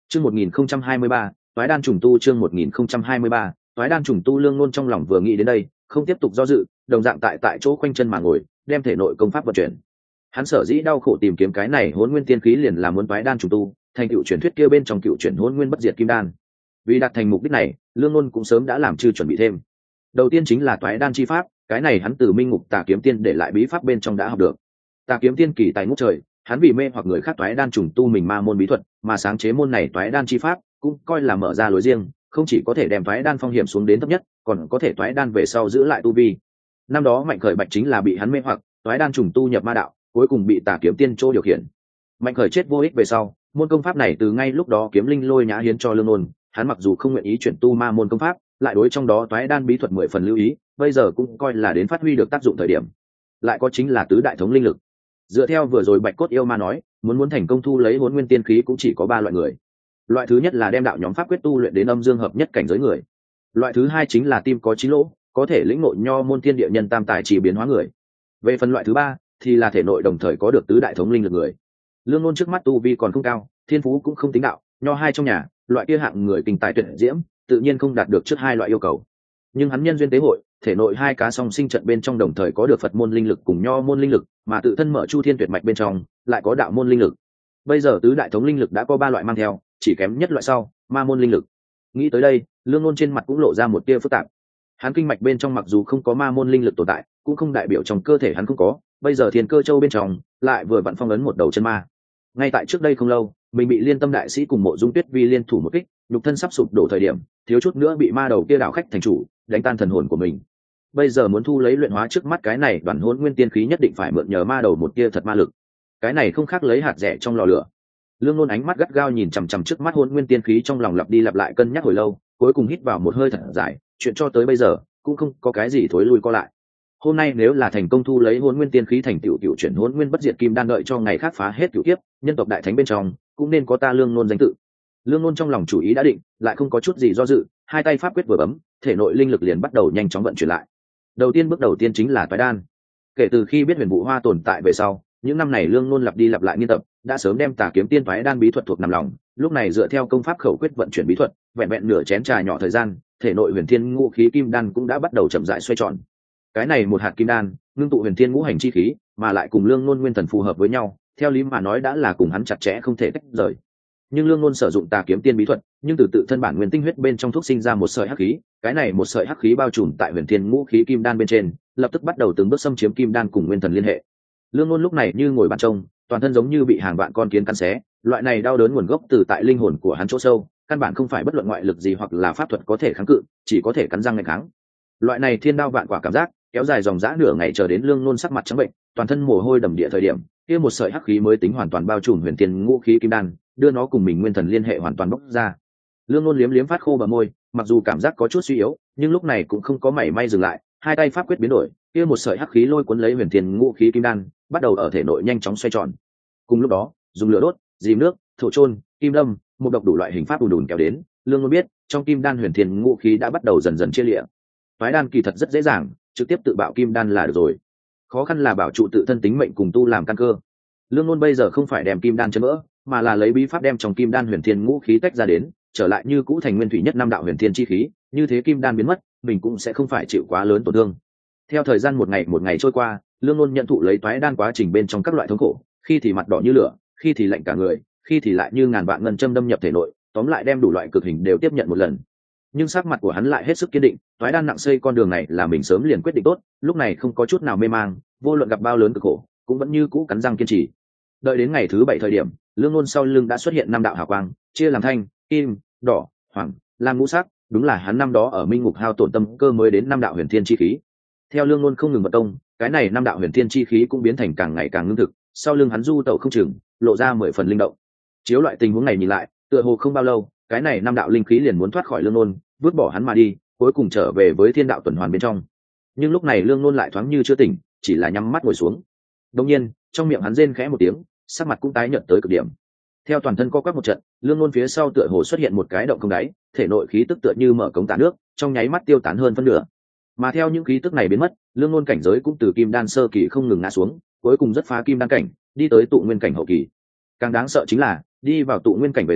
Chương 1023, toái đan trùng tu chương 1023, toái đan trùng tu. Lương Nôn trong lòng vừa nghĩ đến đây, không tiếp tục do dự, đồng dạng tại chỗ khoanh chân mà ngồi, đem thể nội công pháp vận chuyển. Hắn sở dĩ đau khổ tìm kiếm cái này Hỗn Nguyên Tiên khí liền là muốn toái đan trùng tu, thành tựu truyền thuyết kia bên trong cựu chuyển Hỗn Nguyên bất diệt kim đan. Vì đạt thành mục đích này, Lương Nôn cũng sớm đã làm chư chuẩn bị thêm. Đầu tiên chính là toái đan chi pháp, cái này hắn từ Minh Ngục Tà Kiếm Tiên để lại bí pháp bên trong đã học được. Tà Kiếm Tiên kỳ tài ngút trời, hắn vì mê hoặc người khác toái đan trùng tu mình ma môn bí thuật, mà sáng chế môn này toái đan chi pháp, cũng coi là mở ra lối riêng, không chỉ có thể đem toái đan phong hiểm xuống đến thấp nhất, còn có thể toái đan về sau giữ lại tu vi. Năm đó Mạnh Khởi Bạch chính là bị hắn mê hoặc, toái đan trùng tu nhập ma đạo, cuối cùng bị Tà Kiếm Tiên chỗ điều khiển. Mạnh Khởi chết vô ích về sau, môn công pháp này từ ngay lúc đó Kiếm Linh Lôi Nhã hiến cho Lương Nôn, hắn mặc dù không nguyện ý chuyển tu ma môn công pháp, lại đối trong đó toái đan bí thuật 10 phần lưu ý, bây giờ cũng coi là đến phát huy được tác dụng thời điểm. Lại có chính là tứ đại thống linh lực. Dựa theo vừa rồi Bạch Cốt Yêu Ma nói, muốn thành công thu lấy Hỗn Nguyên Tiên khí cũng chỉ có 3 loại người. Loại thứ nhất là đem đạo nhóm pháp quyết tu luyện đến âm dương hợp nhất cảnh giới người. Loại thứ hai chính là tim có chí lỗ, có thể lĩnh ngộ nho môn thiên địa nhân tam tài chỉ biến hóa người. Về phần loại thứ ba thì là thể nội đồng thời có được tứ đại thống linh lực người. Lương Nôn trước mắt tu vi còn không cao, thiên phú cũng không tính đạo, nho hai trong nhà, loại kia hạng người kinh tài tuyệt diễm, tự nhiên không đạt được trước hai loại yêu cầu. Nhưng hắn nhân duyên tế hội, thể nội hai cá song sinh trận bên trong đồng thời có được Phật môn linh lực cùng nho môn linh lực, mà tự thân mở Chu Thiên tuyệt mạch bên trong lại có đạo môn linh lực. Bây giờ tứ đại thống linh lực đã có 3 loại mang theo, chỉ kém nhất loại sau, ma môn linh lực. Nghĩ tới đây, Lương Nôn trên mặt cũng lộ ra một tia phức tạp. Hắn kinh mạch bên trong mặc dù không có ma môn linh lực tồn tại, cũng không đại biểu trong cơ thể hắn không có, bây giờ Thiên Cơ Châu bên trong lại vừa vặn phong ấn một đầu chân ma. Ngay tại trước đây không lâu, mình bị Liên Tâm đại sĩ cùng Mộ Dung Tuyết Vi liên thủ một kích, nhục thân sắp sụp đổ thời điểm, thiếu chút nữa bị ma đầu kia đảo khách thành chủ đánh tan thần hồn của mình. Bây giờ muốn thu lấy luyện hóa trước mắt cái này đoàn Hỗn Nguyên Tiên khí nhất định phải mượn nhờ ma đầu một tia thật ma lực. Cái này không khác lấy hạt rẻ trong lò lửa. Lương Nôn ánh mắt gắt gao nhìn chằm chằm trước mắt Hỗn Nguyên Tiên khí, trong lòng lặp đi lặp lại cân nhắc hồi lâu, cuối cùng hít vào một hơi thật dài, chuyện cho tới bây giờ cũng không có cái gì thối lui co lại. Hôm nay nếu là thành công thu lấy Hỗn Nguyên Tiên khí thành tựu cựu chuyển Hỗn Nguyên bất diệt kim đan, đợi cho ngày khác phá hết cựu kiếp, nhân tộc đại thánh bên trong cũng nên có ta Lương Nôn danh tự. Lương Nôn trong lòng chủ ý đã định, lại không có chút gì do dự, hai tay pháp quyết vừa bấm, thể nội linh lực liền bắt đầu nhanh chóng vận chuyển lại. Bước đầu tiên chính là toái đan. Kể từ khi biết Huyền Vũ Hoa tồn tại về sau, những năm này Lương Nôn lặp đi lặp lại nghiên tập, đã sớm đem Tà Kiếm Tiên toái đan bí thuật thuộc nằm lòng, lúc này dựa theo công pháp khẩu quyết vận chuyển bí thuật, vẹn vẹn nửa chén trà nhỏ thời gian, thể nội Huyền Thiên Ngũ khí kim đan cũng đã bắt đầu chậm rãi xoay tròn. Cái này một hạt kim đan, ngưng tụ Huyền Thiên Ngũ hành chi khí, mà lại cùng Lương Nôn nguyên thần phù hợp với nhau, theo lý mà nói đã là cùng hắn chặt chẽ không thể tách rời. Nhưng Lương Nôn sử dụng Tà Kiếm Tiên bí thuật, nhưng từ tự thân bản nguyên tinh huyết bên trong thúc sinh ra một sợi hắc khí, cái này một sợi hắc khí bao trùm tại Huyền Thiên Ngũ khí kim đan bên trên, lập tức bắt đầu từng bước xâm chiếm kim đan cùng nguyên thần liên hệ. Lương Nôn lúc này như ngồi bàn trông, toàn thân giống như bị hàng vạn con kiến cắn xé, loại này đau đớn nguồn gốc từ tại linh hồn của hắn chỗ sâu, căn bản không phải bất luận ngoại lực gì hoặc là pháp thuật có thể kháng cự, chỉ có thể cắn răng nghênh kháng. Loại này thiên đao vạn quả cảm giác kéo dài dòng dã nửa ngày, chờ đến Lương Nôn sắc mặt trắng bệnh, toàn thân mồ hôi đầm địa thời điểm, kia một sợi hắc khí mới tính hoàn toàn bao trùm Huyền Thiên Ngũ khí kim đan, đưa nó cùng mình nguyên thần liên hệ hoàn toàn bốc ra. Lương Nôn liếm liếm phát khô bờ môi, mặc dù cảm giác có chút suy yếu, nhưng lúc này cũng không có mảy may dừng lại, hai tay pháp quyết biến đổi, kia một sợi hắc khí lôi cuốn lấy Huyền Thiên Ngũ khí kim đan, bắt đầu ở thể nội nhanh chóng xoay tròn. Cùng lúc đó, dùng lửa đốt, dìm nước, thổ chôn, kim đâm, một độc đủ loại hình pháp đùn kéo đến, Lương Nôn biết, trong kim đan Huyền Thiên Ngũ khí đã bắt đầu dần dần chia liệt. Toái đan kỳ thật rất dễ dàng, trực tiếp tự bạo kim đan là được rồi. Khó khăn là bảo trụ tự thân tính mệnh cùng tu làm căn cơ. Lương Nôn bây giờ không phải đem kim đan chấn vỡ, mà là lấy bí pháp đem trong kim đan Huyền Thiên Ngũ khí tách ra đến, trở lại như cũ thành nguyên thủy nhất năm đạo huyền thiên chi khí, như thế kim đan biến mất, mình cũng sẽ không phải chịu quá lớn tổn thương. Theo thời gian một ngày trôi qua, Lương Nôn nhận thụ lấy toái đan quá trình bên trong các loại thống khổ, khi thì mặt đỏ như lửa, khi thì lạnh cả người, khi thì lại như ngàn vạn ngân châm đâm nhập thể nội, tóm lại đem đủ loại cực hình đều tiếp nhận một lần. Nhưng sắc mặt của hắn lại hết sức kiên định, toái đan nặng xây con đường này là mình sớm liền quyết định tốt, lúc này không có chút nào mê mang, vô luận gặp bao lớn cực khổ, cũng vẫn như cũ cắn răng kiên trì. Đợi đến ngày thứ 7 thời điểm, Lương Nôn sau lưng đã xuất hiện 5 đạo hào quang, chia làm thanh, kim, đỏ, hoàng, lam ngũ sắc, đúng là hắn năm đó ở Minh Ngục hao tổn tâm cơ mới đến 5 đạo huyền thiên chi khí. Theo Lương Nôn không ngừng vận công, cái này 5 đạo huyền thiên chi khí cũng biến thành càng ngày càng ngưng thực, sau lưng hắn du tẩu không chừng, lộ ra 10 phần linh động. Chiếu loại tình huống này nhìn lại, tựa hồ không bao lâu, cái này 5 đạo linh khí liền muốn thoát khỏi Lương Nôn, vứt bỏ hắn mà đi, cuối cùng trở về với thiên đạo tuần hoàn bên trong. Nhưng lúc này Lương Nôn lại thoáng như chưa tỉnh, chỉ là nhắm mắt ngồi xuống. Đột nhiên, trong miệng hắn rên khẽ một tiếng, sắc mặt cũng tái nhợt tới cực điểm. Theo toàn thân co quắp một trận, Lương Nôn phía sau tựa hồ xuất hiện một cái động không đáy, thể nội khí tức tựa như mở cống tả nước, trong nháy mắt tiêu tán hơn phân nửa. Mà theo những khí tức này biến mất, Lương Nôn cảnh giới cũng từ kim đan sơ kỳ không ngừng ngã xuống, cuối cùng rất phá kim đan cảnh, đi tới tụ nguyên cảnh hậu kỳ. Càng đáng sợ chính là, đi vào tụ nguyên cảnh về sau,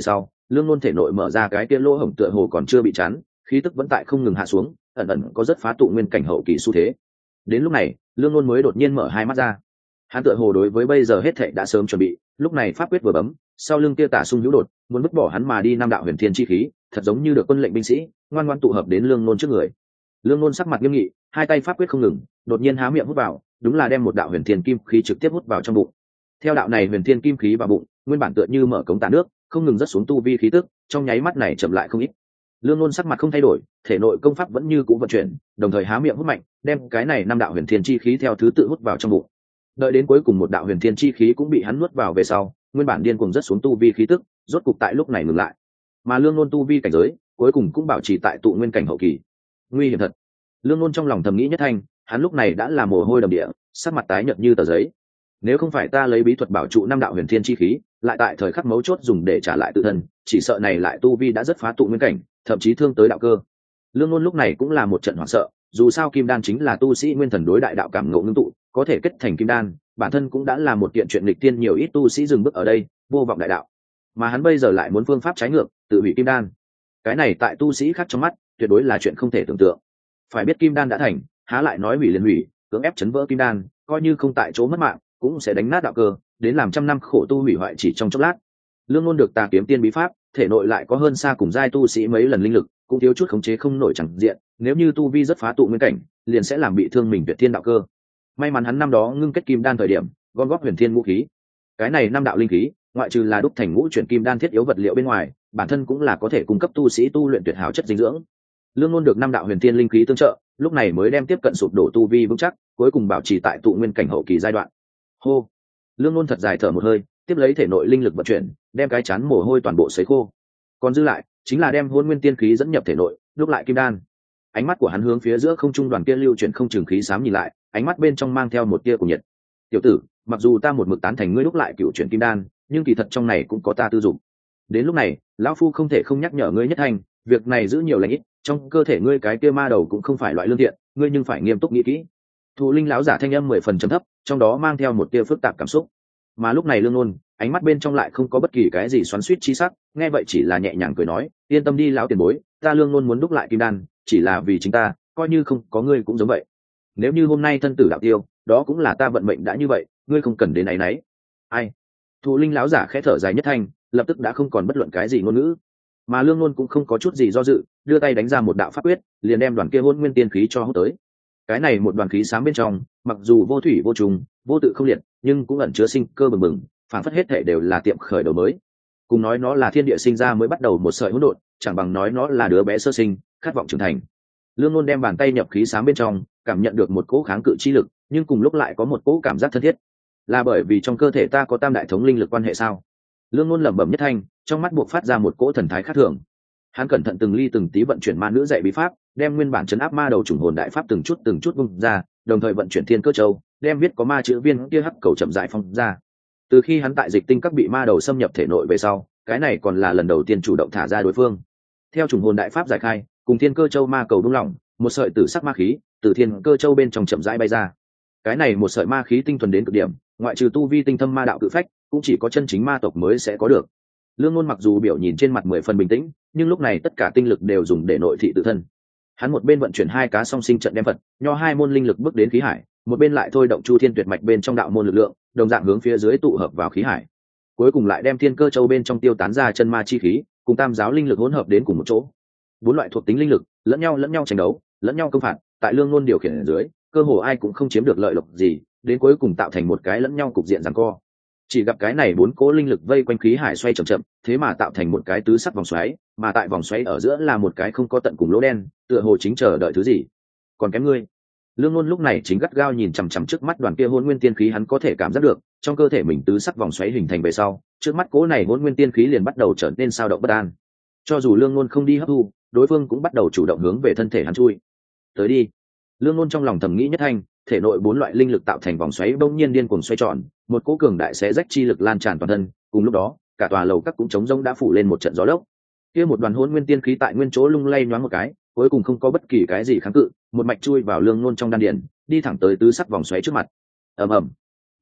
lương ngôn thể nội mở ra cái kia lỗ hổng tựa hồ còn chưa bị chắn, khí tức vẫn tại không ngừng hạ xuống, ẩn ẩn có rất phá tụ nguyên cảnh hậu kỳ xu thế. Đến lúc này lương ngôn mới đột nhiên mở hai mắt ra. Hắn tựa hồ đối với bây giờ hết thệ đã sớm chuẩn bị, lúc này pháp quyết vừa bấm, sau lưng kia tả sung hữu đột, muốn vứt bỏ hắn mà đi năm đạo huyền thiên chi khí, thật giống như được quân lệnh binh sĩ ngoan ngoãn tụ hợp đến lương ngôn trước người. Lương ngôn sắc mặt nghiêm nghị, hai tay pháp quyết không ngừng, đột nhiên há miệng hút vào, đúng là đem một đạo huyền thiên kim khí trực tiếp hút vào trong bụng. Theo đạo này huyền thiên kim khí vào bụng, nguyên bản tựa như mở cống tản nước, không ngừng rất xuống tu vi khí tức, trong nháy mắt này chậm lại không ít. Lương ngôn sắc mặt không thay đổi, thể nội công pháp vẫn như cũ vận chuyển, đồng thời há miệng hút mạnh, đem cái này năm đạo huyền thiên chi khí theo thứ tự hút vào trong bụng. Đợi đến cuối cùng một đạo huyền thiên chi khí cũng bị hắn nuốt vào về sau, nguyên bản điên cuồng rất xuống tu vi khí tức, rốt cục tại lúc này ngừng lại. Mà lương ngôn tu vi cảnh giới, cuối cùng cũng bảo trì tại tụ nguyên cảnh hậu kỳ. Nguy hiểm thật. Lương ngôn trong lòng thầm nghĩ nhất thanh, hắn lúc này đã là mồ hôi đầm địa, sắc mặt tái nhợt như tờ giấy. Nếu không phải ta lấy bí thuật bảo trụ năm đạo huyền thiên chi khí, lại tại thời khắc mấu chốt dùng để trả lại tự thân, chỉ sợ này lại tu vi đã rất phá tụ nguyên cảnh, thậm chí thương tới đạo cơ. Lương ngôn lúc này cũng là một trận hoảng sợ, dù sao kim đan chính là tu sĩ nguyên thần đối đại đạo cảm ngộ ngưng tụ, có thể kết thành kim đan, bản thân cũng đã là một kiện chuyện nghịch tiên, nhiều ít tu sĩ dừng bước ở đây, vô vọng đại đạo. Mà hắn bây giờ lại muốn phương pháp trái ngược, tự hủy kim đan. Cái này tại tu sĩ khác trong mắt, tuyệt đối là chuyện không thể tưởng tượng. Phải biết kim đan đã thành, há lại nói hủy liền hủy, cưỡng ép chấn vỡ kim đan, coi như không tại chỗ mất mạng, cũng sẽ đánh nát đạo cơ, đến làm trăm năm khổ tu hủy hoại chỉ trong chốc lát. Lương ngôn được Tà Kiếm Tiên bí pháp, thể nội lại có hơn xa cùng giai tu sĩ mấy lần linh lực, cũng thiếu chút khống chế không nổi chẳng diện, nếu như tu vi rất phá tụ nguyên cảnh, liền sẽ làm bị thương mình tuyệt thiên đạo cơ. May mắn hắn năm đó ngưng kết kim đan thời điểm, gom góp huyền thiên vũ khí. Cái này năm đạo linh khí, ngoại trừ là đúc thành ngũ chuyển kim đan thiết yếu vật liệu bên ngoài, bản thân cũng là có thể cung cấp tu sĩ tu luyện tuyệt hảo chất dinh dưỡng. Lương ngôn được năm đạo huyền thiên linh khí tương trợ, lúc này mới đem tiếp cận sụp đổ tu vi vững chắc, cuối cùng bảo trì tại tụ nguyên cảnh hậu kỳ giai đoạn. Hô. Lương ngôn thật dài thở một hơi, tiếp lấy thể nội linh lực vận chuyển, đem cái chán mồ hôi toàn bộ sấy khô. Còn dư lại chính là đem hôn nguyên tiên khí dẫn nhập thể nội, đúc lại kim đan. Ánh mắt của hắn hướng phía giữa không trung đoàn kia lưu chuyển không chừng khí xám nhìn lại, ánh mắt bên trong mang theo một tia của nhiệt. Tiểu tử, mặc dù ta một mực tán thành ngươi đúc lại cựu chuyển kim đan, nhưng kỳ thật trong này cũng có ta tư dụng. Đến lúc này, lão phu không thể không nhắc nhở ngươi nhất thành, việc này giữ nhiều lành ít, trong cơ thể ngươi cái kia ma đầu cũng không phải loại lương thiện, ngươi nhưng phải nghiêm túc nghĩ kỹ. Thụ Linh lão giả thanh âm 10 phần trầm thấp, trong đó mang theo một tia phức tạp cảm xúc. Mà lúc này Lương Ngôn, ánh mắt bên trong lại không có bất kỳ cái gì xoắn xuýt chi sắc, nghe vậy chỉ là nhẹ nhàng cười nói, yên tâm đi lão tiền bối, ta Lương Ngôn muốn đúc lại kim đan, chỉ là vì chính ta, coi như không có ngươi cũng giống vậy. Nếu như hôm nay thân tử đạo tiêu, đó cũng là ta vận mệnh đã như vậy, ngươi không cần đến áy náy. Ai? Thụ Linh lão giả khẽ thở dài nhất thanh, lập tức đã không còn bất luận cái gì ngôn ngữ. Mà Lương Ngôn cũng không có chút gì do dự, đưa tay đánh ra một đạo pháp quyết, liền đem đoàn kia hôn nguyên tiên khí cho hút tới. Cái này một đoàn khí sáng bên trong, mặc dù vô thủy vô trùng, vô tự không liệt, nhưng cũng ẩn chứa sinh cơ bừng bừng, phản phất hết thể đều là tiệm khởi đầu mới. Cùng nói nó là thiên địa sinh ra mới bắt đầu một sợi hỗn độn, chẳng bằng nói nó là đứa bé sơ sinh, khát vọng trưởng thành. Lương Ngôn đem bàn tay nhập khí sáng bên trong, cảm nhận được một cỗ kháng cự chi lực, nhưng cùng lúc lại có một cỗ cảm giác thân thiết. Là bởi vì trong cơ thể ta có tam đại thống linh lực quan hệ sao? Lương Ngôn lẩm bẩm nhất thanh, trong mắt buộc phát ra một cỗ thần thái khác thường. Hắn cẩn thận từng ly từng tí vận chuyển ma nữ dạy bí pháp, đem nguyên bản chấn áp ma đầu trùng hồn đại pháp từng chút vung ra, đồng thời vận chuyển thiên cơ châu, đem viết có ma chữ viên kia hắc cầu chậm rãi phong ra. Từ khi hắn tại dịch tinh các bị ma đầu xâm nhập thể nội về sau, cái này còn là lần đầu tiên chủ động thả ra đối phương. Theo trùng hồn đại pháp giải khai, cùng thiên cơ châu ma cầu đúng lỏng, một sợi tử sắc ma khí từ thiên cơ châu bên trong chậm rãi bay ra. Cái này một sợi ma khí tinh thuần đến cực điểm, ngoại trừ tu vi tinh thâm ma đạo cự phách, cũng chỉ có chân chính ma tộc mới sẽ có được. Lương Ngôn mặc dù biểu nhìn trên mặt 10 phần bình tĩnh, nhưng lúc này tất cả tinh lực đều dùng để nội thị tự thân. Hắn một bên vận chuyển hai cá song sinh trận đem Phật, nho hai môn linh lực bước đến khí hải, một bên lại thôi động Chu Thiên Tuyệt mạch bên trong đạo môn lực lượng, đồng dạng hướng phía dưới tụ hợp vào khí hải. Cuối cùng lại đem Thiên Cơ Châu bên trong tiêu tán ra chân ma chi khí, cùng tam giáo linh lực hỗn hợp đến cùng một chỗ. Bốn loại thuộc tính linh lực, lẫn nhau tranh đấu, lẫn nhau công phạt, tại Lương Ngôn điều khiển ở dưới, cơ hồ ai cũng không chiếm được lợi lộc gì, đến cuối cùng tạo thành một cái lẫn nhau cục diện giằng co. Chỉ gặp cái này bốn cỗ linh lực vây quanh khí hải xoay chậm chậm, thế mà tạo thành một cái tứ sắc vòng xoáy, mà tại vòng xoáy ở giữa là một cái không có tận cùng lỗ đen, tựa hồ chính chờ đợi thứ gì. Còn kém ngươi. Lương Ngôn lúc này chính gắt gao nhìn chằm chằm trước mắt đoàn kia hỗn nguyên tiên khí, hắn có thể cảm giác được, trong cơ thể mình tứ sắc vòng xoáy hình thành về sau, trước mắt cỗ này hỗn nguyên tiên khí liền bắt đầu trở nên sao động bất an. Cho dù Lương Ngôn không đi hấp thu, đối phương cũng bắt đầu chủ động hướng về thân thể hắn chui. Tới đi. Lương Ngôn trong lòng thầm nghĩ nhất thanh, thể nội bốn loại linh lực tạo thành vòng xoáy bỗng nhiên điên cuồng xoay tròn, một cỗ cường đại xé rách chi lực lan tràn toàn thân, cùng lúc đó, cả tòa lầu các cũng trống rỗng đã phủ lên một trận gió lốc. Kia một đoàn hỗn nguyên tiên khí tại nguyên chỗ lung lay nhoáng một cái, cuối cùng không có bất kỳ cái gì kháng cự, một mạch chui vào Lương Ngôn trong đan điền, đi thẳng tới tứ sắc vòng xoáy trước mặt. Ầm ầm.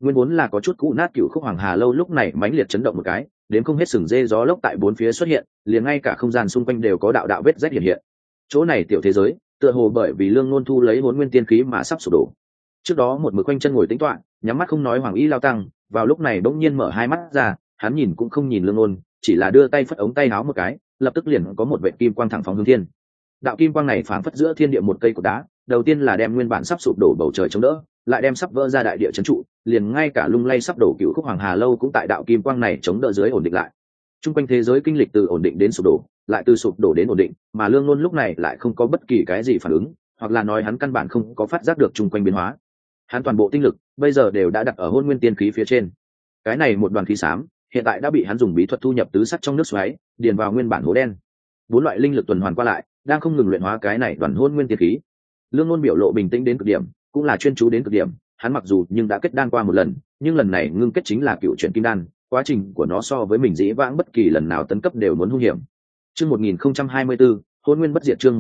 nguyên vốn là có chút cũ nát cựu khúc hoàng hà lâu lúc này mãnh liệt chấn động một cái, đến không hết sừng dê gió lốc tại bốn phía xuất hiện, liền ngay cả không gian xung quanh đều có đạo đạo vết rách hiện hiện. Chỗ này tiểu thế giới tựa hồ bởi vì Lương Nôn thu lấy Hỗn Nguyên Tiên khí mà sắp sụp đổ. Trước đó một mực quanh chân ngồi tĩnh tọa, nhắm mắt không nói Hoàng Y Lao Tăng, vào lúc này bỗng nhiên mở hai mắt ra, hắn nhìn cũng không nhìn Lương Nôn, chỉ là đưa tay phất ống tay áo một cái, lập tức liền có một vệt kim quang thẳng phóng hướng thiên. Đạo kim quang này phảng phất giữa thiên địa một cây cột đá, đầu tiên là đem nguyên bản sắp sụp đổ bầu trời chống đỡ, lại đem sắp vỡ ra đại địa trấn trụ, liền ngay cả lung lay sắp đổ cựu khúc hoàng hà lâu cũng tại đạo kim quang này chống đỡ dưới ổn định lại. Trung quanh thế giới kinh lịch từ ổn định đến sụp đổ, lại từ sụp đổ đến ổn định, mà Lương Nôn lúc này lại không có bất kỳ cái gì phản ứng, hoặc là nói hắn căn bản không có phát giác được trung quanh biến hóa. Hắn toàn bộ tinh lực bây giờ đều đã đặt ở Hỗn Nguyên Tiên khí phía trên. Cái này một đoàn khí xám, hiện tại đã bị hắn dùng bí thuật thu nhập tứ sắc trong nước xoáy, điền vào nguyên bản hố đen. Bốn loại linh lực tuần hoàn qua lại, đang không ngừng luyện hóa cái này đoàn Hỗn Nguyên Tiên khí. Lương Nôn biểu lộ bình tĩnh đến cực điểm, cũng là chuyên chú đến cực điểm. Hắn mặc dù nhưng đã kết đan qua một lần, nhưng lần này ngưng kết chính là cựu chuyển kim đan, quá trình của nó so với mình dĩ vãng bất kỳ lần nào tấn cấp đều muốn hung hiểm. Chương 1024, Hỗn Nguyên bất diệt. Chương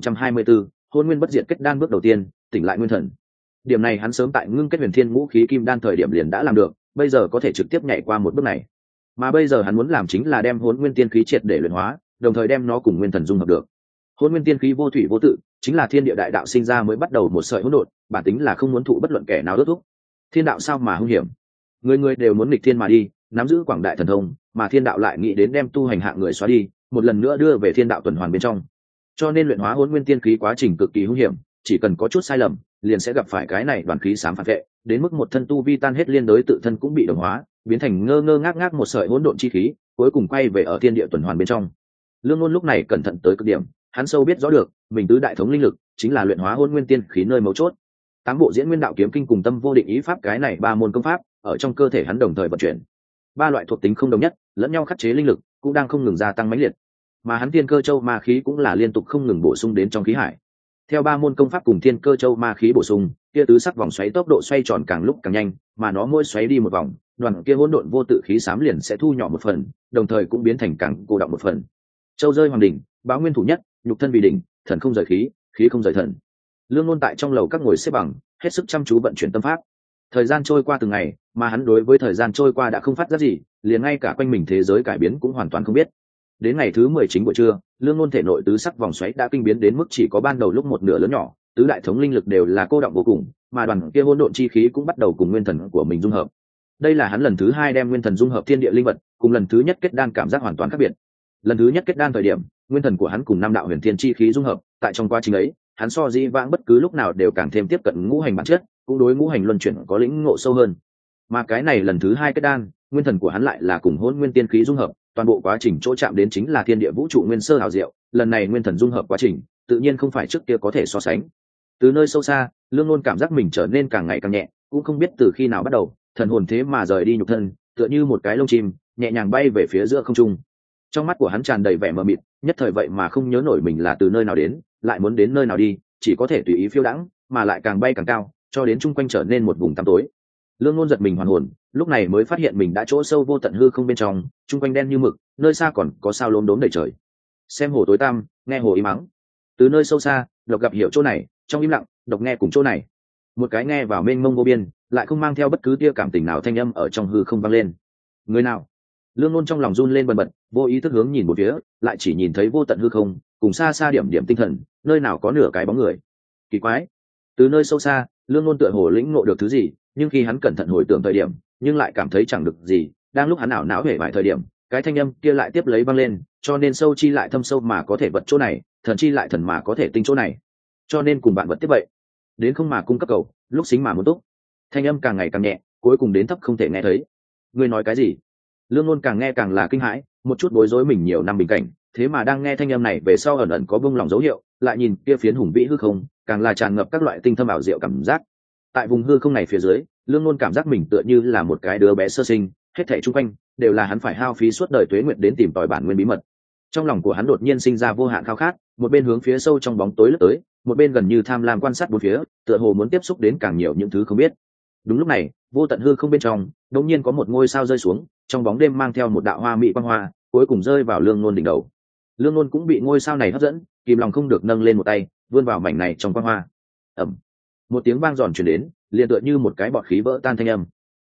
1024, Hỗn Nguyên bất diệt kết đan bước đầu tiên, tỉnh lại nguyên thần. Điểm này hắn sớm tại ngưng kết huyền thiên ngũ khí kim đan thời điểm liền đã làm được, bây giờ có thể trực tiếp nhảy qua một bước này. Mà bây giờ hắn muốn làm chính là đem Hỗn Nguyên tiên khí triệt để luyện hóa, đồng thời đem nó cùng nguyên thần dung hợp được. Hỗn Nguyên tiên khí vô thủy vô tự, chính là thiên địa đại đạo sinh ra mới bắt đầu một sợi hỗn độn, bản tính là không muốn thụ bất luận kẻ nào đốt thúc. Thiên đạo sao mà hung hiểm, người người đều muốn nghịch thiên mà đi, nắm giữ quảng đại thần thông, mà thiên đạo lại nghĩ đến đem tu hành hạng người xóa đi, một lần nữa đưa về thiên đạo tuần hoàn bên trong. Cho nên luyện hóa Hỗn Nguyên tiên khí quá trình cực kỳ hung hiểm, chỉ cần có chút sai lầm, liền sẽ gặp phải cái này đoàn khí xám phản vệ, đến mức một thân tu vi tan hết liên đối tự thân cũng bị đồng hóa, biến thành ngơ ngơ ngác ngác một sợi hỗn độn chi khí, cuối cùng quay về ở thiên địa tuần hoàn bên trong. Lương Nôn lúc này cẩn thận tới cực điểm, hắn sâu biết rõ được, mình tứ đại thống linh lực chính là luyện hóa Hỗn Nguyên tiên khí nơi mấu chốt. Tám bộ diễn nguyên đạo kiếm kinh cùng tâm vô định ý pháp, cái này ba môn công pháp ở trong cơ thể hắn đồng thời vận chuyển. Ba loại thuộc tính không đồng nhất, lẫn nhau khắc chế linh lực cũng đang không ngừng gia tăng mãnh liệt, mà hắn thiên cơ châu ma khí cũng là liên tục không ngừng bổ sung đến trong khí hải. Theo ba môn công pháp cùng thiên cơ châu ma khí bổ sung, kia tứ sắc vòng xoáy tốc độ xoay tròn càng lúc càng nhanh, mà nó mỗi xoáy đi một vòng, đoàn kia hỗn độn vô tự khí xám liền sẽ thu nhỏ một phần, đồng thời cũng biến thành càng cô đọng một phần. Châu rơi hoàng đỉnh, báo nguyên thủ nhất, nhục thân vì đỉnh, thần không rời khí, khí không rời thần. Lương Nôn tại trong lầu các ngồi xếp bằng, hết sức chăm chú vận chuyển tâm pháp. Thời gian trôi qua từng ngày, mà hắn đối với thời gian trôi qua đã không phát giác gì, liền ngay cả quanh mình thế giới cải biến cũng hoàn toàn không biết. Đến ngày thứ 19 buổi trưa, Lương Nôn thể nội tứ sắc vòng xoáy đã kinh biến đến mức chỉ có ban đầu lúc một nửa lớn nhỏ, tứ đại thống linh lực đều là cô đọng vô cùng, mà đoàn kia hỗn độn chi khí cũng bắt đầu cùng nguyên thần của mình dung hợp. Đây là hắn lần thứ hai đem nguyên thần dung hợp thiên địa linh vật, cùng lần thứ nhất kết đan cảm giác hoàn toàn khác biệt. Lần thứ nhất kết đan thời điểm, nguyên thần của hắn cùng năm đạo huyền thiên chi khí dung hợp, tại trong quá trình ấy, hắn so dĩ vãng bất cứ lúc nào đều càng thêm tiếp cận ngũ hành bản chất, cũng đối ngũ hành luân chuyển có lĩnh ngộ sâu hơn. Mà cái này lần thứ hai kết đan, nguyên thần của hắn lại là cùng Hỗn Nguyên tiên khí dung hợp, toàn bộ quá trình chỗ chạm đến chính là thiên địa vũ trụ nguyên sơ hào diệu, lần này nguyên thần dung hợp quá trình, tự nhiên không phải trước kia có thể so sánh. Từ nơi sâu xa, Lương Nôn cảm giác mình trở nên càng ngày càng nhẹ, cũng không biết từ khi nào bắt đầu, thần hồn thế mà rời đi nhục thân, tựa như một cái lông chim, nhẹ nhàng bay về phía giữa không trung. Trong mắt của hắn tràn đầy vẻ mờ mịt, nhất thời vậy mà không nhớ nổi mình là từ nơi nào đến, lại muốn đến nơi nào đi, chỉ có thể tùy ý phiêu đãng, mà lại càng bay càng cao, cho đến chung quanh trở nên một vùng tăm tối. Lương Nôn giật mình hoàn hồn, lúc này mới phát hiện mình đã chỗ sâu vô tận hư không bên trong, chung quanh đen như mực, nơi xa còn có sao lốm đốm đầy trời. Xem hồ tối tăm, nghe hồ im mắng. Từ nơi sâu xa, độc gặp hiểu chỗ này, trong im lặng, độc nghe cùng chỗ này. Một cái nghe vào mênh mông vô biên, lại không mang theo bất cứ tia cảm tình nào thanh âm ở trong hư không vang lên. Người nào? Lương Nôn trong lòng run lên bần bật, vô ý thức hướng nhìn một phía, lại chỉ nhìn thấy vô tận hư không, cùng xa xa điểm điểm tinh thần, nơi nào có nửa cái bóng người. Kỳ quái! Từ nơi sâu xa, Lương Nôn tựa hồ lĩnh ngộ được thứ gì, nhưng khi hắn cẩn thận hồi tưởng thời điểm, nhưng lại cảm thấy chẳng được gì. Đang lúc hắn ảo não hể bại thời điểm, cái thanh âm kia lại tiếp lấy vang lên, cho nên sâu chi lại thâm sâu mà có thể vật chỗ này, thần chi lại thần mà có thể tinh chỗ này, cho nên cùng bạn vật tiếp vậy, đến không mà cung cấp cầu, lúc xính mà muốn túc. Thanh âm càng ngày càng nhẹ, cuối cùng đến thấp không thể nghe thấy. Ngươi nói cái gì? Lương Nôn càng nghe càng là kinh hãi, một chút bối rối mình nhiều năm bình cảnh, thế mà đang nghe thanh âm này về sau ẩn ẩn có bông lòng dấu hiệu, lại nhìn kia phiến hùng vĩ hư không, càng là tràn ngập các loại tinh thâm ảo diệu cảm giác. Tại vùng hư không này phía dưới, Lương Nôn cảm giác mình tựa như là một cái đứa bé sơ sinh, hết thảy xung quanh đều là hắn phải hao phí suốt đời tuế nguyện đến tìm tòi bản nguyên bí mật. Trong lòng của hắn đột nhiên sinh ra vô hạn khao khát, một bên hướng phía sâu trong bóng tối lướt tới, một bên gần như tham lam quan sát bốn phía, tựa hồ muốn tiếp xúc đến càng nhiều những thứ không biết. Đúng lúc này, vô tận hư không bên trong, đột nhiên có một ngôi sao rơi xuống, trong bóng đêm mang theo một đạo hoa mỹ quang hoa, cuối cùng rơi vào Lương Nôn đỉnh đầu. Lương Nôn cũng bị ngôi sao này hấp dẫn, kìm lòng không được nâng lên một tay, vươn vào mảnh này trong quang hoa. Ầm, một tiếng vang giòn truyền đến, liền tựa như một cái bọt khí vỡ tan thanh âm.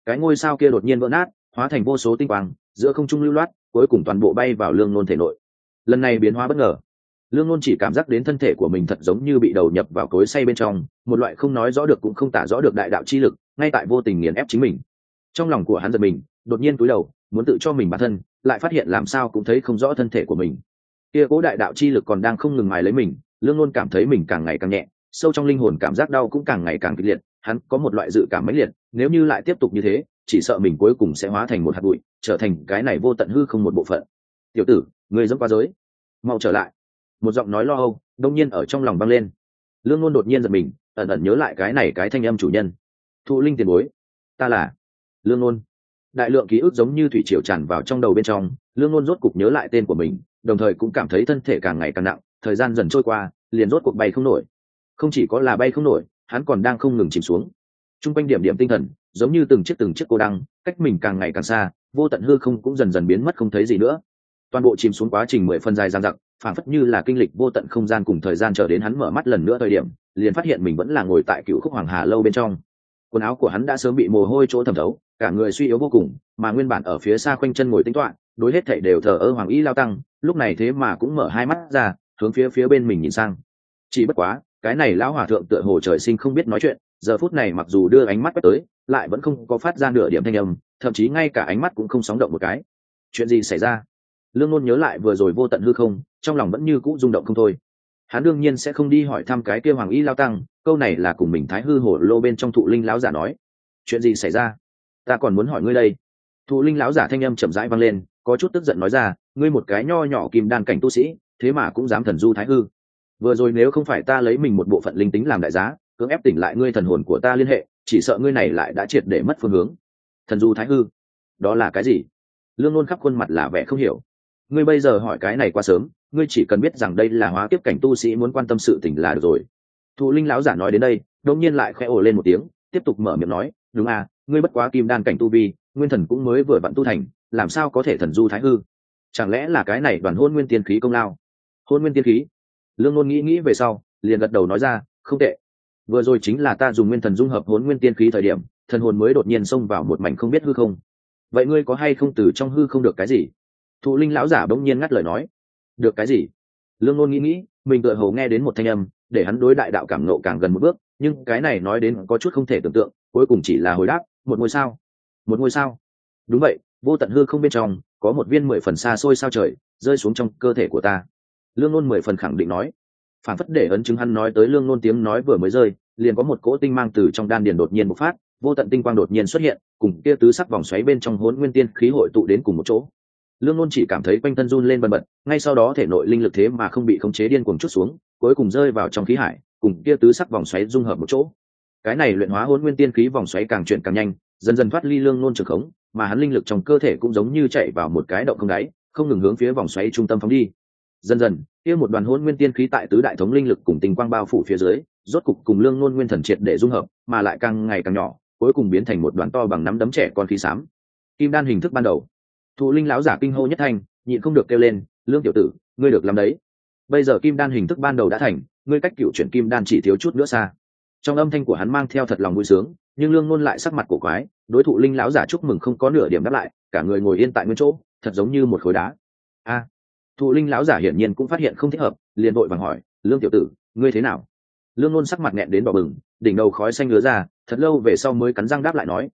cái ngôi sao kia đột nhiên vỡ nát, hóa thành vô số tinh quang, giữa không trung lưu loát, cuối cùng toàn bộ bay vào Lương Nôn thể nội. Lần này biến hóa bất ngờ, Lương Nôn chỉ cảm giác đến thân thể của mình thật giống như bị đầu nhập vào cối xay bên trong, một loại không nói rõ được cũng không tả rõ được đại đạo chi lực, ngay tại vô tình nghiền ép chính mình. Trong lòng của hắn giật mình, đột nhiên cúi đầu, muốn tự cho mình bản thân, lại phát hiện làm sao cũng thấy không rõ thân thể của mình. Kia cố đại đạo chi lực còn đang không ngừng mài lấy mình, Lương Nôn cảm thấy mình càng ngày càng nhẹ, sâu trong linh hồn cảm giác đau cũng càng ngày càng kịch liệt, hắn có một loại dự cảm mãnh liệt, nếu như lại tiếp tục như thế, chỉ sợ mình cuối cùng sẽ hóa thành một hạt bụi, trở thành cái này vô tận hư không một bộ phận. Tiểu tử, ngươi dẫm qua giới, mau trở lại. Một giọng nói lo âu đông nhiên ở trong lòng vang lên. Lương Nôn đột nhiên giật mình, ẩn ẩn nhớ lại cái này cái thanh âm chủ nhân. Thụ linh tiền bối, ta là Lương Nôn. Đại lượng ký ức giống như thủy triều tràn vào trong đầu bên trong, Lương Nôn rốt cục nhớ lại tên của mình, đồng thời cũng cảm thấy thân thể càng ngày càng nặng, thời gian dần trôi qua, liền rốt cuộc bay không nổi. Không chỉ có là bay không nổi, hắn còn đang không ngừng chìm xuống. Trung quanh điểm điểm tinh thần, giống như từng chiếc cô đăng, cách mình càng ngày càng xa, vô tận hư không cũng dần dần biến mất không thấy gì nữa. Toàn bộ chìm xuống quá trình 10 phân dài dằng dặc, phảng phất như là kinh lịch vô tận không gian cùng thời gian, chờ đến hắn mở mắt lần nữa thời điểm, liền phát hiện mình vẫn là ngồi tại Cựu Khúc Hoàng Hà lâu bên trong. Quần áo của hắn đã sớm bị mồ hôi chỗ thấm thấu, cả người suy yếu vô cùng, mà nguyên bản ở phía xa khoanh chân ngồi tĩnh tọa, đối hết thảy đều thờ ơ Hoàng Y Lao Tăng, lúc này thế mà cũng mở hai mắt ra, hướng phía bên mình nhìn sang. Chỉ bất quá, cái này lão hòa thượng tựa hồ trời sinh không biết nói chuyện, giờ phút này mặc dù đưa ánh mắt quét tới, lại vẫn không có phát ra nửa điểm thanh âm, thậm chí ngay cả ánh mắt cũng không sóng động một cái. Chuyện gì xảy ra? Lương Nôn nhớ lại vừa rồi vô tận hư không, trong lòng vẫn như cũ rung động không thôi. Hắn đương nhiên sẽ không đi hỏi thăm cái kia Hoàng Y Lao Tăng, câu này là cùng mình Thái Hư Hổ Lô bên trong Thụ Linh lão giả nói. Chuyện gì xảy ra? Ta còn muốn hỏi ngươi đây. Thụ Linh lão giả thanh âm chậm rãi vang lên, có chút tức giận nói ra, ngươi một cái nho nhỏ kim đan cảnh tu sĩ, thế mà cũng dám thần du Thái Hư. Vừa rồi nếu không phải ta lấy mình một bộ phận linh tính làm đại giá, cưỡng ép tỉnh lại ngươi thần hồn của ta liên hệ, chỉ sợ ngươi này lại đã triệt để mất phương hướng. Thần du Thái Hư, đó là cái gì? Lương Nôn khắp khuôn mặt là vẻ không hiểu. Ngươi bây giờ hỏi cái này quá sớm, ngươi chỉ cần biết rằng đây là hóa kiếp cảnh tu sĩ muốn quan tâm sự tình là được rồi. Thụ Linh lão giả nói đến đây, đột nhiên lại khẽ ồ lên một tiếng, tiếp tục mở miệng nói, đúng à, ngươi bất quá kim đan cảnh tu vi, nguyên thần cũng mới vừa vặn tu thành, làm sao có thể thần du Thái Hư? Chẳng lẽ là cái này đoàn hôn nguyên tiên khí công lao? Hôn nguyên tiên khí? Lương Nôn nghĩ về sau, liền gật đầu nói ra, không tệ. Vừa rồi chính là ta dùng nguyên thần dung hợp hôn nguyên tiên khí thời điểm, thần hồn mới đột nhiên xông vào một mảnh không biết hư không. Vậy ngươi có hay không từ trong hư không được cái gì? Thụ Linh lão giả bỗng nhiên ngắt lời nói. Được cái gì? Lương Nôn nghĩ, mình tựa hồ nghe đến một thanh âm, để hắn đối đại đạo cảm nộ càng gần một bước, nhưng cái này nói đến có chút không thể tưởng tượng, cuối cùng chỉ là hồi đáp, một ngôi sao. Một ngôi sao? Đúng vậy, vô tận hư không bên trong có một viên 10 phần xa xôi sao trời rơi xuống trong cơ thể của ta. Lương Nôn 10 phần khẳng định nói. Phản phất để ấn chứng hắn nói tới Lương Nôn tiếng nói vừa mới rơi, liền có một cỗ tinh mang từ trong đan điền đột nhiên bộc phát, vô tận tinh quang đột nhiên xuất hiện, cùng kia tứ sắc vòng xoáy bên trong hỗn nguyên tiên khí hội tụ đến cùng một chỗ. Lương Nôn chỉ cảm thấy quanh thân run lên bần bật, ngay sau đó thể nội linh lực thế mà không bị khống chế điên cuồng chút xuống, cuối cùng rơi vào trong khí hải, cùng kia tứ sắc vòng xoáy dung hợp một chỗ. Cái này luyện hóa hỗn nguyên tiên khí vòng xoáy càng chuyển càng nhanh, dần dần thoát ly Lương Nôn trường khống, mà hắn linh lực trong cơ thể cũng giống như chạy vào một cái động không đáy, không ngừng hướng phía vòng xoáy trung tâm phóng đi. Dần dần, kia một đoàn hỗn nguyên tiên khí tại tứ đại thống linh lực cùng tinh quang bao phủ phía dưới, rốt cục cùng Lương Nôn nguyên thần triệt để dung hợp, mà lại càng ngày càng nhỏ, cuối cùng biến thành một đoàn to bằng nắm đấm trẻ con khí xám. Kim đan hình thức ban đầu. Thụ Linh lão giả kinh hô nhất thanh, nhịn không được kêu lên, Lương tiểu tử, ngươi được làm đấy. Bây giờ kim đan hình thức ban đầu đã thành, ngươi cách cựu chuyển kim đan chỉ thiếu chút nữa xa. Trong âm thanh của hắn mang theo thật lòng vui sướng, nhưng Lương Nôn lại sắc mặt cổ quái, đối Thụ Linh lão giả chúc mừng không có nửa điểm đáp lại, cả người ngồi yên tại nguyên chỗ, thật giống như một khối đá. A, Thụ Linh lão giả hiển nhiên cũng phát hiện không thích hợp, liền vội vàng hỏi, Lương tiểu tử, ngươi thế nào? Lương Nôn sắc mặt nghẹn đến đỏ bừng, đỉnh đầu khói xanh ngứa ra, thật lâu về sau mới cắn răng đáp lại nói,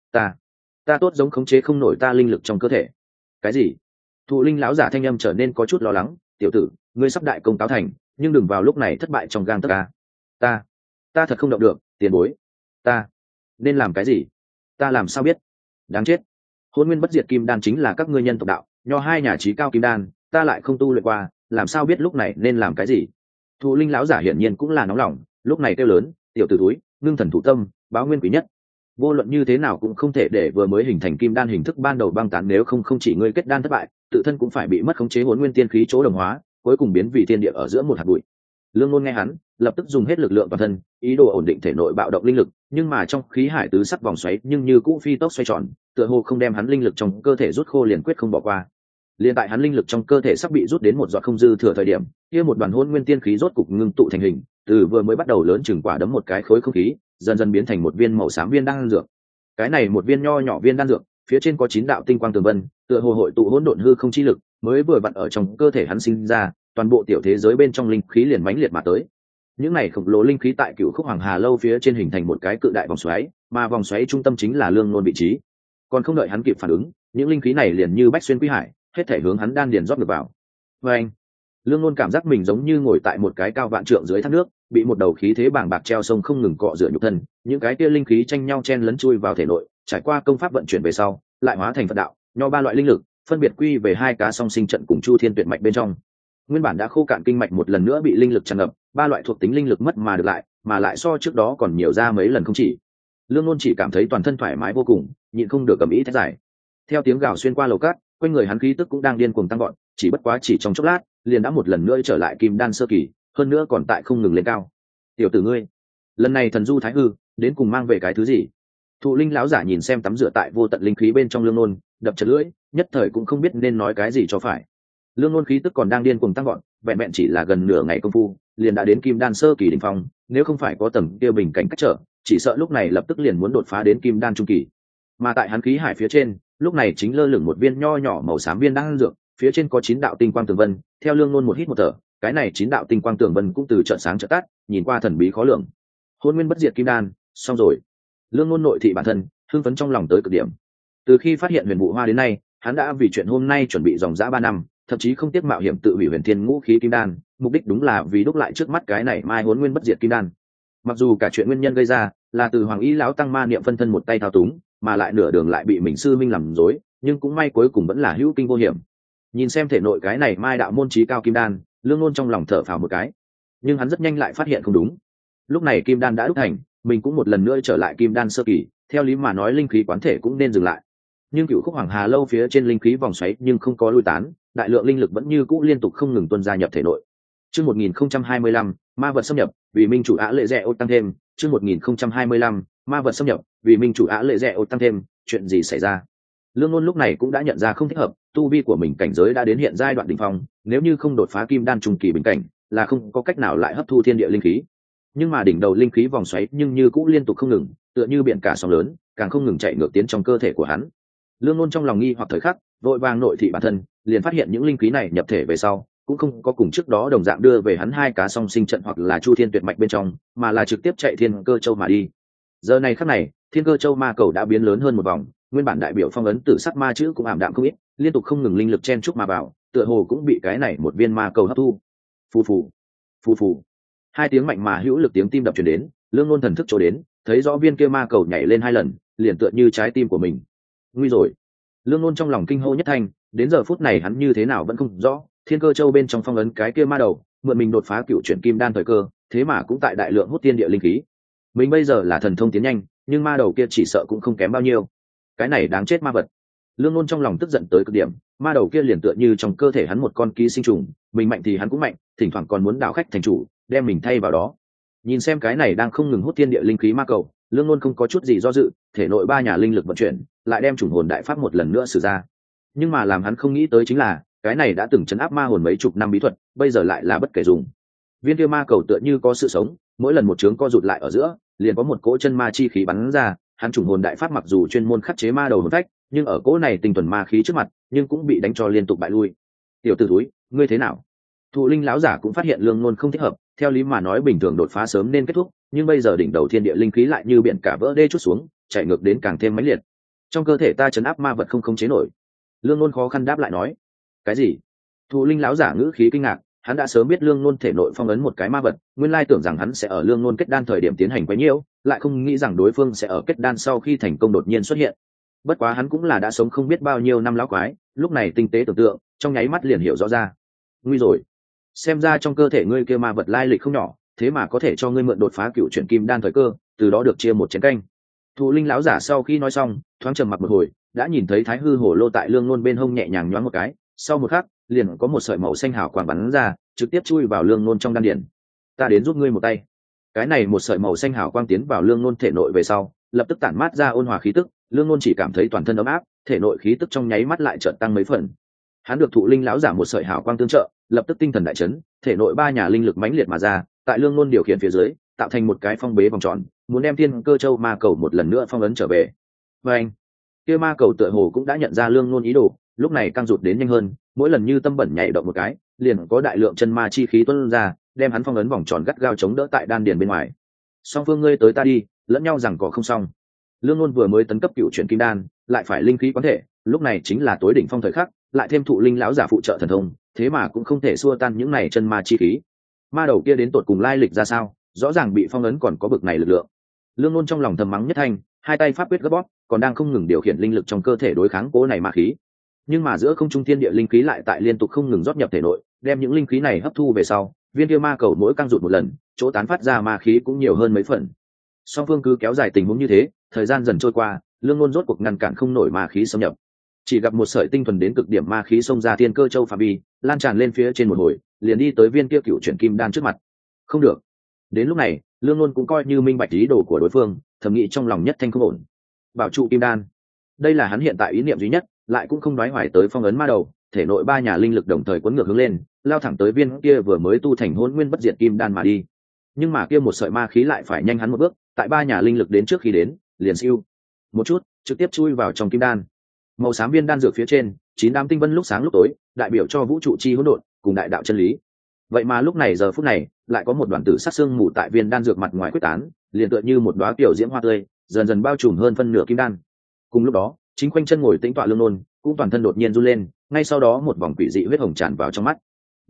ta tốt giống khống chế không nổi ta linh lực trong cơ thể. Cái gì? Thụ Linh lão giả thanh âm trở nên có chút lo lắng, tiểu tử, ngươi sắp đại công cáo thành, nhưng đừng vào lúc này thất bại trong gang tấc a. Ta thật không động được, tiền bối. Ta nên làm cái gì? Ta làm sao biết? Đáng chết. Hôn nguyên bất diệt kim đan chính là các ngươi nhân tộc đạo, nho hai nhà trí cao kim đan, ta lại không tu luyện qua, làm sao biết lúc này nên làm cái gì? Thụ Linh lão giả hiển nhiên cũng là nóng lòng, lúc này kêu lớn, tiểu tử túi, ngưng thần thủ tâm, báo nguyên quý nhất. Vô luận như thế nào cũng không thể để vừa mới hình thành kim đan hình thức ban đầu băng tán, nếu không không chỉ ngươi kết đan thất bại, tự thân cũng phải bị mất khống chế hỗn nguyên tiên khí chỗ đồng hóa, cuối cùng biến vì thiên địa ở giữa một hạt bụi. Lương Nôn nghe hắn, lập tức dùng hết lực lượng toàn thân, ý đồ ổn định thể nội bạo động linh lực, nhưng mà trong khí hải tứ sắc vòng xoáy nhưng như cũ phi tốc xoay tròn, tựa hồ không đem hắn linh lực trong cơ thể rút khô liền quyết không bỏ qua. Liên tại hắn linh lực trong cơ thể sắp bị rút đến một giọt không dư thừa thời điểm, kia một đoàn hỗn nguyên tiên khí rốt cục ngưng tụ thành hình, từ vừa mới bắt đầu lớn chừng quả đấm một cái khối không khí, dần dần biến thành một viên màu xám viên đan dược. Cái này một viên nho nhỏ viên đan dược, phía trên có 9 đạo tinh quang tường vân, tựa hồ hội tụ hỗn độn hư không chi lực, mới vừa vặn ở trong cơ thể hắn sinh ra, toàn bộ tiểu thế giới bên trong linh khí liền mãnh liệt mà tới. Những này khổng lồ linh khí tại Cửu Khúc Hoàng Hà lâu phía trên hình thành một cái cự đại vòng xoáy, mà vòng xoáy trung tâm chính là Lương Nôn vị trí. Còn không đợi hắn kịp phản ứng, những linh khí này liền như bách xuyên quy hải, hết thể hướng hắn đan điền rót ngược vào. Và anh, Lương Nôn cảm giác mình giống như ngồi tại một cái cao vạn trượng dưới thác nước, bị một đầu khí thế bàng bạc treo sông không ngừng cọ rửa nhục thân, những cái kia linh khí tranh nhau chen lấn chui vào thể nội, trải qua công pháp vận chuyển về sau, lại hóa thành Phật đạo, nho ba loại linh lực, phân biệt quy về hai cá song sinh trận cùng Chu Thiên Tuyệt mạch bên trong. Nguyên bản đã khô cạn kinh mạch một lần nữa bị linh lực tràn ngập, ba loại thuộc tính linh lực mất mà được lại, mà lại so trước đó còn nhiều ra mấy lần không chỉ. Lương Nôn chỉ cảm thấy toàn thân thoải mái vô cùng, nhịn không được cầm ý thét giải. Theo tiếng gào xuyên qua lầu cát, quanh người hắn khí tức cũng đang điên cuồng tăng gọn, chỉ bất quá chỉ trong chốc lát, liền đã một lần nữa trở lại kim đan sơ kỳ, hơn nữa còn tại không ngừng lên cao. Tiểu tử ngươi, lần này thần du thái hư, đến cùng mang về cái thứ gì? Thụ linh lão giả nhìn xem tắm rửa tại vô tận linh khí bên trong Lương Nôn, đập chật lưỡi, nhất thời cũng không biết nên nói cái gì cho phải. Lương Nôn khí tức còn đang điên cuồng tăng gọn, vẹn vẹn chỉ là gần nửa ngày công phu, liền đã đến kim đan sơ kỳ đỉnh phong, nếu không phải có tầng kia bình cảnh cách trở, chỉ sợ lúc này lập tức liền muốn đột phá đến kim đan trung kỳ. Mà tại hắn khí hải phía trên, lúc này chính lơ lửng một viên nho nhỏ màu xám viên đan dược, phía trên có 9 đạo tinh quang tường vân, theo Lương Nôn một hít một thở, cái này 9 đạo tinh quang tường vân cũng từ chợt sáng chợt tắt, nhìn qua thần bí khó lường. Hôn nguyên bất diệt kim đan, xong rồi. Lương Nôn nội thị bản thân, hưng phấn trong lòng tới cực điểm. Từ khi phát hiện huyền vụ hoa đến nay, hắn đã vì chuyện hôm nay chuẩn bị dòng dã 3 năm, thậm chí không tiếc mạo hiểm tự hủy huyền thiên ngũ khí kim đan, mục đích đúng là vì đúc lại trước mắt cái này mai hôn nguyên bất diệt kim đan. Mặc dù cả chuyện nguyên nhân gây ra là từ Hoàng Y lão tăng ma niệm phân thân một tay thao túng, mà lại nửa đường lại bị mình sư minh làm rối, nhưng cũng may cuối cùng vẫn là hữu kinh vô hiểm. Nhìn xem thể nội cái này mai đạo môn chí cao kim đan, Lương Nôn trong lòng thở phào một cái, nhưng hắn rất nhanh lại phát hiện không đúng. Lúc này kim đan đã đúc thành, mình cũng một lần nữa trở lại kim đan sơ kỳ, theo lý mà nói linh khí quán thể cũng nên dừng lại. Nhưng Cửu Khúc Hoàng Hà lâu phía trên linh khí vòng xoáy nhưng không có lui tán, đại lượng linh lực vẫn như cũ liên tục không ngừng tuôn ra nhập thể nội. Chương 1025, ma vật xâm nhập, vì minh chủ Á Lệ Dẹ Ốt tăng thêm, chương 1025, ma vật xâm nhập, vì minh chủ Á Lệ Dẹ Ốt tăng thêm, chuyện gì xảy ra? Lương Nôn lúc này cũng đã nhận ra không thích hợp, tu vi của mình cảnh giới đã đến hiện giai đoạn đỉnh phong, nếu như không đột phá kim đan trung kỳ bình cảnh, là không có cách nào lại hấp thu thiên địa linh khí. Nhưng mà đỉnh đầu linh khí vòng xoáy nhưng như cũ liên tục không ngừng, tựa như biển cả sóng lớn, càng không ngừng chạy ngược tiến trong cơ thể của hắn. Lương Nôn trong lòng nghi hoặc thời khắc, vội vàng nội thị bản thân, liền phát hiện những linh khí này nhập thể về sau, cũng không có cùng trước đó đồng dạng đưa về hắn hai cá song sinh trận hoặc là Chu Thiên Tuyệt mạch bên trong, mà là trực tiếp chạy Thiên Cơ Châu mà đi. Giờ này khắc này, Thiên Cơ Châu ma cầu đã biến lớn hơn một vòng, nguyên bản đại biểu phong ấn tử sắc ma chữ cũng ảm đạm không ít, liên tục không ngừng linh lực chen chúc mà vào, tựa hồ cũng bị cái này một viên ma cầu hấp thu. Phù phù, phù phù. Hai tiếng mạnh mà hữu lực tiếng tim đập truyền đến, Lương Nôn thần thức chỗ đến, thấy rõ viên kia ma cầu nhảy lên 2 lần, liền tựa như trái tim của mình. Nguy rồi. Lương Nôn trong lòng kinh hô nhất thanh, đến giờ phút này hắn như thế nào vẫn không rõ, Thiên Cơ Châu bên trong phong ấn cái kia ma đầu, mượn mình đột phá cựu chuyển kim đan thời cơ, thế mà cũng tại đại lượng hút tiên địa linh khí. Mình bây giờ là thần thông tiến nhanh, nhưng ma đầu kia chỉ sợ cũng không kém bao nhiêu. Cái này đáng chết ma vật. Lương Nôn trong lòng tức giận tới cực điểm, ma đầu kia liền tựa như trong cơ thể hắn một con ký sinh trùng, mình mạnh thì hắn cũng mạnh, thỉnh thoảng còn muốn đảo khách thành chủ, đem mình thay vào đó. Nhìn xem cái này đang không ngừng hút tiên địa linh khí ma cầu, Lương Nôn không có chút gì do dự, thể nội 3 nhà linh lực vận chuyển, lại đem chủng hồn đại pháp một lần nữa sử ra. Nhưng mà làm hắn không nghĩ tới chính là, cái này đã từng trấn áp ma hồn mấy chục năm bí thuật, bây giờ lại là bất kể dùng. Viên kia ma cầu tựa như có sự sống, mỗi lần một trướng co rụt lại ở giữa, liền có một cỗ chân ma chi khí bắn ra, hắn chủng hồn đại pháp mặc dù chuyên môn khắc chế ma đầu hồn phách, nhưng ở cỗ này tinh thuần ma khí trước mặt, nhưng cũng bị đánh cho liên tục bại lui. Tiểu tử thúi, ngươi thế nào? Thụ linh lão giả cũng phát hiện Lương Nôn không thích hợp, theo lý mà nói bình thường đột phá sớm nên kết thúc, nhưng bây giờ đỉnh đầu thiên địa linh khí lại như biển cả vỡ đê chút xuống, chạy ngược đến càng thêm mãnh liệt. Trong cơ thể ta trấn áp ma vật không khống chế nổi. Lương Nôn khó khăn đáp lại nói. Cái gì? Thụ linh lão giả ngữ khí kinh ngạc, hắn đã sớm biết Lương Nôn thể nội phong ấn một cái ma vật, nguyên lai tưởng rằng hắn sẽ ở Lương Nôn kết đan thời điểm tiến hành quấy nhiễu, lại không nghĩ rằng đối phương sẽ ở kết đan sau khi thành công đột nhiên xuất hiện. Bất quá hắn cũng là đã sống không biết bao nhiêu năm lão quái, lúc này tinh tế tưởng tượng, trong nháy mắt liền hiểu rõ ra. Nguy rồi, xem ra trong cơ thể ngươi kia ma vật lai lịch không nhỏ, thế mà có thể cho ngươi mượn đột phá cựu chuyển kim đan thời cơ, từ đó được chia một chén canh. Thụ linh lão giả sau khi nói xong, thoáng trầm mặc một hồi, đã nhìn thấy Thái Hư Hổ Lô tại Lương Nôn bên hông nhẹ nhàng nhoáng một cái, sau một khắc, liền có một sợi màu xanh hào quang bắn ra, trực tiếp chui vào Lương Nôn trong đan điền. Ta đến giúp ngươi một tay. Cái này một sợi màu xanh hào quang tiến vào Lương Nôn thể nội về sau, lập tức tản mát ra ôn hòa khí tức, Lương Nôn chỉ cảm thấy toàn thân ấm áp, thể nội khí tức trong nháy mắt lại chợt tăng mấy phần. Hắn được thụ linh lão giả một sợi hào quang tương trợ, lập tức tinh thần đại chấn, thể nội 3 nhà linh lực mãnh liệt mà ra, tại Lương Nôn điều khiển phía dưới, tạo thành một cái phong bế vòng tròn, muốn đem Thiên Cơ Châu ma cầu một lần nữa phong ấn trở về. và anh kia ma cầu tựa hồ cũng đã nhận ra lương nôn ý đồ, lúc này căng rụt đến nhanh hơn, mỗi lần như tâm bẩn nhảy động một cái liền có đại lượng chân ma chi khí tuôn ra, đem hắn phong ấn vòng tròn gắt gao chống đỡ tại đan điền bên ngoài. Song phương ngươi tới ta đi, lẫn nhau rằng có không xong. Lương nôn vừa mới tấn cấp cựu chuyển kim đan, lại phải linh khí quán thể, lúc này chính là tối đỉnh phong thời khắc, lại thêm thụ linh lão giả phụ trợ thần thông, thế mà cũng không thể xua tan những này chân ma chi khí. Ma đầu kia đến tột cùng lai lịch ra sao, rõ ràng bị phong ấn còn có bực này lực lượng. Lương nôn trong lòng thầm mắng nhất thanh, hai tay pháp quyết gấp bóp, còn đang không ngừng điều khiển linh lực trong cơ thể đối kháng cố này ma khí. Nhưng mà giữa không trung thiên địa linh khí lại tại liên tục không ngừng rót nhập thể nội, đem những linh khí này hấp thu về sau, viên kia ma cầu mỗi căng rụt một lần, chỗ tán phát ra ma khí cũng nhiều hơn mấy phần. Song phương cứ kéo dài tình huống như thế, thời gian dần trôi qua, lương ngôn rốt cuộc ngăn cản không nổi ma khí xâm nhập. Chỉ gặp một sợi tinh thuần đến cực điểm ma khí xông ra thiên cơ châu phạm vi, lan tràn lên phía trên một hồi, liền đi tới viên kia cựu chuyển kim đan trước mặt. Không được. Đến lúc này, lương ngôn cũng coi như minh bạch ý đồ của đối phương, thầm nghĩ trong lòng nhất thanh không ổn. Bảo trụ kim đan, đây là hắn hiện tại ý niệm duy nhất, lại cũng không đoái hoài tới phong ấn ma đầu, thể nội ba nhà linh lực đồng thời cuốn ngược hướng lên, lao thẳng tới viên kia vừa mới tu thành hỗn nguyên bất diệt kim đan mà đi. Nhưng mà kia một sợi ma khí lại phải nhanh hắn một bước, tại ba nhà linh lực đến trước khi đến, liền siêu một chút, trực tiếp chui vào trong kim đan. Màu xám viên đan dược phía trên, 9 đám tinh vân lúc sáng lúc tối, đại biểu cho vũ trụ chi hỗn độn, cùng đại đạo chân lý. Vậy mà lúc này giờ phút này, lại có một đoàn tử sắc xương mù tại viên đan dược mặt ngoài quyết tán, liền tựa như một đóa tiểu diễm hoa tươi, dần dần bao trùm hơn phân nửa kim đan. Cùng lúc đó, chính quanh chân ngồi tĩnh tọa lương nôn, cũng toàn thân đột nhiên run lên, ngay sau đó một vòng quỷ dị huyết hồng tràn vào trong mắt.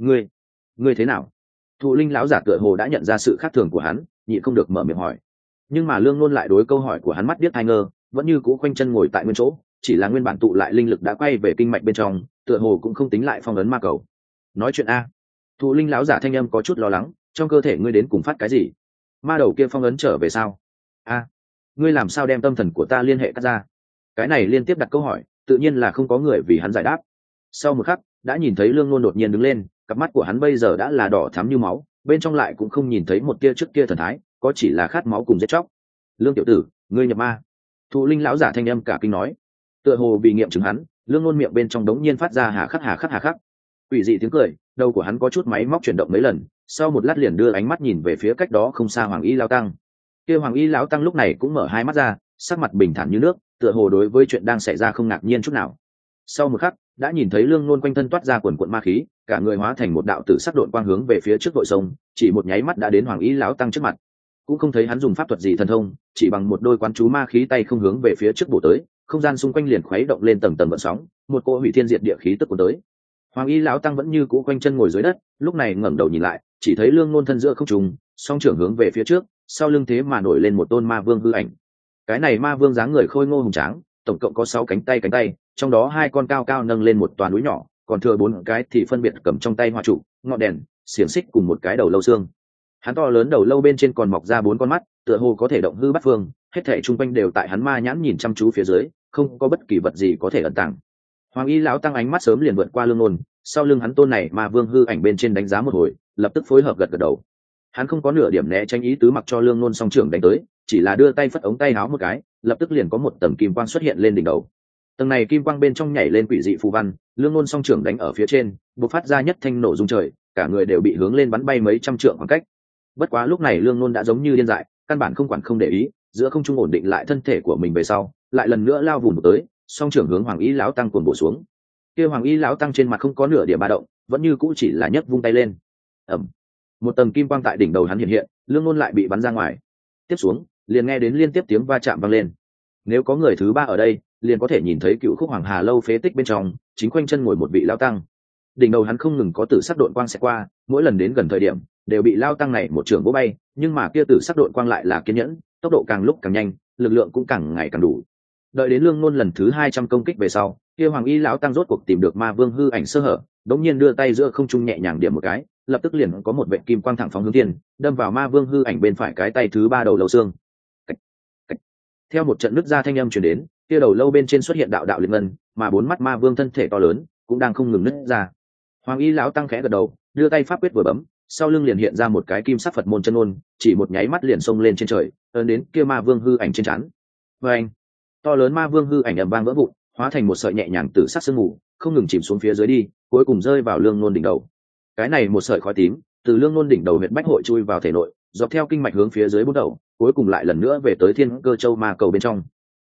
Ngươi thế nào? Thụ linh lão giả tựa hồ đã nhận ra sự khác thường của hắn, nhịn không được mở miệng hỏi. Nhưng mà lương nôn lại đối câu hỏi của hắn mắt biết hai ngơ, vẫn như cũ quanh chân ngồi tại nguyên chỗ, chỉ là nguyên bản tụ lại linh lực đã quay về kinh mạch bên trong, tựa hồ cũng không tính lại phong ấn ma cầu. Nói chuyện a. Thụ linh lão giả thanh âm có chút lo lắng, trong cơ thể ngươi đến cùng phát cái gì? Ma đầu kia phong ấn trở về sao? A, ngươi làm sao đem tâm thần của ta liên hệ cắt ra? Cái này liên tiếp đặt câu hỏi, tự nhiên là không có người vì hắn giải đáp. Sau một khắc, đã nhìn thấy lương nôn đột nhiên đứng lên, cặp mắt của hắn bây giờ đã là đỏ thắm như máu, bên trong lại cũng không nhìn thấy một tia trước kia thần thái, có chỉ là khát máu cùng giết chóc. Lương tiểu tử, ngươi nhập ma. Thụ linh lão giả thanh âm cả kinh nói. Tựa hồ bị nghiệm chứng hắn, lương nôn miệng bên trong đống nhiên phát ra hà khắc. Quỷ dị tiếng cười, đầu của hắn có chút máy móc chuyển động mấy lần, sau một lát liền đưa ánh mắt nhìn về phía cách đó không xa Hoàng Y lão tăng. Kia Hoàng Y lão tăng lúc này cũng mở hai mắt ra, sắc mặt bình thản như nước, tựa hồ đối với chuyện đang xảy ra không ngạc nhiên chút nào. Sau một khắc, đã nhìn thấy lương nôn quanh thân toát ra quần quận ma khí, cả người hóa thành một đạo tử sắc độn quang hướng về phía trước đội sông, chỉ một nháy mắt đã đến Hoàng Y lão tăng trước mặt. Cũng không thấy hắn dùng pháp thuật gì thần thông, chỉ bằng một đôi quán chú ma khí tay không hướng về phía trước bổ tới, không gian xung quanh liền khuấy động lên tầng tầng gợn sóng, một cỗ hủy thiên diệt địa khí tức cuốn tới. Hoàng Y lão tăng vẫn như cũ quanh chân ngồi dưới đất, lúc này ngẩng đầu nhìn lại, chỉ thấy lương nôn thân giữa không trung, song trưởng hướng về phía trước, sau lưng thế mà nổi lên một tôn ma vương hư ảnh. Cái này ma vương dáng người khôi ngô hùng tráng, tổng cộng có 6 cánh tay, trong đó 2 con cao cao nâng lên một toàn núi nhỏ, còn thừa 4 cái thì phân biệt cầm trong tay hoa trụ, ngọn đèn, xiềng xích cùng một cái đầu lâu xương. Hắn to lớn đầu lâu bên trên còn mọc ra 4 con mắt, tựa hồ có thể động hư bắt phương, hết thảy chung quanh đều tại hắn ma nhãn nhìn chăm chú phía dưới, không có bất kỳ vật gì có thể ẩn tàng. Hoàng Y lão tăng ánh mắt sớm liền vượt qua lương nôn, sau lưng hắn tôn này ma vương hư ảnh bên trên đánh giá một hồi, lập tức phối hợp gật đầu. Hắn không có nửa điểm né tránh ý tứ, mặc cho lương nôn song trưởng đánh tới, chỉ là đưa tay phất ống tay áo một cái, lập tức liền có một tầng kim quang xuất hiện lên đỉnh đầu. Tầng này kim quang bên trong nhảy lên quỷ dị phù văn, lương nôn song trưởng đánh ở phía trên, bộc phát ra nhất thanh nổ rung trời, cả người đều bị hướng lên bắn bay mấy trăm trượng khoảng cách. Bất quá lúc này lương nôn đã giống như điên dại, căn bản không quản không để ý, giữa không trung ổn định lại thân thể của mình về sau, lại lần nữa lao vùng tới, song trưởng hướng Hoàng Y lão tăng cuồn bổ xuống. Kia Hoàng Y lão tăng trên mặt không có nửa điểm ba động, vẫn như cũ chỉ là nhấc vung tay lên. Ầm. Một tầng kim quang tại đỉnh đầu hắn hiện hiện, lương nôn lại bị bắn ra ngoài. Tiếp xuống, liền nghe đến liên tiếp tiếng va chạm vang lên. Nếu có người thứ ba ở đây, liền có thể nhìn thấy cựu khúc Hoàng Hà lâu phế tích bên trong, chính quanh chân ngồi một vị lão tăng. Đỉnh đầu hắn không ngừng có tử sắc độn quang xẹt qua, mỗi lần đến gần thời điểm, đều bị lão tăng này một trường vỗ bay, nhưng mà kia tử sắc độn quang lại là kiên nhẫn, tốc độ càng lúc càng nhanh, lực lượng cũng càng ngày càng đủ. Đợi đến lương nôn lần thứ 200 công kích về sau, kia Hoàng Y lão tăng rốt cuộc tìm được ma vương hư ảnh sơ hở, đống nhiên đưa tay giữa không trung nhẹ nhàng điểm một cái, lập tức liền có một vệt kim quang thẳng phóng hướng thiên, đâm vào ma vương hư ảnh bên phải cái tay thứ 3 đầu lâu xương. Cách, cách. Theo một trận nứt ra thanh âm truyền đến, kia đầu lâu bên trên xuất hiện đạo đạo liệt ngân, mà 4 mắt ma vương thân thể to lớn cũng đang không ngừng nứt ra. Hoàng Y lão tăng khẽ gật đầu, đưa tay pháp quyết vừa bấm, sau lưng liền hiện ra một cái kim sắc Phật môn chân ôn, chỉ một nháy mắt liền xông lên trên trời, ấn đến kia ma vương hư ảnh trên trán. Oeng! To lớn ma vương hư ảnh ầm vang vỡ vụn, hóa thành một sợi nhẹ nhàng tử sắc sương mù, không ngừng chìm xuống phía dưới đi, cuối cùng rơi vào lương nôn đỉnh đầu. Cái này một sợi khói tím từ lương nôn đỉnh đầu huyệt bách hội chui vào thể nội, dọc theo kinh mạch hướng phía dưới bốn đầu, cuối cùng lại lần nữa về tới thiên cơ châu ma cầu bên trong.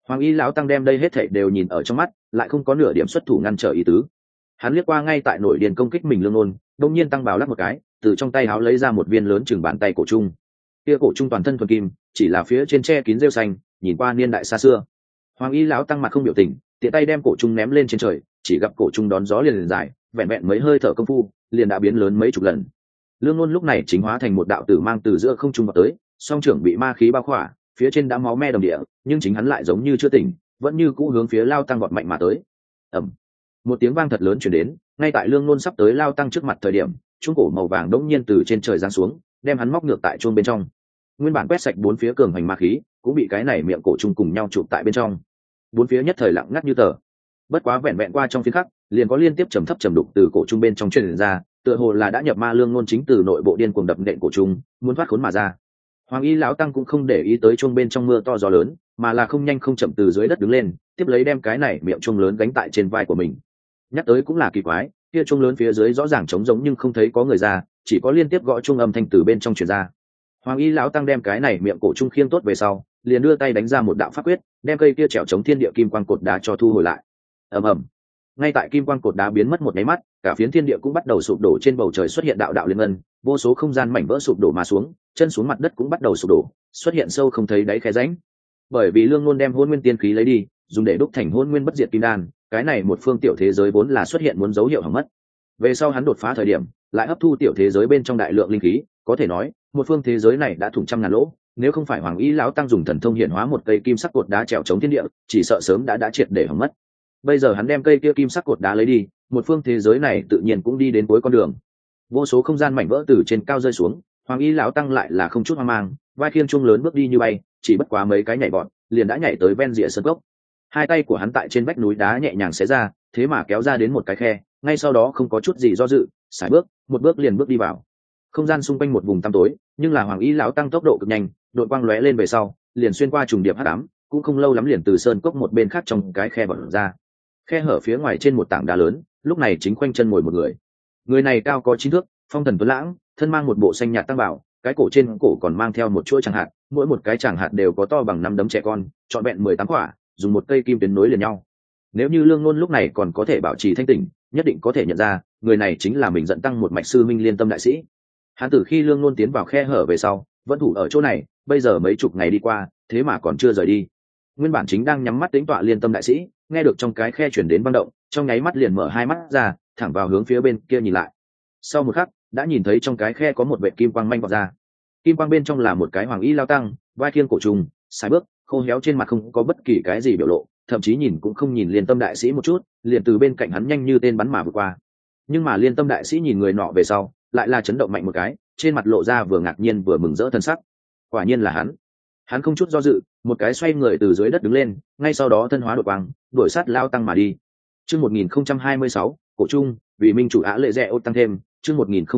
Hoàng Y lão tăng đem đây hết thảy đều nhìn ở trong mắt, lại không có nửa điểm xuất thủ ngăn trở ý tứ. Hắn liếc qua ngay tại nổi điên công kích mình Lương Nôn, đông nhiên tăng bào lắc một cái, từ trong tay áo lấy ra một viên lớn chừng bàn tay cổ trung. Kia cổ trung toàn thân thuần kim, chỉ là phía trên che kín rêu xanh, nhìn qua niên đại xa xưa. Hoàng Y lão tăng mặt không biểu tình, tiện tay đem cổ trung ném lên trên trời, chỉ gặp cổ trung đón gió liền dài, vẹn vẹn mấy hơi thở công phu, liền đã biến lớn mấy chục lần. Lương Nôn lúc này chính hóa thành một đạo tử mang từ giữa không trung vào tới, song trưởng bị ma khí bao khỏa, phía trên đã máu me đầm địa, nhưng chính hắn lại giống như chưa tỉnh, vẫn như cũ hướng phía Lao Tăng vọt mạnh mà tới. Ầm. Một tiếng vang thật lớn truyền đến, ngay tại Lương Nôn sắp tới Lao Tăng trước mặt thời điểm, chuông cổ màu vàng đống nhiên từ trên trời giáng xuống, đem hắn móc ngược tại chuông bên trong. Nguyên bản quét sạch bốn phía cường hành ma khí, cũng bị cái này miệng cổ trùng cùng nhau chụp tại bên trong. Bốn phía nhất thời lặng ngắt như tờ. Bất quá vẹn vẹn qua trong phiến khắc, liền có liên tiếp trầm thấp trầm đục từ cổ trung bên trong truyền ra, tựa hồ là đã nhập ma. Lương Nôn chính từ nội bộ điên cuồng đập nện cổ trùng, muốn thoát khốn mà ra. Hoàng Y lão tăng cũng không để ý tới chuông bên trong mưa to gió lớn, mà là không nhanh không chậm từ dưới đất đứng lên, tiếp lấy đem cái này miệng chuông lớn gánh tại trên vai của mình. Nhắc tới cũng là kỳ quái, kia chuông lớn phía dưới rõ ràng trống rỗng nhưng không thấy có người ra, chỉ có liên tiếp gõ chuông âm thanh từ bên trong truyền ra. Hoàng Y lão tăng đem cái này miệng cổ trung khiêng tốt về sau, liền đưa tay đánh ra một đạo pháp quyết, đem cây kia trèo chống thiên địa kim quang cột đá cho thu hồi lại. Ầm ầm. Ngay tại kim quang cột đá biến mất một cái mắt, cả phiến thiên địa cũng bắt đầu sụp đổ, trên bầu trời xuất hiện đạo đạo liên ngân, vô số không gian mảnh vỡ sụp đổ mà xuống, chân xuống mặt đất cũng bắt đầu sụp đổ, xuất hiện sâu không thấy đáy khe rãnh. Bởi vì Lương Nôn đem Hỗn Nguyên tiên khí lấy đi, dùng để đúc thành Hỗn Nguyên bất diệt kim đan, cái này một phương tiểu thế giới vốn là xuất hiện muốn dấu hiệu hỏng mất. Về sau hắn đột phá thời điểm, lại hấp thu tiểu thế giới bên trong đại lượng linh khí, có thể nói, một phương thế giới này đã thủng trăm ngàn lỗ, nếu không phải Hoàng Y lão tăng dùng thần thông hiện hóa một cây kim sắc cột đá trèo chống thiên địa, chỉ sợ sớm đã triệt để hỏng mất. Bây giờ hắn đem cây kia kim sắc cột đá lấy đi, một phương thế giới này tự nhiên cũng đi đến cuối con đường. Vô số không gian mảnh vỡ từ trên cao rơi xuống, Hoàng Y lão tăng lại là không chút hoang mang, vai khiêng chuông lớn bước đi như bay, chỉ bất quá mấy cái nhảy vọt, liền đã nhảy tới ven rìa sơn cốc. Hai tay của hắn tại trên vách núi đá nhẹ nhàng xé ra, thế mà kéo ra đến một cái khe, ngay sau đó không có chút gì do dự, sải bước, một bước liền bước đi vào. Không gian xung quanh một vùng tăm tối, nhưng là Hoàng Y lão tăng tốc độ cực nhanh, đội quang lóe lên về sau, liền xuyên qua trùng điệp hắc ám, cũng không lâu lắm liền từ sơn cốc một bên khác trong cái khe vọt ra. Khe hở phía ngoài trên một tảng đá lớn, lúc này chính khoanh chân ngồi một người. Người này cao có 9 thước, phong thần tuấn lãng, thân mang một bộ xanh nhạt tăng bảo, cái cổ trên cổ còn mang theo một chuỗi tràng hạt, mỗi một cái tràng hạt đều có to bằng 5 đấm trẻ con, trọn vẹn 18 quả, dùng một cây kim tuyến nối liền nhau. Nếu như Lương Nôn lúc này còn có thể bảo trì thanh tỉnh, nhất định có thể nhận ra, người này chính là mình dẫn tăng một mạch sư Minh Liên Tâm đại sĩ. Hắn từ khi Lương Nôn tiến vào khe hở về sau, vẫn thủ ở chỗ này, bây giờ mấy chục ngày đi qua, thế mà còn chưa rời đi. Nguyên bản chính đang nhắm mắt tĩnh tọa Liên Tâm đại sĩ, nghe được trong cái khe chuyển đến băng động, trong nháy mắt liền mở hai mắt ra, thẳng vào hướng phía bên kia nhìn lại. Sau một khắc, đã nhìn thấy trong cái khe có một vệt kim quang manh vọt ra. Kim quang bên trong là một cái Hoàng Y lao tăng, vai khiêng cổ trùng, sải bước, khô héo, trên mặt không có bất kỳ cái gì biểu lộ, thậm chí nhìn cũng không nhìn Liên Tâm đại sĩ một chút, liền từ bên cạnh hắn nhanh như tên bắn mà vượt qua. Nhưng mà Liên Tâm đại sĩ nhìn người nọ về sau, lại là chấn động mạnh một cái, trên mặt lộ ra vừa ngạc nhiên vừa mừng rỡ thân sắc. Quả nhiên là hắn. Hắn không chút do dự, một cái xoay người từ dưới đất đứng lên, ngay sau đó thân hóa đột quang, đuổi sát lao tăng mà đi. Chương 1026, cổ trung, vì minh chủ Á Lệ Rẽ Ốt tăng thêm, chương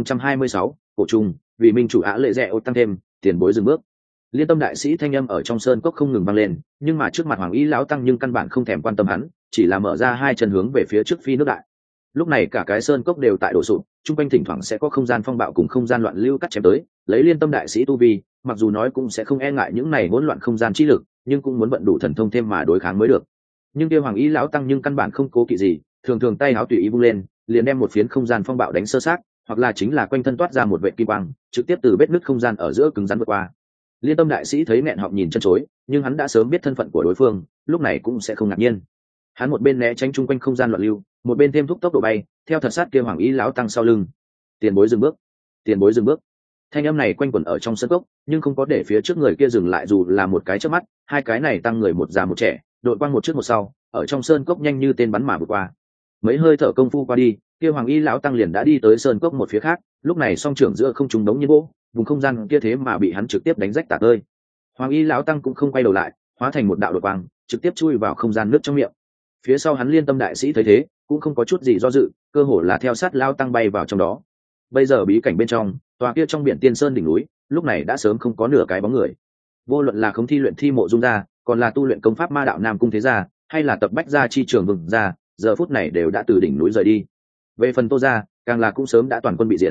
1026, cổ trung, vì minh chủ Á Lệ Rẽ Ốt tăng thêm, tiền bối dừng bước. Liên Tâm đại sĩ thanh âm ở trong sơn cốc không ngừng vang lên, nhưng mà trước mặt Hoàng Y lão tăng nhưng căn bản không thèm quan tâm hắn, chỉ là mở ra hai chân hướng về phía trước phi nước đại. Lúc này cả cái sơn cốc đều tại đổ sụp, trung quanh thỉnh thoảng sẽ có không gian phong bạo cùng không gian loạn lưu cắt chém tới, lấy Liên Tâm đại sĩ tu vi, mặc dù nói cũng sẽ không e ngại những này hỗn loạn không gian chi lực, nhưng cũng muốn vận đủ thần thông thêm mà đối kháng mới được. Nhưng kia Hoàng Y lão tăng nhưng căn bản không cố kỵ gì, thường thường tay áo tùy ý vung lên, liền đem một phiến không gian phong bạo đánh sơ xác, hoặc là chính là quanh thân toát ra một vệt kim quang, trực tiếp từ vết nứt không gian ở giữa cứng rắn vượt qua. Liên Tâm đại sĩ thấy nghẹn họng nhìn chân chối, nhưng hắn đã sớm biết thân phận của đối phương, lúc này cũng sẽ không ngạc nhiên. Hắn một bên né tránh chung quanh không gian loạn lưu, một bên thêm thúc tốc độ bay, theo thật sát kia Hoàng Y lão tăng sau lưng. Tiền bối dừng bước, tiền bối dừng bước. Thanh âm này quanh quẩn ở trong sân cốc, nhưng không có để phía trước người kia dừng lại dù là một cái chớp mắt, hai cái này tăng người một già một trẻ, đội quang một trước một sau, ở trong sơn cốc nhanh như tên bắn mà vượt qua. Mấy hơi thở công phu qua đi, kia Hoàng Y lão tăng liền đã đi tới sơn cốc một phía khác, lúc này song trưởng giữa không trung đống nhiên vỗ, vùng không gian kia thế mà bị hắn trực tiếp đánh rách tả tơi. Hoàng Y lão tăng cũng không quay đầu lại, hóa thành một đạo đột quang, trực tiếp chui vào không gian nước trong miệng. Phía sau hắn Liên Tâm đại sĩ thấy thế, cũng không có chút gì do dự, cơ hồ là theo sát lão tăng bay vào trong đó. Bây giờ bí cảnh bên trong, tòa kia trong biển Tiên Sơn đỉnh núi, lúc này đã sớm không có nửa cái bóng người. Vô luận là Khống Thi luyện thi Mộ Dung gia, còn là tu luyện công pháp Ma đạo Nam cung thế gia, hay là tập bách gia chi trường Vừng gia, giờ phút này đều đã từ đỉnh núi rời đi. Về phần Tô gia, càng là cũng sớm đã toàn quân bị diệt.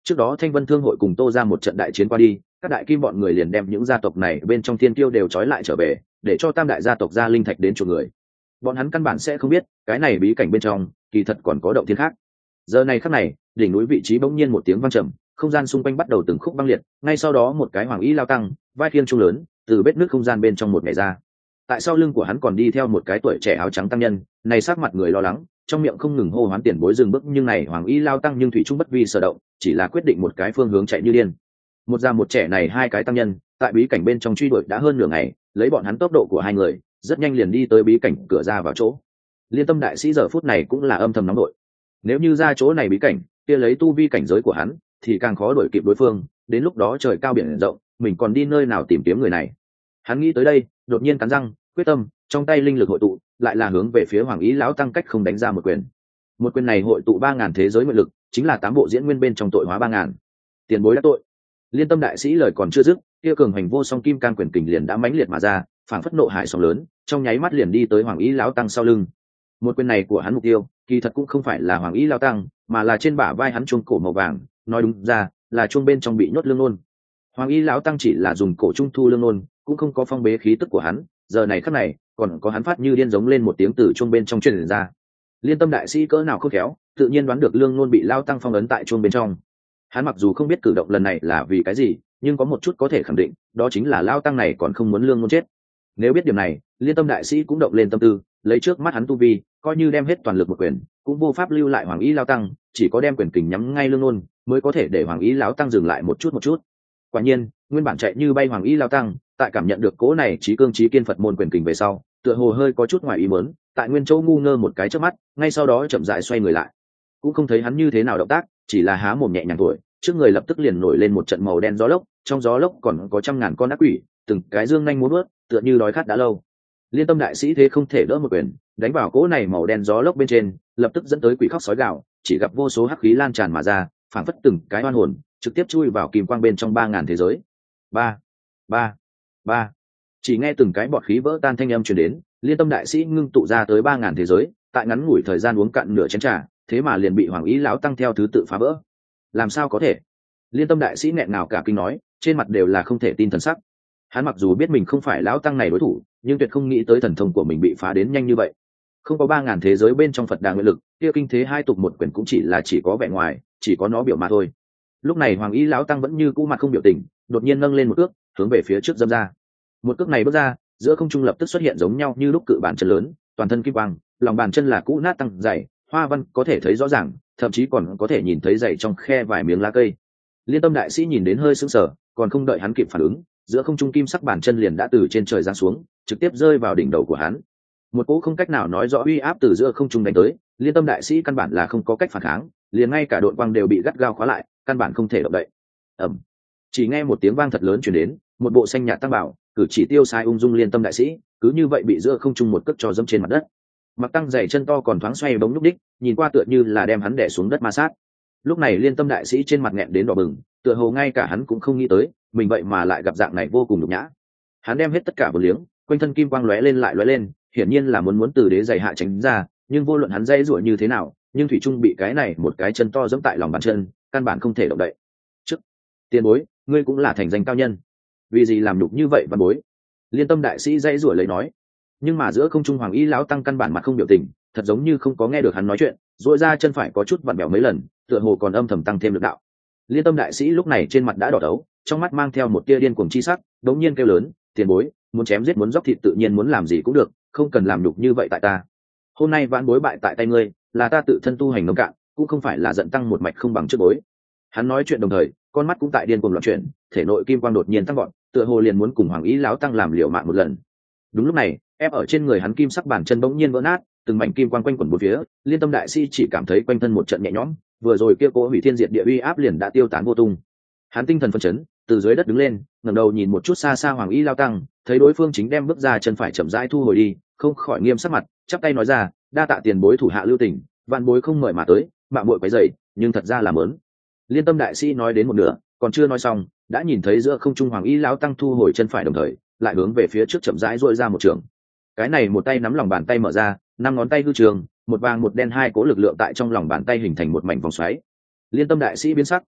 Trước đó Thanh Vân Thương hội cùng Tô ra một trận đại chiến qua đi, các đại kim bọn người liền đem những gia tộc này bên trong thiên tiêu đều trói lại trở về, để cho tam đại gia tộc ra linh thạch đến chuộc người. Bọn hắn căn bản sẽ không biết cái này bí cảnh bên trong kỳ thật còn có động thiên khác. Giờ này khắc này, đỉnh núi vị trí bỗng nhiên một tiếng vang trầm, không gian xung quanh bắt đầu từng khúc băng liệt, ngay sau đó một cái hoàng y lao tăng vai khiêng trung lớn từ bết nước không gian bên trong một nhảy ra. Tại sau lưng của hắn còn đi theo một cái tuổi trẻ áo trắng tăng nhân, này sắc mặt người lo lắng, trong miệng không ngừng hô hoán tiền bối dừng bước, nhưng này hoàng y lao tăng nhưng thủy trung bất vi sở động, chỉ là quyết định một cái phương hướng chạy như điên. Một già một trẻ này hai cái tăng nhân tại bí cảnh bên trong truy đuổi đã hơn nửa ngày, lấy bọn hắn tốc độ của hai người rất nhanh liền đi tới bí cảnh cửa ra vào chỗ. Liên Tâm đại sĩ giờ phút này cũng là âm thầm nóng đội, nếu như ra chỗ này bí cảnh kia lấy tu vi cảnh giới của hắn thì càng khó đuổi kịp đối phương, đến lúc đó trời cao biển rộng mình còn đi nơi nào tìm kiếm người này. Hắn nghĩ tới đây đột nhiên cắn răng quyết tâm, trong tay linh lực hội tụ, lại là hướng về phía hoàng ý lão tăng cách không đánh ra một quyền. Một quyền này hội tụ 3000 thế giới nguyện lực, chính là 8 bộ diễn nguyên bên trong tội hóa 3000. Tiền bối đã tội. Liên Tâm đại sĩ lời còn chưa dứt, kia cường hành vô song kim cang quyền kình liền đã mãnh liệt mà ra, phảng phất nộ hải sóng lớn, trong nháy mắt liền đi tới hoàng ý lão tăng sau lưng. Một quyền này của hắn mục tiêu kỳ thật cũng không phải là hoàng ý lão tăng, mà là trên bả vai hắn chuông cổ màu vàng, nói đúng ra là chuông bên trong bị nhốt lương nôn. Hoàng ý lão tăng chỉ là dùng cổ trung thu lương nôn, cũng không có phong bế khí tức của hắn, giờ này khắc này còn có hắn phát như điên giống lên một tiếng từ chuông bên trong truyền ra. Liên Tâm đại sĩ cỡ nào khôn khéo, tự nhiên đoán được lương nôn bị lão tăng phong ấn tại chuông bên trong. Hắn mặc dù không biết cử động lần này là vì cái gì, nhưng có một chút có thể khẳng định, đó chính là lão tăng này còn không muốn lương nôn chết. Nếu biết điểm này, Liên Tâm đại sĩ cũng động lên tâm tư, lấy trước mắt hắn tu vi, coi như đem hết toàn lực một quyền, cũng vô pháp lưu lại hoàng ý lão tăng, chỉ có đem quyền kình nhắm ngay lương nôn, mới có thể để hoàng ý lão tăng dừng lại một chút. Quả nhiên, nguyên bản chạy như bay hoàng ý lão tăng, tại cảm nhận được cỗ này trí cương trí kiên Phật môn quyền kình về sau, tựa hồ hơi có chút ngoài ý muốn, tại nguyên chỗ ngu ngơ một cái chớp mắt, ngay sau đó chậm rãi xoay người lại, cũng không thấy hắn như thế nào động tác, chỉ là há mồm nhẹ nhàng thổi, trước người lập tức liền nổi lên một trận màu đen gió lốc, trong gió lốc còn có trăm ngàn con ác quỷ, từng cái dương nhanh múa vớt, tựa như đói khát đã lâu. Liên Tâm đại sĩ thế không thể đỡ một quyền, đánh vào cỗ này màu đen gió lốc bên trên, lập tức dẫn tới quỷ khóc sói gào, chỉ gặp vô số hắc khí lan tràn mà ra, phảng phất từng cái oan hồn trực tiếp chui vào kim quang bên trong 3000 thế giới. Ba, ba, ba. Chỉ nghe từng cái bọt khí vỡ tan thanh âm truyền đến, Liên Tâm đại sĩ ngưng tụ ra tới 3000 thế giới, tại ngắn ngủi thời gian uống cạn nửa chén trà, thế mà liền bị hoàng ý lão tăng theo thứ tự phá vỡ. Làm sao có thể? Liên Tâm đại sĩ nghẹn ngào cả kinh nói, trên mặt đều là không thể tin thần sắc. Hắn mặc dù biết mình không phải lão tăng này đối thủ, nhưng tuyệt không nghĩ tới thần thông của mình bị phá đến nhanh như vậy. Không có 3000 thế giới bên trong Phật đà nguyện lực, kia kinh thế hai tục một quyền cũng chỉ có vẻ ngoài, chỉ có nó biểu mà thôi. Lúc này hoàng ý lão tăng vẫn như cũ mặt không biểu tình, đột nhiên nâng lên một cước, hướng về phía trước dâm ra. Một cước này bước ra, giữa không trung lập tức xuất hiện giống nhau như lúc cự bàn chân lớn, toàn thân kim quang, lòng bàn chân là cũ nát tăng dày, hoa văn có thể thấy rõ ràng, thậm chí còn có thể nhìn thấy dày trong khe vài miếng lá cây. Liên Tâm đại sĩ nhìn đến hơi sững sờ, còn không đợi hắn kịp phản ứng, giữa không trung kim sắc bàn chân liền đã từ trên trời giáng xuống, trực tiếp rơi vào đỉnh đầu của hắn. Một cỗ không cách nào nói rõ uy áp từ giữa không trung đánh tới, Liên Tâm đại sĩ căn bản là không có cách phản kháng, liền ngay cả đội quang đều bị gắt gao khóa lại, căn bản không thể động đậy. Ầm. Chỉ nghe một tiếng vang thật lớn truyền đến, một bộ xanh nhạt tăng bảo, cử chỉ tiêu sai ung dung Liên Tâm đại sĩ, cứ như vậy bị giữa không trung một cước cho dẫm trên mặt đất. Mặc tăng dày chân to còn thoáng xoay bóng nhúc đích, nhìn qua tựa như là đem hắn đè xuống đất ma sát. Lúc này Liên Tâm đại sĩ trên mặt nghẹn đến đỏ bừng, tựa hồ ngay cả hắn cũng không nghĩ tới, mình vậy mà lại gặp dạng này vô cùng nhục nhã. Hắn đem hết tất cả vốn liếng, quanh thân kim quang lóe lên lại lóe lên, hiển nhiên là muốn từ đế giày hạ tránh ra, nhưng vô luận hắn dây rủa như thế nào, nhưng thủy trung bị cái này một cái chân to giẫm tại lòng bàn chân, căn bản không thể động đậy. Trước tiền bối, ngươi cũng là thành danh cao nhân, vì gì làm nhục như vậy văn bối? Liên Tâm đại sĩ dây rủa lấy nói, nhưng mà giữa không trung hoàng y lão tăng căn bản mặt không biểu tình, thật giống như không có nghe được hắn nói chuyện, duỗi ra chân phải có chút vặn bẹo mấy lần, tựa hồ còn âm thầm tăng thêm lực đạo. Liên Tâm đại sĩ lúc này trên mặt đã đỏ đấu, trong mắt mang theo một tia điên cuồng chi sắc, đống nhiên kêu lớn, tiền bối, muốn chém giết muốn dốc thịt tự nhiên muốn làm gì cũng được, không cần làm nhục như vậy tại ta. Hôm nay vãn bối bại tại tay ngươi, là ta tự thân tu hành nông cạn, cũng không phải là giận tăng một mạch không bằng trước bối. Hắn nói chuyện đồng thời, con mắt cũng tại điên cuồng loạn chuyển, thể nội kim quang đột nhiên tăng vọt, tựa hồ liền muốn cùng hoàng ý lão tăng làm liều mạng một lần. Đúng lúc này, ép ở trên người hắn kim sắc bàn chân bỗng nhiên vỡ nát, từng mảnh kim quang quanh quẩn bốn phía, Liên Tâm đại sĩ chỉ cảm thấy quanh thân một trận nhẹ nhõm, vừa rồi kia cỗ hủy thiên diệt địa uy áp liền đã tiêu tán vô tung. Hắn tinh thần phấn chấn, từ dưới đất đứng lên, ngẩng đầu nhìn một chút xa xa hoàng y lao tăng, thấy đối phương chính đem bước ra chân phải chậm rãi thu hồi đi, không khỏi nghiêm sắc mặt, chắp tay nói ra, đa tạ tiền bối thủ hạ lưu tình, vạn bối không mời mà tới, mạo muội quấy rầy, nhưng thật ra là mớn. Liên Tâm đại sĩ nói đến một nửa, còn chưa nói xong, đã nhìn thấy giữa không trung hoàng y lão tăng thu hồi chân phải đồng thời, lại hướng về phía trước chậm rãi duỗi ra một trường. Cái này một tay nắm lòng bàn tay mở ra, năm ngón tay hư trường, một vàng một đen hai cố lực lượng tại trong lòng bàn tay hình thành một mảnh vòng xoáy. Liên Tâm đại sĩ biến sắc,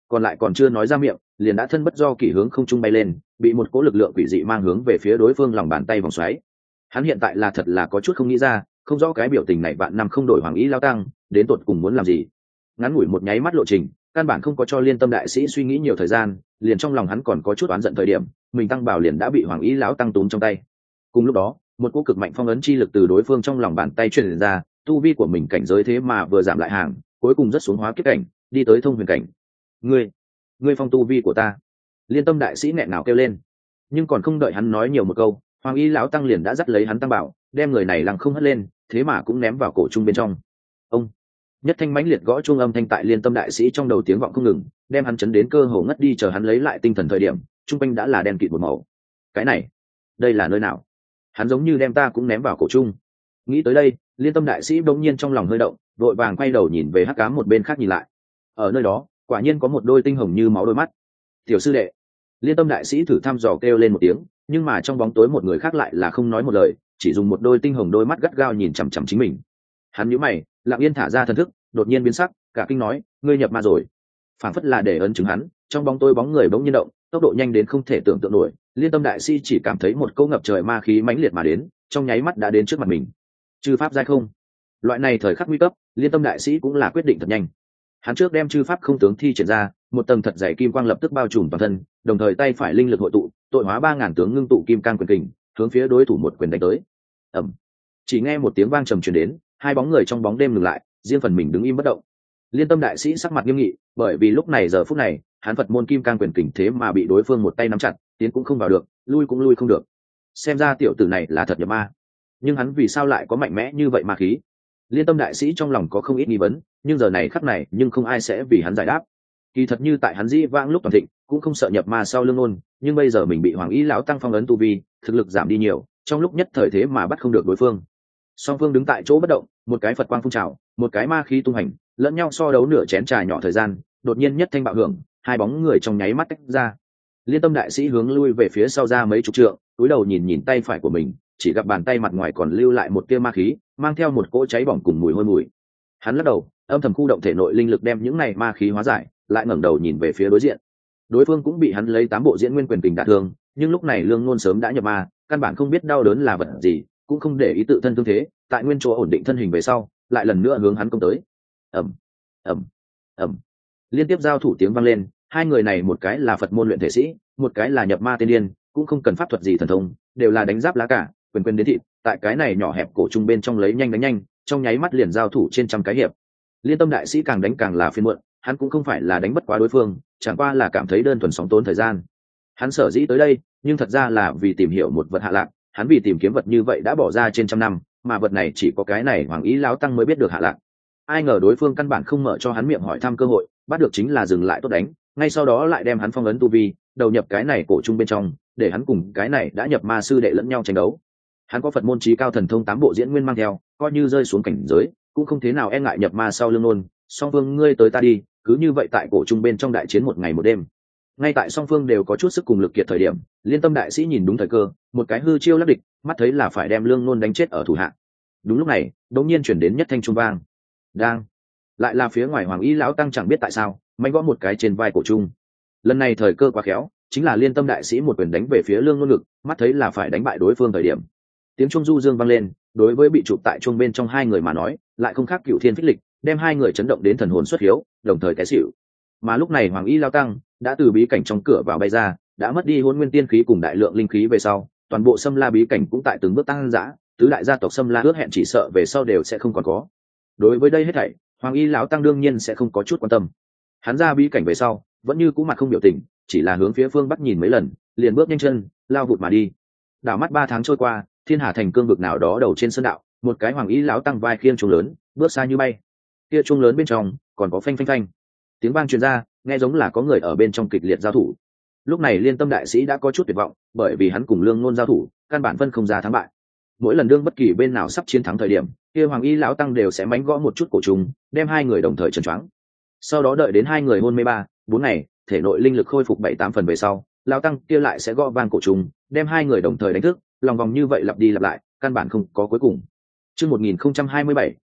còn lại còn chưa nói ra miệng liền đã thân bất do kỷ hướng không trung bay lên, bị một cỗ lực lượng quỷ dị mang hướng về phía đối phương lòng bàn tay vòng xoáy. Hắn hiện tại là thật là có chút không nghĩ ra, không rõ cái biểu tình này vạn năm không đổi hoàng ý lao tăng đến tột cùng muốn làm gì. Ngắn ngủi một nháy mắt lộ trình, căn bản không có cho Liên Tâm đại sĩ suy nghĩ nhiều thời gian, liền trong lòng hắn còn có chút oán giận thời điểm, mình tăng bảo liền đã bị hoàng ý lão tăng túm trong tay. Cùng lúc đó, một cỗ cực mạnh phong ấn chi lực từ đối phương trong lòng bàn tay truyền ra, tu vi của mình cảnh giới thế mà vừa giảm lại hàng, cuối cùng rất xuống hóa kiếp cảnh, đi tới thông huyền cảnh. Ngươi phong tu vi của ta. Liên Tâm đại sĩ nghẹn ngào kêu lên, nhưng còn không đợi hắn nói nhiều một câu, hoàng y lão tăng liền đã dắt lấy hắn tăng bảo, đem người này lăng không hất lên, thế mà cũng ném vào cổ trung bên trong. Ông nhất thanh mãnh liệt gõ chuông âm thanh tại Liên Tâm đại sĩ trong đầu tiếng vọng không ngừng, đem hắn chấn đến cơ hồ ngất đi, chờ hắn lấy lại tinh thần thời điểm, trung quanh đã là đen kịt một màu. Cái này, đây là nơi nào? Hắn giống như đem ta cũng ném vào cổ trung. Nghĩ tới đây, Liên Tâm đại sĩ bỗng nhiên trong lòng hơi động, vội vàng quay đầu nhìn về hắc ám một bên khác nhìn lại. Ở nơi đó, quả nhiên có một đôi tinh hồng như máu đôi mắt. Tiểu sư đệ. Liên Tâm đại sĩ thử thăm dò kêu lên một tiếng, nhưng mà trong bóng tối một người khác lại là không nói một lời, chỉ dùng một đôi tinh hồng đôi mắt gắt gao nhìn chằm chằm chính mình. Hắn nhíu mày, lặng yên thả ra thần thức, đột nhiên biến sắc, cả kinh nói, ngươi nhập ma rồi. Phảng phất là để ấn chứng hắn, trong bóng tối bóng người bỗng nhiên động, tốc độ nhanh đến không thể tưởng tượng nổi. Liên Tâm đại sĩ chỉ cảm thấy một cỗ ngập trời ma khí mãnh liệt mà đến, trong nháy mắt đã đến trước mặt mình. Chư pháp giai không. Loại này thời khắc nguy cấp, Liên Tâm đại sĩ cũng là quyết định thật nhanh. Hắn trước đem chư pháp không tướng thi triển ra, một tầng thật dày kim quang lập tức bao trùm toàn thân, đồng thời tay phải linh lực hội tụ, tội hóa 3000 tướng ngưng tụ kim cang quyền kình, hướng phía đối thủ một quyền đánh tới. Ầm. Chỉ nghe một tiếng vang trầm truyền đến, hai bóng người trong bóng đêm ngừng lại, riêng phần mình đứng im bất động. Liên Tâm đại sĩ sắc mặt nghiêm nghị, bởi vì lúc này giờ phút này, hắn Phật môn kim cang quyền kình thế mà bị đối phương một tay nắm chặt, tiến cũng không vào được, lui cũng lui không được. Xem ra tiểu tử này là thật nhập ma. Nhưng hắn vì sao lại có mạnh mẽ như vậy ma khí? Liên Tâm đại sĩ trong lòng có không ít nghi vấn, nhưng giờ này khắc này, nhưng không ai sẽ vì hắn giải đáp. Kỳ thật như tại hắn dĩ vãng lúc toàn thịnh, cũng không sợ nhập ma sau lưng ôn, nhưng bây giờ mình bị hoàng y lão tăng phong ấn tu vi, thực lực giảm đi nhiều, trong lúc nhất thời thế mà bắt không được đối phương. Song phương đứng tại chỗ bất động, một cái Phật quang phun trào, một cái ma khí tung hành, lẫn nhau so đấu nửa chén trà nhỏ thời gian, đột nhiên nhất thanh bạo hưởng, hai bóng người trong nháy mắt tách ra. Liên Tâm đại sĩ hướng lui về phía sau ra mấy chục trượng, cúi đầu nhìn nhìn tay phải của mình, chỉ gặp bàn tay mặt ngoài còn lưu lại một tia ma khí, mang theo một cỗ cháy bỏng cùng mùi hôi mùi. Hắn lắc đầu, âm thầm khu động thể nội linh lực đem những này ma khí hóa giải, lại ngẩng đầu nhìn về phía đối diện. Đối phương cũng bị hắn lấy 8 bộ diễn nguyên quyền kình đả thương, nhưng lúc này Lương Ngôn sớm đã nhập ma, căn bản không biết đau đớn là vật gì, cũng không để ý tự thân thương thế, tại nguyên chỗ ổn định thân hình về sau, lại lần nữa hướng hắn công tới. Ầm, ầm, ầm. Liên tiếp giao thủ tiếng vang lên, hai người này một cái là Phật môn luyện thể sĩ, một cái là nhập ma tiên điên, cũng không cần pháp thuật gì thần thông, đều là đánh giáp lá cả, quyền quyền đến thịt, tại cái này nhỏ hẹp cổ trung bên trong lấy nhanh đánh nhanh, trong nháy mắt liền giao thủ trên trăm cái hiệp. Liên Tâm đại sĩ càng đánh càng là phiền muộn, hắn cũng không phải là đánh bất quá đối phương, chẳng qua là cảm thấy đơn thuần sóng tốn thời gian. Hắn sở dĩ tới đây, nhưng thật ra là vì tìm hiểu một vật hạ lạc, hắn vì tìm kiếm vật như vậy đã bỏ ra trên trăm năm, mà vật này chỉ có cái này hoàng ý lão tăng mới biết được hạ lạc. Ai ngờ đối phương căn bản không mở cho hắn miệng hỏi thăm cơ hội, bắt được chính là dừng lại tốt đánh, ngay sau đó lại đem hắn phong ấn tu vi, đầu nhập cái này cổ trung bên trong, để hắn cùng cái này đã nhập ma sư đệ lẫn nhau tranh đấu. Hắn có Phật môn chí cao thần thông 8 bộ diễn nguyên mang theo, coi như rơi xuống cảnh giới, cũng không thế nào e ngại nhập ma sau lưng nôn. Song phương ngươi tới ta đi, cứ như vậy tại cổ trung bên trong đại chiến một ngày một đêm. Ngay tại song phương đều có chút sức cùng lực kiệt thời điểm, Liên Tâm đại sĩ nhìn đúng thời cơ, một cái hư chiêu lắc địch, mắt thấy là phải đem Lương Nôn đánh chết ở thủ hạ. Đúng lúc này, đột nhiên chuyển đến nhất thanh trung vang. Đang, lại là phía ngoài hoàng y lão tăng chẳng biết tại sao, mạnh gõ một cái trên vai cổ trung. Lần này thời cơ quá khéo, chính là Liên Tâm đại sĩ một quyền đánh về phía Lương Nôn ngực, mắt thấy là phải đánh bại đối phương thời điểm. Tiếng trung du dương vang lên, đối với bị chụp tại chuông bên trong hai người mà nói, lại không khác cựu thiên phích lịch, đem hai người chấn động đến thần hồn xuất hiếu, đồng thời té xỉu. Mà lúc này hoàng y lao tăng đã từ bí cảnh trong cửa vào bay ra, đã mất đi hôn nguyên tiên khí cùng đại lượng linh khí về sau, toàn bộ Sâm La bí cảnh cũng tại từng bước tăng dã, tứ đại gia tộc Sâm La ước hẹn chỉ sợ về sau đều sẽ không còn có. Đối với đây hết thảy, hoàng y lão tăng đương nhiên sẽ không có chút quan tâm. Hắn ra bí cảnh về sau, vẫn như cũ mặt không biểu tình, chỉ là hướng phía phương bắc nhìn mấy lần, liền bước nhanh chân, lao vụt mà đi. Đảo mắt 3 tháng trôi qua, Thiên Hà thành cương vực nào đó đầu trên sơn đạo, một cái hoàng y lão tăng vai khiêng chuông lớn, bước xa như bay. Kia chuông lớn bên trong còn có phanh phanh phanh tiếng vang truyền ra, nghe giống là có người ở bên trong kịch liệt giao thủ. Lúc này Liên Tâm đại sĩ đã có chút tuyệt vọng, bởi vì hắn cùng Lương Nôn giao thủ, căn bản phân không ra thắng bại. Mỗi lần đương bất kỳ bên nào sắp chiến thắng thời điểm, kia hoàng y lão tăng đều sẽ mánh gõ một chút cổ trùng, đem hai người đồng thời chấn choáng. Sau đó đợi đến hai người hôn mê 3-4 ngày, thể nội linh lực khôi phục 7-8 phần về sau, lão tăng kia lại sẽ gõ vang cổ trùng, đem hai người đồng thời đánh thức, lòng vòng như vậy lặp đi lặp lại, căn bản không có cuối cùng. Chương 1027,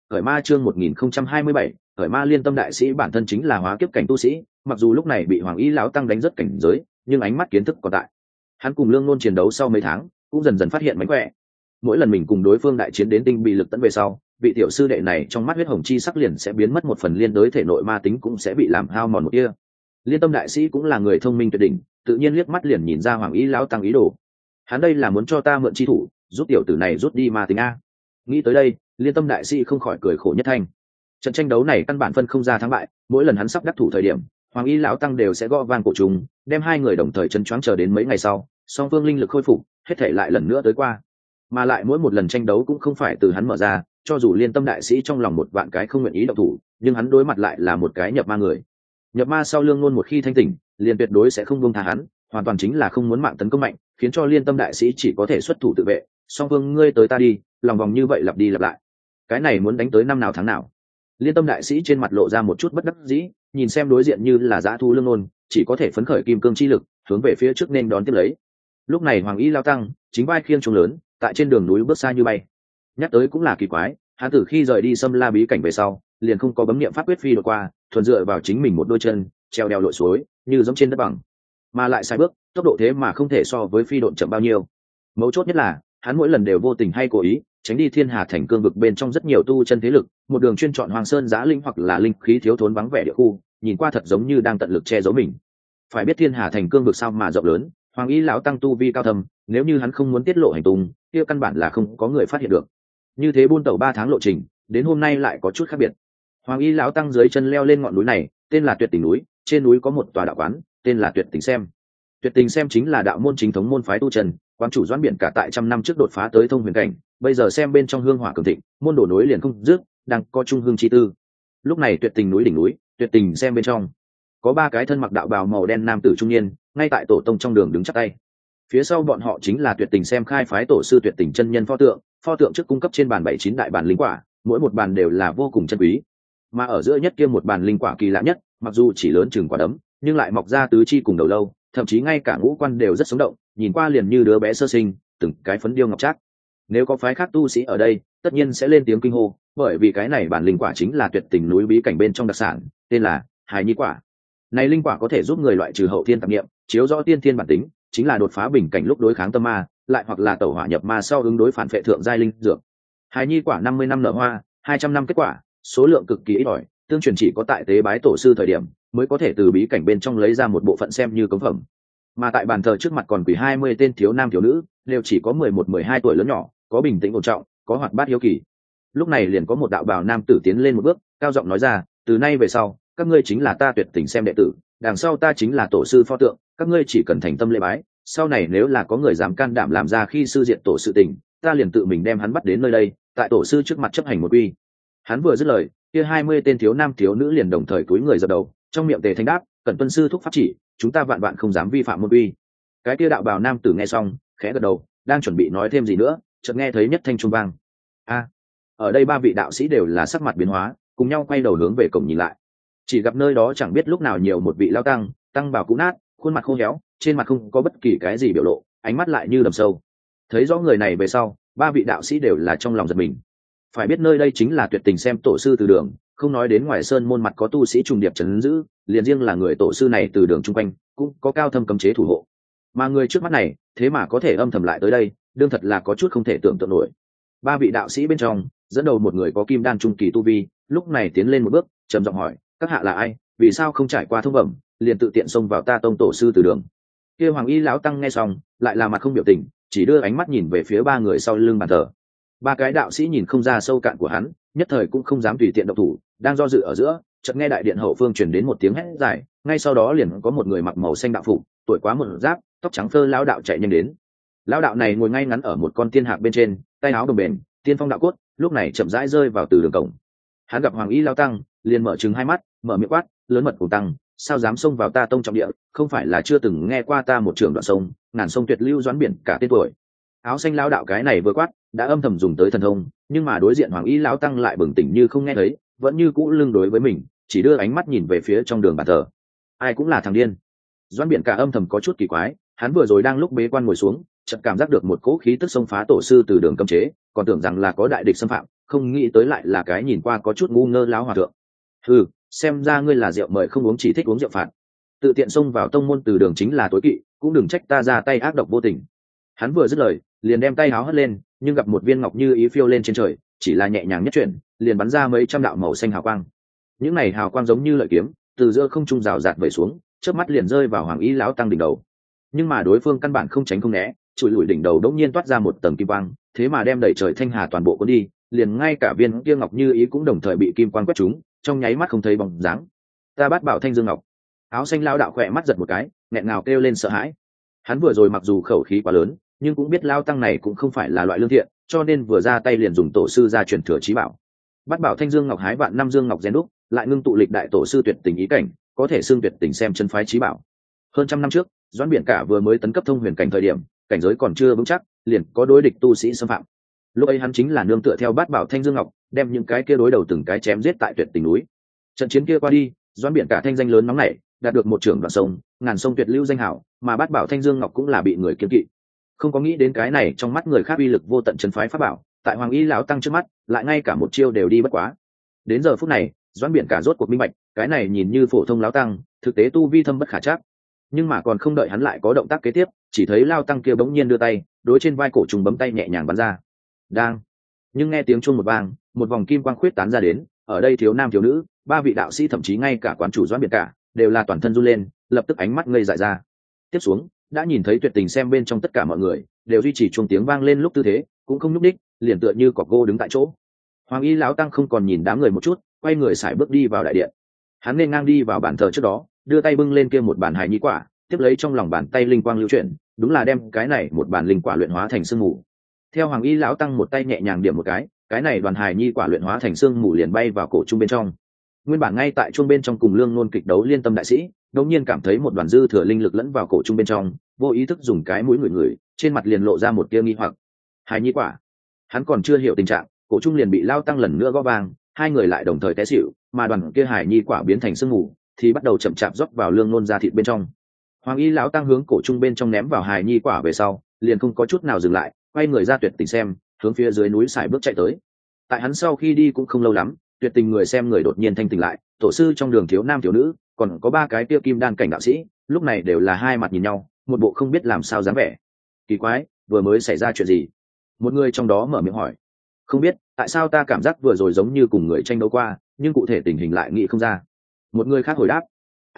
khởi ma chương 1027, khởi ma. Liên Tâm đại sĩ bản thân chính là hóa kiếp cảnh tu sĩ, mặc dù lúc này bị Hoàng Y lão tăng đánh rất cảnh giới, nhưng ánh mắt kiến thức còn tại. Hắn cùng Lương Nôn chiến đấu sau mấy tháng, cũng dần dần phát hiện mánh khỏe. Mỗi lần mình cùng đối phương đại chiến đến tinh bị lực tận về sau, vị tiểu sư đệ này trong mắt huyết hồng chi sắc liền sẽ biến mất một phần, liên đối thể nội ma tính cũng sẽ bị làm hao mòn một kia. Liên Tâm đại sĩ cũng là người thông minh tuyệt đỉnh, tự nhiên liếc mắt liền nhìn ra Hoàng Y lão tăng ý đồ. Hắn đây là muốn cho ta mượn chi thủ, giúp tiểu tử này rút đi ma tính a. Nghĩ tới đây, Liên Tâm đại sĩ không khỏi cười khổ nhất thanh. Trận tranh đấu này căn bản phân không ra thắng bại, mỗi lần hắn sắp đắc thủ thời điểm, Hoàng Y lão tăng đều sẽ gõ vang cổ trùng, đem hai người đồng thời chân choáng chờ đến mấy ngày sau, song phương linh lực khôi phục, hết thể lại lần nữa tới qua. Mà lại mỗi một lần tranh đấu cũng không phải từ hắn mở ra, cho dù Liên Tâm đại sĩ trong lòng một vạn cái không nguyện ý động thủ, nhưng hắn đối mặt lại là một cái nhập ma người. Nhập ma sau Lương Ngôn một khi thanh tỉnh, liền tuyệt đối sẽ không buông tha hắn, hoàn toàn chính là không muốn mạng tấn công mạnh, khiến cho Liên Tâm đại sĩ chỉ có thể xuất thủ tự vệ. Song phương ngươi tới ta đi, lòng vòng như vậy lặp đi lặp lại. Cái này muốn đánh tới năm nào tháng nào? Liên Tâm đại sĩ trên mặt lộ ra một chút bất đắc dĩ, nhìn xem đối diện như là dã thu Lương Ngôn, chỉ có thể phấn khởi kim cương chi lực, hướng về phía trước nên đón tiếp lấy. Lúc này Hoàng Y lao tăng chính vai khiêng trùng lớn, tại trên đường núi bước xa như bay. Nhắc tới cũng là kỳ quái, hắn từ khi rời đi Sâm La bí cảnh về sau, liền không có bấm niệm pháp quyết phi đột qua, thuần dựa vào chính mình một đôi chân, treo đèo lội suối, như giống trên đất bằng. Mà lại sai bước, tốc độ thế mà không thể so với phi độn chậm bao nhiêu. Mấu chốt nhất là, hắn mỗi lần đều vô tình hay cố ý tránh đi Thiên Hà thành cương vực bên trong rất nhiều tu chân thế lực, một đường chuyên chọn Hoàng Sơn Giá Linh hoặc là linh khí thiếu thốn vắng vẻ địa khu, nhìn qua thật giống như đang tận lực che giấu mình. Phải biết Thiên Hà thành cương vực sao mà rộng lớn, Hoàng Y lão tăng tu vi cao thâm, nếu như hắn không muốn tiết lộ hành tung, kia căn bản là không có người phát hiện được. Như thế buôn tẩu 3 tháng lộ trình, đến hôm nay lại có chút khác biệt. Hoàng Y lão tăng dưới chân leo lên ngọn núi này, tên là Tuyệt Tình núi, trên núi có một tòa đạo quán, tên là Tuyệt Tình Xem. Tuyệt Tình Xem chính là đạo môn chính thống môn phái tu chân, quán chủ Doãn Biển cả tại trăm năm trước đột phá tới thông huyền cảnh, bây giờ xem bên trong hương hỏa cường thịnh, môn đổ nối liền không dứt, đang có trung hương chi tư. Lúc này Tuyệt Tình núi đỉnh núi, Tuyệt Tình Xem bên trong, có 3 cái thân mặc đạo bào màu đen nam tử trung niên, ngay tại tổ tông trong đường đứng chắp tay. Phía sau bọn họ chính là Tuyệt Tình Xem khai phái tổ sư Tuyệt Tình chân nhân pho tượng trước cung cấp trên bàn 79 đại bàn linh quả, mỗi một bàn đều là vô cùng chân quý. Mà ở giữa nhất kia một bàn linh quả kỳ lạ nhất, mặc dù chỉ lớn chừng quả đấm, nhưng lại mọc ra tứ chi cùng đầu lâu, thậm chí ngay cả ngũ quan đều rất sống động, nhìn qua liền như đứa bé sơ sinh, từng cái phấn điêu ngọc trác. Nếu có phái khác tu sĩ ở đây, tất nhiên sẽ lên tiếng kinh hô, bởi vì cái này bản linh quả chính là Tuyệt Tình núi bí cảnh bên trong đặc sản, tên là Hài Nhi quả. Này linh quả có thể giúp người loại trừ hậu thiên tạp niệm, chiếu rõ tiên thiên bản tính, chính là đột phá bình cảnh lúc đối kháng tâm ma, lại hoặc là tẩu hỏa nhập ma sau ứng đối phản phệ thượng giai linh dược. Hài Nhi quả 50 năm nở hoa, 200 năm kết quả, số lượng cực kỳ ít ỏi, tương truyền chỉ có tại tế bái tổ sư thời điểm mới có thể từ bí cảnh bên trong lấy ra một bộ phận xem như cống phẩm. Mà tại bàn thờ trước mặt còn quỳ 20 tên thiếu nam thiếu nữ, đều chỉ có 11-12 tuổi lớn nhỏ, có bình tĩnh ổn trọng, có hoạt bát hiếu kỳ. Lúc này liền có một đạo bào nam tử tiến lên một bước, cao giọng nói ra, từ nay về sau, các ngươi chính là ta Tuyệt Tình Xem đệ tử, đằng sau ta chính là tổ sư pho tượng, các ngươi chỉ cần thành tâm lễ bái, sau này nếu là có người dám can đảm làm ra khi sư diện tổ sự tình, ta liền tự mình đem hắn bắt đến nơi đây, tại tổ sư trước mặt chấp hành một quy. Hắn vừa dứt lời, kia 20 tên thiếu nam thiếu nữ liền đồng thời cúi người dập đầu, trong miệng tề thanh đáp, cẩn tuân sư thúc pháp chỉ, chúng ta vạn vạn không dám vi phạm môn quy. Cái kia đạo bào nam tử nghe xong, khẽ gật đầu, đang chuẩn bị nói thêm gì nữa, chợt nghe thấy nhất thanh trung vang. Ở đây 3 vị đạo sĩ đều là sắc mặt biến hóa, cùng nhau quay đầu hướng về cổng nhìn lại. Chỉ gặp nơi đó chẳng biết lúc nào nhiều một vị lao tăng bào cũ nát, khuôn mặt khô héo, trên mặt không có bất kỳ cái gì biểu lộ, ánh mắt lại như đầm sâu. Thấy rõ người này về sau, 3 vị đạo sĩ đều là trong lòng giật mình. Phải biết nơi đây chính là Tuyệt Tình Xem tổ sư từ đường, không nói đến ngoài sơn môn mặt có tu sĩ trùng điệp trấn giữ, liền riêng là người tổ sư này từ đường chung quanh cũng có cao thâm cấm chế thủ hộ, mà người trước mắt này thế mà có thể âm thầm lại tới đây, đương thật là có chút không thể tưởng tượng nổi. 3 vị đạo sĩ bên trong dẫn đầu một người có kim đan trung kỳ tu vi, lúc này tiến lên một bước, trầm giọng hỏi, các hạ là ai, vì sao không trải qua thông bẩm liền tự tiện xông vào ta tông tổ sư từ đường? Kia Hoàng Y lão tăng nghe xong lại là mặt không biểu tình, chỉ đưa ánh mắt nhìn về phía 3 người sau lưng bàn thờ. 3 cái đạo sĩ nhìn không ra sâu cạn của hắn, nhất thời cũng không dám tùy tiện động thủ, đang do dự ở giữa, chợt nghe đại điện hậu phương truyền đến một tiếng hét dài, ngay sau đó liền có một người mặc màu xanh đạo phục, tuổi quá một giáp, tóc trắng phơ lão đạo chạy nhanh đến. Lão đạo này ngồi ngay ngắn ở một con tiên hạc bên trên, tay áo đồng bền, tiên phong đạo cốt, lúc này chậm rãi rơi vào từ đường cổng. Hắn gặp Hoàng Y lão tăng, liền mở trừng hai mắt, mở miệng quát, lớn mật cùng tăng, sao dám xông vào ta tông trọng địa, không phải là chưa từng nghe qua ta một trường đoạn sông, ngàn sông tuyệt lưu Doãn Biển cả tên tuổi. Áo xanh lão đạo cái này vừa quát, đã âm thầm dùng tới thần thông, nhưng mà đối diện Hoàng Y lão tăng lại bừng tỉnh như không nghe thấy, vẫn như cũ lưng đối với mình, chỉ đưa ánh mắt nhìn về phía trong đường bàn thờ. Ai cũng là thằng điên. Doãn Biển cả âm thầm có chút kỳ quái, hắn vừa rồi đang lúc bế quan ngồi xuống, chợt cảm giác được một cỗ khí tức xông phá tổ sư từ đường cấm chế, còn tưởng rằng là có đại địch xâm phạm, không nghĩ tới lại là cái nhìn qua có chút ngu ngơ láo hòa thượng. Xem ra ngươi là rượu mời không uống, chỉ thích uống rượu phạt. Tự tiện xông vào tông môn từ đường chính là tối kỵ, cũng đừng trách ta ra tay ác độc vô tình. Hắn vừa dứt lời liền đem tay háo hất lên, nhưng gặp một viên ngọc như ý phiêu lên trên trời, chỉ là nhẹ nhàng nhất chuyển liền bắn ra mấy trăm đạo màu xanh hào quang. Những này hào quang giống như lợi kiếm từ giữa không trung rào rạt vẩy xuống, chớp mắt liền rơi vào Hoàng Y lão tăng đỉnh đầu. Nhưng mà đối phương căn bản không tránh không né, chùi lùi đỉnh đầu đống nhiên toát ra một tầng kim quang, thế mà đem đẩy trời thanh hà toàn bộ cuốn đi, liền ngay cả viên kia ngọc như ý cũng đồng thời bị kim quang quét trúng, trong nháy mắt không thấy bóng dáng. Ta Bát Bảo Thanh Dương Ngọc. Áo xanh lão đạo khỏe mắt giật một cái, nghẹn ngào kêu lên sợ hãi. Hắn vừa rồi mặc dù khẩu khí quá lớn, nhưng cũng biết lao tăng này cũng không phải là loại lương thiện, cho nên vừa ra tay liền dùng tổ sư ra truyền thừa chí bảo. Bát Bảo Thanh Dương Ngọc hái vạn năm dương ngọc rèn đúc, lại ngưng tụ lịch đại tổ sư tuyệt tình ý cảnh, có thể xưng tuyệt tình xem chân phái chí bảo. Hơn trăm năm trước, Doãn Biển Cả vừa mới tấn cấp thông huyền cảnh thời điểm, cảnh giới còn chưa vững chắc, liền có đối địch tu sĩ xâm phạm. Lúc ấy hắn chính là nương tựa theo Bát Bảo Thanh Dương Ngọc, đem những cái kia đối đầu từng cái chém giết tại tuyệt tình núi. Trận chiến kia qua đi, Doãn Biển Cả thanh danh lớn nóng nảy, đạt được một trưởng đoạn sông, ngàn sông tuyệt lưu danh hảo, mà Bát Bảo Thanh Dương Ngọc cũng là bị người kiêng kỵ. Không có nghĩ đến cái này trong mắt người khác uy lực vô tận chân phái pháp bảo, tại Hoàng Y lão tăng trước mắt, lại ngay cả một chiêu đều đi bất quá. Đến giờ phút này, Doãn Biển Cả rốt cuộc minh bạch, cái này nhìn như phổ thông lão tăng, thực tế tu vi thâm bất khả trắc. Nhưng mà còn không đợi hắn lại có động tác kế tiếp, chỉ thấy lão tăng kia bỗng nhiên đưa tay, đối trên vai cổ trùng bấm tay nhẹ nhàng bắn ra. Đang. Nhưng nghe tiếng chuông một vang, một vòng kim quang khuyết tán ra đến, ở đây thiếu nam thiếu nữ, ba vị đạo sĩ thậm chí ngay cả quán chủ Doãn Biển Cả đều là toàn thân run lên, lập tức ánh mắt ngây dại ra. Tiếp xuống, đã nhìn thấy tuyệt tình xem bên trong tất cả mọi người đều duy trì chuông tiếng vang lên lúc tư thế, cũng không nhúc đích, liền tựa như cọc gỗ đứng tại chỗ. Hoàng Y lão tăng không còn nhìn đám người một chút, quay người sải bước đi vào đại điện. Hắn nên ngang đi vào bàn thờ trước đó, đưa tay bưng lên kia một bàn hài nhi quả, tiếp lấy trong lòng bàn tay linh quang lưu chuyển, đúng là đem cái này một bàn linh quả luyện hóa thành sương mù. Theo Hoàng Y lão tăng một tay nhẹ nhàng điểm một cái này đoàn hài nhi quả luyện hóa thành sương mù liền bay vào cổ trung bên trong. Nguyên bản ngay tại chuông bên trong cùng Lương Nôn kịch đấu liên tâm đại sĩ, đột nhiên cảm thấy một đoàn dư thừa linh lực lẫn vào cổ trung bên trong, vô ý thức dùng cái mũi ngửi, trên mặt liền lộ ra một tia nghi hoặc. Hài nhi quả. Hắn còn chưa hiểu tình trạng, cổ trung liền bị lao tăng lần nữa gõ vang, hai người lại đồng thời té xỉu, mà đoàn kia hài nhi quả biến thành sương mù, thì bắt đầu chậm chạp rót vào Lương Nôn ra thịt bên trong. Hoàng Y lão tăng hướng cổ trung bên trong ném vào hài nhi quả về sau, liền không có chút nào dừng lại, quay người ra tuyệt tình xem, hướng phía dưới núi sải bước chạy tới. Tại hắn sau khi đi cũng không lâu lắm, tuyệt tình người xem người đột nhiên thanh tỉnh lại, tổ sư trong đường thiếu nam thiếu nữ, còn có ba cái tiêu kim đan cảnh đạo sĩ, lúc này đều là hai mặt nhìn nhau, một bộ không biết làm sao dáng vẻ. Kỳ quái, vừa mới xảy ra chuyện gì? Một người trong đó mở miệng hỏi. Không biết, tại sao ta cảm giác vừa rồi giống như cùng người tranh đấu qua, nhưng cụ thể tình hình lại nghĩ không ra. Một người khác hồi đáp.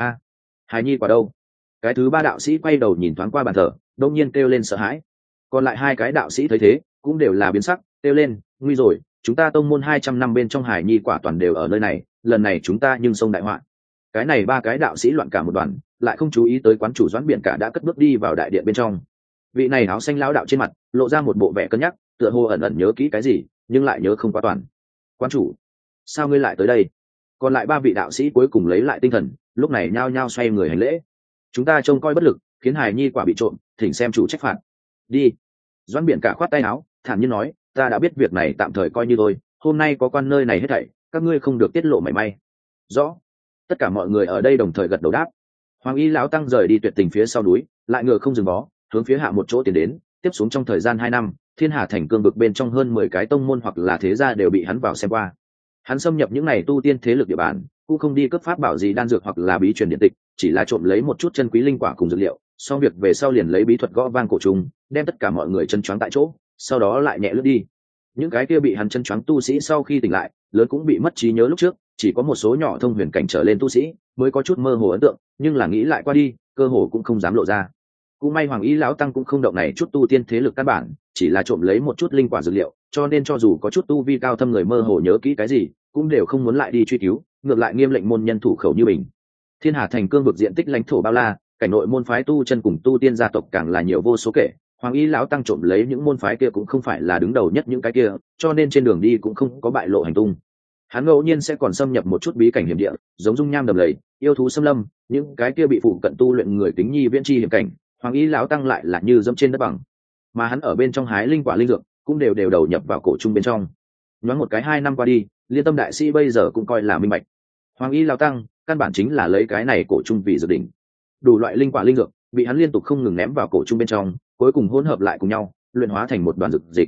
Hài nhi quả đâu? Cái thứ ba đạo sĩ quay đầu nhìn thoáng qua bàn thờ, đột nhiên kêu lên sợ hãi. Còn lại hai cái đạo sĩ thấy thế, cũng đều là biến sắc, kêu lên, nguy rồi, chúng ta tông môn 200 năm bên trong hài nhi quả toàn đều ở nơi này, lần này chúng ta nhưng sông đại họa. Cái này ba cái đạo sĩ loạn cả một đoàn, lại không chú ý tới quán chủ Doãn Biển Cả đã cất bước đi vào đại điện bên trong. Vị này áo xanh lão đạo trên mặt lộ ra một bộ vẻ cân nhắc, tựa hồ ẩn ẩn nhớ kỹ cái gì, nhưng lại nhớ không quá toàn. Quán chủ, sao ngươi lại tới đây? Còn lại ba vị đạo sĩ cuối cùng lấy lại tinh thần, lúc này nhao nhao xoay người hành lễ. Chúng ta trông coi bất lực, khiến hài nhi quả bị trộm, thỉnh xem chủ trách phạt. Đi. Doãn Biển Cả khoát tay áo, thản nhiên nói, ta đã biết việc này tạm thời coi như thôi, hôm nay có quan nơi này hết thảy, các ngươi không được tiết lộ mảy may. Rõ. Tất cả mọi người ở đây đồng thời gật đầu đáp. Hoàng Y lão tăng rời đi tuyệt tình phía sau núi, lại ngựa không dừng bó, hướng phía hạ một chỗ tiến đến. Tiếp xuống trong thời gian 2 năm, Thiên Hà Thành cương vực bên trong hơn 10 cái tông môn hoặc là thế gia đều bị hắn vào xem qua. Hắn xâm nhập những này tu tiên thế lực địa bàn, cũng không đi cướp pháp bảo gì đan dược hoặc là bí truyền điện tịch, chỉ là trộm lấy một chút chân quý linh quả cùng dược liệu, xong việc về sau liền lấy bí thuật gõ vang cổ trùng, đem tất cả mọi người chân choáng tại chỗ, sau đó lại nhẹ lướt đi. Những cái kia bị hắn chân choáng tu sĩ sau khi tỉnh lại, lớn cũng bị mất trí nhớ lúc trước, chỉ có một số nhỏ thông huyền cảnh trở lên tu sĩ mới có chút mơ hồ ấn tượng, nhưng là nghĩ lại qua đi, cơ hồ cũng không dám lộ ra. Cũng may Hoàng Y lão tăng cũng không động này chút tu tiên thế lực căn bản, chỉ là trộm lấy một chút linh quả dược liệu, cho nên cho dù có chút tu vi cao thâm người mơ hồ nhớ kỹ cái gì, cũng đều không muốn lại đi truy cứu, ngược lại nghiêm lệnh môn nhân thủ khẩu như bình. Thiên Hà Thành cương vực diện tích lãnh thổ bao la, cảnh nội môn phái tu chân cùng tu tiên gia tộc càng là nhiều vô số kể. Hoàng Y lão tăng trộm lấy những môn phái kia cũng không phải là đứng đầu nhất những cái kia, cho nên trên đường đi cũng không có bại lộ hành tung. Hắn ngẫu nhiên sẽ còn xâm nhập một chút bí cảnh hiểm địa, giống dung nham đầm lầy, yêu thú xâm lâm, những cái kia bị phụ cận tu luyện người kính nhi viễn chi hiểm cảnh, Hoàng Y lão tăng lại là như dẫm trên đất bằng. Mà hắn ở bên trong hái linh quả linh dược, cũng đều đầu nhập vào cổ trung bên trong. Nhoáng một cái 2 năm qua đi, Liên Tâm đại sĩ bây giờ cũng coi là minh bạch. Hoàng Y lão tăng căn bản chính là lấy cái này cổ trung vì dự định. Đủ loại linh quả linh dược bị hắn liên tục không ngừng ném vào cổ trung bên trong, cuối cùng hỗn hợp lại cùng nhau, luyện hóa thành một đoàn dược dịch.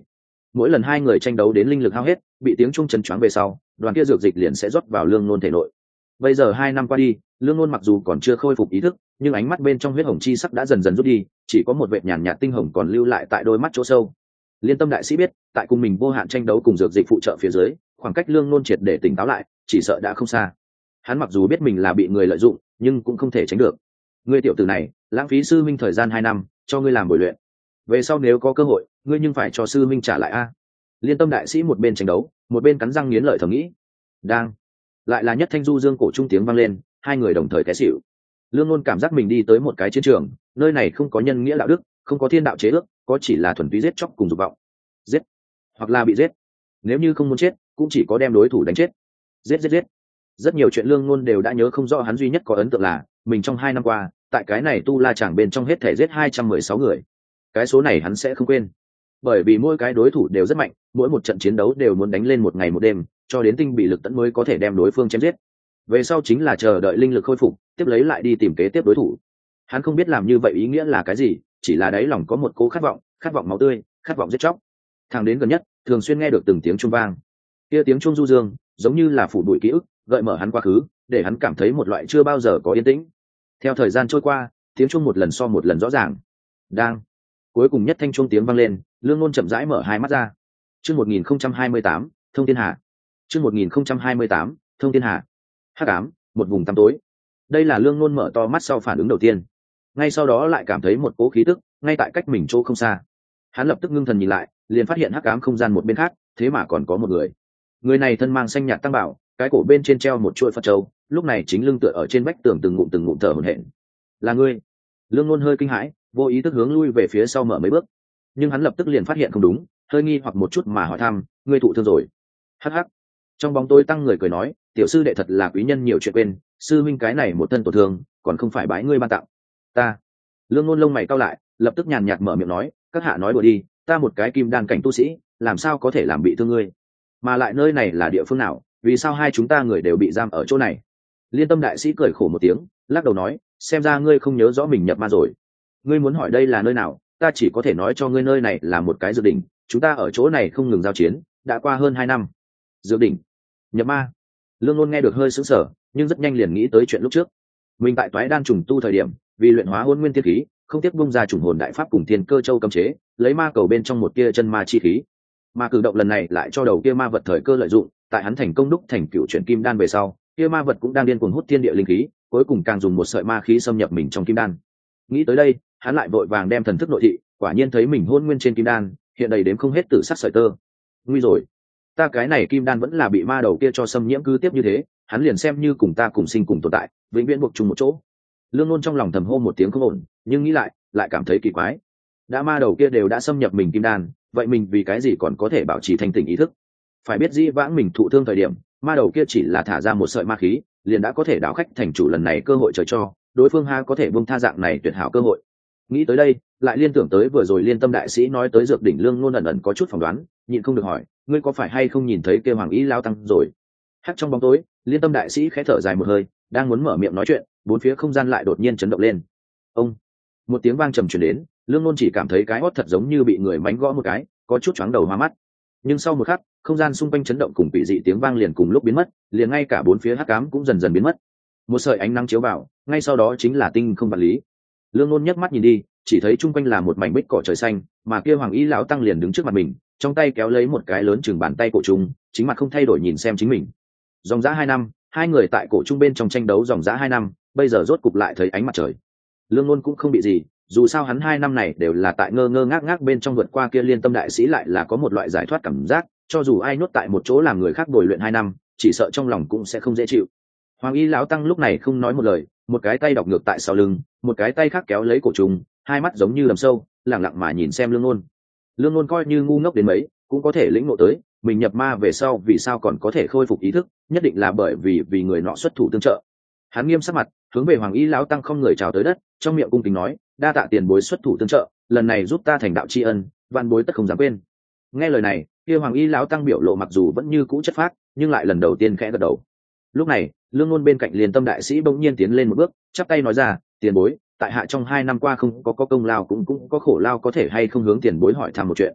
mỗi lần hai người tranh đấu đến linh lực hao hết, bị tiếng trung chấn choáng về sau, đoàn kia dược dịch liền sẽ rót vào lương nôn thể nội. Bây giờ 2 năm qua đi, lương nôn mặc dù còn chưa khôi phục ý thức, nhưng ánh mắt bên trong huyết hồng chi sắc đã dần dần rút đi, chỉ có một vệt nhàn nhạt tinh hồng còn lưu lại tại đôi mắt chỗ sâu. Liên Tâm đại sĩ biết, tại cùng mình vô hạn tranh đấu cùng dược dịch phụ trợ phía dưới, khoảng cách lương nôn triệt để tỉnh táo lại, chỉ sợ đã không xa. Hắn mặc dù biết mình là bị người lợi dụng, nhưng cũng không thể tránh được. Ngươi tiểu tử này, lãng phí sư minh thời gian 2 năm, cho ngươi làm bồi luyện. Về sau nếu có cơ hội, ngươi nhưng phải cho sư minh trả lại a. Liên Tâm đại sĩ một bên tranh đấu, một bên cắn răng nghiến lợi thầm nghĩ. Đang, lại là nhất thanh du dương cổ trung tiếng vang lên, hai người đồng thời té xỉu. Lương Nôn cảm giác mình đi tới một cái chiến trường, nơi này không có nhân nghĩa đạo đức, không có thiên đạo chế ước, có chỉ là thuần túy giết chóc cùng dục vọng. Giết, hoặc là bị giết. Nếu như không muốn chết, cũng chỉ có đem đối thủ đánh chết. Giết giết giết. Rất nhiều chuyện Lương Nôn đều đã nhớ không rõ, hắn duy nhất có ấn tượng là mình trong 2 năm qua, tại cái này tu la chàng bên trong hết thể giết 216 người. Cái số này hắn sẽ không quên. Bởi vì mỗi cái đối thủ đều rất mạnh, mỗi một trận chiến đấu đều muốn đánh lên một ngày một đêm, cho đến tinh bị lực tận mới có thể đem đối phương chém giết. Về sau chính là chờ đợi linh lực khôi phục, tiếp lấy lại đi tìm kế tiếp đối thủ. Hắn không biết làm như vậy ý nghĩa là cái gì, chỉ là đáy lòng có một cố khát vọng máu tươi, khát vọng giết chóc. Thằng đến gần nhất, thường xuyên nghe được từng tiếng chuông vang. Kia tiếng chuông du dương, giống như là phủ bụi ký ức, gợi mở hắn quá khứ, để hắn cảm thấy một loại chưa bao giờ có yên tĩnh. Theo thời gian trôi qua, tiếng chuông một lần so một lần rõ ràng. Đang, cuối cùng nhất thanh chuông tiếng vang lên, Lương Nôn chậm rãi mở hai mắt ra. Chương 1028, Thông Thiên Hà. Chương 1028, Thông Thiên Hà. Hắc ám, một vùng tăm tối. Đây là Lương Nôn mở to mắt sau phản ứng đầu tiên. Ngay sau đó lại cảm thấy một cỗ khí tức ngay tại cách mình chỗ không xa. Hắn lập tức ngưng thần nhìn lại, liền phát hiện hắc ám không gian một bên khác, thế mà còn có một người. Người này thân mang xanh nhạt tăng bảo, cái cổ bên trên treo một chuỗi Phật châu, lúc này chính lưng tựa ở trên vách tường từng ngụm thở hổn hển. Là ngươi? Lương Nôn hơi kinh hãi, vô ý thức hướng lui về phía sau mở mấy bước, nhưng hắn lập tức liền phát hiện không đúng, hơi nghi hoặc một chút mà hỏi thăm, ngươi thụ thương rồi? Hắc hắc. Trong bóng tối tăng người cười nói, tiểu sư đệ thật là quý nhân nhiều chuyện quên, sư minh cái này một thân tổn thương, còn không phải bái ngươi ban tặng. Ta. Lương Nôn lông mày cau lại, lập tức nhàn nhạt mở miệng nói, các hạ nói đùa đi, ta một cái kim đan cảnh tu sĩ, làm sao có thể làm bị thương ngươi? Mà lại nơi này là địa phương nào, vì sao hai chúng ta người đều bị giam ở chỗ này? Liên Tâm đại sĩ cười khổ một tiếng, lắc đầu nói, xem ra ngươi không nhớ rõ mình nhập ma rồi. Ngươi muốn hỏi đây là nơi nào, ta chỉ có thể nói cho ngươi nơi này là một cái dược đỉnh, chúng ta ở chỗ này không ngừng giao chiến, đã qua hơn 2 năm. Dược đỉnh? Nhập ma? Lương Nôn nghe được hơi sững sờ, nhưng rất nhanh liền nghĩ tới chuyện lúc trước. Mình tại Toái Đan trùng tu thời điểm, vì luyện hóa Hỗn Nguyên Tiên khí, không tiếc bung ra trùng hồn đại pháp cùng Thiên Cơ Châu cấm chế, lấy ma cầu bên trong một tia chân ma chi khí. Mà cử động lần này lại cho đầu kia ma vật thời cơ lợi dụng, tại hắn thành công đúc thành cựu chuyển kim đan về sau, kia ma vật cũng đang điên cuồng hút thiên địa linh khí, cuối cùng càng dùng một sợi ma khí xâm nhập mình trong kim đan. Nghĩ tới đây, hắn lại vội vàng đem thần thức nội thị, quả nhiên thấy mình Hỗn Nguyên trên kim đan hiện đầy đếm không hết tử sắc sợi tơ. Nguy rồi, ta cái này kim đan vẫn là bị ma đầu kia cho xâm nhiễm, cứ tiếp như thế, hắn liền xem như cùng ta cùng sinh cùng tồn tại, vĩnh viễn buộc chung một chỗ. Lương Nôn trong lòng thầm hô một tiếng không ổn, nhưng nghĩ lại cảm thấy kỳ quái. Đã ma đầu kia đều đã xâm nhập mình kim đan, vậy mình vì cái gì còn có thể bảo trì thanh tỉnh ý thức? Phải biết dĩ vãng mình thụ thương thời điểm, ma đầu kia chỉ là thả ra một sợi ma khí, liền đã có thể đảo khách thành chủ, lần này cơ hội trời cho, đối phương ha có thể buông tha dạng này tuyệt hảo cơ hội. Nghĩ tới đây, lại liên tưởng tới vừa rồi Liên Tâm đại sĩ nói tới dược đỉnh, Lương Nôn ẩn có chút phỏng đoán, nhịn không được hỏi, ngươi có phải hay không nhìn thấy kêu Hoàng Ý lao tăng rồi? Hắc trong bóng tối, Liên Tâm đại sĩ khẽ thở dài một hơi, đang muốn mở miệng nói chuyện, bốn phía không gian lại đột nhiên chấn động lên. Ông, một tiếng vang trầm truyền đến, Lương Nôn chỉ cảm thấy cái hót thật giống như bị người mánh gõ một cái, có chút chóng đầu hoa mắt. Nhưng sau một khắc, không gian xung quanh chấn động cùng quỷ dị tiếng vang liền cùng lúc biến mất, liền ngay cả bốn phía hắc ám cũng dần dần biến mất. Một sợi ánh nắng chiếu vào, ngay sau đó chính là tinh không vật lý. Lương Nôn nhấc mắt nhìn đi, chỉ thấy chung quanh là một mảnh bích cỏ trời xanh, mà kia Hoàng Y lão tăng liền đứng trước mặt mình, trong tay kéo lấy một cái lớn chừng bàn tay cổ trùng, chính mặt không thay đổi nhìn xem chính mình. Dòng dã 2 năm, hai người tại cổ trung bên trong tranh đấu dòng dã 2 năm, bây giờ rốt cục lại thấy ánh mặt trời. Lương Nôn cũng không bị gì, dù sao hắn 2 năm này đều là tại ngơ ngơ ngác ngác bên trong vượt qua, kia Liên Tâm đại sĩ lại là có một loại giải thoát cảm giác, cho dù ai nhốt tại một chỗ làm người khác bồi luyện 2 năm, chỉ sợ trong lòng cũng sẽ không dễ chịu. Hoàng Y lão tăng lúc này không nói một lời, một cái tay đọc ngược tại sau lưng, một cái tay khác kéo lấy cổ trùng, hai mắt giống như đầm sâu, lẳng lặng mà nhìn xem Lương Nôn. Lương Nôn coi như ngu ngốc đến mấy, cũng có thể lĩnh ngộ tới, mình nhập ma về sau vì sao còn có thể khôi phục ý thức, nhất định là bởi vì người nọ xuất thủ tương trợ. Hắn nghiêm sắc mặt, hướng về Hoàng Y lão tăng không người chào tới đất, trong miệng cung kính nói, đa tạ tiền bối xuất thủ tương trợ, lần này giúp ta thành đạo tri ân, vạn bối tất không dám quên. Nghe lời này, kia Hoàng Y lão tăng biểu lộ mặc dù vẫn như cũ chất phác, nhưng lại lần đầu tiên khẽ gật đầu. Lúc này, Lương Nôn bên cạnh Liên Tâm đại sĩ bỗng nhiên tiến lên một bước, chắp tay nói ra, tiền bối, tại hạ trong 2 năm qua không có công lao cũng có khổ lao, có thể hay không hướng tiền bối hỏi thăm một chuyện.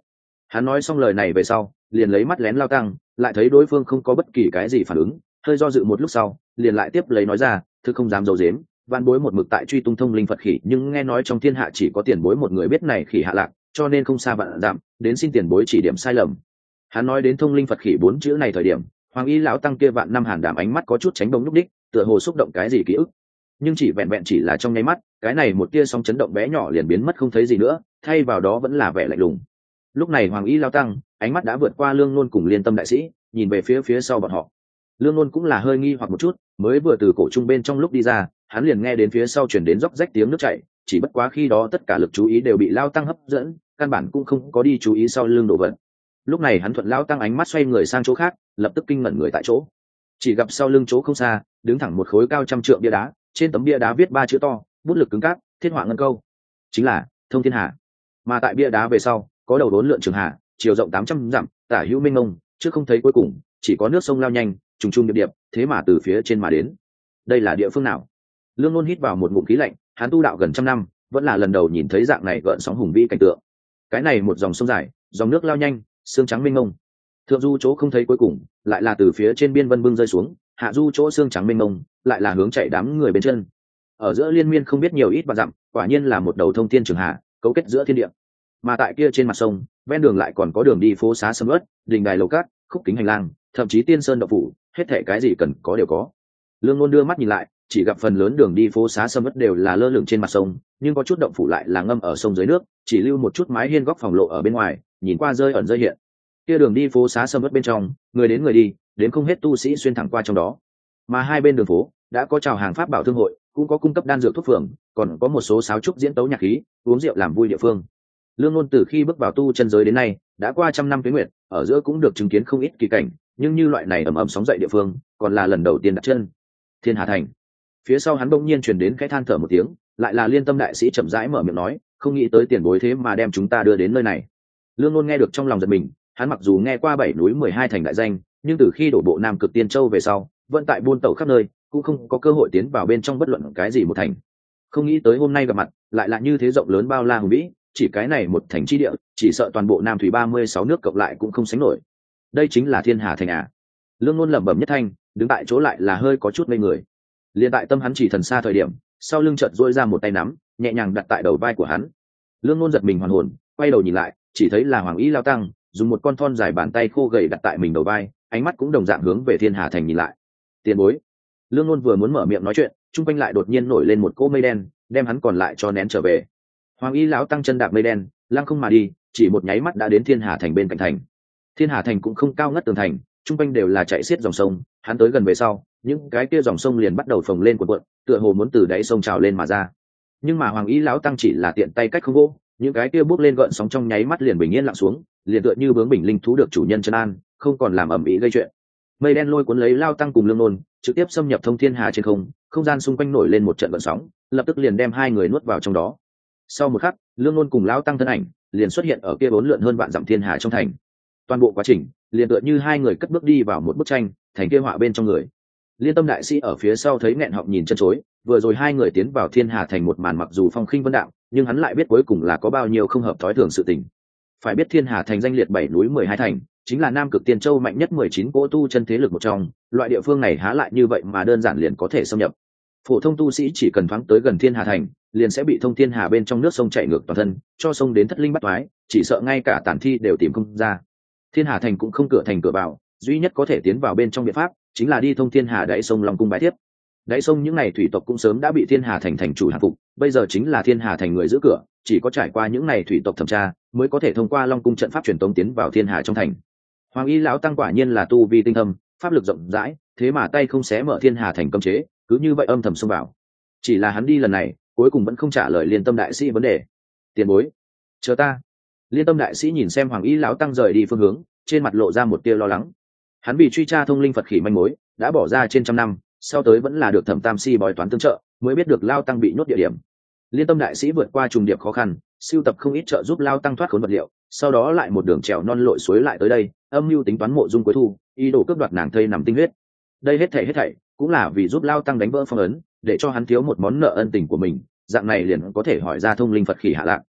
Hắn nói xong lời này về sau liền lấy mắt lén Lao Tăng, lại thấy đối phương không có bất kỳ cái gì phản ứng, hơi do dự một lúc sau liền lại tiếp lấy nói ra, thực không dám giấu giếm, vạn bối một mực tại truy tung thông linh Phật khỉ, nhưng nghe nói trong thiên hạ chỉ có tiền bối một người biết này khỉ hạ lạc, cho nên không xa vạn dặm đến xin tiền bối chỉ điểm sai lầm. Hắn nói đến thông linh Phật khỉ 4 chữ này thời điểm, Hoàng Y lão tăng kia vạn năm hàn đảm ánh mắt có chút tránh bóng lúc đích, tựa hồ xúc động cái gì ký ức, nhưng chỉ vẹn vẹn chỉ là trong nháy mắt, cái này một tia sóng chấn động bé nhỏ liền biến mất không thấy gì nữa, thay vào đó vẫn là vẻ lạnh lùng. Lúc này Hoàng Y lão tăng ánh mắt đã vượt qua Lương Nôn cùng Liên Tâm đại sĩ, nhìn về phía sau bọn họ. Lương Nôn cũng là hơi nghi hoặc một chút, mới vừa từ cổ trung bên trong lúc đi ra, hắn liền nghe đến phía sau truyền đến róc rách tiếng nước chảy, chỉ bất quá khi đó tất cả lực chú ý đều bị Lao tăng hấp dẫn, căn bản cũng không có đi chú ý sau lưng đồ vật. Lúc này hắn thuận Lao tăng ánh mắt xoay người sang chỗ khác, lập tức kinh ngẩn người tại chỗ. Chỉ gặp sau lưng chỗ không xa, đứng thẳng một khối cao trăm trượng bia đá, trên tấm bia đá viết 3 chữ to, bút lực cứng cáp, thiết họa ngân câu, chính là Thông Thiên Hà. Mà tại bia đá về sau, có đầu đốn lượn trường hà, chiều rộng 800 dặm, tả hữu mênh mông, trước không thấy cuối cùng, chỉ có nước sông lao nhanh, trùng trùng điệp điệp, thế mà từ phía trên mà đến. Đây là địa phương nào? Lương Nôn hít vào một ngụm khí lạnh, hắn tu đạo gần trăm năm, vẫn là lần đầu nhìn thấy dạng này gợn sóng hùng vĩ cảnh tượng. Cái này một dòng sông dài, dòng nước lao nhanh, xương trắng mênh mông. Thượng du chỗ không thấy cuối cùng, lại là từ phía trên biên vân bưng rơi xuống, hạ du chỗ xương trắng mênh mông, lại là hướng chạy đám người bên chân. Ở giữa liên miên không biết nhiều ít vạn dặm, quả nhiên là một đầu thông thiên trường hà, cấu kết giữa thiên địa. Mà tại kia trên mặt sông, ven đường lại còn có đường đi phố xá sầm uất, đình đài lầu cát, khúc kính hành lang, thậm chí tiên sơn động phủ, hết thảy cái gì cần có đều có. Lương Nôn đưa mắt nhìn lại, chỉ gặp phần lớn đường đi phố xá sầm uất đều là lơ lửng trên mặt sông, nhưng có chút động phủ lại là ngâm ở sông dưới nước, chỉ lưu một chút mái hiên góc phòng lộ ở bên ngoài, nhìn qua rơi ẩn rơi hiện. Kia đường đi phố xá sầm uất bên trong, người đến người đi, đến không hết tu sĩ xuyên thẳng qua trong đó. Mà hai bên đường phố đã có chào hàng pháp bảo thương hội, cũng có cung cấp đan dược thuốc phường, còn có một số sáo trúc diễn tấu nhạc khí, uống rượu làm vui địa phương. Lương Nôn từ khi bước vào tu chân giới đến nay đã qua trăm năm tuế nguyệt, ở giữa cũng được chứng kiến không ít kỳ cảnh, nhưng như loại này ầm ầm sóng dậy địa phương còn là lần đầu tiên đặt chân. Thiên Hà Thành. Phía sau hắn bỗng nhiên truyền đến cái than thở một tiếng, lại là Liên Tâm đại sĩ chậm rãi mở miệng nói, không nghĩ tới tiền bối thế mà đem chúng ta đưa đến nơi này. Lương Nôn nghe được trong lòng giật mình, hắn mặc dù nghe qua 7 núi 12 thành đại danh, nhưng từ khi đổ bộ Nam Cực Tiên Châu về sau, vẫn tại buôn tẩu khắp nơi, cũng không có cơ hội tiến vào bên trong bất luận cái gì một thành. Không nghĩ tới hôm nay gặp mặt, lại là như thế rộng lớn bao la hùng vĩ, chỉ cái này một thành chi địa, chỉ sợ toàn bộ Nam thủy 36 nước cộng lại cũng không sánh nổi. Đây chính là Thiên Hà Thành à? Lương Nôn lẩm bẩm nhất thanh, đứng tại chỗ lại là hơi có chút ngây người. Liên tại tâm hắn chỉ thần xa thời điểm, sau lưng chợt duỗi ra một tay nắm, nhẹ nhàng đặt tại đầu vai của hắn. Lương Nôn giật mình hoàn hồn, quay đầu nhìn lại, chỉ thấy là Hoàng Y Lao Tăng, dùng một con thon dài bàn tay khô gầy đặt tại mình đầu vai, ánh mắt cũng đồng dạng hướng về Thiên Hà Thành nhìn lại. Tiền bối. Lương Nôn vừa muốn mở miệng nói chuyện, trung quanh lại đột nhiên nổi lên một cỗ mây đen, đem hắn còn lại cho nén trở về. Hoàng Y lão tăng chân đạp mây đen, lăng không mà đi, chỉ một nháy mắt đã đến Thiên Hà Thành bên cạnh thành. Thiên Hà Thành cũng không cao ngất tường thành, trung quanh đều là chạy xiết dòng sông, hắn tới gần về sau, những cái kia dòng sông liền bắt đầu phồng lên cuộn, tựa hồ muốn từ đáy sông trào lên mà ra. Nhưng mà Hoàng Y lão tăng chỉ là tiện tay cách không vô, những cái kia bốc lên gợn sóng trong nháy mắt liền bình yên lặng xuống, liền tựa như bướng bình linh thú được chủ nhân trấn an, không còn làm ầm ĩ gây chuyện. Mây đen lôi cuốn lấy Lao tăng cùng Lương Nôn, trực tiếp xâm nhập thông thiên hà trên không, không gian xung quanh nổi lên một trận gợn sóng, lập tức liền đem hai người nuốt vào trong đó. Sau một khắc, Lương Nôn cùng Lao tăng thân ảnh liền xuất hiện ở kia bốn lượn hơn vạn dặm thiên hà trong thành. Toàn bộ quá trình liền tựa như hai người cất bước đi vào một bức tranh, thành kia họa bên trong người. Liên Tâm đại sĩ ở phía sau thấy nghẹn họng nhìn chân chối, vừa rồi hai người tiến vào thiên hà thành một màn mặc dù phong khinh vân đạm, nhưng hắn lại biết cuối cùng là có bao nhiêu không hợp thói thường sự tình. Phải biết thiên hà thành danh liệt 7 núi 12 thành, chính là Nam Cực Tiên Châu mạnh nhất 19 cỗ tu chân thế lực một trong, loại địa phương này há lại như vậy mà đơn giản liền có thể xâm nhập. Phổ thông tu sĩ chỉ cần thoáng tới gần thiên hà thành, liền sẽ bị thông thiên hà bên trong nước sông chảy ngược toàn thân, cho sông đến thất linh bắt toái, chỉ sợ ngay cả tản thi đều tìm không ra. Thiên hà thành cũng không cửa thành cửa vào, duy nhất có thể tiến vào bên trong biện pháp chính là đi thông thiên hà đáy sông Long cung bái thiếp. Đáy sông những ngày thủy tộc cũng sớm đã bị thiên hà thành thành chủ hạ phục, bây giờ chính là thiên hà thành người giữ cửa, chỉ có trải qua những ngày thủy tộc thẩm tra mới có thể thông qua Long cung trận pháp truyền tống tiến vào thiên hà trong thành. Hoàng Y lão tăng quả nhiên là tu vi tinh thâm, pháp lực rộng rãi, thế mà tay không xé mở thiên hà thành cấm chế, cứ như vậy âm thầm xông vào. Chỉ là hắn đi lần này, cuối cùng vẫn không trả lời Liên Tâm đại sĩ vấn đề. Tiền bối, chờ ta. Liên Tâm đại sĩ nhìn xem Hoàng Y lão tăng rời đi phương hướng, trên mặt lộ ra một tia lo lắng. Hắn vì truy tra thông linh Phật khỉ manh mối, đã bỏ ra trên trăm năm, sau tới vẫn là được Thẩm Tam Si bói toán tương trợ, mới biết được Lao tăng bị nhốt địa điểm. Liên Tâm đại sĩ vượt qua trùng điệp khó khăn, siêu tập không ít trợ giúp Lao tăng thoát khốn vật liệu, sau đó lại một đường trèo non lội suối lại tới đây, âm mưu tính toán mộ dung cuối thu, ý đồ cướp đoạt nàng thây nằm tinh huyết. Đây hết thảy cũng là vì giúp Lao tăng đánh vỡ phong ấn, để cho hắn thiếu một món nợ ân tình của mình, dạng này liền có thể hỏi ra thông linh Phật khỉ hạ lạc.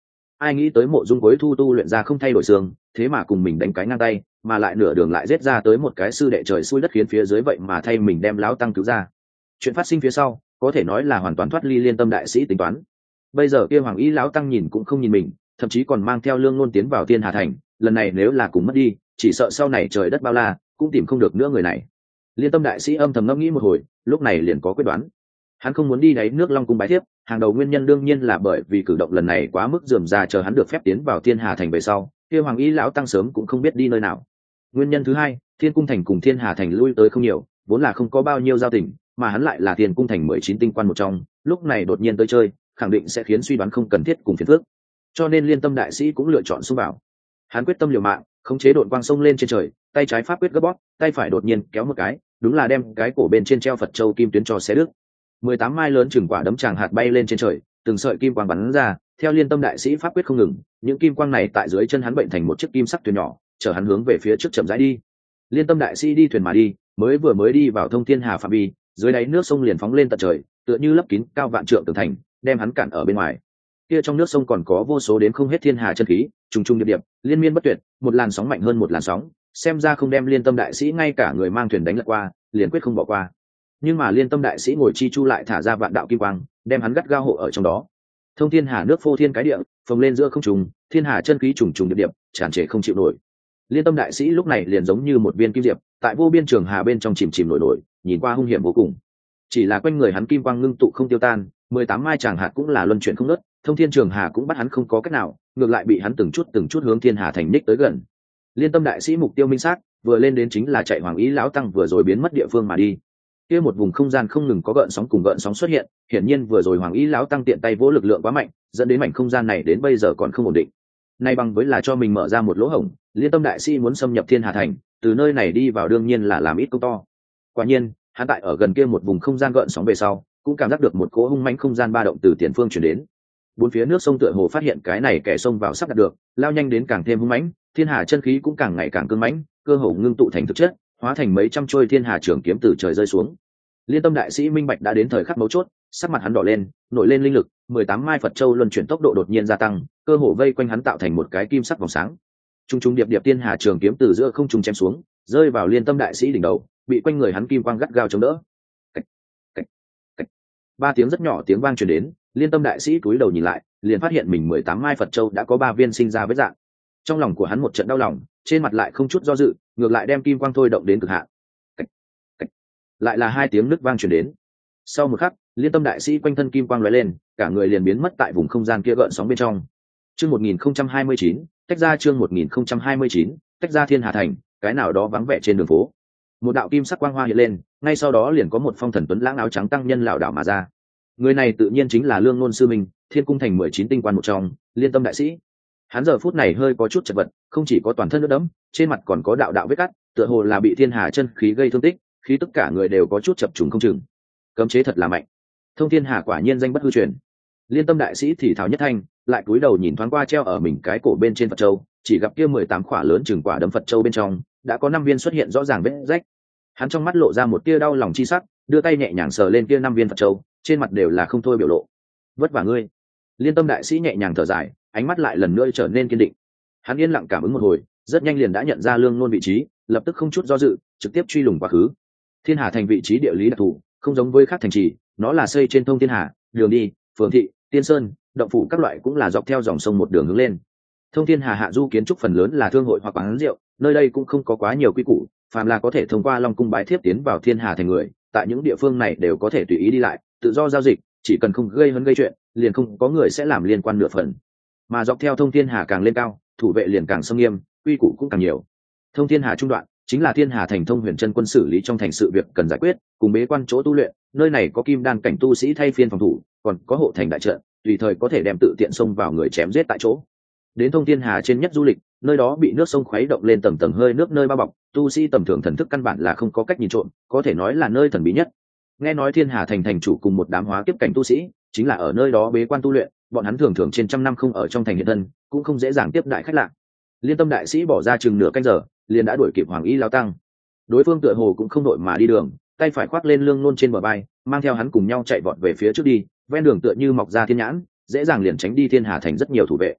ai nghĩ tới Mộ Dung cuối thu tu luyện ra không thay đổi xương, thế mà cùng mình đánh cái ngang tay, mà lại nửa đường lại giết ra tới một cái sư đệ trời xui đất khiến phía dưới vậy mà thay mình đem lão tăng cứu ra. Chuyện phát sinh phía sau có thể nói là hoàn toàn thoát ly Liên Tâm đại sĩ tính toán. Bây giờ kia Hoàng Y lão tăng nhìn cũng không nhìn mình, thậm chí còn mang theo Lương Nôn tiến vào Thiên Hà thành, lần này nếu là cùng mất đi, chỉ sợ sau này trời đất bao la cũng tìm không được nữa người này. Liên Tâm đại sĩ âm thầm ngẫm nghĩ một hồi, lúc này liền có quyết đoán. Hắn không muốn đi đáy nước Long cung bái thiếp, hàng đầu nguyên nhân đương nhiên là bởi vì cử động lần này quá mức rườm rà, chờ hắn được phép tiến vào Thiên Hà thành về sau, kia Hoàng Y lão tăng sớm cũng không biết đi nơi nào. Nguyên nhân thứ hai, Thiên cung thành cùng Thiên Hà thành lui tới không nhiều, vốn là không có bao nhiêu giao tình, mà hắn lại là Thiên cung thành 19 tinh quan một trong, lúc này đột nhiên tới chơi, khẳng định sẽ khiến suy đoán không cần thiết cùng phiền phức. Cho nên Liên Tâm đại sĩ cũng lựa chọn xông vào. Hắn quyết tâm liều mạng, khống chế độn quang sông lên trên trời, tay trái pháp quyết gấp bóp, tay phải đột nhiên kéo một cái, đúng là đem cái cổ bên trên treo Phật châu kim tuyến cho xé đứt. 18 mai lớn chừng quả đấm tràng hạt bay lên trên trời, từng sợi kim quang bắn ra, theo Liên Tâm đại sĩ pháp quyết không ngừng, những kim quang này tại dưới chân hắn bệnh thành một chiếc kim sắc thuyền nhỏ, chở hắn hướng về phía trước chậm rãi đi. Liên Tâm đại sĩ đi thuyền mà đi, mới đi vào Thông Thiên Hà phạm vi, dưới đáy nước sông liền phóng lên tận trời, tựa như lấp kín cao vạn trượng tường thành, đem hắn cản ở bên ngoài. Kia trong nước sông còn có vô số đến không hết thiên hà chân khí, trùng trùng điệp điệp, liên miên bất tuyệt, một làn sóng mạnh hơn một làn sóng, xem ra không đem Liên Tâm đại sĩ ngay cả người mang thuyền đánh lật qua, liền quyết không bỏ qua. Nhưng mà Liên Tâm đại sĩ ngồi chi chu lại thả ra vạn đạo kim quang, đem hắn gắt gao hộ ở trong đó. Thông Thiên Hà nước phô thiên cái địa, phồng lên giữa không trung, thiên hà chân khí trùng trùng điệp điệp, tràn trề không chịu nổi. Liên Tâm đại sĩ lúc này liền giống như một viên kim diệp, tại vô biên trường hà bên trong chìm chìm nổi nổi, nhìn qua hung hiểm vô cùng. Chỉ là quanh người hắn kim quang ngưng tụ không tiêu tan, 18 mai tràng hạt cũng là luân chuyển không ngớt, Thông Thiên Trường Hà cũng bắt hắn không có cách nào, ngược lại bị hắn từng chút hướng Thiên Hà thành ních tới gần. Liên Tâm đại sĩ mục tiêu minh xác, vừa lên đến chính là chạy Hoàng Y lão tăng vừa rồi biến mất địa phương mà đi. Kia một vùng không gian không ngừng có gợn sóng cùng gợn sóng xuất hiện, hiển nhiên vừa rồi Hoàng Y lão tăng tiện tay vỗ lực lượng quá mạnh, dẫn đến mảnh không gian này đến bây giờ còn không ổn định. Nay bằng với là cho mình mở ra một lỗ hổng, Liên Tâm đại sĩ muốn xâm nhập Thiên Hà thành, từ nơi này đi vào đương nhiên là làm ít công to. Quả nhiên, hắn tại ở gần kia một vùng không gian gợn sóng về sau, cũng cảm giác được một cỗ hung mãnh không gian ba động từ tiền phương truyền đến. Bốn phía nước sông tựa hồ phát hiện cái này kẻ xông vào sắp đạt được, lao nhanh đến càng thêm hung mãnh, thiên hà chân khí cũng càng ngày càng cứng mãnh, cơ hồ ngưng tụ thành thực chất, hóa thành mấy trăm trôi thiên hà trường kiếm từ trời rơi xuống. Liên Tâm đại sĩ minh bạch đã đến thời khắc mấu chốt, sắc mặt hắn đỏ lên, nổi lên linh lực, 18 mai Phật châu luân chuyển tốc độ đột nhiên gia tăng, cơ hồ vây quanh hắn tạo thành một cái kim sắc vòng sáng. Trung trung điệp điệp thiên hà trường kiếm từ giữa không trung chém xuống, rơi vào Liên Tâm đại sĩ đỉnh đầu, bị quanh người hắn kim quang gắt gao chống đỡ. Cách, cách, cách. Ba tiếng rất nhỏ tiếng vang truyền đến, Liên Tâm đại sĩ cúi đầu nhìn lại, liền phát hiện mình 18 mai Phật châu đã có 3 viên sinh ra vết dạng. Trong lòng của hắn một trận đau lòng, trên mặt lại không chút do dự, ngược lại đem kim quang thôi động đến cực hạn. Cách, cách. Lại là 2 tiếng nứt vang truyền đến. Sau một khắc, Liên Tâm đại sĩ quanh thân kim quang lóe lên, cả người liền biến mất tại vùng không gian kia gợn sóng bên trong. Chương 1029, tách ra chương 1029, tách ra Thiên Hà thành, cái nào đó vắng vẻ trên đường phố. Một đạo kim sắc quang hoa hiện lên, ngay sau đó liền có một phong thần tuấn lãng áo trắng tăng nhân lảo đảo mà ra. Người này tự nhiên chính là Lương Nôn sư minh, Thiên cung thành 19 tinh quan một trong, Liên Tâm đại sĩ. Hắn giờ phút này hơi có chút chật vật, không chỉ có toàn thân nước đẫm, trên mặt còn có đạo đạo vết cắt, tựa hồ là bị thiên hà chân khí gây thương tích, khí tất cả người đều có chút chập trùng không chừng. Cấm chế thật là mạnh. Thông Thiên Hà quả nhiên danh bất hư truyền. Liên Tâm đại sĩ thì thào nhất thanh, lại cúi đầu nhìn thoáng qua treo ở mình cái cổ bên trên Phật châu, chỉ gặp kia 18 quả lớn chừng quả đấm Phật châu bên trong, đã có 5 viên xuất hiện rõ ràng vết rách. Hắn trong mắt lộ ra một tia đau lòng chi sắc, đưa tay nhẹ nhàng sờ lên kia 5 viên Phật châu, trên mặt đều là không thôi biểu lộ. Vất vả ngươi. Liên Tâm đại sĩ nhẹ nhàng thở dài, ánh mắt lại lần nữa trở nên kiên định. Hắn yên lặng cảm ứng một hồi, rất nhanh liền đã nhận ra Lương Nôn vị trí, lập tức không chút do dự, trực tiếp truy lùng quá khứ. Thiên Hà thành vị trí địa lý đặc thù, không giống với khác thành trì, nó là xây trên Thông Thiên Hà, đường đi, phường thị, tiên sơn, động phủ các loại cũng là dọc theo dòng sông một đường hướng lên. Thông Thiên Hà hạ du kiến trúc phần lớn là thương hội hoặc quán rượu, nơi đây cũng không có quá nhiều quy củ, phàm là có thể thông qua Long cung bái thiếp tiến vào Thiên Hà thành người, tại những địa phương này đều có thể tùy ý đi lại, tự do giao dịch, chỉ cần không gây hấn gây chuyện, liền không có người sẽ làm liên quan nửa phần. Mà dọc theo Thông Thiên Hà càng lên cao, thủ vệ liền càng xâm nghiêm, quy củ cũng càng nhiều. Thông Thiên Hà trung đoạn chính là Thiên Hà thành thông huyền chân quân xử lý trong thành sự việc cần giải quyết, cùng bế quan chỗ tu luyện, nơi này có kim đan cảnh tu sĩ thay phiên phòng thủ, còn có hộ thành đại trận, tùy thời có thể đem tự tiện xông vào người chém giết tại chỗ. Đến Thông Thiên Hà trên nhất du lịch, nơi đó bị nước sông khuấy động lên tầng tầng hơi nước nơi bao bọc, tu sĩ tầm thường thần thức căn bản là không có cách nhìn trộm, có thể nói là nơi thần bí nhất. Nghe nói Thiên Hà thành thành chủ cùng một đám hóa kiếp cảnh tu sĩ, chính là ở nơi đó bế quan tu luyện, bọn hắn thường thường trên trăm năm không ở trong thành hiện thân, cũng không dễ dàng tiếp đại khách lạ. Liên Tâm đại sĩ bỏ ra chừng nửa canh giờ, liền đã đuổi kịp Hoàng Y lão tăng. Đối phương tựa hồ cũng không đội mà đi đường, tay phải khoác lên Lương Nôn trên bờ vai, mang theo hắn cùng nhau chạy vọt về phía trước đi, ven đường tựa như mọc ra thiên nhãn, dễ dàng liền tránh đi Thiên Hà thành rất nhiều thủ vệ.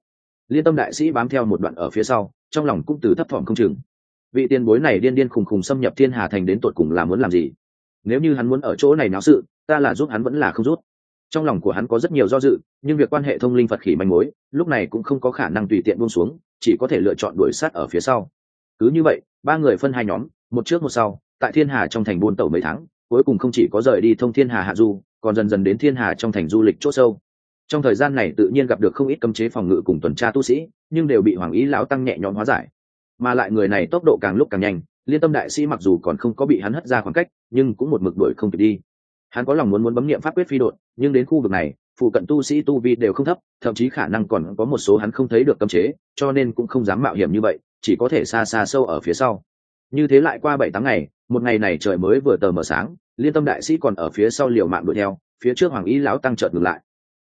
Liên Tâm đại sĩ bám theo một đoạn ở phía sau, trong lòng cũng từ thấp thỏm không chừng. Vị tiền bối này điên điên khùng khùng xâm nhập Thiên Hà thành đến tột cùng là muốn làm gì? Nếu như hắn muốn ở chỗ này náo sự, ta là giúp hắn vẫn là không rút. Trong lòng của hắn có rất nhiều do dự, nhưng việc quan hệ thông linh Phật khỉ manh mối, lúc này cũng không có khả năng tùy tiện buông xuống, chỉ có thể lựa chọn đuổi sát ở phía sau. Cứ như vậy, ba người phân hai nhóm, một trước một sau, tại Thiên Hà trong thành buôn tẩu mấy tháng, cuối cùng không chỉ có rời đi thông Thiên Hà hạ du, còn dần dần đến Thiên Hà trong thành du lịch chỗ sâu. Trong thời gian này tự nhiên gặp được không ít cấm chế phòng ngự cùng tuần tra tu sĩ, nhưng đều bị Hoàng Ý lão tăng nhẹ nhõm hóa giải. Mà lại người này tốc độ càng lúc càng nhanh, Liên Tâm đại sĩ mặc dù còn không có bị hắn hất ra khoảng cách, nhưng cũng một mực đuổi không kịp đi. Hắn có lòng muốn bấm niệm pháp quyết phi độn, nhưng đến khu vực này, phụ cận tu sĩ tu vi đều không thấp, thậm chí khả năng còn có một số hắn không thấy được cấm chế, cho nên cũng không dám mạo hiểm như vậy, chỉ có thể xa xa sâu ở phía sau. Như thế lại qua 7-8 ngày, một ngày này trời mới vừa tờ mờ sáng, Liên Tâm đại sĩ còn ở phía sau liều mạng đuổi theo, phía trước Hoàng Ý lão tăng chợt ngừng lại.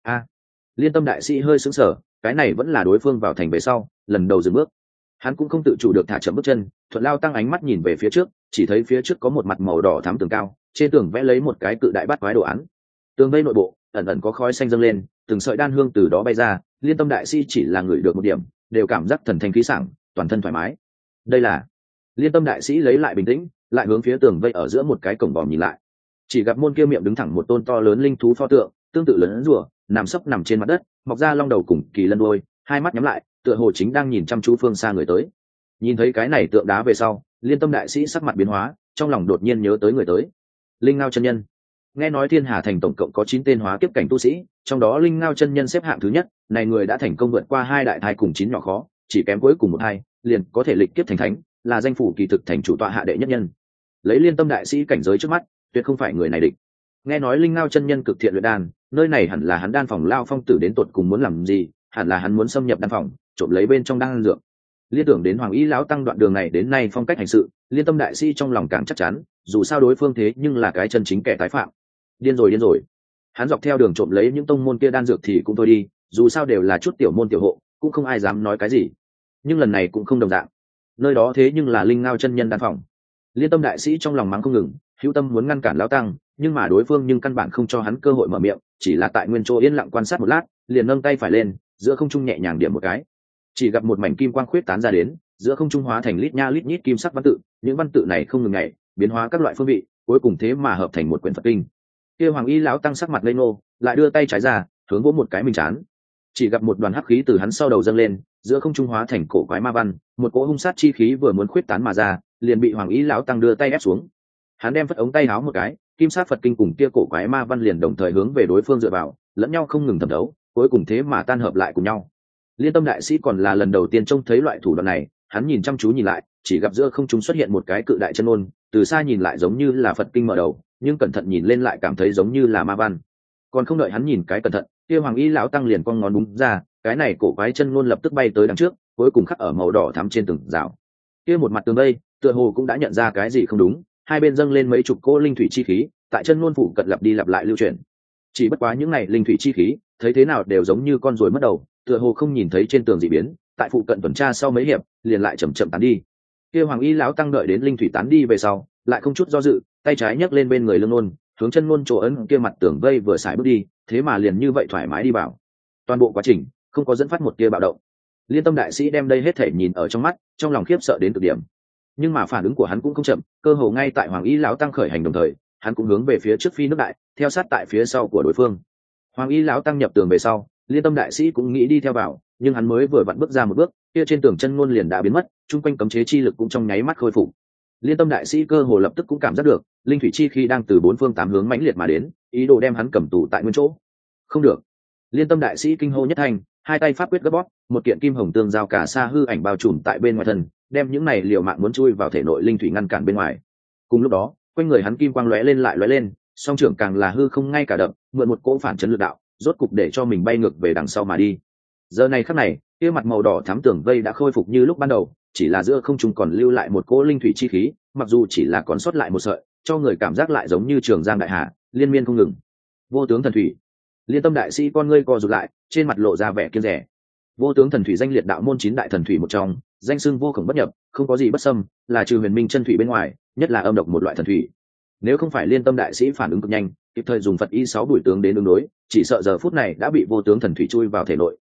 Liên Tâm đại sĩ hơi sững sờ, cái này vẫn là đối phương vào thành về sau, lần đầu dừng bước. Hắn cũng không tự chủ được thả chậm bước chân, thuận lao tăng ánh mắt nhìn về phía trước, chỉ thấy phía trước có một mặt màu đỏ thắm tường cao, trên tường vẽ lấy một cái cự đại bát quái đồ án. Tường vây nội bộ ẩn ẩn có khói xanh dâng lên, từng sợi đan hương từ đó bay ra. Liên Tâm đại sĩ chỉ là ngửi được một điểm, đều cảm giác thần thanh khí sảng, toàn thân thoải mái. Đây là... Liên Tâm đại sĩ lấy lại bình tĩnh, lại hướng phía tường vây ở giữa một cái cổng vòm nhìn lại, chỉ gặp môn kia miệng đứng thẳng một tôn to lớn linh thú pho tượng, tương tự lớn rùa, nằm trên mặt đất, mọc ra long đầu cùng kỳ lân đuôi, hai mắt nhắm lại, tựa hồ chính đang nhìn chăm chú phương xa người tới. Nhìn thấy cái này tượng đá về sau, Liên Tâm đại sĩ sắc mặt biến hóa, trong lòng đột nhiên nhớ tới người tới. Linh Ngao chân nhân. Nghe nói Thiên Hà thành tổng cộng có 9 tên hóa kiếp cảnh tu sĩ, trong đó Linh Ngao chân nhân xếp hạng thứ nhất, này người đã thành công vượt qua 2 đại thai cùng 9 nhỏ khó, chỉ kém cuối cùng một thai, liền có thể lịch kiếp thành thánh, là danh phủ kỳ thực thành chủ tọa hạ đệ nhất nhân. Lấy Liên Tâm đại sĩ cảnh giới trước mắt, tuyệt không phải người này địch. Nghe nói Linh Ngao chân nhân cực thiện luyện đan, nơi này hẳn là hắn đan phòng Lao Phong tử đến tột cùng muốn làm gì, hẳn là hắn muốn xâm nhập đan phòng, trộm lấy bên trong đan dược. Liên tưởng đến Hoàng Ý lão tăng đoạn đường này đến nay phong cách hành sự, Liên Tâm đại sĩ trong lòng càng chắc chắn, dù sao đối phương thế nhưng là cái chân chính kẻ tái phạm. Điên rồi. Hắn dọc theo đường trộm lấy những tông môn kia đan dược thì cũng thôi đi, dù sao đều là chút tiểu môn tiểu hộ, cũng không ai dám nói cái gì. Nhưng lần này cũng không đồng dạng. Nơi đó thế nhưng là Linh Ngao chân nhân đan phòng. Liên Tâm đại sĩ trong lòng mắng không ngừng, hữu tâm muốn ngăn cản lão tăng, nhưng mà đối phương nhưng căn bản không cho hắn cơ hội mở miệng, chỉ là tại nguyên chỗ yên lặng quan sát một lát, liền nâng tay phải lên, giữa không trung nhẹ nhàng điểm một cái, chỉ gặp một mảnh kim quang khuyết tán ra đến, giữa không trung hóa thành lít nha lít nhít kim sắc văn tự, những văn tự này không ngừng nhảy, biến hóa các loại phương vị, cuối cùng thế mà hợp thành một quyển Phật kinh. Kia Hoàng Y lão tăng sắc mặt ngây ngô, lại đưa tay trái ra, hướng vỗ một cái mình chán, chỉ gặp một đoàn hắc khí từ hắn sau đầu dâng lên, giữa không trung hóa thành cổ quái ma văn, một cỗ hung sát chi khí vừa muốn khuyết tán mà ra, liền bị Hoàng Y lão tăng đưa tay ép xuống. Hắn đem phất ống tay áo một cái, kim sát Phật kinh cùng kia cổ quái ma văn liền đồng thời hướng về đối phương dựa vào, lẫn nhau không ngừng thẩm đấu, cuối cùng thế mà tan hợp lại cùng nhau. Liên Tâm đại sĩ còn là lần đầu tiên trông thấy loại thủ đoạn này, hắn nhìn chăm chú nhìn lại, chỉ gặp giữa không trung xuất hiện một cái cự đại chân ngôn, từ xa nhìn lại giống như là Phật kinh mở đầu, nhưng cẩn thận nhìn lên lại cảm thấy giống như là ma văn. Còn không đợi hắn nhìn cái cẩn thận, kia Hoàng Y lão tăng liền cong ngón đúng ra, cái này cổ quái chân ngôn lập tức bay tới đằng trước, cuối cùng khắc ở màu đỏ thắm trên tường rào. Kia một mặt tường đây, tựa hồ cũng đã nhận ra cái gì không đúng, hai bên dâng lên mấy chục cỗ linh thủy chi khí, tại chân ngôn phủ cận lặp đi lặp lại lưu chuyển. Chỉ bất quá những này linh thủy chi khí, thấy thế nào đều giống như con ruồi mất đầu, tựa hồ không nhìn thấy trên tường dị biến, tại phụ cận tuần tra sau mấy hiệp, liền lại chậm chậm tán đi. Kia Hoàng Y lão tăng đợi đến linh thủy tán đi về sau, lại không chút do dự, tay trái nhấc lên bên người lưng nôn, hướng chân ngôn chỗ ấn kia mặt tường vây vừa xài bước đi, thế mà liền như vậy thoải mái đi vào. Toàn bộ quá trình không có dẫn phát một tia bạo động. Liên Tâm đại sĩ đem đây hết thể nhìn ở trong mắt, trong lòng khiếp sợ đến cực điểm. Nhưng mà phản ứng của hắn cũng không chậm, cơ hồ ngay tại Hoàng Y lão tăng khởi hành đồng thời, hắn cũng hướng về phía trước phi nước đại, theo sát tại phía sau của đối phương. Hoàng Y lão tăng nhập tường về sau, Liên Tâm đại sĩ cũng nghĩ đi theo vào, nhưng hắn mới vừa vặn bước ra một bước, kia trên tường chân ngôn liền đã biến mất, chung quanh cấm chế chi lực cũng trong nháy mắt khôi phục. Liên Tâm đại sĩ cơ hồ lập tức cũng cảm giác được, linh thủy chi khi đang từ bốn phương tám hướng mãnh liệt mà đến, ý đồ đem hắn cầm tù tại nguyên chỗ. Không được! Liên Tâm đại sĩ kinh hô nhất thành, hai tay pháp quyết gấp bóp, một kiện kim hồng tương giao cả sa hư ảnh bao trùm tại bên ngoài thân, đem những này liều mạng muốn chui vào thể nội linh thủy ngăn cản bên ngoài. Cùng lúc đó, quanh người hắn kim quang lóe lên lại lóe lên, song trưởng càng là hư không ngay cả đậm, mượn một cỗ phản chấn lực đạo, rốt cục để cho mình bay ngược về đằng sau mà đi. Giờ này khắc này, kia mặt màu đỏ thắm tường vây đã khôi phục như lúc ban đầu, chỉ là giữa không trung còn lưu lại một cỗ linh thủy chi khí, mặc dù chỉ là còn sót lại một sợi, cho người cảm giác lại giống như trường giang đại hà, liên miên không ngừng. Vô tướng thần thủy. Liên Tâm đại sĩ con ngươi co rụt lại, trên mặt lộ ra vẻ kiêng dè. Vô tướng thần thủy danh liệt đạo môn 9 đại thần thủy một trong, danh xưng vô cùng bất nhập, không có gì bất xâm, là trừ huyền minh chân thủy bên ngoài, nhất là âm độc một loại thần thủy. Nếu không phải Liên Tâm đại sĩ phản ứng cực nhanh, kịp thời dùng Phật y 6 đuổi tướng đến ứng đối, chỉ sợ giờ phút này đã bị vô tướng thần thủy chui vào thể nội,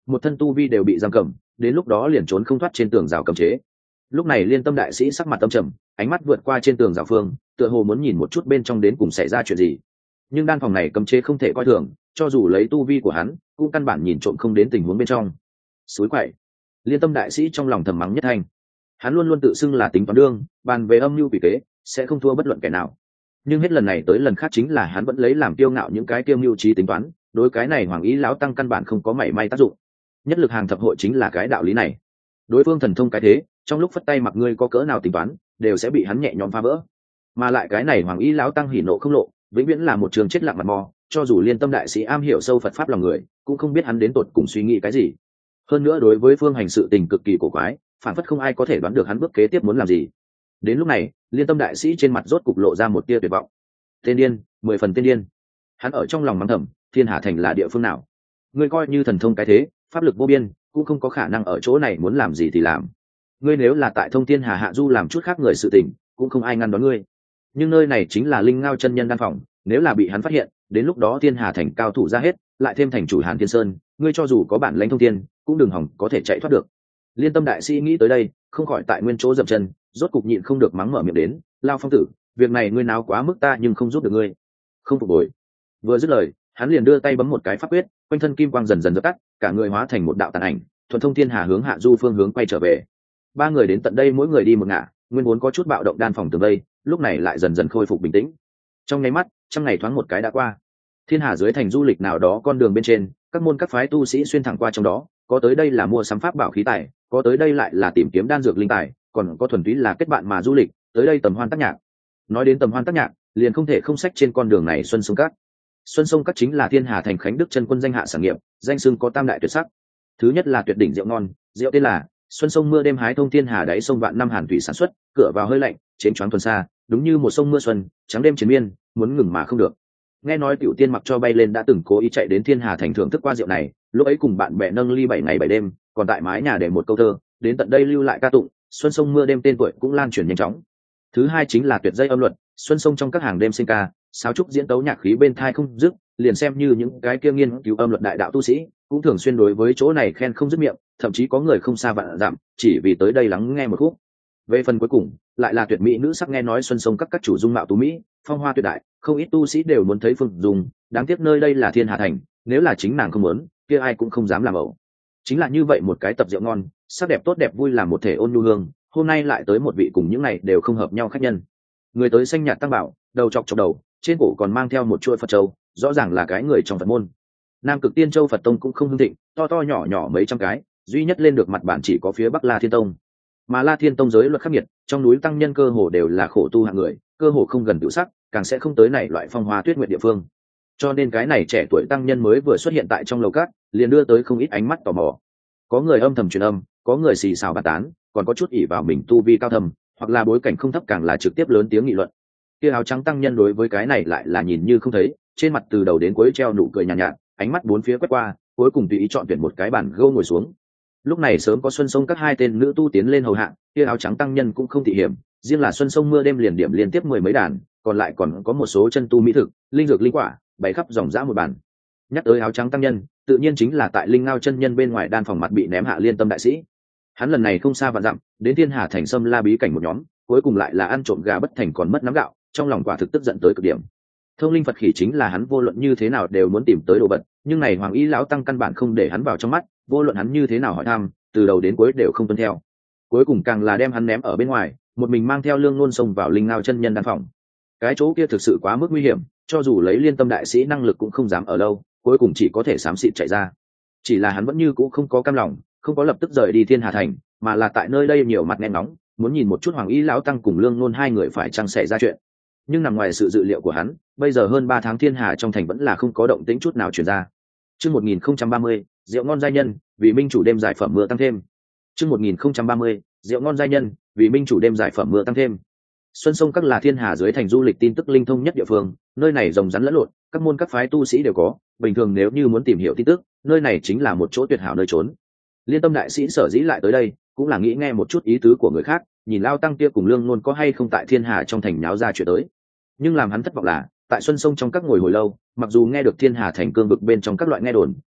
một thân tu vi đều bị giam cầm, đến lúc đó liền trốn không thoát trên tường rào cấm chế. Lúc này Liên Tâm đại sĩ sắc mặt âm trầm, ánh mắt vượt qua trên tường rào phương, tựa hồ muốn nhìn một chút bên trong đến cùng xảy ra chuyện gì. Nhưng đan phòng này cấm chế không thể coi thường, cho dù lấy tu vi của hắn cũng căn bản nhìn trộm không đến tình huống bên trong. Suối quậy. Liên Tâm đại sĩ trong lòng thầm mắng nhất thanh. Hắn luôn luôn tự xưng là tính toán đương, bàn về âm mưu quỷ kế sẽ không thua bất luận kẻ nào, nhưng hết lần này tới lần khác chính là hắn vẫn lấy làm kiêu ngạo những cái kiêu mưu trí tính toán, đối cái này Hoàng Ý lão tăng căn bản không có mảy may tác dụng. Nhất lực hàng thập hội chính là cái đạo lý này. Đối phương thần thông cái thế, trong lúc phất tay mặc ngươi có cỡ nào tính toán đều sẽ bị hắn nhẹ nhõm phá vỡ. Mà lại cái này Hoàng Ý lão tăng hỉ nộ không lộ, vĩnh viễn là một trường chết lặng mặt mò, cho dù Liên Tâm đại sĩ am hiểu sâu Phật pháp lòng người cũng không biết hắn đến tột cùng suy nghĩ cái gì. Hơn nữa đối với phương hành sự tình cực kỳ cổ quái, phản phất không ai có thể đoán được hắn bước kế tiếp muốn làm gì. Đến lúc này Liên Tâm đại sĩ trên mặt rốt cục lộ ra một tia tuyệt vọng. Tên điên, 10 phần tên điên. Hắn ở trong lòng mắng thầm, Thiên Hà thành là địa phương nào? Ngươi coi như thần thông cái thế, pháp lực vô biên, cũng không có khả năng ở chỗ này muốn làm gì thì làm. Ngươi nếu là tại Thông Thiên Hà hạ du làm chút khác người sự tình, cũng không ai ngăn đón ngươi. Nhưng nơi này chính là Linh Ngao chân nhân đan phòng, nếu là bị hắn phát hiện, đến lúc đó Thiên Hà thành cao thủ ra hết, lại thêm thành chủ Hàn Thiên Sơn, ngươi cho dù có bản lãnh thông thiên, cũng đừng hòng có thể chạy thoát được. Liên Tâm đại sĩ nghĩ tới đây, không khỏi tại nguyên chỗ dậm chân, rốt cục nhịn không được mắng mở miệng đến, Lao Phong tử, việc này ngươi nào quá mức ta nhưng không giúp được ngươi. Không phục hồi. Vừa dứt lời, hắn liền đưa tay bấm một cái pháp quyết, quanh thân kim quang dần dần dập tắt, cả người hóa thành một đạo tàn ảnh, thuận Thông Thiên Hà hướng hạ du phương hướng quay trở về. Ba người đến tận đây mỗi người đi một ngả, nguyên vốn có chút bạo động đan phòng tường đây, lúc này lại dần dần khôi phục bình tĩnh. Trong nháy mắt, trăm ngày thoáng một cái đã qua. Thiên Hà dưới thành du lịch nào đó con đường bên trên, các môn các phái tu sĩ xuyên thẳng qua trong đó, có tới đây là mua sắm pháp bảo khí tài, có tới đây lại là tìm kiếm đan dược linh tài, còn có thuần túy là kết bạn mà du lịch, tới đây tầm hoan tác nhạc. Nói đến tầm hoan tác nhạc, liền không thể không sách trên con đường này Xuân Sông Các. Xuân Sông Các chính là Thiên Hà thành Khánh Đức chân quân danh hạ sản nghiệp, danh xưng có tam đại tuyệt sắc. Thứ nhất là tuyệt đỉnh rượu ngon, rượu tên là Xuân Sông Mưa đêm hái thông thiên hà đáy sông vạn năm hàn thủy sản xuất, cửa vào hơi lạnh, chén choáng thuần xa, đúng như một sông mưa xuân, trắng đêm chiến miên, muốn ngừng mà không được. Nghe nói Tiểu Tiên mặc cho bay lên đã từng cố ý chạy đến Thiên Hà thành thưởng thức qua rượu này, lúc ấy cùng bạn bè nâng ly 7 ngày 7 đêm, còn tại mái nhà để một câu thơ, đến tận đây lưu lại ca tụng, Xuân Sông Mưa đêm tên tuổi cũng lan truyền nhanh chóng. Thứ hai chính là tuyệt dây âm luật, Xuân Sông trong các hàng đêm sinh ca, sáo trúc diễn tấu nhạc khí bên thai không dứt, liền xem như những cái kia nghiên cứu âm luật đại đạo tu sĩ, cũng thường xuyên đối với chỗ này khen không dứt miệng, thậm chí có người không xa vạn dặm, chỉ vì tới đây lắng nghe một khúc. Về phần cuối cùng, lại là tuyệt mỹ nữ sắc, nghe nói Xuân Sông các chủ dung mạo tú mỹ, phong hoa tuyệt đại, không ít tu sĩ đều muốn thấy phương dung, đáng tiếc nơi đây là Thiên Hà thành, nếu là chính nàng không muốn, kia ai cũng không dám làm ẩu. Chính là như vậy một cái tập rượu ngon, sắc đẹp tốt đẹp vui làm một thể ôn nhu hương, hôm nay lại tới một vị cùng những này đều không hợp nhau khách nhân. Người tới xanh nhạt tăng bảo, đầu chọc chọc đầu, trên cổ còn mang theo một chuôi Phật châu, rõ ràng là cái người trong Phật môn. Nam Cực Tiên Châu Phật tông cũng không hưng thịnh, to to nhỏ nhỏ mấy trăm cái, duy nhất lên được mặt bản chỉ có phía Bắc La Thiên Tông. Mà La Thiên Tông giới luật khắc nghiệt, trong núi tăng nhân cơ hồ đều là khổ tu hạng người, cơ hồ không gần tiểu sắc, càng sẽ không tới này loại phong hoa tuyết nguyệt địa phương. Cho nên cái này trẻ tuổi tăng nhân mới vừa xuất hiện tại trong lầu cát, liền đưa tới không ít ánh mắt tò mò. Có người âm thầm truyền âm, có người xì xào bàn tán, còn có chút ỷ vào mình tu vi cao thầm, hoặc là bối cảnh không thấp càng là trực tiếp lớn tiếng nghị luận. Kia áo trắng tăng nhân đối với cái này lại là nhìn như không thấy, trên mặt từ đầu đến cuối treo nụ cười nhàn nhạt, ánh mắt bốn phía quét qua, cuối cùng tùy ý chọn tuyển một cái bàn gâu ngồi xuống. Lúc này sớm có Xuân Sông các hai tên nữ tu tiến lên hầu hạ, kia áo trắng tăng nhân cũng không thị hiểm, riêng là Xuân Sông Mưa đêm liền điểm liên tiếp 10 mấy đàn, còn lại còn có một số chân tu mỹ thực, linh dược linh quả, bày khắp dòng dã một bàn. Nhắc tới áo trắng tăng nhân, tự nhiên chính là tại Linh Ngao chân nhân bên ngoài đan phòng mặt bị ném hạ Liên Tâm đại sĩ. Hắn lần này không xa vạn dặm, đến Thiên Hà thành xâm la bí cảnh một nhóm, cuối cùng lại là ăn trộm gà bất thành còn mất nắm gạo, trong lòng quả thực tức giận tới cực điểm. Thông linh Phật khỉ chính là hắn vô luận như thế nào đều muốn tìm tới đồ vật, nhưng này Hoàng Y lão tăng căn bản không để hắn vào trong mắt, vô luận hắn như thế nào hỏi thăm, từ đầu đến cuối đều không tuân theo. Cuối cùng càng là đem hắn ném ở bên ngoài, một mình mang theo Lương Nôn xông vào Linh Ngao chân nhân đan phòng. Cái chỗ kia thực sự quá mức nguy hiểm, cho dù lấy Liên Tâm đại sĩ năng lực cũng không dám ở lâu, cuối cùng chỉ có thể xám xịt chạy ra. Chỉ là hắn vẫn như cũ không có cam lòng, không có lập tức rời đi Thiên Hà thành, mà là tại nơi đây nhiều mặt nghe ngóng, muốn nhìn một chút Hoàng Y lão tăng cùng Lương Nôn hai người phải chăng xảy ra chuyện. Nhưng nằm ngoài sự dự liệu của hắn, bây giờ hơn 3 tháng Thiên Hà trong thành vẫn là không có động tĩnh chút nào truyền ra. Chương 1030, rượu ngon giai nhân, vì minh chủ đêm giải phẩm mưa tăng thêm. Chương 1030, rượu ngon giai nhân, vì minh chủ đêm giải phẩm mưa tăng thêm. Xuân Sông các là Thiên Hà dưới thành du lịch tin tức linh thông nhất địa phương, nơi này rồng rắn lẫn lộn, các môn các phái tu sĩ đều có, bình thường nếu như muốn tìm hiểu tin tức, nơi này chính là một chỗ tuyệt hảo nơi trốn. Liên Tâm đại sĩ sở dĩ lại tới đây, cũng là nghĩ nghe một chút ý tứ của người khác, nhìn lao tăng kia cùng Lương Nôn có hay không tại Thiên Hà trong thành nháo ra chuyện tới. Nhưng làm hắn thất vọng là, tại Xuân Sông trong các ngồi hồi lâu, mặc dù nghe được Thiên Hà thành cương vực bên trong các loại nghe đồn,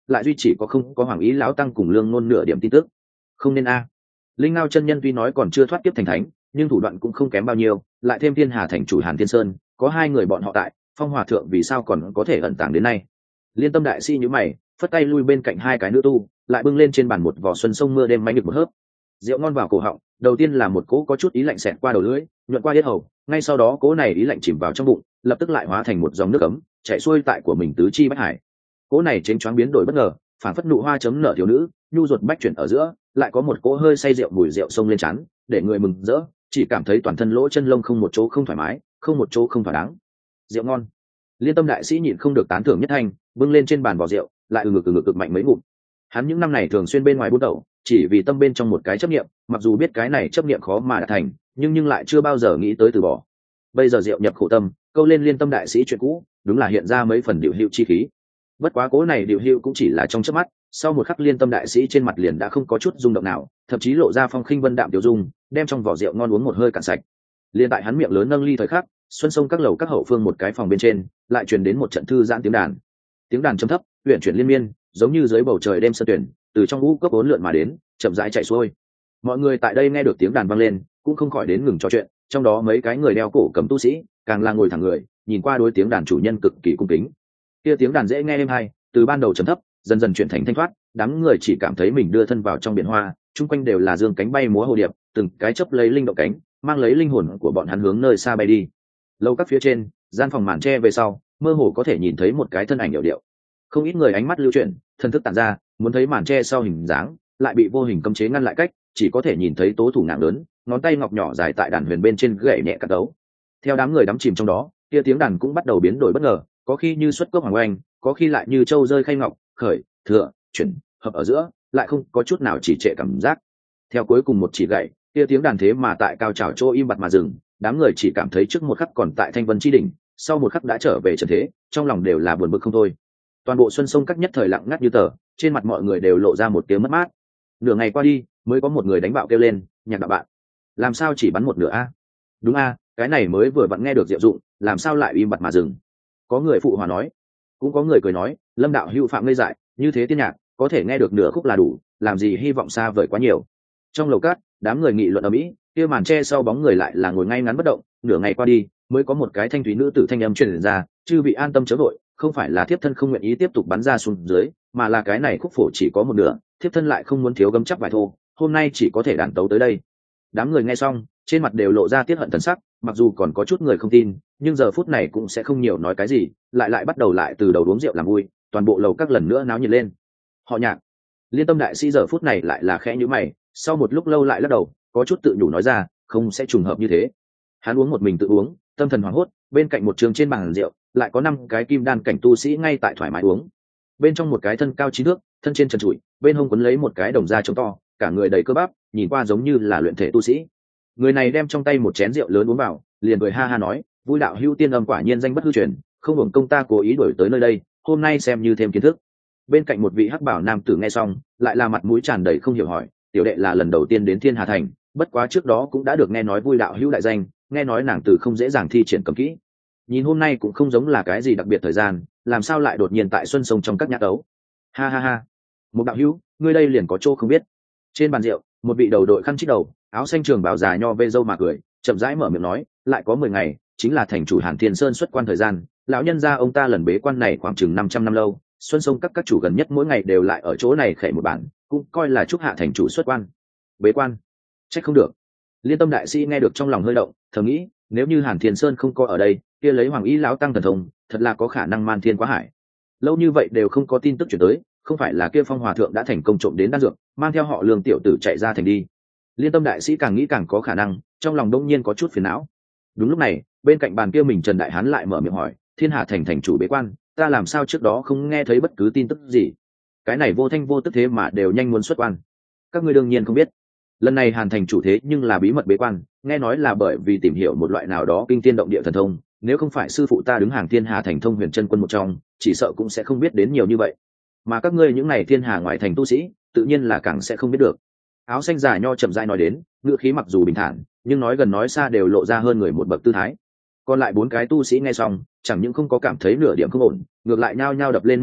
lại duy chỉ có không có Hoàng Ý lão tăng cùng Lương Ngôn nửa điểm tin tức. Không nên a. Linh Ngao chân nhân tuy nói còn chưa thoát kiếp thành thánh, nhưng thủ đoạn cũng không kém bao nhiêu, lại thêm Thiên Hà thành chủ Hàn Thiên Sơn, có hai người bọn họ tại, Phong Hòa thượng vì sao còn có thể ẩn tàng đến nay. Liên Tâm đại sĩ nhíu mày, phất tay lui bên cạnh hai cái nữ tu, lại bưng lên trên bàn một vò xuân sông mưa đêm mánh được một hớp. Rượu ngon vào cổ họng, đầu tiên là một cỗ có chút ý lạnh xẹt qua đầu lưỡi, nhuận qua yết hầu, ngay sau đó cỗ này ý lạnh chìm vào trong bụng, lập tức lại hóa thành một dòng nước ấm, chảy xuôi tại của mình tứ chi bách hải. Cỗ này chênh choáng biến đổi bất ngờ, phản phất nụ hoa chấm nở thiếu nữ, nhu ruột bách chuyển ở giữa, lại có một cỗ hơi say rượu mùi rượu xông lên trán, để người mừng rỡ, chỉ cảm thấy toàn thân lỗ chân lông không một chỗ không thoải mái, không một chỗ không thỏa đáng. Rượu ngon. Liên Tâm đại sĩ nhịn không được tán thưởng nhất thanh, bưng lên trên bàn vò rượu, lại cực mạnh mấy ngụm. Hắn những năm này thường xuyên bên ngoài buôn tẩu, chỉ vì tâm bên trong một cái chấp niệm, mặc dù biết cái này chấp niệm khó mà đạt thành, nhưng lại chưa bao giờ nghĩ tới từ bỏ. Bây giờ rượu nhập khẩu tâm, câu lên Liên Tâm đại sĩ chuyện cũ, đúng là hiện ra mấy phần điệu hữu chi khí. Bất quá cố này điệu hữu cũng chỉ là trong chớp mắt, sau một khắc Liên Tâm đại sĩ trên mặt liền đã không có chút rung động nào, thậm chí lộ ra phong khinh vân đạm tiểu dung, đem trong vỏ rượu ngon uống một hơi cạn sạch. Liên tại hắn miệng lớn nâng ly thời khắc, xuân sông các lầu các hậu phương một cái phòng bên trên, lại truyền đến một trận thư giãn tiếng đàn. Tiếng đàn trầm thấp, uyển chuyển liên miên, giống như dưới bầu trời đêm sơn tuyển, từ trong ngũ cốc bốn lượn mà đến, chậm rãi chạy xuôi. Mọi người tại đây nghe được tiếng đàn vang lên, cũng không khỏi đến ngừng trò chuyện, trong đó mấy cái người đeo cổ cầm tu sĩ, càng là ngồi thẳng người, nhìn qua đối tiếng đàn chủ nhân cực kỳ cung kính. Kia tiếng đàn dễ nghe êm hay, từ ban đầu trầm thấp, dần dần chuyển thành thanh thoát, đám người chỉ cảm thấy mình đưa thân vào trong biển hoa, chung quanh đều là dương cánh bay múa hồ điệp, từng cái chớp lấy linh động cánh, mang lấy linh hồn của bọn hắn hướng nơi xa bay đi. Lâu các phía trên, gian phòng màn tre về sau, mơ hồ có thể nhìn thấy một cái thân ảnh điệu điệu. Không ít người ánh mắt lưu chuyển, thân thức tản ra, muốn thấy màn tre sau hình dáng, lại bị vô hình cấm chế ngăn lại cách, chỉ có thể nhìn thấy tố thủ nặng lớn, ngón tay ngọc nhỏ dài tại đàn huyền bên trên gậy nhẹ cắt đấu. Theo đám người đắm chìm trong đó, kia tiếng đàn cũng bắt đầu biến đổi bất ngờ, có khi như xuất cốc hoàng oanh, có khi lại như châu rơi khay ngọc, khởi, thừa, chuyển, hợp ở giữa, lại không có chút nào chỉ trệ cảm giác. Theo cuối cùng một chỉ gậy, kia tiếng đàn thế mà tại cao trào chỗ im bặt mà dừng, đám người chỉ cảm thấy trước một khắc còn tại thanh vân chi đỉnh, sau một khắc đã trở về trần thế, trong lòng đều là buồn bực không thôi. Toàn bộ xuân sông các nhất thời lặng ngắt như tờ, trên mặt mọi người đều lộ ra một tiếng mất mát. Nửa ngày qua đi, mới có một người đánh bạo kêu lên, nhạc đạo bạn, làm sao chỉ bắn một nửa a? Đúng a, cái này mới vừa vặn nghe được diệu dụng, làm sao lại im bặt mà dừng? Có người phụ hòa nói, cũng có người cười nói, Lâm đạo hữu phạm ngây dại, như thế tiên nhạc, có thể nghe được nửa khúc là đủ, làm gì hy vọng xa vời quá nhiều. Trong lầu cát, đám người nghị luận ở mỹ, kia màn che sau bóng người lại là ngồi ngay ngắn bất động, nửa ngày qua đi, mới có một cái thanh thúy nữ tử thanh âm truyền ra, chư vị an tâm chớ vội, không phải là thiếp thân không nguyện ý tiếp tục bắn ra xuống dưới, mà là cái này khúc phổ chỉ có một nửa, thiếp thân lại không muốn thiếu gấm chắc vài thô, hôm nay chỉ có thể đàn tấu tới đây. Đám người nghe xong, trên mặt đều lộ ra tiếc hận thần sắc, mặc dù còn có chút người không tin, nhưng giờ phút này cũng sẽ không nhiều nói cái gì, lại bắt đầu lại từ đầu uống rượu làm vui, toàn bộ lầu các lần nữa náo nhiệt lên. Họ Nhạc, Liên Tâm đại sĩ giờ phút này lại là khẽ nhíu mày, sau một lúc lâu lại lắc đầu, có chút tự nhủ nói ra, không sẽ trùng hợp như thế. Hắn uống một mình tự uống, tâm thần hoảng hốt, bên cạnh một trường trên bàn rượu, lại có 5 cái kim đan cảnh tu sĩ ngay tại thoải mái uống. Bên trong một cái thân cao 9 thước, thân trên trần trụi, bên hông quấn lấy một cái đồng da trống to, cả người đầy cơ bắp, nhìn qua giống như là luyện thể tu sĩ. Người này đem trong tay một chén rượu lớn uống vào, liền cười ha ha nói, vui đạo hữu tiên âm quả nhiên danh bất hư truyền, không hưởng công ta cố ý đuổi tới nơi đây, hôm nay xem như thêm kiến thức. Bên cạnh một vị hắc bảo nam tử nghe xong, lại là mặt mũi tràn đầy không hiểu hỏi, tiểu đệ là lần đầu tiên đến Thiên Hà thành, bất quá trước đó cũng đã được nghe nói vui đạo hữu đại danh, nghe nói nàng tử không dễ dàng thi triển cầm kỹ. Nhìn hôm nay cũng không giống là cái gì đặc biệt thời gian, làm sao lại đột nhiên tại xuân sông trong các nhã tấu. Ha ha ha, một đạo hữu, ngươi đây liền có chỗ không biết. Trên bàn rượu, một vị đầu đội khăn chít đầu, áo xanh trường bảo dài nho vê râu mà cười, chậm rãi mở miệng nói, lại có 10 ngày, chính là thành chủ Hàn Thiên Sơn xuất quan thời gian, lão nhân gia ông ta lần bế quan này khoảng chừng 500 năm lâu, xuân sông các chủ gần nhất mỗi ngày đều lại ở chỗ này khệ một bản, cũng coi là chúc hạ thành chủ xuất quan. Bế quan? Trách không được. Liên Tâm đại sĩ nghe được trong lòng hơi động, thầm nghĩ, nếu như Hàn Thiên Sơn không có ở đây, kia lấy Hoàng Ý lão tăng thần thông, thật là có khả năng man thiên quá hải. Lâu như vậy đều không có tin tức chuyển tới, không phải là kia Phong Hòa thượng đã thành công trộm đến đan dược, mang theo họ Lương tiểu tử chạy ra thành đi. Liên Tâm đại sĩ càng nghĩ càng có khả năng, trong lòng đông nhiên có chút phiền não. Đúng lúc này, bên cạnh bàn kia mình Trần Đại Hán lại mở miệng hỏi, Thiên Hà thành thành chủ bế quan, ta làm sao trước đó không nghe thấy bất cứ tin tức gì? Cái này vô thanh vô tức thế mà đều nhanh muốn xuất quan. Các ngươi đương nhiên không biết, lần này Hàn thành chủ thế nhưng là bí mật bế quan, nghe nói là bởi vì tìm hiểu một loại nào đó kinh thiên động địa thần thông, nếu không phải sư phụ ta đứng hàng Thiên Hà thành thông huyền chân quân một trong, chỉ sợ cũng sẽ không biết đến nhiều như vậy. Mà các ngươi những này Thiên Hà ngoại thành tu sĩ, tự nhiên là càng sẽ không biết được. Áo xanh dài nho chậm rãi nói đến, ngữ khí mặc dù bình thản, nhưng nói gần nói xa đều lộ ra hơn người một bậc tư thái. Còn lại 4 cái tu sĩ nghe xong, chẳng những không có cảm thấy nửa điểm không ổn, ngược lại nhao nhao đập lên mông ngựa,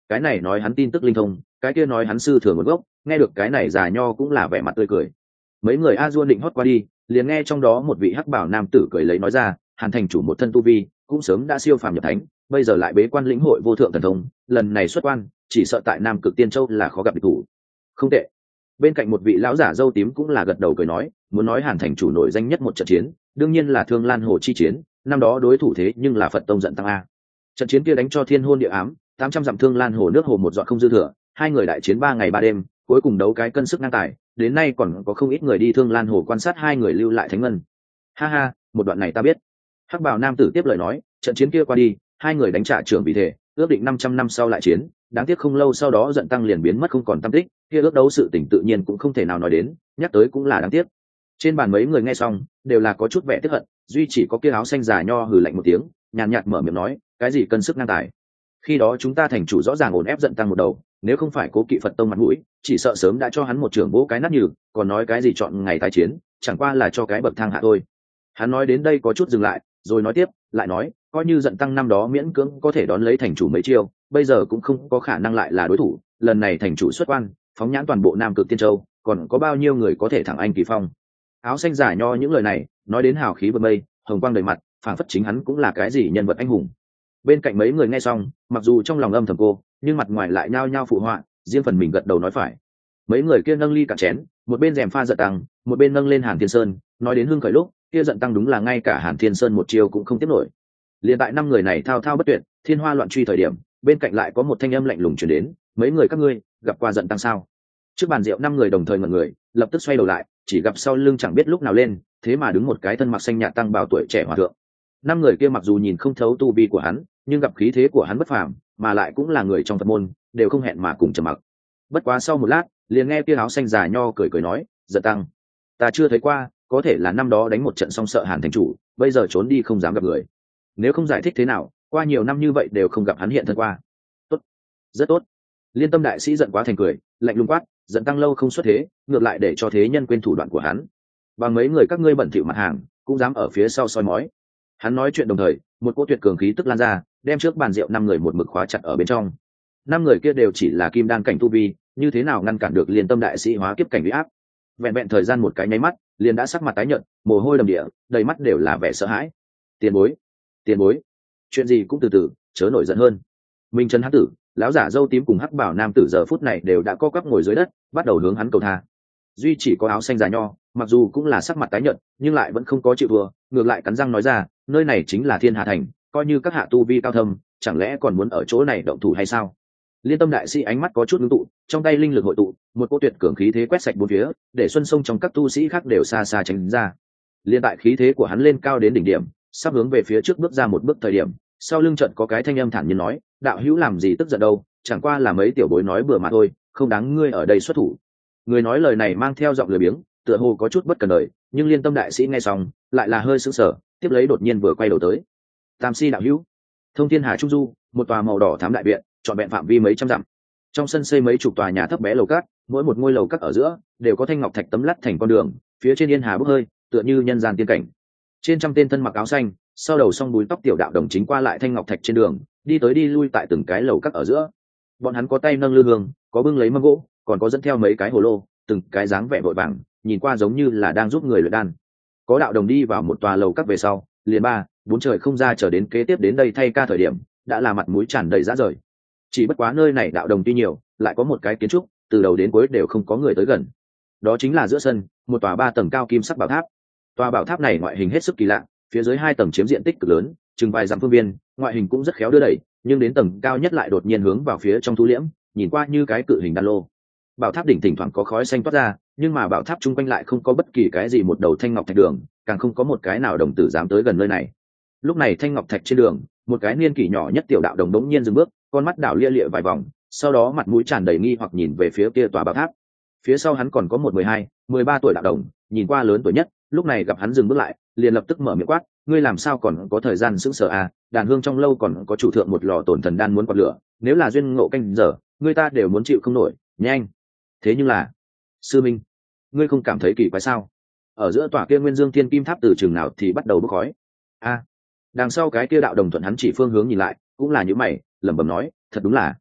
cái này nói hắn tin tức linh thông, cái kia nói hắn sư thừa nguồn gốc. Nghe được cái này già nho cũng là vẻ mặt tươi cười. Mấy người a dua định hót qua đi, liền nghe trong đó một vị hắc bảo nam tử cười lấy nói ra, Hàn thành chủ một thân tu vi cũng sớm đã siêu phàm nhập thánh, bây giờ lại bế quan lĩnh hội vô thượng thần thông, lần này xuất quan chỉ sợ tại Nam Cực Tiên Châu là khó gặp địch thủ. Không tệ. Bên cạnh một vị lão giả râu tím cũng là gật đầu cười nói, muốn nói Hàn thành chủ nổi danh nhất một trận chiến đương nhiên là Thương Lan Hồ chi chiến, năm đó đối thủ thế nhưng là Phật tông Giận Tăng a. Trận chiến kia đánh cho thiên hôn địa ám, 800 dặm Thương Lan Hồ nước hồ một giọt không dư thừa, hai người đại chiến 3 ngày 3 đêm, cuối cùng đấu cái cân sức ngang tài, đến nay còn có không ít người đi Thương Lan Hồ quan sát hai người lưu lại thánh ngân. Ha ha, một đoạn này ta biết. Hắc bào nam tử tiếp lời nói, trận chiến kia qua đi, hai người đánh trả trưởng vì thể, ước định 500 năm sau lại chiến, đáng tiếc không lâu sau đó Giận Tăng liền biến mất không còn tăm tích, kia ước đấu sự tình tự nhiên cũng không thể nào nói đến, nhắc tới cũng là đáng tiếc. Trên bàn mấy người nghe xong đều là có chút vẻ tức hận, duy chỉ có kia áo xanh già nho hừ lạnh một tiếng, nhàn nhạt mở miệng nói, cái gì cân sức ngang tài. Khi đó chúng ta thành chủ rõ ràng ổn ép Giận Tăng một đầu, nếu không phải cố kỵ Phật tông mặt mũi, chỉ sợ sớm đã cho hắn một trưởng vỗ cái nát nhừ, còn nói cái gì chọn ngày tái chiến, chẳng qua là cho cái bậc thang hạ thôi. Hắn nói đến đây có chút dừng lại, rồi nói tiếp, lại nói, coi như Giận Tăng năm đó miễn cưỡng có thể đón lấy thành chủ mấy chiêu, bây giờ cũng không có khả năng lại là đối thủ, lần này thành chủ xuất quan, phóng nhãn toàn bộ Nam Cực Tiên Châu, còn có bao nhiêu người có thể thẳng anh kỳ phong. Áo xanh giả nho những lời này nói đến hào khí vượt mây, hồng quang đầy mặt, phảng phất chính hắn cũng là cái gì nhân vật anh hùng. Bên cạnh mấy người nghe xong, mặc dù trong lòng âm thầm cô, nhưng mặt ngoài lại nhao nhao phụ họa, riêng phần mình gật đầu nói phải. Mấy người kia nâng ly cạn chén, một bên rèm pha Giận Tăng, một bên nâng lên Hàn Thiên Sơn, nói đến hưng khởi lúc kia Giận Tăng đúng là ngay cả Hàn Thiên Sơn một chiêu cũng không tiếp nổi. Liên tại năm người này thao thao bất tuyệt, thiên hoa loạn truy thời điểm, bên cạnh lại có một thanh âm lạnh lùng truyền đến, mấy người các ngươi gặp qua Giận Tăng sao? Trước bàn rượu năm người đồng thời ngẩn người, lập tức xoay đầu lại, chỉ gặp sau lưng chẳng biết lúc nào lên, thế mà đứng một cái thân mặc xanh nhạt tăng bào tuổi trẻ hòa thượng. Năm người kia mặc dù nhìn không thấu tu vi của hắn, nhưng gặp khí thế của hắn bất phàm, mà lại cũng là người trong Phật môn, đều không hẹn mà cùng trầm mặc. Bất quá sau một lát, liền nghe kia áo xanh già nho cười cười nói, Giận Tăng, ta chưa thấy qua, có thể là năm đó đánh một trận xong sợ Hàn thành chủ, bây giờ trốn đi không dám gặp người. Nếu không giải thích thế nào, qua nhiều năm như vậy đều không gặp hắn hiện thân qua. Tốt, rất tốt. Liên Tâm đại sĩ giận quá thành cười, lạnh lùng quát, Giận Tăng lâu không xuất thế, ngược lại để cho thế nhân quên thủ đoạn của hắn. Bằng mấy người các ngươi bẩn thỉu mặt hàng, cũng dám ở phía sau soi mói. Hắn nói chuyện đồng thời, một cỗ tuyệt cường khí tức lan ra, đem trước bàn rượu năm người một mực khóa chặt ở bên trong. Năm người kia đều chỉ là kim đan cảnh tu vi, như thế nào ngăn cản được Liên Tâm đại sĩ hóa kiếp cảnh uy áp? Vẹn vẹn thời gian một cái nháy mắt, liền đã sắc mặt tái nhợt, mồ hôi đầm địa, đầy mắt đều là vẻ sợ hãi. Tiền bối, tiền bối, chuyện gì cũng từ từ, chớ nổi giận hơn. Minh Trấn hán tử, lão giả râu tím cùng hắc bảo nam tử giờ phút này đều đã co quắp ngồi dưới đất, bắt đầu hướng hắn cầu tha. Duy chỉ có áo xanh già nho, mặc dù cũng là sắc mặt tái nhợt, nhưng lại vẫn không có chịu thua, ngược lại cắn răng nói ra, nơi này chính là Thiên Hà thành, coi như các hạ tu vi cao thâm, chẳng lẽ còn muốn ở chỗ này động thủ hay sao? Liên Tâm đại sĩ ánh mắt có chút ngưng tụ, trong tay linh lực hội tụ, một cỗ tuyệt cường khí thế quét sạch bốn phía, để xuân sông trong các tu sĩ khác đều xa xa tránh ra. Liên tại khí thế của hắn lên cao đến đỉnh điểm, sắp hướng về phía trước bước ra một bước thời điểm, sau lưng trận có cái thanh âm thản nhiên nói, đạo hữu làm gì tức giận đâu, chẳng qua là mấy tiểu bối nói bừa mà thôi, không đáng ngươi ở đây xuất thủ. Người nói lời này mang theo giọng lười biếng, tựa hồ có chút bất cần đời, nhưng Liên Tâm đại sĩ nghe xong lại là hơi sững sờ, tiếp lấy đột nhiên vừa quay đầu tới. Tam si đạo hữu, Thông Thiên Hà Trung Du, một tòa màu đỏ thám đại viện, trọn vẹn phạm vi mấy trăm dặm. Trong sân xây mấy chục tòa nhà thấp bé lầu các, mỗi một ngôi lầu các ở giữa đều có thanh ngọc thạch tấm lát thành con đường, phía trên yên hà bốc hơi, tựa như nhân gian tiên cảnh. Trên trăm tên thân mặc áo xanh, sau đầu song búi tóc tiểu đạo đồng chính qua lại thanh ngọc thạch trên đường, đi tới đi lui tại từng cái lầu các ở giữa. Bọn hắn có tay nâng lư hương, có bưng lấy mâm gỗ, còn có dẫn theo mấy cái hồ lô, từng cái dáng vẻ vội vàng, nhìn qua giống như là đang giúp người luyện đan. Có đạo đồng đi vào một tòa lầu các về sau, liền ba bốn trời không ra chờ đến kế tiếp đến đây thay ca thời điểm, đã là mặt mũi tràn đầy rã rời. Chỉ bất quá nơi này đạo đồng tuy nhiều, lại có một cái kiến trúc từ đầu đến cuối đều không có người tới gần. Đó chính là giữa sân một tòa 3 tầng cao kim sắc bảo tháp. Tòa bảo tháp này ngoại hình hết sức kỳ lạ, phía dưới 2 tầng chiếm diện tích cực lớn, chừng vài dặm phương viên, ngoại hình cũng rất khéo đưa đẩy, nhưng đến tầng cao nhất lại đột nhiên hướng vào phía trong thu liễm, nhìn qua như cái cự hình đan lô. Bảo tháp đỉnh thỉnh thoảng có khói xanh toát ra, nhưng mà bảo tháp chung quanh lại không có bất kỳ cái gì một đầu thanh ngọc thạch đường, càng không có một cái nào đồng tử dám tới gần nơi này. Lúc này thanh ngọc thạch trên đường, một cái niên kỷ nhỏ nhất tiểu đạo đồng đống nhiên dừng bước, con mắt đảo lia lịa vài vòng, sau đó mặt mũi tràn đầy nghi hoặc nhìn về phía kia tòa bảo tháp. Phía sau hắn còn có một 12, 13 tuổi đạo đồng, nhìn qua lớn tuổi nhất, lúc này gặp hắn dừng bước lại, liền lập tức mở miệng quát, ngươi làm sao còn có thời gian sững sờ à, đàn hương trong lâu còn có chủ thượng một lò tổn thần đan muốn quạt lửa, nếu là duyên ngộ canh giờ, người ta đều muốn chịu không nổi, nhanh. Thế nhưng là, sư minh, ngươi không cảm thấy kỳ quái sao? Ở giữa tòa kia Nguyên Dương Thiên Kim Tháp từ trường nào thì bắt đầu bốc khói. A, đằng sau cái kia đạo đồng thuận hắn chỉ phương hướng nhìn lại, cũng là những mày, lẩm bẩm nói, thật đúng là,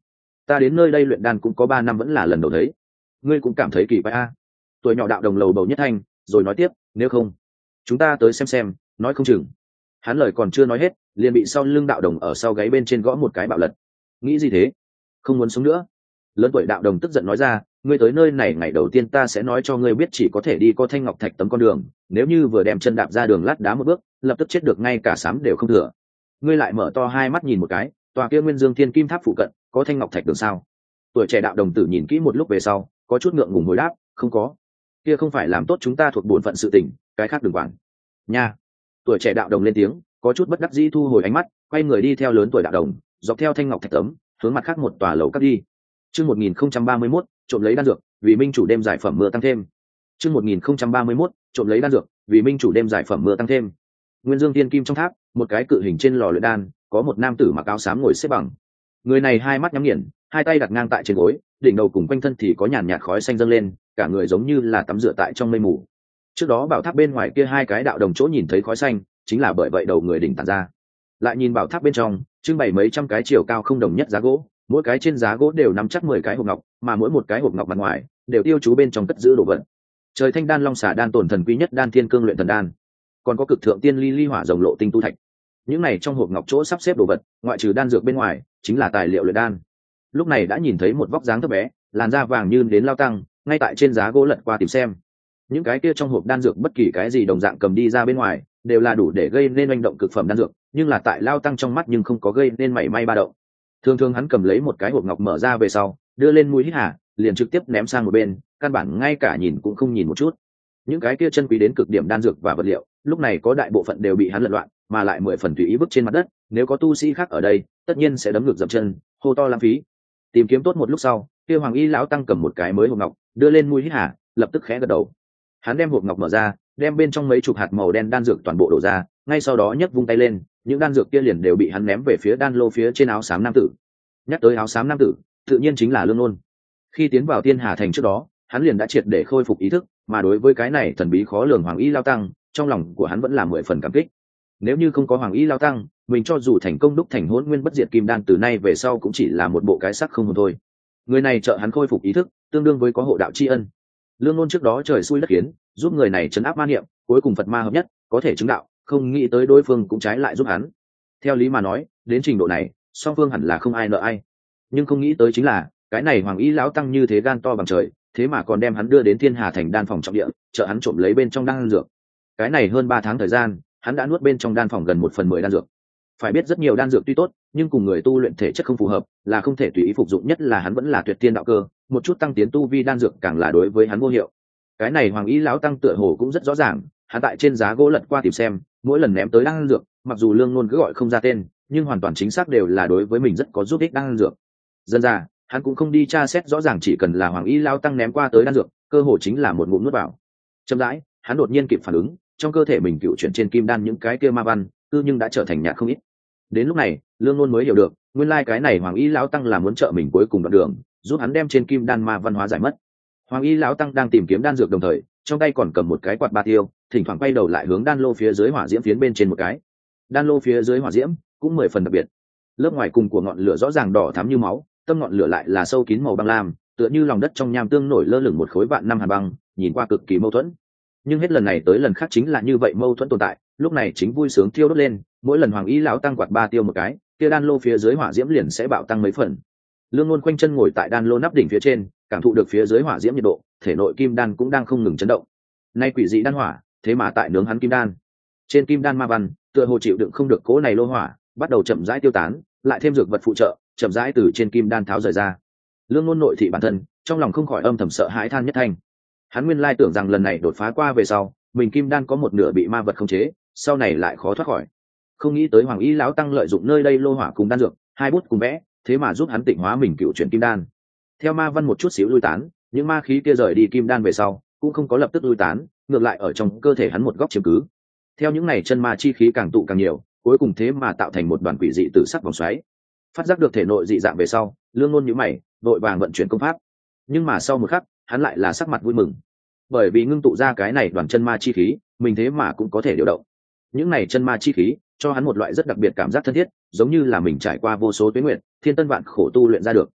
ta đến nơi đây luyện đan cũng có 3 năm vẫn là lần đầu thấy. Ngươi cũng cảm thấy kỳ quái a? Tuổi nhỏ đạo đồng lầu bầu nhất thanh, rồi nói tiếp, nếu không chúng ta tới xem, nói không chừng. Hắn lời còn chưa nói hết, liền bị sau lưng đạo đồng ở sau gáy bên trên gõ một cái bạo lật. Nghĩ gì thế? Không muốn sống nữa? Lớn tuổi đạo đồng tức giận nói ra, ngươi tới nơi này ngày đầu tiên ta sẽ nói cho ngươi biết chỉ có thể đi có thanh ngọc thạch tấm con đường, nếu như vừa đem chân đạp ra đường lát đá một bước, lập tức chết được, ngay cả sám đều không thừa. Ngươi lại mở to hai mắt nhìn một cái, tòa kia Nguyên Dương Thiên Kim Tháp phụ cận có thanh ngọc thạch đường sao? Tuổi trẻ đạo đồng tử nhìn kỹ một lúc về sau, có chút ngượng ngùng hồi đáp, không có. Kia không phải làm tốt chúng ta thuộc bổn phận sự tình, cái khác đừng quản. Nha. Tuổi trẻ đạo đồng lên tiếng, có chút bất đắc dĩ thu hồi ánh mắt, quay người đi theo lớn tuổi đạo đồng, dọc theo thanh ngọc thạch tấm, hướng mặt khác một tòa lầu cắt đi. Chương 1031, trộm lấy đan dược, vì minh chủ đêm giải phẩm mưa tăng thêm. Chương 1031, trộm lấy đan dược, vì minh chủ đêm giải phẩm mưa tăng thêm. Nguyên Dương Tiên Kim trong tháp, một cái cự hình trên lò luyện đan, có một nam tử mặc áo xám ngồi xếp bằng. Người này hai mắt nhắm nghiền, hai tay đặt ngang tại trên gối, đỉnh đầu cùng quanh thân thì có nhàn nhạt khói xanh dâng lên, cả người giống như là tắm rửa tại trong mây mù. Trước đó bảo tháp bên ngoài kia hai cái đạo đồng chỗ nhìn thấy khói xanh, chính là bởi vậy đầu người đỉnh tản ra. Lại nhìn bảo tháp bên trong, trưng bày mấy trăm cái chiều cao không đồng nhất giá gỗ, mỗi cái trên giá gỗ đều nắm chắc 10 cái hộp ngọc, mà mỗi một cái hộp ngọc mặt ngoài đều tiêu chú bên trong cất giữ đồ vật. Trời thanh đan long xà đan tổn thần quý nhất đan thiên cương luyện thần đan, còn có cực thượng tiên ly ly hỏa rồng lộ tinh tu thạch. Những này trong hộp ngọc chỗ sắp xếp đồ vật, ngoại trừ đan dược bên ngoài, chính là tài liệu luyện đan. Lúc này đã nhìn thấy một vóc dáng thấp bé, làn da vàng như đến lao tăng, ngay tại trên giá gỗ lật qua tìm xem. Những cái kia trong hộp đan dược bất kỳ cái gì đồng dạng cầm đi ra bên ngoài, đều là đủ để gây nên oanh động cực phẩm đan dược, nhưng là tại lao tăng trong mắt nhưng không có gây nên mảy may ba động. Thường thường hắn cầm lấy một cái hộp ngọc mở ra về sau, đưa lên mũi hít hà, liền trực tiếp ném sang một bên, căn bản ngay cả nhìn cũng không nhìn một chút. Những cái kia chân quý đến cực điểm đan dược và vật liệu, lúc này có đại bộ phận đều bị hắn lật loạn, mà lại 10 phần tùy ý vứt trên mặt đất, nếu có tu sĩ khác ở đây, tất nhiên sẽ đấm ngược dậm chân, hô to lãng phí. Tìm kiếm tốt một lúc sau, kia Hoàng Y lão tăng cầm một cái mới hộp ngọc, đưa lên mũi hít hà, lập tức khẽ gật đầu. Hắn đem hộp ngọc mở ra, đem bên trong mấy chục hạt màu đen đan dược toàn bộ đổ ra, ngay sau đó nhấc vung tay lên, những đan dược kia liền đều bị hắn ném về phía đan lô phía trên áo xám nam tử. Nhắc tới áo xám nam tử, tự nhiên chính là Lương Nôn. Khi tiến vào Tiên Hà thành trước đó, hắn liền đã triệt để khôi phục ý thức, mà đối với cái này thần bí khó lường Hoàng Y lao tăng, trong lòng của hắn vẫn là 10 phần cảm kích. Nếu như không có Hoàng Y lao tăng, mình cho dù thành công đúc thành Hỗn Nguyên Bất Diệt Kim Đan từ nay về sau cũng chỉ là một bộ cái xác không hồn thôi. Người này trợ hắn khôi phục ý thức, tương đương với có hộ đạo tri ân. Lương Nôn trước đó trời xui đất khiến, giúp người này trấn áp ma niệm, cuối cùng Phật ma hợp nhất, có thể chứng đạo, không nghĩ tới đối phương cũng trái lại giúp hắn. Theo lý mà nói, đến trình độ này, song phương hẳn là không ai nợ ai. Nhưng không nghĩ tới chính là, cái này Hoàng Y lão tăng như thế gan to bằng trời, thế mà còn đem hắn đưa đến Thiên Hà thành đan phòng trọng địa, trợ hắn trộm lấy bên trong đan dược. Cái này hơn 3 tháng thời gian, hắn đã nuốt bên trong đan phòng gần 1/10 đan dược. Phải biết rất nhiều đan dược tuy tốt, nhưng cùng người tu luyện thể chất không phù hợp, là không thể tùy ý phục dụng, nhất là hắn vẫn là tuyệt tiên đạo cơ, một chút tăng tiến tu vi đan dược càng là đối với hắn vô hiệu. Cái này Hoàng Y lão tăng tựa hồ cũng rất rõ ràng, hắn tại trên giá gỗ lật qua tìm xem, mỗi lần ném tới đan dược, mặc dù Lương Nôn cứ gọi không ra tên, nhưng hoàn toàn chính xác đều là đối với mình rất có giúp ích đan dược. Dần ra, hắn cũng không đi tra xét rõ ràng, chỉ cần là Hoàng Y lão tăng ném qua tới đan dược, cơ hồ chính là một ngụm nuốt vào. Chậm rãi, hắn đột nhiên kịp phản ứng, trong cơ thể mình cựu chuyển trên kim đan những cái kia ma văn, cư nhưng đã trở thành nhạt không ít. Đến lúc này, Lương Nôn mới hiểu được, nguyên lai cái này Hoàng Y lão tăng là muốn trợ mình cuối cùng đoạn đường, giúp hắn đem trên kim đan ma văn hóa giải mất. Hoàng Y lão tăng đang tìm kiếm đan dược đồng thời, trong tay còn cầm một cái quạt ba tiêu, thỉnh thoảng quay đầu lại hướng đan lô phía dưới hỏa diễm phiến bên trên một cái. Đan lô phía dưới hỏa diễm cũng 10 phần đặc biệt. Lớp ngoài cùng của ngọn lửa rõ ràng đỏ thắm như máu, tâm ngọn lửa lại là sâu kín màu băng lam, tựa như lòng đất trong nham tương nổi lơ lửng một khối vạn năm hàn băng, nhìn qua cực kỳ mâu thuẫn. Nhưng hết lần này tới lần khác chính là như vậy mâu thuẫn tồn tại, lúc này chính vui sướng thiêu đốt lên, mỗi lần Hoàng Y lão tăng quạt ba tiêu một cái, kia đan lô phía dưới hỏa diễm liền sẽ bạo tăng mấy phần. Lương Nôn khoanh chân ngồi tại đan lô nắp đỉnh phía trên, cảm thụ được phía dưới hỏa diễm nhiệt độ, thể nội kim đan cũng đang không ngừng chấn động. Nay quỷ dị đan hỏa, thế mà tại nướng hắn kim đan. Trên kim đan ma văn, tựa hồ chịu đựng không được cỗ này lô hỏa, bắt đầu chậm rãi tiêu tán, lại thêm dược vật phụ trợ, chậm rãi từ trên kim đan tháo rời ra. Lương Nôn nội thị bản thân, trong lòng không khỏi âm thầm sợ hãi than nhất thanh. Hắn nguyên lai tưởng rằng lần này đột phá qua về sau, mình kim đan có một nửa bị ma vật khống chế, sau này lại khó thoát khỏi. Không nghĩ tới Hoàng Y lão tăng lợi dụng nơi đây lô hỏa cùng đan dược, hai bút cùng vẽ, thế mà giúp hắn tịnh hóa mình cựu chuyển kim đan. Theo ma văn một chút xíu lui tán, những ma khí kia rời đi kim đan về sau, cũng không có lập tức lui tán, ngược lại ở trong cơ thể hắn một góc chiếm cứ. Theo những này chân ma chi khí càng tụ càng nhiều, cuối cùng thế mà tạo thành một đoàn quỷ dị tử sắc vòng xoáy. Phát giác được thể nội dị dạng về sau, Lương Nôn nhíu mày, vội vàng vận chuyển công pháp. Nhưng mà sau một khắc, hắn lại là sắc mặt vui mừng, bởi vì ngưng tụ ra cái này đoàn chân ma chi khí, mình thế mà cũng có thể điều động. Những này chân ma chi khí cho hắn một loại rất đặc biệt cảm giác thân thiết, giống như là mình trải qua vô số tuế nguyện, thiên tân vạn khổ tu luyện ra được.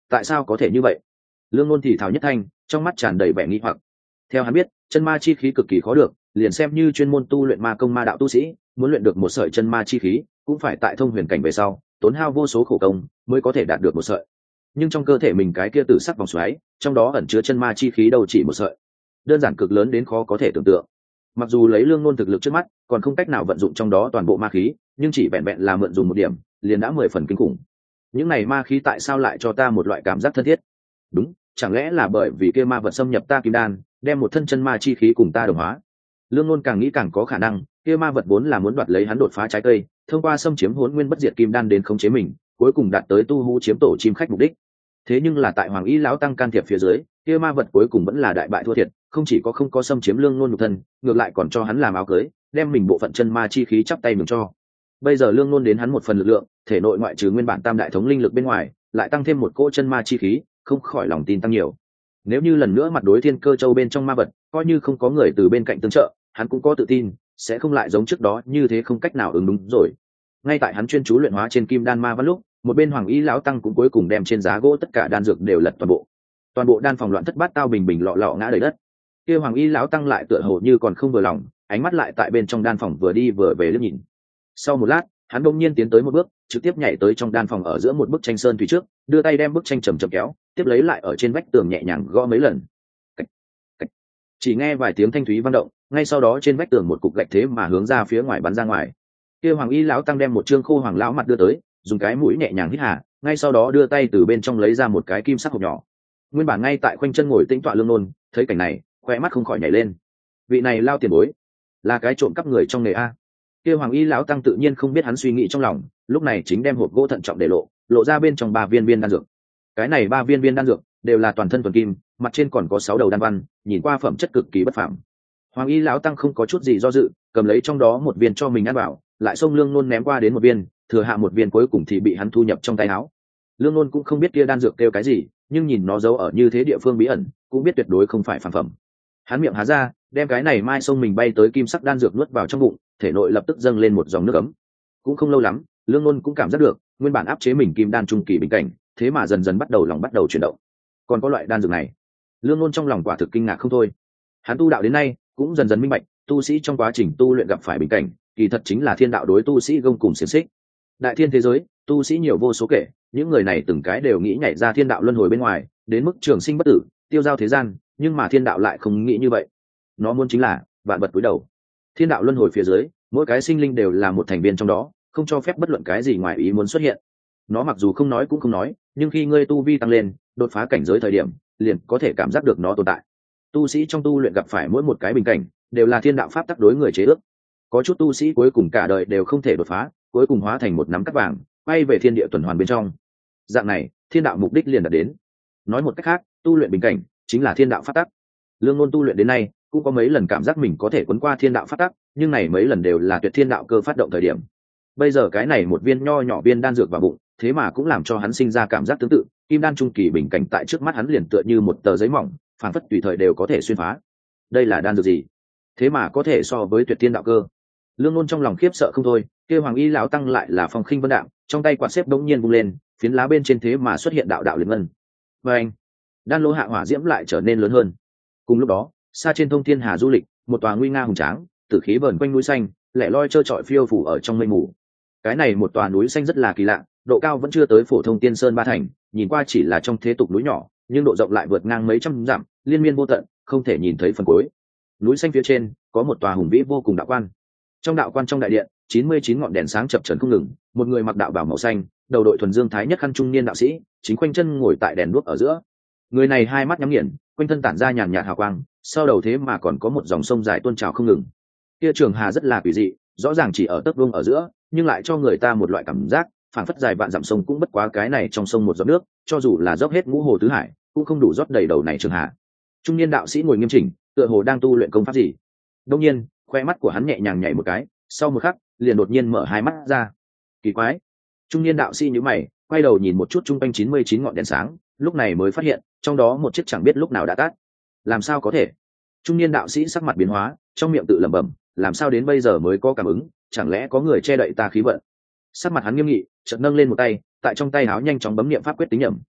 tại sao có thể như vậy? Lương Nôn thì thào nhất thanh, trong mắt tràn đầy vẻ nghi hoặc. Theo hắn biết, chân ma chi khí cực kỳ khó được, liền xem như chuyên môn tu luyện ma công ma đạo tu sĩ, muốn luyện được một sợi chân ma chi khí, cũng phải tại thông huyền cảnh về sau, tốn hao vô số khổ công mới có thể đạt được một sợi. Nhưng trong cơ thể mình cái kia tử sắc vòng xoáy, trong đó ẩn chứa chân ma chi khí đâu chỉ một sợi, đơn giản cực lớn đến khó có thể tưởng tượng. Mặc dù lấy Lương Nôn thực lực trước mắt, còn không cách nào vận dụng trong đó toàn bộ ma khí, nhưng chỉ vẹn vẹn là mượn dùng một điểm, liền đã 10 phần kinh khủng. Những này ma khí tại sao lại cho ta một loại cảm giác thân thiết? Đúng, chẳng lẽ là bởi vì kia ma vật xâm nhập ta kim đan, đem một thân chân ma chi khí cùng ta đồng hóa? Lương Nôn càng nghĩ càng có khả năng, kia ma vật vốn là muốn đoạt lấy hắn đột phá trái cây, thông qua xâm chiếm Hỗn Nguyên Bất Diệt Kim Đan đến khống chế mình, cuối cùng đạt tới tu hú chiếm tổ chim khách mục đích. Thế nhưng là tại Hoàng Y lão tăng can thiệp phía dưới, kia ma vật cuối cùng vẫn là đại bại thua thiệt, không chỉ có không có xâm chiếm Lương Nôn nhục thân, ngược lại còn cho hắn làm áo cưới, đem mình bộ phận chân ma chi khí chắp tay mừng cho. Bây giờ Lương Nôn đến hắn một phần lực lượng, thể nội ngoại trừ nguyên bản tam đại thống linh lực bên ngoài, lại tăng thêm một cỗ chân ma chi khí, không khỏi lòng tin tăng nhiều. Nếu như lần nữa mặt đối Thiên Cơ Châu bên trong ma vật, coi như không có người từ bên cạnh tương trợ, hắn cũng có tự tin sẽ không lại giống trước đó như thế không cách nào ứng đúng rồi. Ngay tại hắn chuyên chú luyện hóa trên kim đan ma văn lúc, một bên Hoàng Y lão tăng cũng cuối cùng đem trên giá gỗ tất cả đan dược đều lật toàn bộ đan phòng loạn thất bát tao bình bình lọ lọ ngã đầy đất. Kia Hoàng Y lão tăng lại tựa hồ như còn không vừa lòng, ánh mắt lại tại bên trong đan phòng vừa đi vừa về liếc nhìn. Sau một lát, hắn đột nhiên tiến tới một bước, trực tiếp nhảy tới trong đan phòng ở giữa một bức tranh sơn thủy trước, đưa tay đem bức tranh chầm chậm kéo, tiếp lấy lại ở trên vách tường nhẹ nhàng gõ mấy lần. Cách, cách. Chỉ nghe vài tiếng thanh thúy vang động, ngay sau đó trên vách tường một cục gạch thế mà hướng ra phía ngoài bắn ra ngoài. Kia Hoàng Y lão tăng đem một trương khô hoàng lão mặt đưa tới, dùng cái mũi nhẹ nhàng hít hà, ngay sau đó đưa tay từ bên trong lấy ra một cái kim sắc hộp nhỏ. Nguyên bản ngay tại khoanh chân ngồi tĩnh tọa Lương Nôn, thấy cảnh này, khóe mắt không khỏi nhảy lên. Vị này lao tiền bối, là cái trộm cắp người trong nghề a. Kia Hoàng Y lão tăng tự nhiên không biết hắn suy nghĩ trong lòng, lúc này chính đem hộp gỗ thận trọng để lộ ra bên trong 3 viên đan dược. Cái này 3 viên đan dược đều là toàn thân thuần kim, mặt trên còn có 6 đầu đan văn, nhìn qua phẩm chất cực kỳ bất phàm. Hoàng Y lão tăng không có chút gì do dự, cầm lấy trong đó một viên cho mình ăn vào, lại xông Lương Nôn ném qua đến một viên, thừa hạ một viên cuối cùng thì bị hắn thu nhập trong tay áo. Lương Nôn cũng không biết kia đan dược kêu cái gì, nhưng nhìn nó giấu ở như thế địa phương bí ẩn, cũng biết tuyệt đối không phải phàm phẩm. Hắn miệng há ra, đem cái này mai xông mình bay tới kim sắc đan dược nuốt vào trong bụng, thể nội lập tức dâng lên một dòng nước ấm. Cũng không lâu lắm, Lương Nôn cũng cảm giác được, nguyên bản áp chế mình kim đan trung kỳ bình cảnh, thế mà dần dần bắt đầu chuyển động. Còn có loại đan dược này, Lương Nôn trong lòng quả thực kinh ngạc không thôi. Hắn tu đạo đến nay, cũng dần dần minh bạch, tu sĩ trong quá trình tu luyện gặp phải bình cảnh, kỳ thật chính là thiên đạo đối tu sĩ gông cùng xiềng xích. Đại thiên thế giới, tu sĩ nhiều vô số kể, những người này từng cái đều nghĩ nhảy ra thiên đạo luân hồi bên ngoài, đến mức trường sinh bất tử, tiêu giao thế gian, nhưng mà thiên đạo lại không nghĩ như vậy. Nó muốn chính là vạn vật cúi đầu. Thiên đạo luân hồi phía dưới, mỗi cái sinh linh đều là một thành viên trong đó, không cho phép bất luận cái gì ngoài ý muốn xuất hiện. Nó mặc dù không nói cũng không nói, nhưng khi ngươi tu vi tăng lên, đột phá cảnh giới thời điểm, liền có thể cảm giác được nó tồn tại. Tu sĩ trong tu luyện gặp phải mỗi một cái bình cảnh, đều là thiên đạo pháp tắc đối người chế ước. Có chút tu sĩ cuối cùng cả đời đều không thể đột phá, cuối cùng hóa thành một nắm cát vàng, bay về thiên địa tuần hoàn bên trong. Dạng này, thiên đạo mục đích liền đạt đến. Nói một cách khác, tu luyện bình cảnh chính là thiên đạo pháp tắc. Lương Nôn tu luyện đến nay, cũng có mấy lần cảm giác mình có thể cuốn qua thiên đạo pháp tắc, nhưng này mấy lần đều là tuyệt thiên đạo cơ phát động thời điểm. Bây giờ cái này một viên nho nhỏ viên đan dược vào bụng, thế mà cũng làm cho hắn sinh ra cảm giác tương tự, kim đan trung kỳ bình cảnh tại trước mắt hắn liền tựa như một tờ giấy mỏng, phản phất tùy thời đều có thể xuyên phá. Đây là đan dược gì? Thế mà có thể so với tuyệt thiên đạo cơ. Lương Nôn trong lòng khiếp sợ không thôi, kêu Hoàng Y lão tăng lại là phong khinh vân đạm, trong tay quạt xếp đống nhiên vung lên, phiến lá bên trên thế mà xuất hiện đạo đạo liệt ngân. Và anh, đan lô hạ hỏa diễm lại trở nên lớn hơn. Cùng lúc đó, xa trên thông thiên hà du lịch, một tòa nguy nga hùng tráng, tử khí vờn quanh núi xanh, lẻ loi trơ trọi phiêu phủ ở trong mây mù. Cái này một tòa núi xanh rất là kỳ lạ, độ cao vẫn chưa tới phổ thông tiên sơn ba thành, nhìn qua chỉ là trong thế tục núi nhỏ, nhưng độ rộng lại vượt ngang mấy trăm dặm, liên miên vô tận, không thể nhìn thấy phần cuối. Núi xanh phía trên có một tòa hùng vĩ vô cùng đạo quan. Trong đạo quan trong đại điện, 99 ngọn đèn sáng chập chờn không ngừng, một người mặc đạo bào màu xanh, đầu đội thuần dương thái nhất khăn trung niên đạo sĩ, chính quanh chân ngồi tại đèn đuốc ở giữa. Người này hai mắt nhắm nghiền, quanh thân tản ra nhàn nhạt hào quang, sau đầu thế mà còn có một dòng sông dài tuôn trào không ngừng. Kia trường hà rất là kỳ dị, rõ ràng chỉ ở tấc vuông ở giữa, nhưng lại cho người ta một loại cảm giác, phảng phất dài vạn dặm sông cũng bất quá cái này trong sông một giọt nước, cho dù là dốc hết ngũ hồ tứ hải, cũng không đủ rót đầy đầu này trường hà. Trung niên đạo sĩ ngồi nghiêm chỉnh, tựa hồ đang tu luyện công pháp gì. Đương nhiên, khoe mắt của hắn nhẹ nhàng nhảy một cái, sau một khắc, liền đột nhiên mở hai mắt ra. Kỳ quái! Trung niên đạo sĩ nhíu mày, quay đầu nhìn một chút chung quanh 99 ngọn đèn sáng, lúc này mới phát hiện, trong đó một chiếc chẳng biết lúc nào đã tắt. Làm sao có thể? Trung niên đạo sĩ sắc mặt biến hóa, trong miệng tự lẩm bẩm, làm sao đến bây giờ mới có cảm ứng, chẳng lẽ có người che đậy ta khí vận? Sắc mặt hắn nghiêm nghị, chợt nâng lên một tay, tại trong tay áo nhanh chóng bấm niệm pháp quyết tính nhẩm.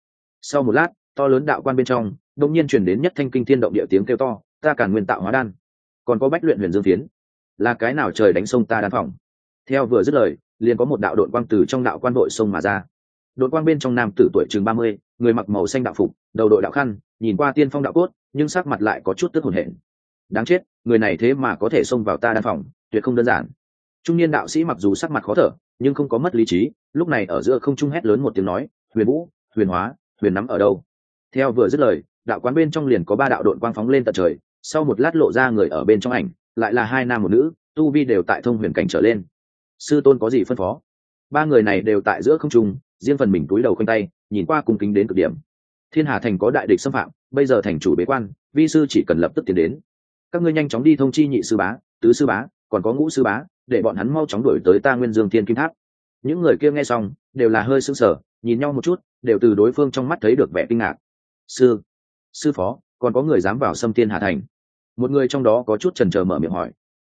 Sau một lát, to lớn đạo quan bên trong đột nhiên truyền đến nhất thanh kinh thiên động địa tiếng kêu to, ta Càn Nguyên tạo hóa đan, còn có Bách Luyện Huyền Dương phiến, là cái nào trời đánh sông ta đan phòng. Theo vừa dứt lời, liền có một đạo đội quang từ trong đạo quan đội sông mà ra. Đội quang bên trong nam tử tuổi chừng 30, người mặc màu xanh đạo phục, đầu đội đạo khăn, nhìn qua tiên phong đạo cốt, nhưng sắc mặt lại có chút tức hồn hển. Đáng chết, người này thế mà có thể xông vào ta đan phòng, tuyệt không đơn giản. Trung niên đạo sĩ mặc dù sắc mặt khó thở, nhưng không có mất lý trí, lúc này ở giữa không trung hét lớn một tiếng nói, Huyền Vũ, Huyền Hóa, Huyền Nắm ở đâu? Theo vừa dứt lời, đạo quán bên trong liền có 3 đạo đội quang phóng lên tận trời, sau một lát lộ ra người ở bên trong ảnh, lại là 2 nam một nữ, tu vi đều tại thông huyền cảnh trở lên. Sư tôn có gì phân phó? 3 người này đều tại giữa không trung, riêng phần mình túi đầu khoanh tay, nhìn qua cung kính đến cực điểm. Thiên Hà thành có đại địch xâm phạm, bây giờ thành chủ bế quan, vi sư chỉ cần lập tức tiến đến. Các ngươi nhanh chóng đi thông chi nhị sư bá, tứ sư bá, còn có ngũ sư bá, để bọn hắn mau chóng đuổi tới ta Nguyên Dương Thiên Kim Tháp. Những người kia nghe xong, đều là hơi sững sờ, nhìn nhau một chút, đều từ đối phương trong mắt thấy được vẻ kinh ngạc. Sư phó, còn có người dám vào xâm Thiên Hà thành? Một người trong đó có chút chần chờ mở miệng hỏi.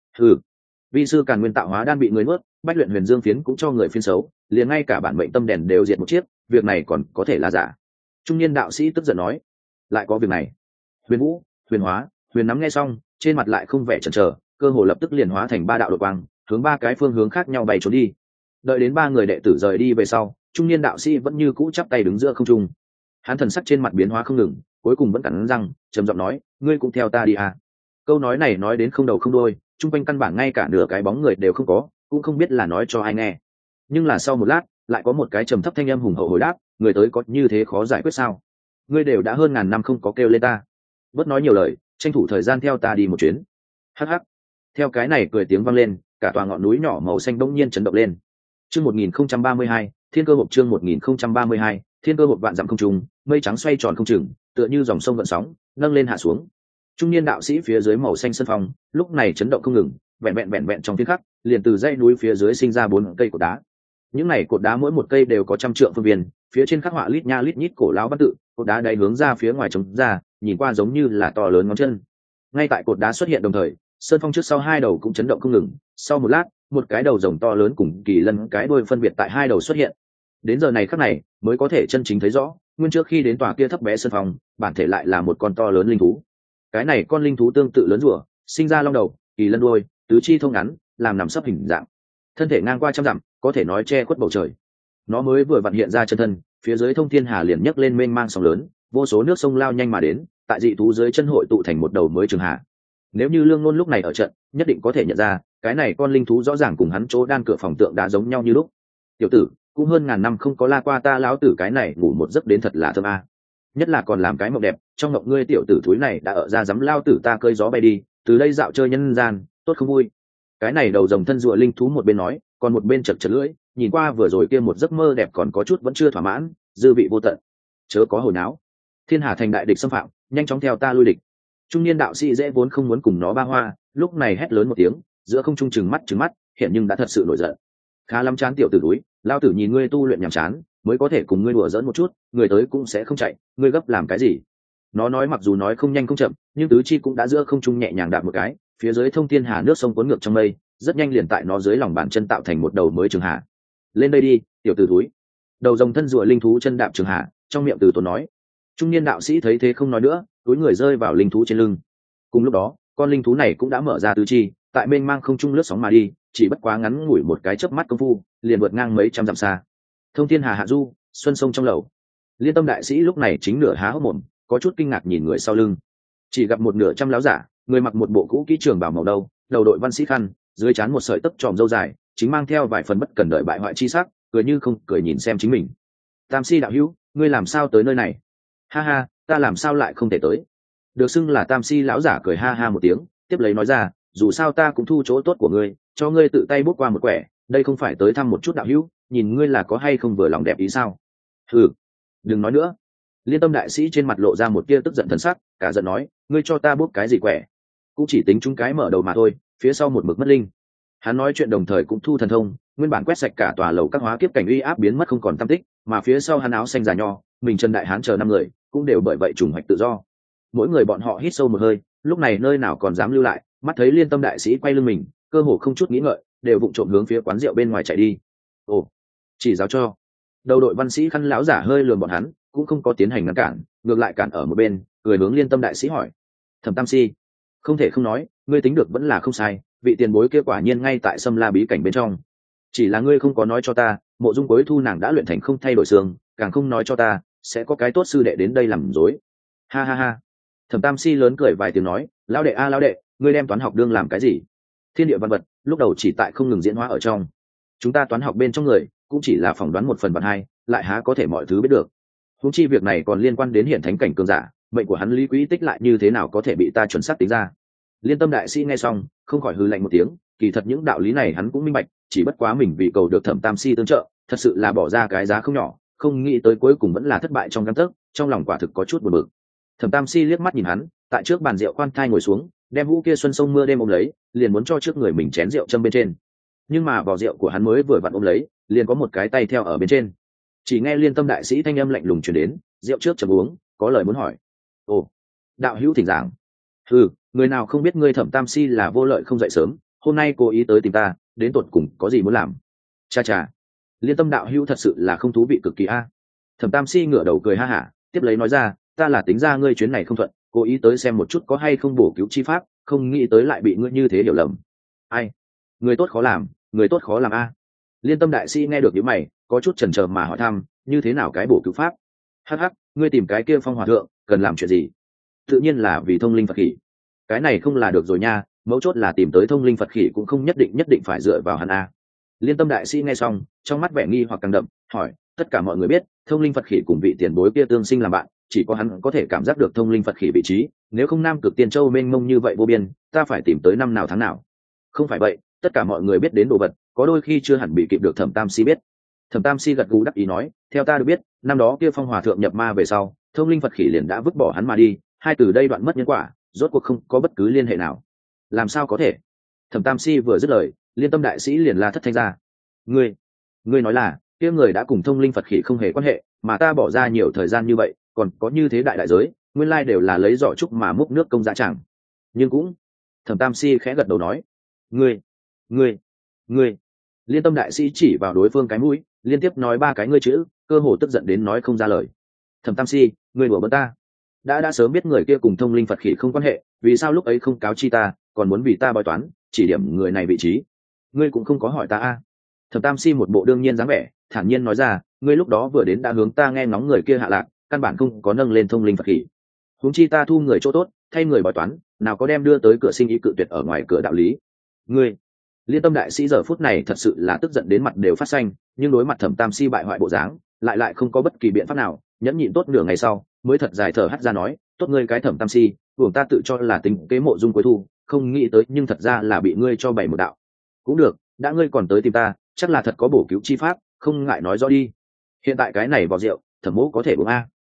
Vi sư Càn Nguyên tạo hóa đan bị người nuốt, Bách Luyện Huyền Dương phiến cũng cho người phiến xấu, liền ngay cả bản mệnh tâm đèn đều diệt một chiếc, việc này còn có thể là giả. Trung niên đạo sĩ tức giận nói, lại có việc này? Huyền Vũ, Huyền Hóa, Huyền Nắm nghe xong, trên mặt lại không vẻ chần chờ, cơ hồ lập tức liền hóa thành 3 đạo đội quang, hướng 3 cái phương hướng khác nhau bay trốn đi. Đợi đến 3 người đệ tử rời đi về sau, trung niên đạo sĩ vẫn như cũ chắp tay đứng giữa không trung. Hắn thần sắc trên mặt biến hóa không ngừng, cuối cùng vẫn cắn răng, trầm giọng nói, ngươi cũng theo ta đi à? Câu nói này nói đến không đầu không đuôi, chung quanh căn bản ngay cả nửa cái bóng người đều không có, cũng không biết là nói cho ai nghe. Nhưng là sau một lát, lại có một cái trầm thấp thanh âm hùng hậu hồi đáp, người tới có như thế khó giải quyết sao? Ngươi đều đã hơn ngàn năm không có kêu lên ta, bớt nói nhiều lời, tranh thủ thời gian theo ta đi một chuyến. Hắc hắc. Theo cái này cười tiếng vang lên, cả tòa ngọn núi nhỏ màu xanh bỗng nhiên chấn động lên. Chương 1032, Thiên Cơ Hộp, chương 1032, Thiên Cơ Hộp, vạn dặm không trung, mây trắng xoay tròn không chừng, tựa như dòng sông gợn sóng, nâng lên hạ xuống. Trung niên đạo sĩ phía dưới màu xanh sân phong, lúc này chấn động không ngừng, vẹn vẹn trong tiếng khắc, liền từ dãy núi phía dưới sinh ra 4 cây cột đá. Những này cột đá mỗi một cây đều có 100 trượng phương viên, phía trên khắc họa lít nha lít nhít cổ lão văn tự, cột đá đáy hướng ra phía ngoài trống ra, nhìn qua giống như là to lớn ngón chân. Ngay tại cột đá xuất hiện đồng thời, sơn phong trước sau 2 đầu cũng chấn động không ngừng, sau một lát, một cái đầu rồng to lớn cùng kỳ lân cái đuôi phân biệt tại 2 đầu xuất hiện. Đến giờ này khắc này, mới có thể chân chính thấy rõ, nguyên trước khi đến tòa kia thấp bé sơn phong, bản thể lại là một con to lớn linh thú. Cái này con linh thú tương tự lớn rùa, sinh ra long đầu, kỳ lân đuôi, tứ chi thông ngắn, làm nằm sấp hình dạng, thân thể ngang qua 100 dặm, có thể nói che khuất bầu trời. Nó mới vừa vặn hiện ra chân thân, phía dưới thông thiên hà liền nhấc lên mênh mang sóng lớn, vô số nước sông lao nhanh mà đến, tại dị thú dưới chân hội tụ thành một đầu mới trường hà. Nếu như Lương Nôn lúc này ở trận, nhất định có thể nhận ra, cái này con linh thú rõ ràng cùng hắn chỗ đan cửa phòng tượng đã giống nhau như lúc. Tiểu tử, cũng hơn ngàn năm không có la qua ta lão tử cái này ngủ một giấc đến thật là thơm a. Nhất là còn làm cái mộng đẹp, trong mộng ngươi tiểu tử thúi này đã ở ra dám lao tử ta cơi gió bay đi, từ đây dạo chơi nhân gian, tốt không vui. Cái này đầu rồng thân rùa linh thú một bên nói, còn một bên chật chật lưỡi, nhìn qua vừa rồi kia một giấc mơ đẹp còn có chút vẫn chưa thỏa mãn, dư vị vô tận. Chớ có hồi náo. Thiên Hà thành đại địch xâm phạm, nhanh chóng theo ta lui địch. Trung niên đạo sĩ dễ vốn không muốn cùng nó ba hoa, lúc này hét lớn một tiếng, giữa không trung trừng mắt, hiện nhưng đã thật sự nổi giận. Khá lắm chán tiểu tử túi, lao tử nhìn ngươi tu luyện nhàm chán, mới có thể cùng ngươi đùa giỡn một chút, người tới cũng sẽ không chạy, ngươi gấp làm cái gì? Nó nói mặc dù nói không nhanh không chậm, nhưng tứ chi cũng đã giữa không trung nhẹ nhàng đạp một cái, phía dưới thông thiên hà nước sông cuốn ngược trong mây, rất nhanh liền tại nó dưới lòng bàn chân tạo thành một đầu mới trường hà. Lên đây đi, tiểu tử túi. Đầu rồng thân rùa linh thú chân đạp trường hà, trong miệng từ tốn nói. Trung niên đạo sĩ thấy thế không nói nữa, túi người rơi vào linh thú trên lưng. Cùng lúc đó, con linh thú này cũng đã mở ra tứ chi, tại mênh mang không trung lướt sóng mà đi, chỉ bất quá ngắn ngủi một cái chớp mắt công phu, liền vượt ngang mấy trăm dặm xa. Thông thiên hà hạ du, xuân sông trong lầu. Liên Tâm đại sĩ lúc này chính nửa há hốc mồm, có chút kinh ngạc nhìn người sau lưng. Chỉ gặp một nửa trăm láo giả, người mặc một bộ cũ kỹ trường bào màu đâu, đầu đội văn sĩ khăn, dưới trán một sợi tóc tròm râu dài, chính mang theo vài phần bất cần đợi bại hoại chi sắc, cười như không cười nhìn xem chính mình. Tam si đạo hữu, ngươi làm sao tới nơi này? Ha ha, ta làm sao lại không thể tới? Được xưng là Tam si lão giả cười ha ha một tiếng, tiếp lấy nói ra, dù sao ta cũng thu chỗ tốt của ngươi, cho ngươi tự tay bút qua một quẻ, đây không phải tới thăm một chút đạo hữu, nhìn ngươi là có hay không vừa lòng đẹp ý sao? Ừ, đừng nói nữa. Liên Tâm đại sĩ trên mặt lộ ra một tia tức giận thần sắc, cả giận nói, ngươi cho ta bút cái gì quẻ? Cũng chỉ tính chúng cái mở đầu mà thôi, phía sau một mực mất linh. Hắn nói chuyện đồng thời cũng thu thần thông, nguyên bản quét sạch cả tòa lầu các hóa kiếp cảnh uy áp biến mất không còn tăm tích, mà phía sau hắn áo xanh già nho, mình Trần Đại Hán chờ 5 người, cũng đều bởi vậy trùng hoạch tự do. Mỗi người bọn họ hít sâu một hơi, lúc này nơi nào còn dám lưu lại, mắt thấy Liên Tâm đại sĩ quay lưng mình, cơ hồ không chút nghĩ ngợi, đều vụng trộm hướng phía quán rượu bên ngoài chạy đi. Ồ, chỉ giáo cho. Đầu đội văn sĩ khăn lão giả hơi lườm bọn hắn, cũng không có tiến hành ngăn cản, ngược lại cản ở một bên, cười hướng Liên Tâm đại sĩ hỏi: Thẩm Tam Si, không thể không nói, ngươi tính được vẫn là không sai, vị tiền bối kia quả nhiên ngay tại Sâm La bí cảnh bên trong. Chỉ là ngươi không có nói cho ta, Mộ Dung Cuối Thu nàng đã luyện thành không thay đổi xương, càng không nói cho ta sẽ có cái tốt sư đệ đến đây làm dối. Ha ha ha. Thẩm Tam Si lớn cười vài tiếng nói: lão đệ a lão đệ, ngươi đem toán học đương làm cái gì? Thiên địa văn vật lúc đầu chỉ tại không ngừng diễn hóa ở trong, chúng ta toán học bên trong người cũng chỉ là phỏng đoán 1/2, lại há có thể mọi thứ biết được. Huống chi việc này còn liên quan đến hiện thánh cảnh cường giả, mệnh của hắn lý quỹ tích lại như thế nào có thể bị ta chuẩn xác tính ra. Liên Tâm đại sĩ nghe xong không khỏi hừ lạnh một tiếng, kỳ thật những đạo lý này hắn cũng minh bạch, chỉ bất quá mình vì cầu được Thẩm Tam Si tương trợ, thật sự là bỏ ra cái giá không nhỏ, không nghĩ tới cuối cùng vẫn là thất bại trong gang tấc, trong lòng quả thực có chút buồn bực. Thẩm Tam Si liếc mắt nhìn hắn, tại trước bàn rượu khoan thai ngồi xuống, đem hũ kia xuân sông mưa đêm ôm lấy, liền muốn cho trước người mình chén rượu châm bên trên. Nhưng mà vỏ rượu của hắn mới vừa vặn ôm lấy, liền có một cái tay theo ở bên trên. Chỉ nghe Liên Tâm đại sĩ thanh âm lạnh lùng truyền đến: rượu trước chậm uống, có lời muốn hỏi. Ồ, đạo hữu thỉnh giảng. Người nào không biết ngươi Thẩm Tam Si là vô lợi không dậy sớm, hôm nay cố ý tới tìm ta, đến tột cùng có gì muốn làm? Cha cha, Liên Tâm đạo hữu thật sự là không thú vị cực kỳ a. Thẩm Tam Si ngửa đầu cười ha hả, tiếp lấy nói ra: ta là tính ra ngươi chuyến này không thuận, cố ý tới xem một chút có hay không bổ cứu chi pháp, không nghĩ tới lại bị ngươi như thế hiểu lầm. Ai, người tốt khó làm, người tốt khó làm a. Liên Tâm đại sĩ nghe được những mày, có chút chần chờ mà hỏi thăm: như thế nào cái bổ cứu pháp? Hắc hắc, ngươi tìm cái kia Phong hòa thượng cần làm chuyện gì? Tự nhiên là vì thông linh Phật khỉ. Cái này không là được rồi nha, mấu chốt là tìm tới thông linh Phật khỉ cũng không nhất định phải dựa vào hắn a. Liên Tâm đại sĩ nghe xong, trong mắt vẻ nghi hoặc càng đậm, hỏi: tất cả mọi người biết thông linh Phật khỉ cùng vị tiền bối kia tương sinh làm bạn, chỉ có hắn có thể cảm giác được thông linh Phật khỉ vị trí, nếu không Nam Cực Tiên Châu mênh mông như vậy vô biên, ta phải tìm tới năm nào tháng nào. Không phải vậy, tất cả mọi người biết đến đồ vật, có đôi khi chưa hẳn bị kịp được Thẩm Tam Si biết. Thẩm Tam Si gật gù đắc ý nói: theo ta được biết, năm đó kia Phong hòa thượng nhập ma về sau, thông linh Phật khỉ liền đã vứt bỏ hắn mà đi, hai từ đây đoạn mất nhân quả, rốt cuộc không có bất cứ liên hệ nào. Làm sao có thể? Thẩm Tam Si vừa dứt lời, Liên Tâm đại sĩ liền la thất thanh ra: ngươi nói là kia người đã cùng thông linh Phật khỉ không hề quan hệ, mà ta bỏ ra nhiều thời gian như vậy, còn có như thế đại giới, nguyên lai đều là lấy giỏ trúc mà múc nước công dạ chẳng. Nhưng cũng, Thẩm Tam Si khẽ gật đầu nói: ngươi. Liên Tâm đại sĩ chỉ vào đối phương cái mũi, liên tiếp nói 3 cái ngươi chữ, cơ hồ tức giận đến nói không ra lời. Thẩm Tam Si, ngươi đùa bỡn ta. Đã sớm biết người kia cùng thông linh Phật khỉ không quan hệ, vì sao lúc ấy không cáo chi ta, còn muốn vì ta bói toán, chỉ điểm người này vị trí? Ngươi cũng không có hỏi ta a. Thẩm Tam Si một bộ đương nhiên dáng vẻ, thản nhiên nói ra: ngươi lúc đó vừa đến đã hướng ta nghe ngóng người kia hạ lạc, căn bản không có nâng lên thông linh Phật khỉ. Huống chi ta thu người chỗ tốt, thay người bói toán, nào có đem đưa tới cửa sinh ý cự tuyệt ở ngoài cửa đạo lý. Ngươi. Liên Tâm đại sĩ giờ phút này thật sự là tức giận đến mặt đều phát xanh, nhưng đối mặt Thẩm Tam Si bại hoại bộ dáng, lại không có bất kỳ biện pháp nào, nhẫn nhịn tốt nửa ngày sau, mới thật dài thở hắt ra nói: tốt ngươi cái Thẩm Tam Si, buồng ta tự cho là tính kế Mộ Dung Cuối Thu, không nghĩ tới nhưng thật ra là bị ngươi cho bày một đạo. Cũng được, đã ngươi còn tới tìm ta, chắc là thật có bổ cứu chi pháp, không ngại nói rõ đi. Hiện tại cái này vò rượu, Thẩm mỗ có thể uống a.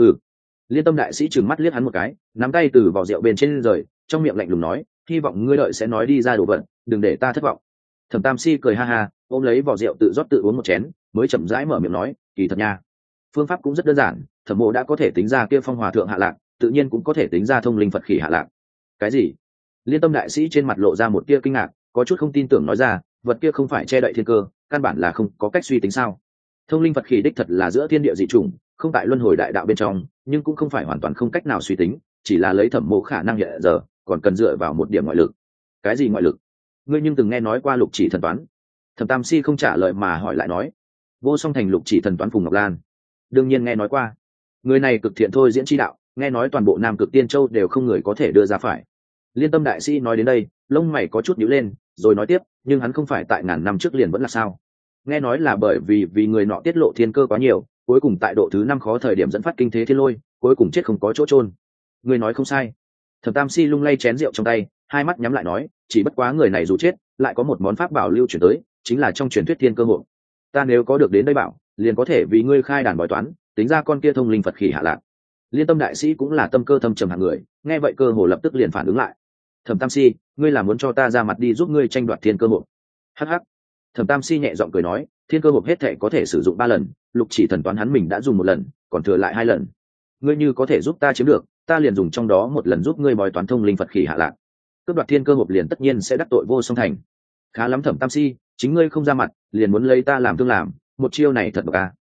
Liên Tâm đại sĩ trừng mắt liếc hắn một cái, nắm tay từ vò rượu bên trên rời, trong miệng lạnh lùng nói: hy vọng ngươi đợi sẽ nói đi ra đồ vật, đừng để ta thất vọng. Thẩm Tam Si cười ha ha, ôm lấy vò rượu tự rót tự uống một chén, mới chậm rãi mở miệng nói: kỳ thật nha, phương pháp cũng rất đơn giản, Thẩm mộ đã có thể tính ra kia Phong hòa thượng hạ lạc, tự nhiên cũng có thể tính ra thông linh Phật khỉ hạ lạc. Cái gì? Liên Tâm đại sĩ trên mặt lộ ra một tia kinh ngạc, có chút không tin tưởng nói ra: vật kia không phải che đậy thiên cơ, căn bản là không có cách suy tính sao? Thông linh Phật khỉ đích thật là giữa thiên địa dị chủng, không tại luân hồi đại đạo bên trong, nhưng cũng không phải hoàn toàn không cách nào suy tính, chỉ là lấy Thẩm mộ khả năng hiện giờ, còn cần dựa vào một điểm ngoại lực. Cái gì ngoại lực? Ngươi nhưng từng nghe nói qua lục chỉ thần toán? Thẩm Tam Si không trả lời mà hỏi lại nói: vô song thành lục chỉ thần toán Phùng Ngọc Lan. Đương nhiên nghe nói qua. Người này cực thiện thôi diễn chi đạo, nghe nói toàn bộ Nam Cực Tiên Châu đều không người có thể đưa ra phải. Liên Tâm đại sĩ nói đến đây, lông mày có chút nhíu lên, rồi nói tiếp: nhưng hắn không phải tại ngàn năm trước liền vẫn là sao? Nghe nói là bởi vì người nọ tiết lộ thiên cơ quá nhiều, cuối cùng tại độ thứ 5 khó thời điểm dẫn phát kinh thế thiên lôi, cuối cùng chết không có chỗ chôn. Ngươi nói không sai. Thẩm Tam Si lung lay chén rượu trong tay, hai mắt nhắm lại nói: chỉ bất quá người này dù chết, lại có một món pháp bảo lưu truyền tới, chính là trong truyền thuyết thiên cơ hộ. Ta nếu có được đến đây bảo, liền có thể vì ngươi khai đàn bói toán, tính ra con kia thông linh Phật khỉ hạ lạc. Liên Tâm đại sĩ cũng là tâm cơ thâm trầm hạng người, nghe vậy cơ hồ lập tức liền phản ứng lại: Thẩm Tam Si, ngươi là muốn cho ta ra mặt đi giúp ngươi tranh đoạt thiên cơ hộ? Hắc hắc. Thẩm Tam Si nhẹ giọng cười nói: thiên cơ hộp hết thệ có thể sử dụng 3 lần, lục chỉ thần toán hắn mình đã dùng 1 lần, còn thừa lại 2 lần. Ngươi như có thể giúp ta chiếm được, ta liền dùng trong đó 1 lần giúp ngươi bói toán thông linh Phật khỉ hạ lạc. Cướp đoạt thiên cơ hộp liền tất nhiên sẽ đắc tội vô song thành. Khá lắm Thẩm Tam Si, chính ngươi không ra mặt, liền muốn lấy ta làm tương làm, một chiêu này thật độc a.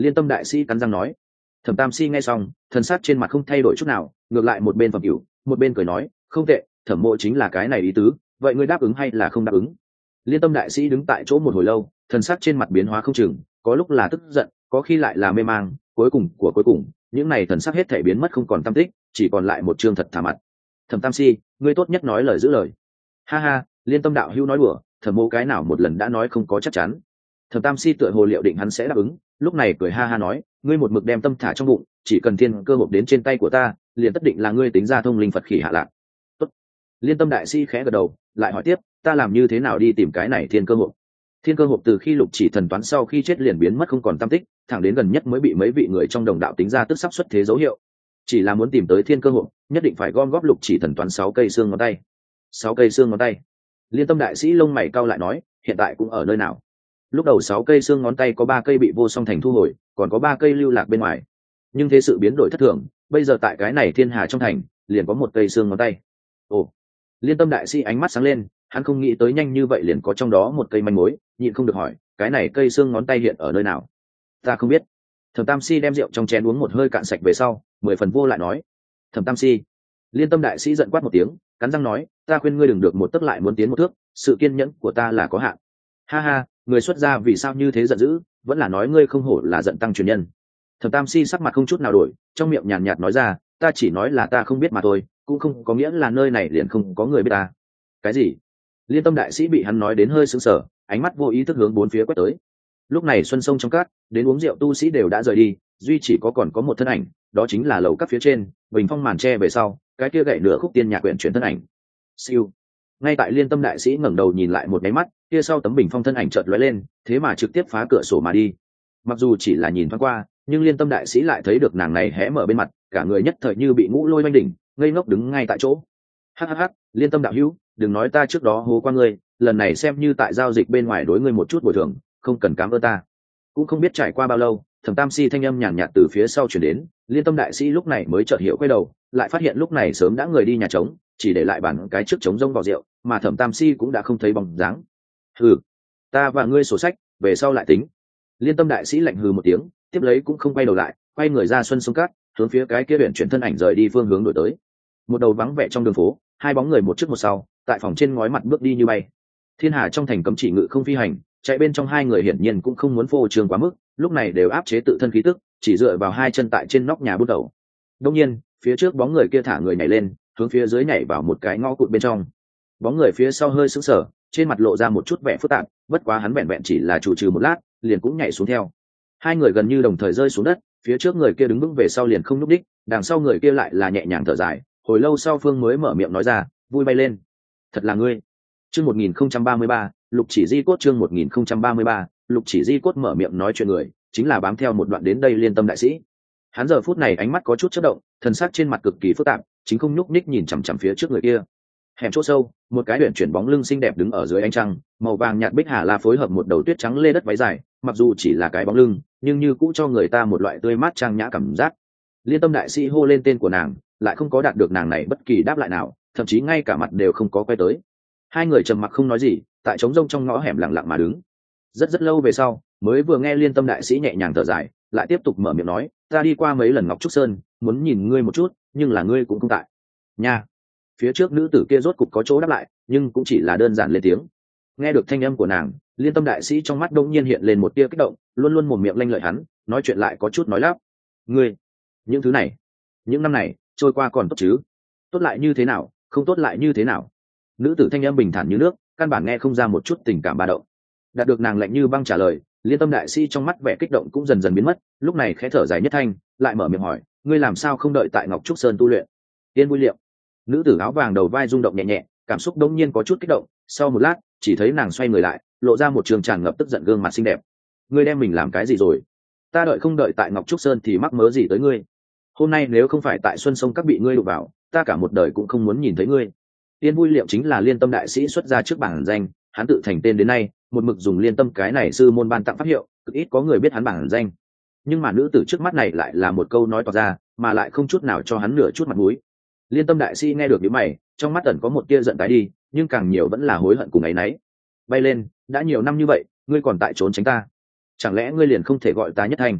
Liên Tâm đại sĩ cắn răng nói. Thẩm Tam Si nghe xong, thần sắc trên mặt không thay đổi chút nào, ngược lại một bên phẩm cửu, một bên cười nói, không tệ, Thẩm mộ chính là cái này ý tứ, vậy ngươi đáp ứng hay là không đáp ứng? Liên Tâm đại sĩ đứng tại chỗ một hồi lâu, thần sắc trên mặt biến hóa không chừng, có lúc là tức giận, có khi lại là mê mang, cuối cùng, những này thần sắc hết thể biến mất không còn tâm tích, chỉ còn lại một trương thật thà mặt. Thẩm Tam Si, ngươi tốt nhất nói lời giữ lời. Ha ha, Liên Tâm đạo hữu nói đùa, Thẩm mộ cái nào một lần đã nói không có chắc chắn. Thẩm Tam Si tựa hồ liệu định hắn sẽ đáp ứng, lúc này cười ha ha nói, ngươi một mực đem tâm thả trong bụng, chỉ cần thiên cơ hộp đến trên tay của ta, liền tất định là ngươi tính ra thông linh Phật khỉ hạ lạc. Tốt. Liên Tâm đại sĩ khẽ gật đầu, lại hỏi tiếp, ta làm như thế nào đi tìm cái này thiên cơ hộp? Thiên cơ hộp từ khi Lục Chỉ thần toán sau khi chết liền biến mất không còn tăm tích, thẳng đến gần nhất mới bị mấy vị người trong đồng đạo tính ra tức sắp xuất thế dấu hiệu. Chỉ là muốn tìm tới thiên cơ hộp, nhất định phải gom góp Lục Chỉ thần toán 6 cây xương ngón tay. 6 cây xương ngón tay. Liên Tâm đại sĩ lông mày cau lại nói, hiện tại cũng ở nơi nào? Lúc đầu 6 cây xương ngón tay có 3 cây bị Vô Song Thành thu hồi, còn có 3 cây lưu lạc bên ngoài. Nhưng thế sự biến đổi thất thường, bây giờ tại cái này Thiên Hà trong thành, liền có 1 cây xương ngón tay. Ồ. Liên Tâm đại sĩ ánh mắt sáng lên, hắn không nghĩ tới nhanh như vậy liền có trong đó 1 cây manh mối, nhịn không được hỏi, cái này cây xương ngón tay hiện ở nơi nào? Ta không biết. Thẩm Tam Si đem rượu trong chén uống một hơi cạn sạch về sau, 10 phần vô lại nói. Thẩm Tam Si. Liên Tâm đại sĩ giận quát một tiếng, cắn răng nói, ta khuyên ngươi đừng được một tấc lại muốn tiến một thước, sự kiên nhẫn của ta là có hạn. Ha ha, người xuất gia vì sao như thế giận dữ, vẫn là nói ngươi không hổ là giận tăng truyền nhân. Thẩm Tam Si sắc mặt không chút nào đổi, trong miệng nhàn nhạt nói ra, ta chỉ nói là ta không biết mà thôi, cũng không có nghĩa là nơi này liền không có người biết ta. Cái gì? Liên Tâm đại sĩ bị hắn nói đến hơi sững sờ, ánh mắt vô ý thức hướng bốn phía quét tới. Lúc này xuân sông trong cát, đến uống rượu tu sĩ đều đã rời đi, duy chỉ còn có một thân ảnh, đó chính là lầu các phía trên, bình phong màn tre về sau, cái kia gậy nửa khúc tiên nhạc quyển chuyển thân ảnh. Siêu. Ngay tại Liên Tâm đại sĩ ngẩng đầu nhìn lại một cái mắt, kia sau tấm bình phong thân ảnh chợt lóe lên, thế mà trực tiếp phá cửa sổ mà đi. Mặc dù chỉ là nhìn thoáng qua, nhưng Liên Tâm đại sĩ lại thấy được nàng này hé mở bên mặt, cả người nhất thời như bị ngũ lôi oanh đỉnh, ngây ngốc đứng ngay tại chỗ. Hắc, Liên Tâm đạo hữu, đừng nói ta trước đó hố qua ngươi, lần này xem như tại giao dịch bên ngoài đối ngươi một chút bồi thường, không cần cảm ơn ta. Cũng không biết trải qua bao lâu, Thẩm Tam Si thanh âm nhàn nhạt từ phía sau truyền đến, Liên Tâm đại sĩ lúc này mới chợt hiểu quay đầu, lại phát hiện lúc này sớm đã người đi nhà trống, chỉ để lại bàn cái trước trống rông vào rượu, mà Thẩm Tam Si cũng đã không thấy bóng dáng. Hừ, ta và ngươi sổ sách, về sau lại tính. Liên Tâm đại sĩ lạnh hừ một tiếng, tiếp lấy cũng không quay đầu lại, quay người ra xuân sông cát, hướng phía cái kia biển chuyển thân ảnh rời đi phương hướng đổi tới. Một đầu vắng vẻ trong đường phố, hai bóng người một trước một sau, tại phòng trên ngói mặt bước đi như bay. Thiên Hà trong thành cấm chỉ ngự không phi hành, chạy bên trong hai người hiển nhiên cũng không muốn phô trương quá mức, lúc này đều áp chế tự thân khí tức, chỉ dựa vào hai chân tại trên nóc nhà bút đầu. Đương nhiên, phía trước bóng người kia thả người nhảy lên, hướng phía dưới nhảy vào một cái ngõ cụt bên trong. Bóng người phía sau hơi sững sờ, trên mặt lộ ra một chút vẻ phức tạp, bất quá hắn vẹn vẹn chỉ là chủ trừ một lát, liền cũng nhảy xuống theo. Hai người gần như đồng thời rơi xuống đất, phía trước người kia đứng vững về sau liền không nhúc đích, đằng sau người kia lại là nhẹ nhàng thở dài, hồi lâu sau Phương mới mở miệng nói ra, vui bay lên. Thật là ngươi. Chương 1033, Lục Chỉ Di Cốt chương 1033, Lục Chỉ Di Cốt mở miệng nói chuyện người, chính là bám theo một đoạn đến đây Liên Tâm đại sĩ. Hắn giờ phút này ánh mắt có chút chớp động, thần sắc trên mặt cực kỳ phức tạp, chính không nhúc nhích nhìn chằm chằm phía trước người kia. Hẻm chỗ sâu, một cái huyền chuyển bóng lưng xinh đẹp đứng ở dưới ánh trăng, màu vàng nhạt bích hà la phối hợp một đầu tuyết trắng lê đất váy dài, mặc dù chỉ là cái bóng lưng, nhưng như cũng cho người ta một loại tươi mát trang nhã cảm giác. Liên Tâm đại sĩ hô lên tên của nàng, lại không có đạt được nàng này bất kỳ đáp lại nào, thậm chí ngay cả mặt đều không có quay tới. Hai người trầm mặc không nói gì, tại trống rông trong ngõ hẻm lặng lặng mà đứng. Rất lâu về sau, mới vừa nghe Liên Tâm đại sĩ nhẹ nhàng thở dài, lại tiếp tục mở miệng nói, ta đi qua mấy lần Ngọc Trúc Sơn, muốn nhìn ngươi một chút, nhưng là ngươi cũng không tại. Nha. Phía trước nữ tử kia rốt cục có chỗ đáp lại, nhưng cũng chỉ là đơn giản lên tiếng. Nghe được thanh âm của nàng, Liên Tâm đại sĩ trong mắt đột nhiên hiện lên một tia kích động, luôn luôn mồm miệng lanh lợi hắn, nói chuyện lại có chút nói lắp. Ngươi, những thứ này, những năm này trôi qua còn tốt chứ? Tốt lại như thế nào, không tốt lại như thế nào? Nữ tử thanh âm bình thản như nước, căn bản nghe không ra một chút tình cảm ba động. Đạt được nàng lạnh như băng trả lời, Liên Tâm đại sĩ trong mắt vẻ kích động cũng dần dần biến mất, lúc này khẽ thở dài nhất thanh, lại mở miệng hỏi, ngươi làm sao không đợi tại Ngọc Trúc Sơn tu luyện? Tiên Vui Liệm. Nữ tử áo vàng đầu vai rung động nhẹ nhẹ, cảm xúc đống nhiên có chút kích động, sau một lát, chỉ thấy nàng xoay người lại, lộ ra một trường tràn ngập tức giận gương mặt xinh đẹp. Ngươi đem mình làm cái gì rồi? Ta đợi không đợi tại Ngọc Trúc Sơn thì mắc mớ gì tới ngươi? Hôm nay nếu không phải tại Xuân Sông các bị ngươi đụng vào, ta cả một đời cũng không muốn nhìn thấy ngươi. Tiên Vui Liệm chính là Liên Tâm đại sĩ xuất ra trước bảng danh, hắn tự thành tên đến nay, một mực dùng Liên Tâm cái này sư môn ban tặng pháp hiệu, cực ít có người biết hắn bảng danh. Nhưng mà nữ tử trước mắt này lại là một câu nói toạc ra, mà lại không chút nào cho hắn nửa chút mặt mũi. Liên Tâm đại sĩ nghe được những mày, trong mắt ẩn có một tia giận tái đi, nhưng càng nhiều vẫn là hối hận cùng ấy nấy. Bay lên, đã nhiều năm như vậy, ngươi còn tại trốn tránh ta, chẳng lẽ ngươi liền không thể gọi ta nhất thành?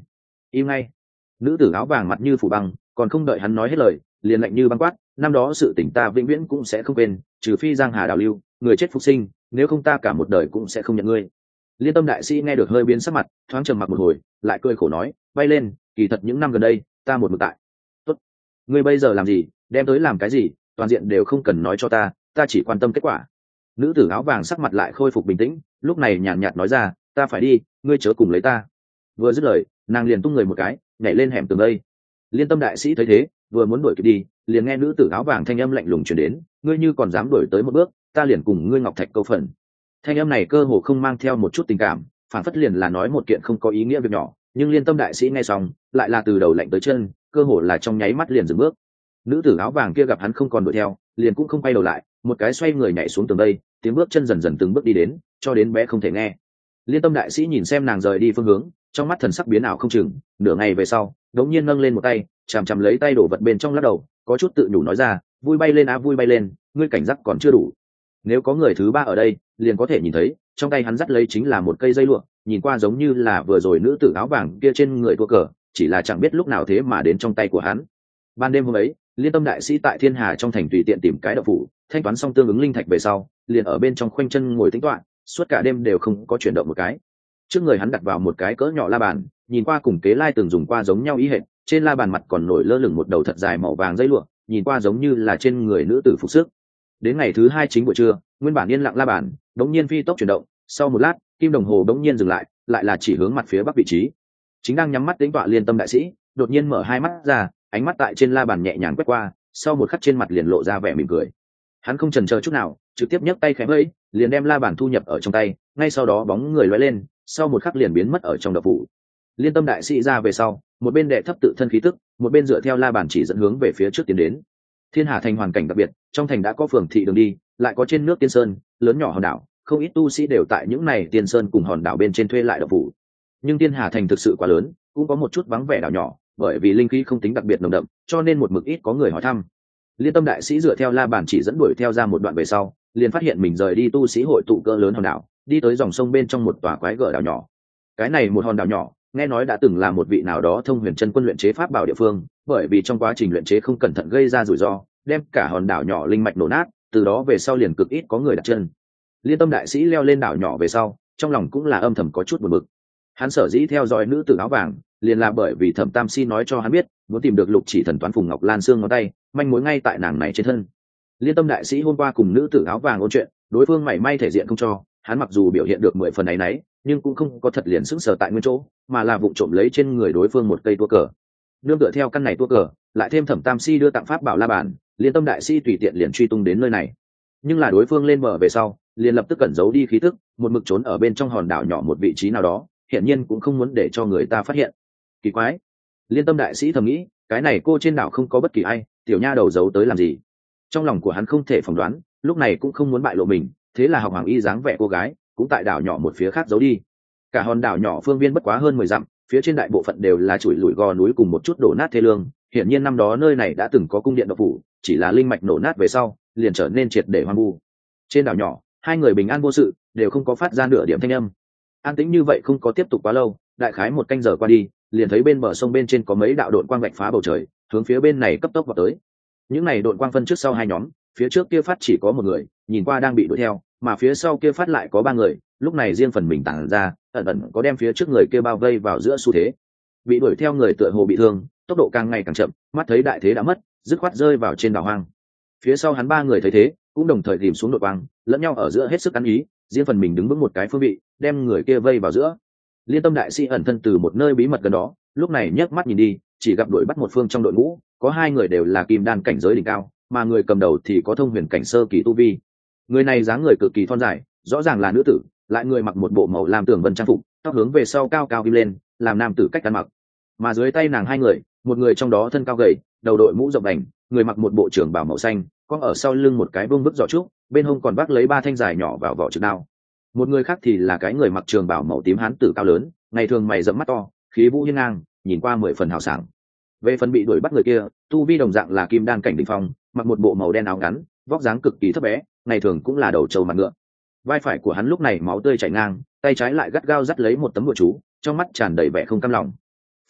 im ngay. Nữ tử áo vàng mặt như phủ băng, còn không đợi hắn nói hết lời, liền lạnh như băng quát, năm đó sự tình ta vĩnh viễn cũng sẽ không quên, trừ phi giang hà đào lưu, người chết phục sinh, nếu không ta cả một đời cũng sẽ không nhận ngươi. Liên Tâm đại sĩ nghe được hơi biến sắc mặt, thoáng trầm mặc một hồi, lại cười khổ nói, bay lên, kỳ thật những năm gần đây ta một mực tại. Tốt, ngươi bây giờ làm gì, đem tới làm cái gì, toàn diện đều không cần nói cho ta chỉ quan tâm kết quả. Nữ tử áo vàng sắc mặt lại khôi phục bình tĩnh, lúc này nhàn nhạt nói ra, ta phải đi, ngươi chớ cùng lấy ta. Vừa dứt lời, nàng liền tung người một cái, nhảy lên hẻm tường đây. Liên Tâm đại sĩ thấy thế, vừa muốn đuổi kịp đi, liền nghe nữ tử áo vàng thanh âm lạnh lùng truyền đến, ngươi như còn dám đuổi tới một bước, ta liền cùng ngươi ngọc thạch câu phần. Thanh âm này cơ hồ không mang theo một chút tình cảm, phản phất liền là nói một kiện không có ý nghĩa việc nhỏ, nhưng Liên Tâm đại sĩ nghe xong, lại là từ đầu lạnh tới chân, cơ hồ là trong nháy mắt liền dừng bước. Nữ tử áo vàng kia gặp hắn không còn đuổi theo, liền cũng không quay đầu lại, một cái xoay người nhảy xuống tường đây, tiếng bước chân dần dần từng bước đi đến, cho đến bé không thể nghe. Liên Tâm đại sĩ nhìn xem nàng rời đi phương hướng, trong mắt thần sắc biến ảo không chừng, nửa ngày về sau, đột nhiên nâng lên một tay, chằm chằm lấy tay đổ vật bên trong lắc đầu, có chút tự nhủ nói ra, vui bay lên á vui bay lên, ngươi cảnh giác còn chưa đủ. Nếu có người thứ ba ở đây, liền có thể nhìn thấy, trong tay hắn dắt lấy chính là một cây dây lụa, nhìn qua giống như là vừa rồi nữ tử áo vàng kia trên người thua cờ, chỉ là chẳng biết lúc nào thế mà đến trong tay của hắn. Ban đêm hôm ấy, Liên Tâm đại sĩ tại Thiên Hà trong thành tùy tiện tìm cái đậu phủ, thanh toán xong tương ứng linh thạch về sau, liền ở bên trong khoanh chân ngồi tĩnh tọa, suốt cả đêm đều không có chuyển động một cái. Trước người hắn đặt vào một cái cỡ nhỏ la bàn, nhìn qua cùng kế lai từng dùng qua giống nhau ý hệt, trên la bàn mặt còn nổi lơ lửng một đầu thật dài màu vàng dây lụa, nhìn qua giống như là trên người nữ tử phục sức. Đến ngày thứ hai chính buổi trưa, nguyên bản yên lặng la bàn đống nhiên phi tốc chuyển động, sau một lát, kim đồng hồ đống nhiên dừng lại, lại là chỉ hướng mặt phía bắc vị trí. Chính đang nhắm mắt tĩnh tọa Liên Tâm đại sĩ, đột nhiên mở hai mắt ra, ánh mắt tại trên la bàn nhẹ nhàng quét qua, sau một khắc trên mặt liền lộ ra vẻ mỉm cười. Hắn không chần chờ chút nào, trực tiếp nhấc tay khẽ vẫy, liền đem la bàn thu nhập ở trong tay, ngay sau đó bóng người lóe lên, sau một khắc liền biến mất ở trong đậu phủ. Liên Tâm đại sĩ ra về sau, một bên đệ thấp tự thân khí tức, một bên dựa theo la bàn chỉ dẫn hướng về phía trước tiến đến. Thiên Hà thành hoàn cảnh đặc biệt, trong thành đã có phường thị đường đi, lại có trên nước tiên sơn, lớn nhỏ hòn đảo, không ít tu sĩ đều tại những này tiên sơn cùng hòn đảo bên trên thuê lại đậu phủ. Nhưng Thiên Hà thành thực sự quá lớn, cũng có một chút vắng vẻ đảo nhỏ, bởi vì linh khí không tính đặc biệt nồng đậm, cho nên một mực ít có người hỏi thăm. Liên Tâm đại sĩ dựa theo la bàn chỉ dẫn đuổi theo ra một đoạn về sau, liền phát hiện mình rời đi tu sĩ hội tụ cỡ lớn hòn đảo, đi tới dòng sông bên trong một tòa quái gở đảo nhỏ. Cái này một hòn đảo nhỏ, nghe nói đã từng là một vị nào đó thông huyền chân quân luyện chế pháp bảo địa phương, bởi vì trong quá trình luyện chế không cẩn thận gây ra rủi ro, đem cả hòn đảo nhỏ linh mạch nổ nát, từ đó về sau liền cực ít có người đặt chân. Liên Tâm đại sĩ leo lên đảo nhỏ về sau, trong lòng cũng là âm thầm có chút buồn bực. Hắn sở dĩ theo dõi nữ tử áo vàng, liền là bởi vì Thẩm Tam Si nói cho hắn biết, muốn tìm được Lục Chỉ thần toán Phùng Ngọc Lan xương ngón tay, manh mối ngay tại nàng này trên thân. Liên Tâm đại sĩ hôm qua cùng nữ tử áo vàng ôn chuyện, đối phương mảy may thể diện không cho, hắn mặc dù biểu hiện được 10 phần ấy nấy, nhưng cũng không có thật liền sững sờ tại nguyên chỗ, mà là vụng trộm lấy trên người đối phương một cây tua cờ. Nương tựa theo căn này tua cờ, lại thêm Thẩm Tam Si đưa tặng pháp bảo la bàn, Liên Tâm đại sĩ tùy tiện liền truy tung đến nơi này. Nhưng là đối phương lên bờ về sau, liền lập tức cẩn giấu đi khí tức, một mực trốn ở bên trong hòn đảo nhỏ một vị trí nào đó, hiện nhiên cũng không muốn để cho người ta phát hiện. Kỳ quái, Liên Tâm đại sĩ thầm nghĩ, cái này cô trên đảo không có bất kỳ ai, tiểu nha đầu giấu tới làm gì? Trong lòng của hắn không thể phỏng đoán, lúc này cũng không muốn bại lộ mình, thế là học hoàng y dáng vẻ cô gái, cũng tại đảo nhỏ một phía khác giấu đi. Cả hòn đảo nhỏ phương viên bất quá hơn 10 dặm, phía trên đại bộ phận đều là chuỗi lùi gò núi cùng một chút đổ nát thê lương, hiển nhiên năm đó nơi này đã từng có cung điện độc phủ, chỉ là linh mạch nổ nát về sau, liền trở nên triệt để hoang vu. Trên đảo nhỏ, hai người bình an vô sự, đều không có phát ra nửa điểm thanh âm. An tĩnh như vậy không có tiếp tục quá lâu, đại khái một canh giờ qua đi, liền thấy bên bờ sông bên trên có mấy đạo đội quang vạch phá bầu trời, hướng phía bên này cấp tốc vào tới. Những này đội quang phân trước sau hai nhóm, phía trước kia phát chỉ có một người, nhìn qua đang bị đuổi theo, mà phía sau kia phát lại có ba người, lúc này riêng phần mình tản ra, ẩn ẩn có đem phía trước người kia bao vây vào giữa xu thế. Bị đuổi theo người tựa hồ bị thương, tốc độ càng ngày càng chậm, mắt thấy đại thế đã mất, dứt khoát rơi vào trên đảo hoang. Phía sau hắn ba người thấy thế, cũng đồng thời tìm xuống đội quang, lẫn nhau ở giữa hết sức ăn ý, riêng phần mình đứng vững một cái phương vị, đem người kia vây vào giữa. Liên Tâm đại sĩ ẩn thân từ một nơi bí mật gần đó, lúc này nhấc mắt nhìn đi, chỉ gặp đuổi bắt một phương trong đội ngũ, có hai người đều là kim đan cảnh giới đỉnh cao, mà người cầm đầu thì có thông huyền cảnh sơ kỳ tu vi. Người này dáng người cực kỳ thon dài, rõ ràng là nữ tử, lại người mặc một bộ màu lam tường vân trang phục, tóc hướng về sau cao cao kim lên, làm nam tử cách ăn mặc. Mà dưới tay nàng hai người, một người trong đó thân cao gầy, đầu đội mũ rộng vành, người mặc một bộ trưởng bào màu xanh, có ở sau lưng một cái buông bức giỏ trúc, bên hông còn vác lấy ba thanh dài nhỏ vào vỏ trực đao. Một người khác thì là cái người mặc trường bào màu tím hán tử cao lớn, ngày thường mày rậm mắt to, khí vũ hiên ngang, nhìn qua 10 phần hào sảng. Về phần bị đuổi bắt người kia, tu vi đồng dạng là kim đan cảnh đỉnh phong, mặc một bộ màu đen áo ngắn, vóc dáng cực kỳ thấp bé, ngày thường cũng là đầu trâu mặt ngựa. Vai phải của hắn lúc này máu tươi chảy ngang, tay trái lại gắt gao dắt lấy một tấm bùa chú, trong mắt tràn đầy vẻ không cam lòng.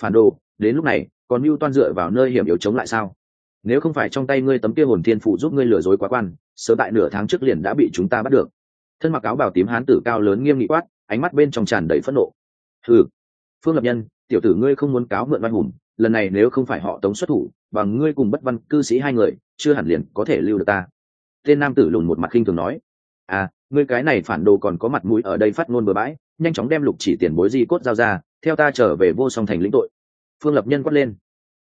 Phản đồ, đến lúc này còn mưu toan dựa vào nơi hiểm yếu chống lại sao? Nếu không phải trong tay ngươi tấm kia hồn thiên phụ giúp ngươi lừa dối quá quan, sớm tại nửa tháng trước liền đã bị chúng ta bắt được. Thân mặc áo bào tím hán tử cao lớn nghiêm nghị quát, ánh mắt bên trong tràn đầy phẫn nộ. Hừ, Phương Lập Nhân, tiểu tử ngươi không muốn cáo mượn oai hùng, lần này nếu không phải họ Tống xuất thủ, bằng ngươi cùng Bất Văn cư sĩ hai người, chưa hẳn liền có thể lưu được ta. Tên nam tử lùn một mặt khinh thường nói, à, ngươi cái này phản đồ còn có mặt mũi ở đây phát ngôn bừa bãi, nhanh chóng đem Lục Chỉ tiền bối di cốt giao ra, theo ta trở về Vô Song thành lĩnh tội. Phương Lập Nhân quát lên,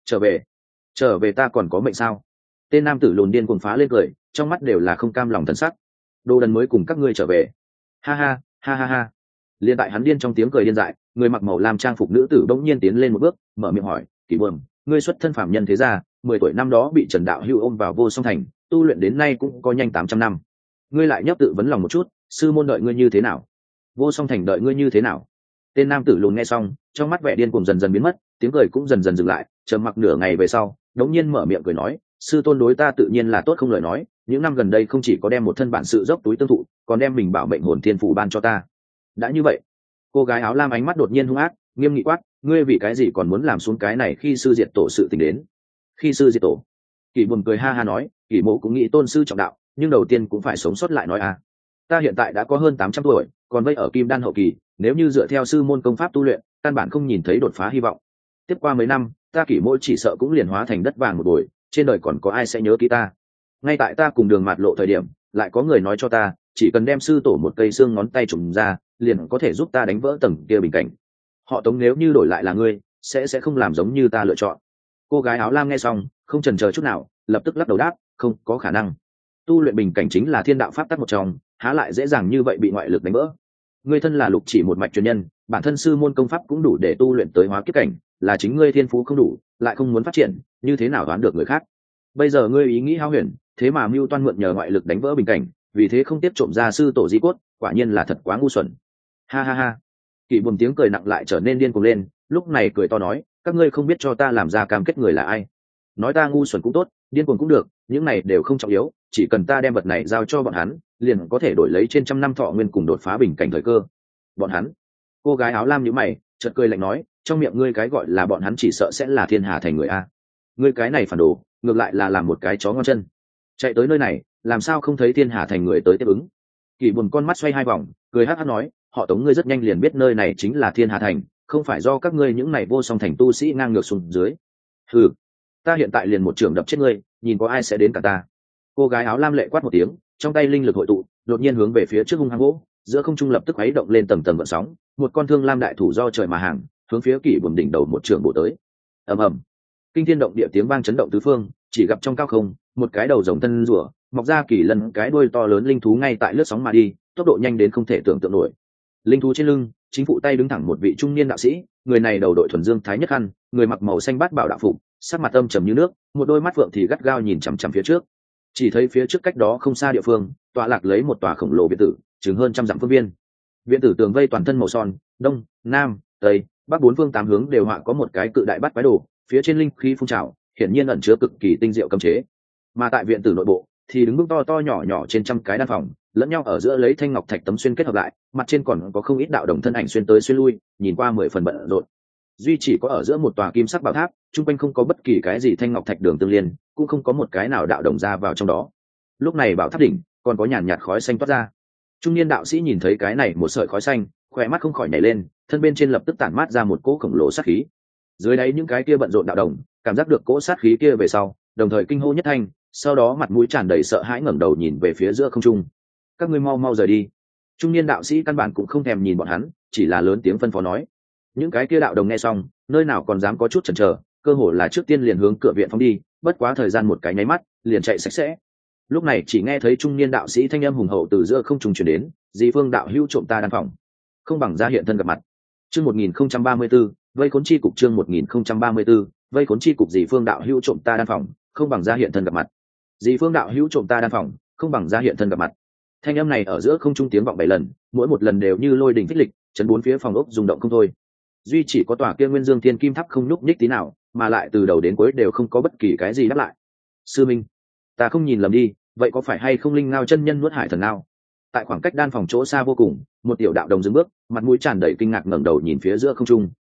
trở về ta còn có mệnh sao? Tên nam tử lùn điên cuồng phá lên cười, trong mắt đều là không cam lòng thần sắc. Đồ đần mới cùng các ngươi trở về. Ha ha, ha ha ha. Liên tại hắn điên trong tiếng cười điên dại, người mặc màu lam trang phục nữ tử bỗng nhiên tiến lên một bước, mở miệng hỏi, Kỷ Bẩm, ngươi xuất thân phàm nhân thế gia, 10 tuổi năm đó bị Trần Đạo Hưu ôm vào Vô Song thành, tu luyện đến nay cũng có nhanh 800 năm. Ngươi lại nhấp tự vấn lòng một chút, sư môn đợi ngươi như thế nào? Vô Song thành đợi ngươi như thế nào? Tên nam tử lùn nghe xong, trong mắt vẻ điên cuồng dần dần biến mất, tiếng cười cũng dần dần dừng lại, trầm mặc nửa ngày về sau, đống nhiên mở miệng cười nói, sư tôn đối ta tự nhiên là tốt không lời nói, những năm gần đây không chỉ có đem một thân bản sự dốc túi tương thụ, còn đem mình bảo mệnh hồn thiên phù ban cho ta. Đã như vậy, cô gái áo lam ánh mắt đột nhiên hung ác, nghiêm nghị quát, ngươi vì cái gì còn muốn làm xuống cái này khi sư diệt tổ sự tình đến? Khi sư diệt tổ? Kỷ buồn cười ha ha nói, Kỷ mộ cũng nghĩ tôn sư trọng đạo, nhưng đầu tiên cũng phải sống sót lại nói à. Ta hiện tại đã có hơn 800 tuổi, còn vây ở kim đan hậu kỳ, nếu như dựa theo sư môn công pháp tu luyện, căn bản không nhìn thấy đột phá hy vọng. Tiếp qua mấy năm, ta Kỷ mộ chỉ sợ cũng liền hóa thành đất vàng một buổi, trên đời còn có ai sẽ nhớ kỹ ta? Ngay tại ta cùng đường mạt lộ thời điểm, lại có người nói cho ta, chỉ cần đem sư tổ một cây xương ngón tay trùng ra, liền có thể giúp ta đánh vỡ tầng kia bình cảnh. Họ Tống nếu như đổi lại là ngươi, sẽ không làm giống như ta lựa chọn. Cô gái áo lam nghe xong, không chần chờ chút nào, lập tức lắc đầu đáp, không có khả năng. Tu luyện bình cảnh chính là thiên đạo pháp tắc một trong, há lại dễ dàng như vậy bị ngoại lực đánh vỡ. Ngươi thân là Lục Chỉ một mạch truyền nhân, bản thân sư môn công pháp cũng đủ để tu luyện tới hóa kiếp cảnh, là chính ngươi thiên phú không đủ, lại không muốn phát triển, như thế nào đoán được người khác? Bây giờ ngươi ý nghĩ hao huyền, thế mà mưu toan mượn nhờ ngoại lực đánh vỡ bình cảnh, vì thế không tiếp trộm ra sư tổ di cốt, quả nhiên là thật quá ngu xuẩn. Ha ha ha. Kỷ buồn tiếng cười nặng lại trở nên điên cuồng lên, lúc này cười to nói, các ngươi không biết cho ta làm ra cam kết người là ai? Nói ta ngu xuẩn cũng tốt, điên cuồng cũng được, những này đều không trọng yếu, chỉ cần ta đem vật này giao cho bọn hắn, liền có thể đổi lấy trên trăm năm thọ nguyên cùng đột phá bình cảnh thời cơ. Bọn hắn? Cô gái áo lam nhíu mày, chợt cười lạnh nói, trong miệng ngươi cái gọi là bọn hắn chỉ sợ sẽ là Thiên Hà thành người a. Ngươi cái này phản đồ, ngược lại là làm một cái chó ngon chân. Chạy tới nơi này, làm sao không thấy Thiên Hà thành người tới tiếp ứng? Kỷ buồn con mắt xoay hai vòng, cười hắc hắc nói, họ Tống ngươi rất nhanh liền biết nơi này chính là Thiên Hà thành, không phải do các ngươi những này vô song thành tu sĩ ngang ngược xuống dưới. Hừ, ta hiện tại liền một trường đập chết ngươi, nhìn có ai sẽ đến cả ta. Cô gái áo lam lệ quát một tiếng, trong tay linh lực hội tụ, đột nhiên hướng về phía trước hung hăng gỗ, giữa không trung lập tức khuấy động lên tầng tầng gợn sóng, một con thương lam đại thủ do trời mà hàng, hướng phía Kỷ buồn đỉnh đầu một trường bổ tới. Ầm ầm, kinh thiên động địa tiếng vang chấn động tứ phương, chỉ gặp trong cao không, một cái đầu rồng thân rùa, mọc ra kỳ lân cái đuôi to lớn linh thú ngay tại lướt sóng mà đi, tốc độ nhanh đến không thể tưởng tượng nổi. Linh thú trên lưng, chính phụ tay đứng thẳng một vị trung niên đạo sĩ, người này đầu đội thuần dương thái nhất khăn, người mặc màu xanh bát bảo đạo phục, sắc mặt âm trầm như nước, một đôi mắt vượng thì gắt gao nhìn chằm chằm phía trước. Chỉ thấy phía trước cách đó không xa địa phương, tọa lạc lấy một tòa khổng lồ biệt tử, chừng hơn trăm dặm phương viên. Viện tử tường vây toàn thân màu son, đông, nam, tây, bắc bốn phương tám hướng đều họa có một cái cự đại bát quái đồ, phía trên linh khí phun trào, hiển nhiên ẩn chứa cực kỳ tinh diệu cấm chế. Mà tại viện tử nội bộ thì đứng bước to to nhỏ nhỏ trên trăm cái đan phòng, lẫn nhau ở giữa lấy thanh ngọc thạch tấm xuyên kết hợp lại, mặt trên còn có không ít đạo đồng thân ảnh xuyên tới xuyên lui, nhìn qua 10 phần bận rộn. Duy chỉ có ở giữa một tòa kim sắc bảo tháp, trung quanh không có bất kỳ cái gì thanh ngọc thạch đường tương liên, cũng không có một cái nào đạo đồng ra vào trong đó. Lúc này bảo tháp đỉnh còn có nhàn nhạt khói xanh toát ra. Trung niên đạo sĩ nhìn thấy cái này một sợi khói xanh, khỏe mắt không khỏi nhảy lên, thân bên trên lập tức tản mát ra một cỗ khổng lồ sát khí. Dưới đáy những cái kia bận rộn đạo đồng, cảm giác được cỗ sát khí kia về sau, đồng thời kinh hô nhất thanh, sau đó mặt mũi tràn đầy sợ hãi ngẩng đầu nhìn về phía giữa không trung. Các ngươi mau mau rời đi. Trung niên đạo sĩ căn bản cũng không thèm nhìn bọn hắn, chỉ là lớn tiếng phân phó nói. Những cái kia đạo đồng nghe xong, nơi nào còn dám có chút chần chờ, cơ hồ là trước tiên liền hướng cửa viện phóng đi, bất quá thời gian một cái nháy mắt, liền chạy sạch sẽ. Lúc này chỉ nghe thấy trung niên đạo sĩ thanh âm hùng hậu từ giữa không trung truyền đến, "Dì Phương đạo hữu trộm ta đan phòng, không bằng ra hiện thân gặp mặt." Chương 1034, vây khốn chi cục, chương 1034, vây khốn chi cục. Dì Phương đạo hữu trộm ta đan phòng, không bằng ra hiện thân gặp mặt. Dì Phương đạo hữu trộm ta đan phòng, không bằng ra hiện thân gặp mặt. Thanh âm này ở giữa không trung tiếng vọng 7 lần, mỗi một lần đều như lôi đình phích lịch, chấn bốn phía phòng ốc rung động không thôi. Duy chỉ có tòa kia Nguyên Dương Thiên Kim Tháp không nhúc nhích tí nào, mà lại từ đầu đến cuối đều không có bất kỳ cái gì đáp lại. Sư minh, ta không nhìn lầm đi, vậy có phải hay không Linh Ngao chân nhân nuốt hải thần ngao? Tại khoảng cách đan phòng chỗ xa vô cùng, một tiểu đạo đồng dừng bước, mặt mũi tràn đầy kinh ngạc ngẩng đầu nhìn phía giữa không trung.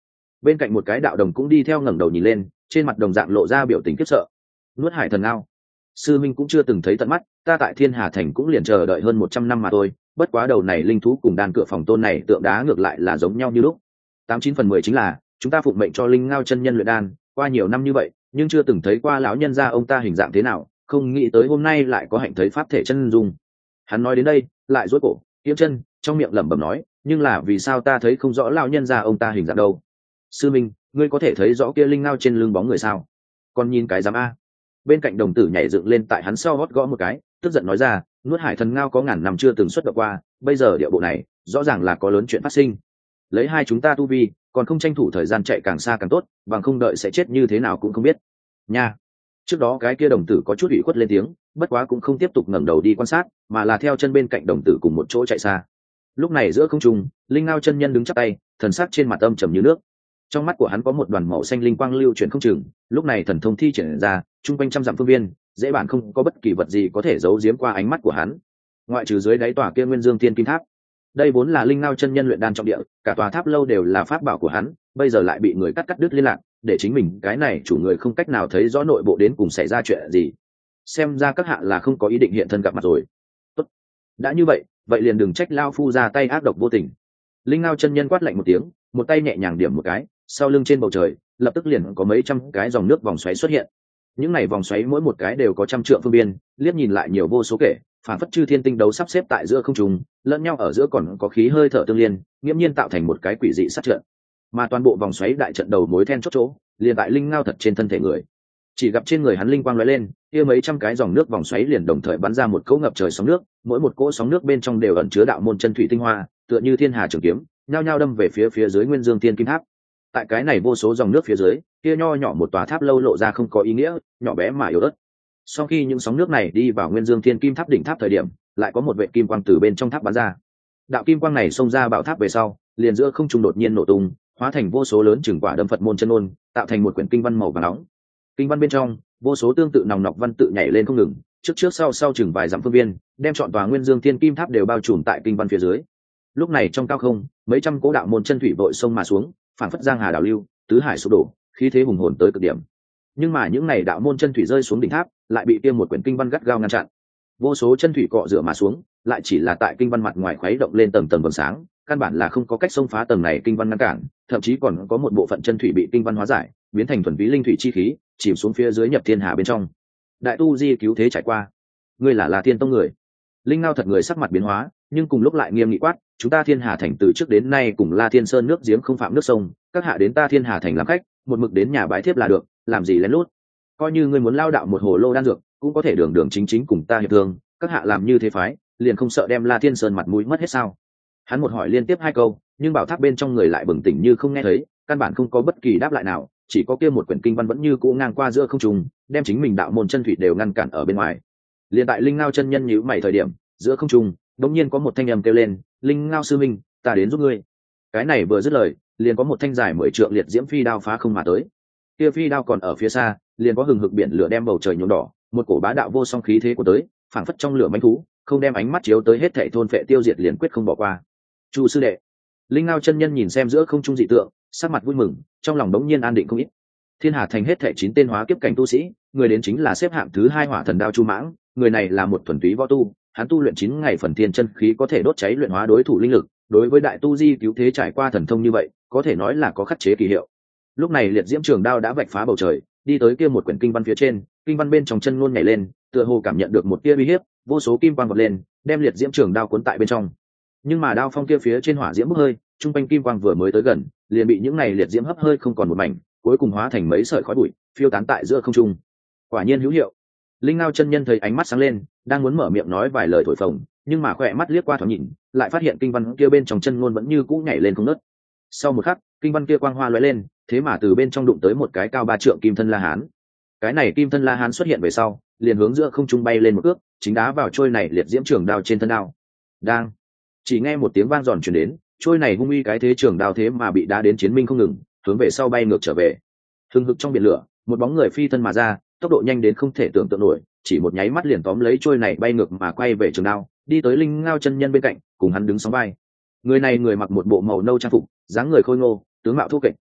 Bên cạnh một cái đạo đồng cũng đi theo ngẩng đầu nhìn lên, trên mặt đồng dạng lộ ra biểu tình khiếp sợ. Nuốt hải thần ngao, sư minh cũng chưa từng thấy tận mắt, ta tại Thiên Hà Thành cũng liền chờ đợi hơn 100 năm mà thôi, bất quá đầu này linh thú cùng đan cửa phòng tôn này tượng đá ngược lại là giống nhau như lúc. 89/10 chính là chúng ta phụng mệnh cho linh ngao chân nhân luyện đan, qua nhiều năm như vậy, nhưng chưa từng thấy qua lão nhân gia ông ta hình dạng thế nào, không nghĩ tới hôm nay lại có hạnh thấy pháp thể chân dung. Hắn nói đến đây, lại rối cổ, kiếm chân, trong miệng lẩm bẩm nói, nhưng là vì sao ta thấy không rõ lão nhân gia ông ta hình dạng đâu? Sư minh, ngươi có thể thấy rõ kia linh ngao trên lưng bóng người sao? Còn nhìn cái giám a? Bên cạnh đồng tử nhảy dựng lên tại hắn sau hót gõ một cái, tức giận nói ra, nuốt hải thần ngao có ngàn năm chưa từng xuất động qua, bây giờ địa bộ này rõ ràng là có lớn chuyện phát sinh. Lấy hai chúng ta tu vi, còn không tranh thủ thời gian chạy càng xa càng tốt, bằng không đợi sẽ chết như thế nào cũng không biết nha. Trước đó cái kia đồng tử có chút ủy khuất lên tiếng, bất quá cũng không tiếp tục ngẩng đầu đi quan sát, mà là theo chân bên cạnh đồng tử cùng một chỗ chạy xa. Lúc này giữa không trung, linh ngao chân nhân đứng chắp tay, thần sắc trên mặt âm trầm như nước. Trong mắt của hắn có một đoàn màu xanh linh quang lưu chuyển không chừng, lúc này thần thông thi triển ra, trung quanh trăm dặm phương viên, dễ bản không có bất kỳ vật gì có thể giấu giếm qua ánh mắt của hắn. Ngoại trừ dưới đáy tòa kia Nguyên Dương Tiên Kim Tháp, đây vốn là linh ngao chân nhân luyện đan trọng địa, cả tòa tháp lâu đều là pháp bảo của hắn, bây giờ lại bị người cắt đứt liên lạc, để chính mình cái này chủ người không cách nào thấy rõ nội bộ đến cùng xảy ra chuyện gì. Xem ra các hạ là không có ý định hiện thân gặp mặt rồi. Tốt, đã như vậy, vậy liền đừng trách lao phu ra tay ác độc vô tình. Linh ngao chân nhân quát lạnh một tiếng, một tay nhẹ nhàng điểm một cái, sau lưng trên bầu trời lập tức liền có mấy trăm cái dòng nước vòng xoáy xuất hiện. Những này vòng xoáy mỗi một cái đều có trăm trượng phương biên, liếc nhìn lại nhiều vô số kể, phản phất chư thiên tinh đấu sắp xếp tại giữa không trung, lẫn nhau ở giữa còn có khí hơi thở tương liên, nghiễm nhiên tạo thành một cái quỷ dị sát trận. Mà toàn bộ vòng xoáy đại trận đầu mối then chốt chỗ, liền tại linh ngao thật trên thân thể người. Chỉ gặp trên người hắn linh quang lóe lên, kia mấy trăm cái dòng nước vòng xoáy liền đồng thời bắn ra một cỗ ngập trời sóng nước, mỗi một cỗ sóng nước bên trong đều ẩn chứa đạo môn chân thủy tinh hoa, tựa như thiên hà trường kiếm, nhao nhao đâm về phía dưới Nguyên Dương Tiên Kim Tháp. Tại cái này vô số dòng nước phía dưới, kia nho nhỏ một tòa tháp lâu lộ ra không có ý nghĩa, nhỏ bé mà yếu ớt. Sau khi những sóng nước này đi vào Nguyên Dương Thiên Kim Tháp đỉnh tháp thời điểm, lại có một vệt kim quang từ bên trong tháp bắn ra. Đạo kim quang này xông ra bảo tháp về sau, liền giữa không trung đột nhiên nổ tung, hóa thành vô số lớn chừng quả đâm Phật môn chân ôn, tạo thành một quyển kinh văn màu vàng nóng. Kinh văn bên trong, vô số tương tự nòng nọc văn tự nhảy lên không ngừng, trước sau chừng vài dặm phương viên, đem trọn tòa Nguyên Dương Thiên Kim Tháp đều bao trùm tại kinh văn phía dưới. Lúc này trong cao không, mấy trăm cố đạo môn chân thủy vội xông mà xuống, phảng phất giang hà đảo lưu, tứ hải sụp đổ, khí thế hùng hồn tới cực điểm. Nhưng mà những này đạo môn chân thủy rơi xuống đỉnh tháp, lại bị tiêm một quyển kinh văn gắt gao ngăn chặn. Vô số chân thủy cọ rửa mà xuống, lại chỉ là tại kinh văn mặt ngoài khuấy động lên tầng tầng vầng sáng, căn bản là không có cách xông phá tầng này kinh văn ngăn cản, thậm chí còn có một bộ phận chân thủy bị kinh văn hóa giải, biến thành thuần ví linh thủy chi khí, chìm xuống phía dưới nhập thiên hà bên trong. Đại tu di cứu thế trải qua, ngươi là La Thiên Tông người. Linh ngao thật người sắc mặt biến hóa, nhưng cùng lúc lại nghiêm nghị quát, chúng ta Thiên Hà Thành từ trước đến nay cùng La Thiên Sơn nước giếng không phạm nước sông, các hạ đến ta Thiên Hà Thành làm khách, một mực đến nhà bái thiếp là được, làm gì lén lút. Coi như ngươi muốn lao đạo một hồ lô đan dược, cũng có thể đường đường chính chính cùng ta hiệp thương, các hạ làm như thế phái, liền không sợ đem La Thiên Sơn mặt mũi mất hết sao? Hắn một hỏi liên tiếp hai câu, nhưng bảo tháp bên trong người lại bừng tỉnh như không nghe thấy, căn bản không có bất kỳ đáp lại nào, chỉ có kia một quyển kinh văn vẫn như cũ ngang qua giữa không trung, đem chính mình đạo môn chân thủy đều ngăn cản ở bên ngoài. Liên tại linh ngao chân nhân nhíu mày thời điểm, giữa không trung đột nhiên có một thanh âm kêu lên, linh ngao sư minh, ta đến giúp ngươi. Cái này vừa dứt lời, liền có một thanh dài 10 trượng liệt diễm phi đao phá không mà tới. Kia phi đao còn ở phía xa, liền có hừng hực biển lửa đem bầu trời nhuộm đỏ, một cổ bá đạo vô song khí thế của tới, phảng phất trong lửa mãnh thú, không đem ánh mắt chiếu tới hết thảy thôn phệ tiêu diệt liền quyết không bỏ qua. Chu sư đệ. Linh ngao chân nhân nhìn xem giữa không trung dị tượng, sắc mặt vui mừng, trong lòng đống nhiên an định không ít. Thiên Hà Thành hết thảy 9 tên hóa kiếp cảnh tu sĩ, người đến chính là xếp hạng thứ 2 Hỏa Thần Đao Chu Mãng, người này là một thuần túy võ tu, hắn tu luyện 9 ngày phần thiên chân khí có thể đốt cháy luyện hóa đối thủ linh lực, đối với đại tu di cứu thế trải qua thần thông như vậy, có thể nói là có khắc chế kỳ hiệu. Lúc này liệt diễm trường đao đã vạch phá bầu trời, đi tới kia một quyển kinh văn phía trên, kinh văn bên trong chân ngôn nhảy lên, tựa hồ cảm nhận được một tia uy hiếp, vô số kim quang vọt lên, đem liệt diễm trường đao cuốn tại bên trong. Nhưng mà đao phong kia phía trên hỏa diễm bốc hơi, trung quanh kim quang vừa mới tới gần, liền bị những này liệt diễm hấp hơi không còn một mảnh, cuối cùng hóa thành mấy sợi khói bụi, phiêu tán tại giữa không trung. Quả nhiên hữu hiệu. Linh ngao chân nhân thấy ánh mắt sáng lên, đang muốn mở miệng nói vài lời thổi phồng, nhưng mà khỏe mắt liếc qua thoáng nhìn, lại phát hiện kinh văn kia bên trong chân ngôn vẫn như cũ nhảy lên không ngớt. Sau một khắc, kinh văn kia quang hoa lóe lên, thế mà từ bên trong đụng tới một cái cao 3 trượng kim thân La Hán. Cái này kim thân La Hán xuất hiện về sau, liền hướng giữa không trung bay lên một cước, chính đá vào trôi này liệt diễm trường đao trên thân đao. Đang, chỉ nghe một tiếng vang giòn truyền đến, trôi này hung uy cái thế trường đao thế mà bị đá đến chiến minh không ngừng, hướng về sau bay ngược trở về. Hừng hực trong biển lửa, một bóng người phi thân mà ra, tốc độ nhanh đến không thể tưởng tượng nổi, chỉ một nháy mắt liền tóm lấy trôi này bay ngược mà quay về trường đao, đi tới Linh ngao chân nhân bên cạnh, cùng hắn đứng sóng vai. Người này người mặc một bộ màu nâu trang phục, dáng người khôi ngô, tướng mạo thu kệch,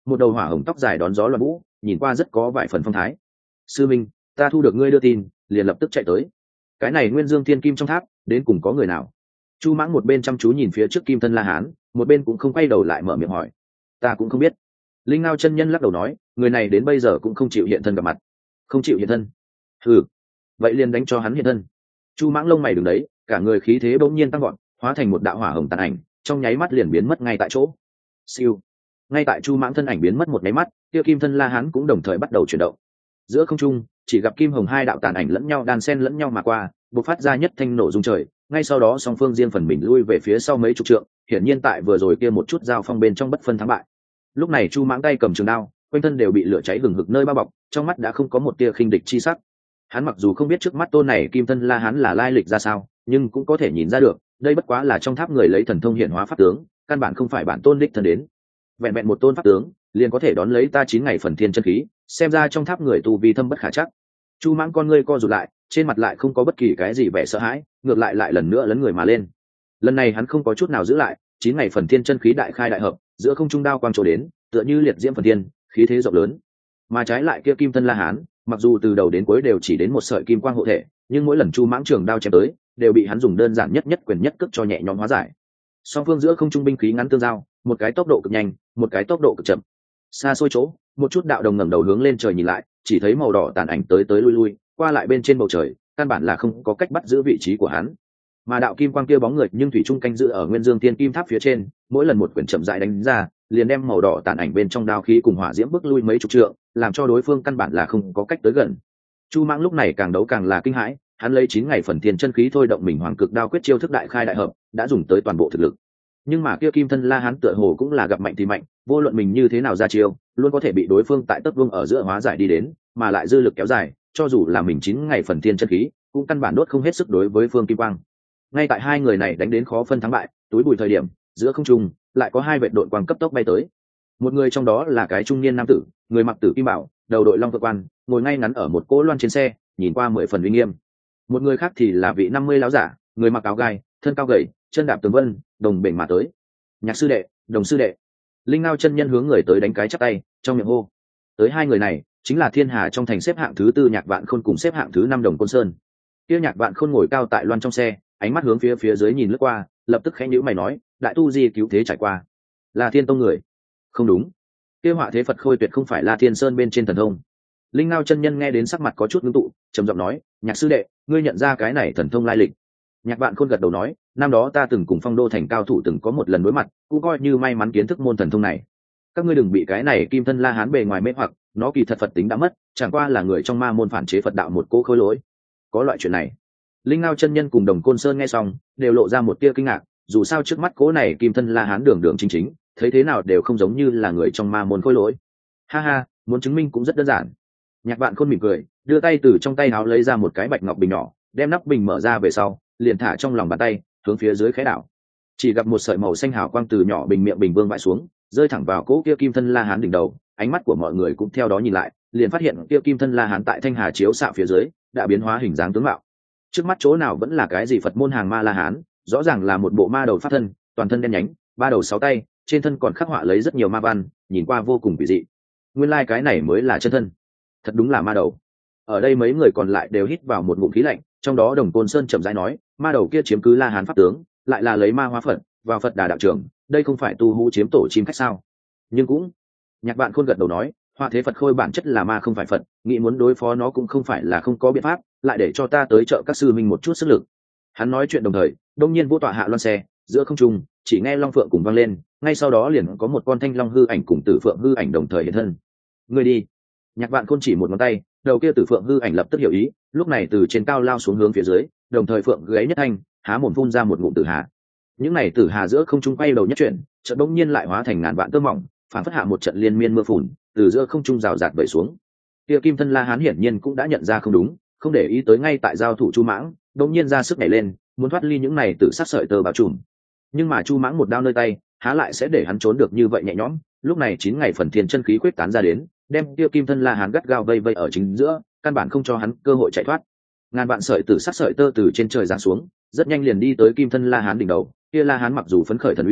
một đầu hỏa hồng tóc dài đón gió loạn vũ, nhìn qua rất có vài phần phong thái. Sư minh, ta thu được ngươi đưa tin, liền lập tức chạy tới. Cái này Nguyên Dương Thiên Kim trong tháp đến cùng có người nào? Chu Mãng một bên chăm chú nhìn phía trước Kim Thân La Hán, một bên cũng không quay đầu lại mở miệng hỏi. Ta cũng không biết. Linh Ngao chân nhân lắc đầu nói, người này đến bây giờ cũng không chịu hiện thân gặp mặt. Không chịu hiện thân? Ừ, vậy liền đánh cho hắn hiện thân. Chu Mãng lông mày đứng đấy, cả người khí thế bỗng nhiên tăng gọn, hóa thành một đạo hỏa hồng tàn ảnh, trong nháy mắt liền biến mất ngay tại chỗ. Siêu. Ngay tại Chu Mãng thân ảnh biến mất một nháy mắt, kia Kim Thân La Hán cũng đồng thời bắt đầu chuyển động. Giữa không trung, chỉ gặp kim hồng hai đạo tàn ảnh lẫn nhau đan xen lẫn nhau mà qua, bộc phát ra nhất thanh nổ rung trời, ngay sau đó song phương riêng phần mình lui về phía sau mấy chục trượng, hiển nhiên tại vừa rồi kia một chút giao phong bên trong bất phân thắng bại. Lúc này Chu Mãng tay cầm trường đao, quanh thân đều bị lửa cháy hừng hực nơi bao bọc, trong mắt đã không có một tia khinh địch chi sắc. Hắn mặc dù không biết trước mắt tôn này Kim Thân La Hán là lai lịch ra sao, nhưng cũng có thể nhìn ra được, đây bất quá là trong tháp người lấy thần thông hiện hóa pháp tướng, căn bản không phải bản tôn đích thân đến. Vẹn vẹn một tôn pháp tướng, liền có thể đón lấy ta 9 ngày phần thiên chân khí, xem ra trong tháp người tu vi thâm bất khả chắc. Chu Mãng con ngươi co rụt lại, trên mặt lại không có bất kỳ cái gì vẻ sợ hãi, ngược lại lần nữa lấn người mà lên. Lần này hắn không có chút nào giữ lại, 9 ngày phần thiên chân khí đại khai đại hợp, giữa không trung đao quang trổ đến, tựa như liệt diễm phần thiên, khí thế rộng lớn. Mà trái lại kia Kim Thân La Hán, mặc dù từ đầu đến cuối đều chỉ đến một sợi kim quang hộ thể, nhưng mỗi lần Chu Mãng trường đao chém tới, đều bị hắn dùng đơn giản nhất quyền nhất cước cho nhẹ nhõm hóa giải. Song phương giữa không trung binh khí ngắn tương giao, một cái tốc độ cực nhanh, một cái tốc độ cực chậm. Xa xôi chỗ, một chút đạo đồng ngẩng đầu hướng lên trời nhìn lại, chỉ thấy màu đỏ tàn ảnh tới lui lui, qua lại bên trên bầu trời, căn bản là không có cách bắt giữ vị trí của hắn. Mà đạo kim quang kia bóng người nhưng thủy trung canh giữ ở Nguyên Dương Thiên Kim Tháp phía trên, mỗi lần một quyền chậm rãi đánh ra, liền đem màu đỏ tàn ảnh bên trong đao khí cùng hỏa diễm bước lui mấy chục trượng, làm cho đối phương căn bản là không có cách tới gần. Chu Mãng lúc này càng đấu càng là kinh hãi, hắn lấy 9 ngày phần thiên chân khí thôi động mình Hoàng Cực Đao quyết chiêu thức đại khai đại hợp, đã dùng tới toàn bộ thực lực. Nhưng mà kia Kim Thân La Hán tựa hồ cũng là gặp mạnh thì mạnh, vô luận mình như thế nào ra chiêu, luôn có thể bị đối phương tại tấc vương ở giữa hóa giải đi đến, mà lại dư lực kéo dài, cho dù là mình 9 ngày phần thiên chân khí, cũng căn bản đốt không hết sức đối với Phương Kim Quang. Ngay tại hai người này đánh đến khó phân thắng bại, túi bụi thời điểm, giữa không trung lại có hai vệt đội quang cấp tốc bay tới. Một người trong đó là cái trung niên nam tử, người mặc tử kim bảo, đầu đội long phượng quan, ngồi ngay ngắn ở một cỗ loan trên xe, nhìn qua 10 phần uy nghiêm. Một người khác thì là vị 50 lão giả, người mặc áo gai, thân cao gầy, chân đạp tường vân, đồng bền mà tới. Nhạc sư đệ, Đồng sư đệ. Linh Ngao chân nhân hướng người tới đánh cái chắp tay, trong miệng hô. Tới hai người này, chính là thiên hà trong thành xếp hạng thứ 4 Nhạc Vạn Khôn cùng xếp hạng thứ 5 Đồng Côn Sơn. Kia Nhạc Vạn Khôn ngồi cao tại loan trong xe, ánh mắt hướng phía dưới nhìn lướt qua, lập tức khẽ nhíu mày nói, đại tu di cứu thế trải qua, là Thiên Tông người. Không đúng, kia Họa Thế Phật Khôi tuyệt không phải là Thiên Sơn bên trên thần thông. Linh Ngao chân nhân nghe đến sắc mặt có chút ngưng tụ, trầm giọng nói, Nhạc sư đệ, ngươi nhận ra cái này thần thông lai lịch? Nhạc Vạn Khôn gật đầu nói, năm đó ta từng cùng Phong Đô thành cao thủ từng có một lần đối mặt, cũng coi như may mắn kiến thức môn thần thông này. Các ngươi đừng bị cái này Kim Thân La Hán bề ngoài mê hoặc, nó kỳ thật Phật tính đã mất, chẳng qua là người trong ma môn phản chế Phật đạo một cố khối lỗi. Có loại chuyện này. Linh Ngao chân nhân cùng Đồng Côn Sơn nghe xong, đều lộ ra một tia kinh ngạc, dù sao trước mắt cố này Kim Thân La Hán đường đường chính chính, thấy thế nào đều không giống như là người trong ma môn khối lỗi. Ha ha, muốn chứng minh cũng rất đơn giản. Nhạc Vạn Khôn mỉm cười, đưa tay từ trong tay áo lấy ra một cái bạch ngọc bình nhỏ, đem nắp bình mở ra về sau, liền thả trong lòng bàn tay, hướng phía dưới khẽ đảo. Chỉ gặp một sợi màu xanh hào quang từ nhỏ bình miệng bình vương vãi xuống, rơi thẳng vào cỗ kia Kim Thân La Hán đỉnh đầu, ánh mắt của mọi người cũng theo đó nhìn lại, liền phát hiện kia Kim Thân La Hán tại thanh hà chiếu xạ phía dưới, đã biến hóa hình dáng tướng mạo. Trước mắt chỗ nào vẫn là cái gì Phật môn hàng ma La Hán, rõ ràng là một bộ ma đầu pháp thân, toàn thân đen nhánh, 3 đầu 6 tay, trên thân còn khắc họa lấy rất nhiều ma văn, nhìn qua vô cùng kỳ dị. Nguyên lai cái này mới là chân thân, thật đúng là ma đầu. Ở đây mấy người còn lại đều hít vào một ngụm khí lạnh, trong đó Đồng Côn Sơn chậm rãi nói, ma đầu kia chiếm cứ La Hán pháp tướng, lại là lấy ma hóa Phật, vào Phật Đà đạo trường, đây không phải tu hú chiếm tổ chim khách sao? Nhưng cũng, Nhạc Vạn Khôn gật đầu nói, Họa Thế Phật Khôi bản chất là ma không phải Phật, nghĩ muốn đối phó nó cũng không phải là không có biện pháp, lại để cho ta tới trợ các sư minh một chút sức lực. Hắn nói chuyện đồng thời, đông nhiên vô tọa hạ loan xe, giữa không trung, chỉ nghe long phượng cùng vang lên, ngay sau đó liền có một con thanh long hư ảnh cùng tử phượng hư ảnh đồng thời hiện thân. Người đi. Nhạc Vạn Khôn chỉ một ngón tay, đầu kia tử phượng hư ảnh lập tức hiểu ý, lúc này từ trên cao lao xuống hướng phía dưới, đồng thời phượng gáy nhất thanh, há mồm phun ra một ngụm tử hà. Những này tử hà giữa không trung quay đầu nhất chuyển, chợt bỗng nhiên lại hóa thành ngàn vạn tơ mỏng, phản phất hạ một trận liên miên mưa phùn, từ giữa không trung rào rạt vẩy xuống. Kia Kim Thân La Hán hiển nhiên cũng đã nhận ra không đúng, không để ý tới ngay tại giao thủ Chu Mãng, bỗng nhiên ra sức nhảy lên, muốn thoát ly những này tử sát sợi tơ bao trùm. Nhưng mà Chu Mãng một đao nơi tay, há lại sẽ để hắn trốn được như vậy nhẹ nhõm, lúc này 9 ngày phần thiên chân khí quyết tán ra đến, đem kia Kim Thân La Hán gắt gao vây vây ở chính giữa, căn bản không cho hắn cơ hội chạy thoát. Ngàn vạn sợi tử sát sợi tơ từ trên trời giáng xuống, rất nhanh liền đi tới Kim Thân La Hán đỉnh đầu. Kia La Hán mặc dù phấn khởi thần uy,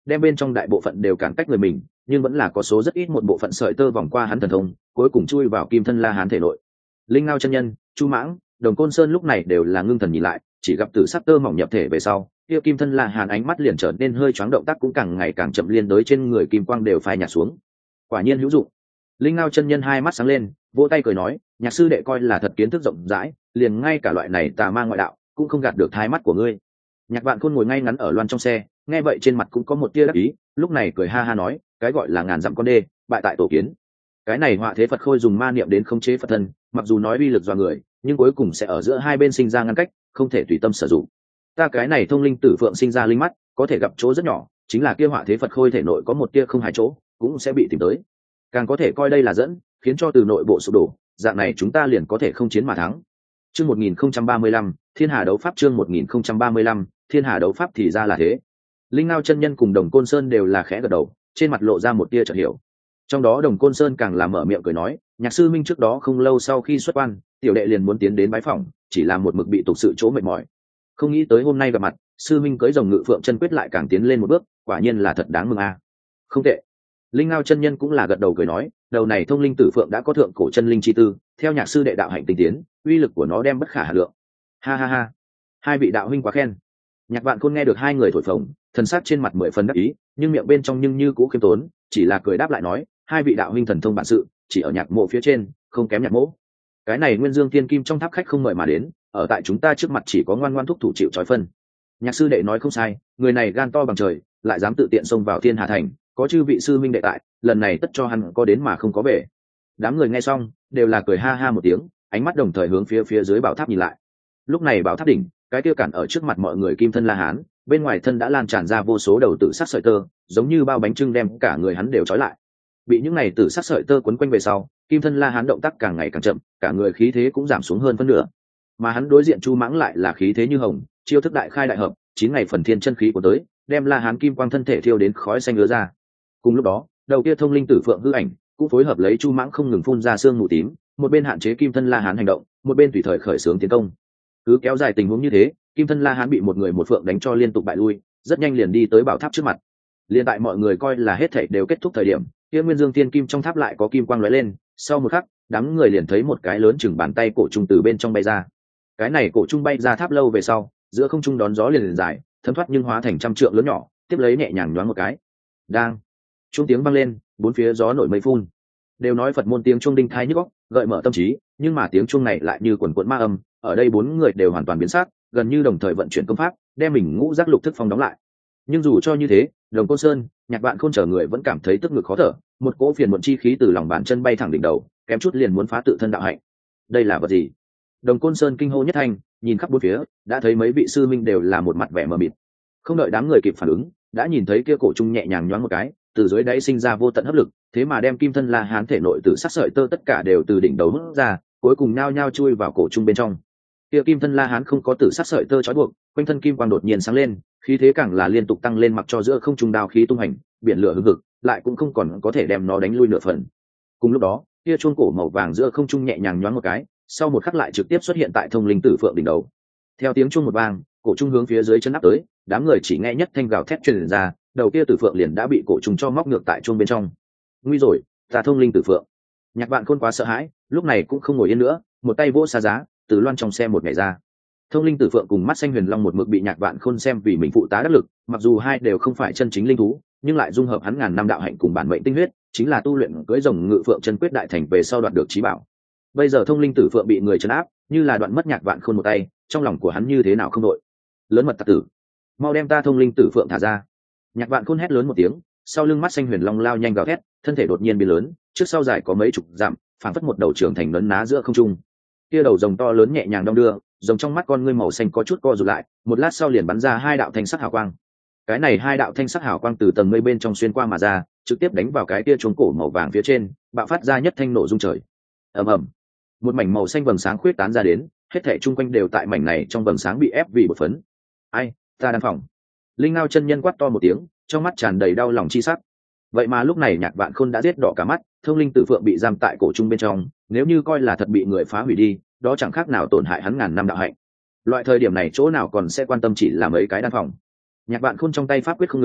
đem bên trong đại bộ phận đều cản cách người mình, nhưng vẫn là có số rất ít một bộ phận sợi tơ vòng qua hắn thần thông, cuối cùng chui vào kim thân La Hán thể nội. Linh Ngao chân nhân, Chu Mãng, Đồng Côn Sơn lúc này đều là ngưng thần nhìn lại, chỉ gặp tử sắc tơ mỏng nhập thể về sau, kia kim thân La Hán ánh mắt liền trở nên hơi choáng, động tác cũng càng ngày càng chậm, liên đối trên người kim quang đều phai nhạt xuống. Quả nhiên hữu dụng. Linh Ngao chân nhân hai mắt sáng lên, vỗ tay cười nói, nhạc sư đệ coi là thật kiến thức rộng rãi, liền ngay cả loại này tà ma ngoại đạo cũng không gạt được thái mắt của ngươi. Nhạc Vạn Khôn ngồi ngay ngắn ở loan trong xe, nghe vậy trên mặt cũng có một tia đắc ý, lúc này cười ha ha nói, cái gọi là ngàn dặm con đê, bại tại tổ kiến. Cái này họa thế Phật Khôi dùng ma niệm đến khống chế Phật thân, mặc dù nói uy lực dọa người, nhưng cuối cùng sẽ ở giữa hai bên sinh ra ngăn cách, không thể tùy tâm sử dụng. Ta cái này thông linh tử phượng sinh ra linh mắt, có thể gặp chỗ rất nhỏ, chính là kia họa thế Phật Khôi thể nội có một tia không hài chỗ, cũng sẽ bị tìm tới. Càng có thể coi đây là dẫn, khiến cho từ nội bộ sụp đổ, dạng này chúng ta liền có thể không chiến mà thắng. Chương 1035, Thiên Hà đấu pháp. Chương 1035, Thiên Hà đấu pháp. Thì ra là thế. Linh Ngao chân nhân cùng Đồng Côn Sơn đều là khẽ gật đầu, trên mặt lộ ra một tia chợt hiểu. Trong đó Đồng Côn Sơn càng là mở miệng cười nói, nhạc sư minh trước đó không lâu sau khi xuất quan, tiểu đệ liền muốn tiến đến bái phỏng, chỉ là một mực bị tục sự chỗ mệt mỏi. Không nghĩ tới hôm nay gặp mặt, sư minh cưỡi rồng ngự phượng chân quyết lại càng tiến lên một bước, quả nhiên là thật đáng mừng a. Không tệ. Linh Ngao chân nhân cũng là gật đầu cười nói, đầu này thông linh tử phượng đã có thượng cổ chân linh chi tư, theo nhạc sư đệ đạo hạnh tinh tiến, uy lực của nó đem bất khả hà lượng. Ha ha ha, hai vị đạo huynh quá khen. Nhạc Vạn Khôn nghe được hai người thổi phồng, thần sắc trên mặt mười phần đắc ý, nhưng miệng bên trong nhưng như cũ khiêm tốn, chỉ là cười đáp lại nói, hai vị đạo huynh thần thông bản sự, chỉ ở nhạc mộ phía trên, không kém nhạc mộ. Cái này Nguyên Dương Tiên Kim trong tháp khách không mời mà đến, ở tại chúng ta trước mặt chỉ có ngoan ngoan thúc thủ chịu trói phân. Nhạc sư đệ nói không sai, người này gan to bằng trời, lại dám tự tiện xông vào Thiên Hà thành, có chư vị sư minh đệ tại, lần này tất cho hắn có đến mà không có về. Đám người nghe xong đều là cười ha ha một tiếng, ánh mắt đồng thời hướng phía dưới bảo tháp nhìn lại. Lúc này bảo tháp đỉnh, cái tiêu cản ở trước mặt mọi người kim thân La Hán, bên ngoài thân đã lan tràn ra vô số đầu tử sắc sợi tơ, giống như bao bánh trưng đem cả người hắn đều trói lại. Bị những này tử sắc sợi tơ quấn quanh về sau, kim thân La Hán động tác càng ngày càng chậm, cả người khí thế cũng giảm xuống hơn phân nửa. Mà hắn đối diện Chu Mãng lại là khí thế như hồng, chiêu thức đại khai đại hợp, 9 ngày phần thiên chân khí của tới, đem La Hán kim quang thân thể thiêu đến khói xanh ứa ra. Cùng lúc đó, đầu kia thông linh tử phượng hư ảnh cũng phối hợp lấy Chu Mãng không ngừng phun ra sương mù tím, một bên hạn chế kim thân La Hán hành động, một bên tùy thời khởi xướng tiến công. Cứ kéo dài tình huống như thế, kim thân La Hán bị một người một phượng đánh cho liên tục bại lui, rất nhanh liền đi tới bảo tháp trước mặt. Liên tại mọi người coi là hết thảy đều kết thúc thời điểm, kia Nguyên Dương Tiên Kim trong tháp lại có kim quang lóe lên, sau một khắc, đám người liền thấy một cái lớn chừng bàn tay cổ trung từ bên trong bay ra. Cái này cổ trung bay ra tháp lâu về sau, giữa không trung đón gió liền dài, thấm thoát nhưng hóa thành trăm trượng lớn nhỏ, tiếp lấy nhẹ nhàng nhoáng một cái. Đang chuông tiếng vang lên, bốn phía gió nổi mây phun. Đều nói Phật môn tiếng chuông đinh tai nhức óc, gợi mở tâm trí, nhưng mà tiếng chuông này lại như quần quần ma âm, ở đây bốn người đều hoàn toàn biến sắc, gần như đồng thời vận chuyển công pháp, đem mình ngũ giác lục thức phong đóng lại. Nhưng dù cho như thế, Đồng Côn Sơn, Nhạc Vạn Khôn chờ người vẫn cảm thấy tức ngực khó thở, một cỗ phiền muộn chi khí từ lòng bàn chân bay thẳng đỉnh đầu, kém chút liền muốn phá tự thân đạo hạnh. Đây là vật gì? Đồng Côn Sơn kinh hô nhất thanh, nhìn khắp bốn phía, đã thấy mấy vị sư minh đều là một mặt vẻ mờ mịt. Không đợi đám người kịp phản ứng, đã nhìn thấy kia cổ trung nhẹ nhàng nhoáng một cái, từ dưới đáy sinh ra vô tận hấp lực, thế mà đem kim thân La Hán thể nội từ sắc sợi tơ tất cả đều từ đỉnh đầu hút ra, cuối cùng nhao nhao chui vào cổ trung bên trong. Kia kim thân La Hán không có tử sắc sợi tơ trói buộc, quanh thân kim quang đột nhiên sáng lên, khí thế càng là liên tục tăng lên, mặc cho giữa không trung đao khí tung hành, biển lửa hừng hực, lại cũng không còn có thể đem nó đánh lui nửa phần. Cùng lúc đó, kia chuông cổ màu vàng giữa không trung nhẹ nhàng nhoáng một cái, sau một khắc lại trực tiếp xuất hiện tại thông linh tử phượng đỉnh đầu. Theo tiếng chuông một vang, cổ trung hướng phía dưới chân áp tới, đám người chỉ nghe nhất thanh gào thét truyền ra, đầu kia tử phượng liền đã bị cổ trùng cho móc ngược tại chuông bên trong. Nguy rồi, ta thông linh tử phượng. Nhạc Vạn Khôn quá sợ hãi, lúc này cũng không ngồi yên nữa, một tay vỗ xa giá, từ loan trong xe một nhảy ra. Thông linh tử phượng cùng mắt xanh huyền long một mực bị Nhạc Vạn Khôn xem vì mình phụ tá đắc lực, mặc dù hai đều không phải chân chính linh thú, nhưng lại dung hợp hắn ngàn năm đạo hạnh cùng bản mệnh tinh huyết, chính là tu luyện cưỡi rồng ngự phượng chân quyết đại thành về sau đoạt được chí bảo. Bây giờ thông linh tử phượng bị người trấn áp, như là đoạn mất Nhạc Vạn Khôn một tay, trong lòng của hắn như thế nào không đội. Lớn mật tặc tử, mau đem ta thông linh tử phượng thả ra. Nhạc Vạn Khôn hét lớn một tiếng, sau lưng mắt xanh huyền long lao nhanh gào thét, thân thể đột nhiên biến lớn, trước sau dài có mấy chục dặm, phảng phất một đầu trưởng thành lớn ná giữa không trung. Kia đầu rồng to lớn nhẹ nhàng đong đưa, rồng trong mắt con ngươi màu xanh có chút co rụt lại, một lát sau liền bắn ra hai đạo thanh sắc hào quang. Cái này hai đạo thanh sắc hào quang từ tầng mây bên trong xuyên qua mà ra, trực tiếp đánh vào cái kia chuông cổ màu vàng phía trên, bạo phát ra nhất thanh nổ rung trời. Ầm ầm, một mảnh màu xanh vầng sáng khuyết tán ra đến, hết thảy chung quanh đều tại mảnh này trong vầng sáng bị ép vì bột phấn. Ai, ta đang phòng. Linh Ngao chân nhân quát to một tiếng, trong mắt tràn đầy đau lòng chi sắc. Vậy mà lúc này Nhạc Vạn Khôn đã giết đỏ cả mắt, thông linh tử phượng bị giam tại cổ trung bên trong, nếu như coi là thật bị người phá hủy đi, đó chẳng khác nào tổn hại hắn ngàn năm đạo hạnh. Loại thời điểm này chỗ nào còn sẽ quan tâm chỉ là mấy cái đan phòng. Nhạc Vạn Khôn trong tay pháp quyết không ngừng,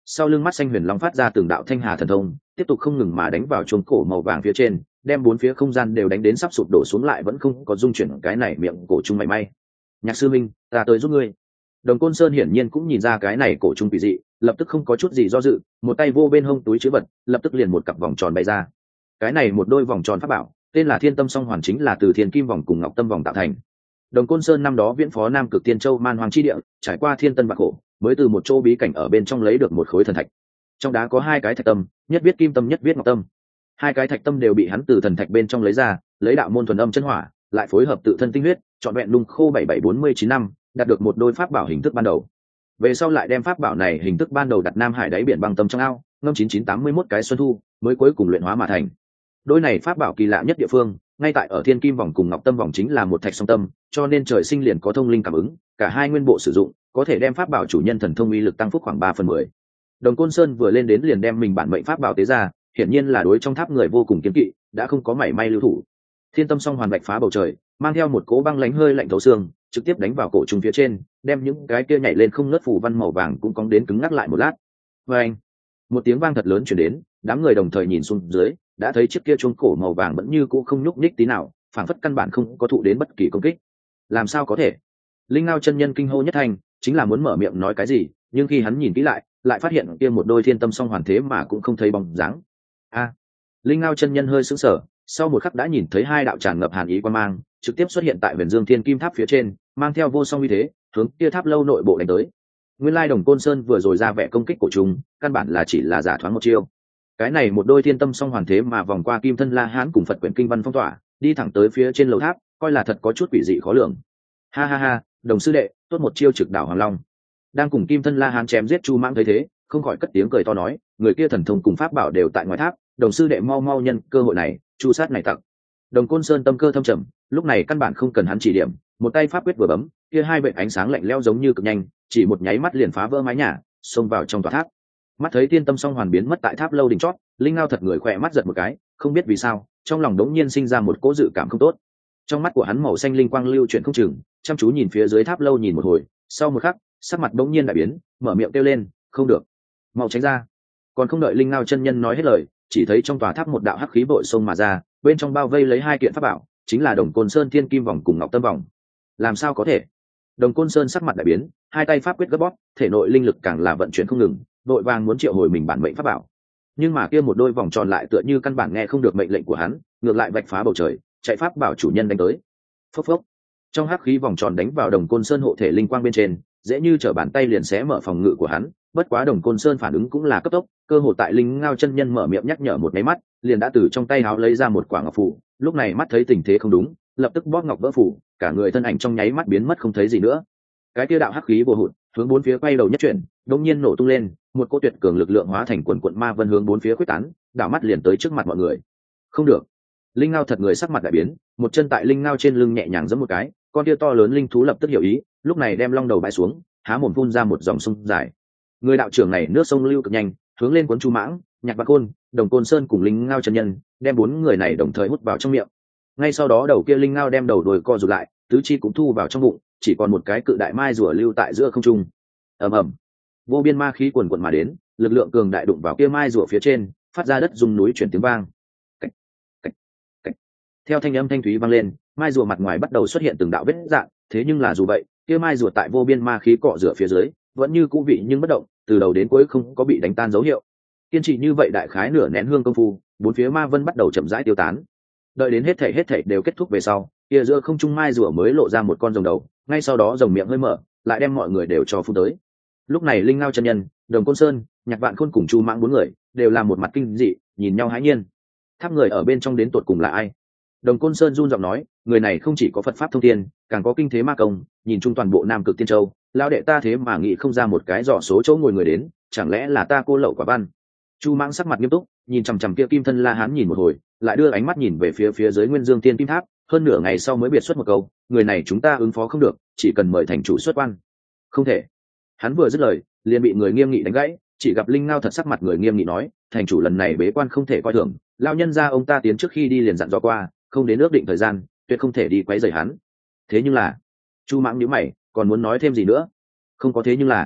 sau lưng mắt xanh huyền long phát ra từng đạo thanh hà thần thông, tiếp tục không ngừng mà đánh vào chuông cổ màu vàng phía trên, đem bốn phía không gian đều đánh đến sắp sụp đổ xuống, lại vẫn không có dung chuyển cái này miệng cổ trung mảy may. Nhạc sư minh, ta tới giúp ngươi. Đồng Côn Sơn hiển nhiên cũng nhìn ra cái này cổ trung kỳ dị, lập tức không có chút gì do dự, một tay vô bên hông túi chứa vật, lập tức liền một cặp vòng tròn bay ra. Cái này một đôi vòng tròn pháp bảo, tên là Thiên Tâm Song Hoàn, chính là từ Thiên Kim vòng cùng Ngọc Tâm vòng tạo thành. Đồng Côn Sơn năm đó viễn phó Nam Cực Tiên Châu Man Hoang chi địa, trải qua thiên tân bạc khổ, mới từ một chỗ bí cảnh ở bên trong lấy được một khối thần thạch. Trong đá có hai cái thạch tâm, nhất viết kim tâm nhất viết ngọc tâm. Hai cái thạch tâm đều bị hắn từ thần thạch bên trong lấy ra, lấy đạo môn thuần âm chân hỏa, lại phối hợp tự thân tinh huyết, trọn vẹn nung khô 7749 năm, đạt được một đôi pháp bảo hình thức ban đầu. Về sau lại đem pháp bảo này hình thức ban đầu đặt Nam Hải đáy biển băng tâm trong ao, ngâm 9981 cái xuân thu, mới cuối cùng luyện hóa mà thành. Đôi này pháp bảo kỳ lạ nhất địa phương, ngay tại ở Thiên Kim vòng cùng Ngọc Tâm vòng chính là một thạch song tâm, cho nên trời sinh liền có thông linh cảm ứng, cả hai nguyên bộ sử dụng, có thể đem pháp bảo chủ nhân thần thông uy lực tăng phúc khoảng 3/10. Đồng Côn Sơn vừa lên đến liền đem mình bản mệnh pháp bảo tế ra, hiển nhiên là đối trong tháp người vô cùng kiên kỵ, đã không có mảy may lưu thủ. Thiên Tâm Song Hoàn bạch phá bầu trời, mang theo một cỗ băng lãnh hơi lạnh thấu xương, trực tiếp đánh vào cổ trùng phía trên, đem những cái kia nhảy lên không ngớt phù văn màu vàng cũng cong đến cứng ngắc lại một lát. Oeng! Một tiếng vang thật lớn truyền đến, đám người đồng thời nhìn xuống dưới, đã thấy chiếc kia chuông cổ màu vàng vẫn như cũ không nhúc nhích tí nào, phảng phất căn bản không có thụ đến bất kỳ công kích. Làm sao có thể? Linh Ngao chân nhân kinh hô nhất thành, chính là muốn mở miệng nói cái gì, nhưng khi hắn nhìn kỹ lại, lại phát hiện kia một đôi Thiên Tâm Song Hoàn thế mà cũng không thấy bóng dáng. A! Linh Ngao chân nhân hơi sững sờ, sau một khắc đã nhìn thấy hai đạo tràn ngập hàn ý quang mang, trực tiếp xuất hiện tại Huyền Dương Thiên Kim Tháp phía trên, mang theo vô song uy thế, hướng kia tháp lâu nội bộ đánh tới. Nguyên lai Đồng Côn Sơn vừa rồi ra vẻ công kích của chúng, căn bản là chỉ là giả thoáng một chiêu. Cái này một đôi Thiên Tâm Song Hoàn thế mà vòng qua Kim Thân La Hán cùng Phật quyển kinh văn phong tỏa, đi thẳng tới phía trên lầu tháp, coi là thật có chút quỷ dị khó lường. Ha ha ha, Đồng sư đệ, tốt một chiêu trực đảo Hoàng Long. Đang cùng Kim Thân La Hán chém giết Chu Mãng thấy thế, không khỏi cất tiếng cười to nói, người kia thần thông cùng pháp bảo đều tại ngoài tháp, Đồng sư đệ mau mau nhân cơ hội này, chu sát này tặc. Đồng Côn Sơn tâm cơ thâm trầm, lúc này căn bản không cần hắn chỉ điểm, một tay pháp quyết vừa bấm, kia hai vệt ánh sáng lạnh lẽo giống như cực nhanh, chỉ một nháy mắt liền phá vỡ mái nhà, xông vào trong tòa tháp. Mắt thấy Thiên Tâm Song Hoàn biến mất tại tháp lâu đỉnh chót, Linh Ngao thật người khỏe mắt giật một cái, không biết vì sao, trong lòng đống nhiên sinh ra một cỗ dự cảm không tốt. Trong mắt của hắn màu xanh linh quang lưu chuyển không chừng, chăm chú nhìn phía dưới tháp lâu nhìn một hồi, sau một khắc, sắc mặt đống nhiên đại biến, mở miệng kêu lên, không được, mau tránh ra. Còn không đợi Linh Ngao chân nhân nói hết lời, chỉ thấy trong tòa tháp một đạo hắc khí bội xông mà ra, bên trong bao vây lấy hai kiện pháp bảo, chính là Đồng Côn Sơn Thiên Kim vòng cùng Ngọc Tâm vòng. Làm sao có thể? Đồng Côn Sơn sắc mặt đại biến, hai tay pháp quyết gấp bóp, thể nội linh lực càng là vận chuyển không ngừng, đội vàng muốn triệu hồi mình bản mệnh pháp bảo. Nhưng mà kia một đôi vòng tròn lại tựa như căn bản nghe không được mệnh lệnh của hắn, ngược lại vạch phá bầu trời, chạy pháp bảo chủ nhân đánh tới. Phốc phốc. Trong hắc khí vòng tròn đánh vào Đồng Côn Sơn hộ thể linh quang bên trên, dễ như trở bàn tay liền xé mở phòng ngự của hắn, bất quá Đồng Côn Sơn phản ứng cũng là cấp tốc, cơ hội tại Linh Ngao chân nhân mở miệng nhắc nhở một cái mắt, liền đã từ trong tay áo lấy ra một quả ngọc phù, lúc này mắt thấy tình thế không đúng, lập tức bóp ngọc vỡ phù, cả người thân ảnh trong nháy mắt biến mất không thấy gì nữa. Cái kia đạo hắc khí bồ hụt, hướng bốn phía quay đầu nhất chuyển, đột nhiên nổ tung lên, một cỗ tuyệt cường lực lượng hóa thành quần quần ma vân hướng bốn phía quyết tán, đảo mắt liền tới trước mặt mọi người. Không được. Linh Ngao thật người sắc mặt đại biến, một chân tại Linh Ngao trên lưng nhẹ nhàng giẫm một cái, con kia to lớn linh thú lập tức hiểu ý, lúc này đem long đầu bãi xuống, há mồm phun ra một dòng sông dài. Người đạo trưởng này nước sông lưu cực nhanh, hướng lên cuốn Chu Mãng, Nhạc Bạc Côn, Đồng Côn Sơn cùng Linh Ngao chân nhân, đem bốn người này đồng thời hút vào trong miệng. Ngay sau đó đầu kia Linh Ngao đem đầu đuôi co rụt lại, tứ chi cũng thu vào trong bụng, chỉ còn một cái cự đại mai rùa lưu tại giữa không trung. Ầm ầm, vô biên ma khí quần quần mà đến, lực lượng cường đại đụng vào kia mai rùa phía trên, phát ra đất rung núi chuyển tiếng vang. Cách, cách, cách. Theo thanh âm thanh thúy vang lên, mai rùa mặt ngoài bắt đầu xuất hiện từng đạo vết rạn, thế nhưng là dù vậy, kia mai rùa tại vô biên ma khí cọ rửa phía dưới, vẫn như cũ vị nhưng bất động, từ đầu đến cuối không có bị đánh tan dấu hiệu. Kiên trì như vậy đại khái nửa nén hương công phu, bốn phía ma vân bắt đầu chậm rãi tiêu tán. Đợi đến hết thảy đều kết thúc về sau, kia giữa không trung mai rùa mới lộ ra một con rồng đầu, ngay sau đó rồng miệng hơi mở, lại đem mọi người đều cho phun tới. Lúc này Linh Ngao chân nhân, Đồng Côn Sơn, Nhạc Vạn Khôn cùng Chu Mãng bốn người đều làm một mặt kinh dị, nhìn nhau hãi nhiên. Tháp người ở bên trong đến tột cùng là ai? Đồng Côn Sơn run giọng nói, người này không chỉ có Phật pháp thông thiên, càng có kinh thế ma công, nhìn chung toàn bộ Nam Cực Tiên Châu, lão đệ ta thế mà nghĩ không ra một cái dò số chỗ ngồi người đến, chẳng lẽ là ta cô lậu quả văn? Chu Mãng sắc mặt nghiêm túc, nhìn chằm chằm kia Kim Thân La Hán nhìn một hồi, lại đưa ánh mắt nhìn về phía dưới Nguyên Dương Tiên Kim Tháp, hơn nửa ngày sau mới biệt xuất một câu, người này chúng ta ứng phó không được, chỉ cần mời thành chủ xuất quan. Không thể. Hắn vừa dứt lời, liền bị người nghiêm nghị đánh gãy, chỉ gặp Linh Ngao thật sắc mặt người nghiêm nghị nói, thành chủ lần này bế quan không thể coi thường, lão nhân gia ông ta tiến trước khi đi liền dặn dò qua, không đến ước định thời gian, tuyệt không thể đi quấy rầy hắn. Thế nhưng là, Chu Mãng nhíu mày, còn muốn nói thêm gì nữa? Không có thế nhưng là.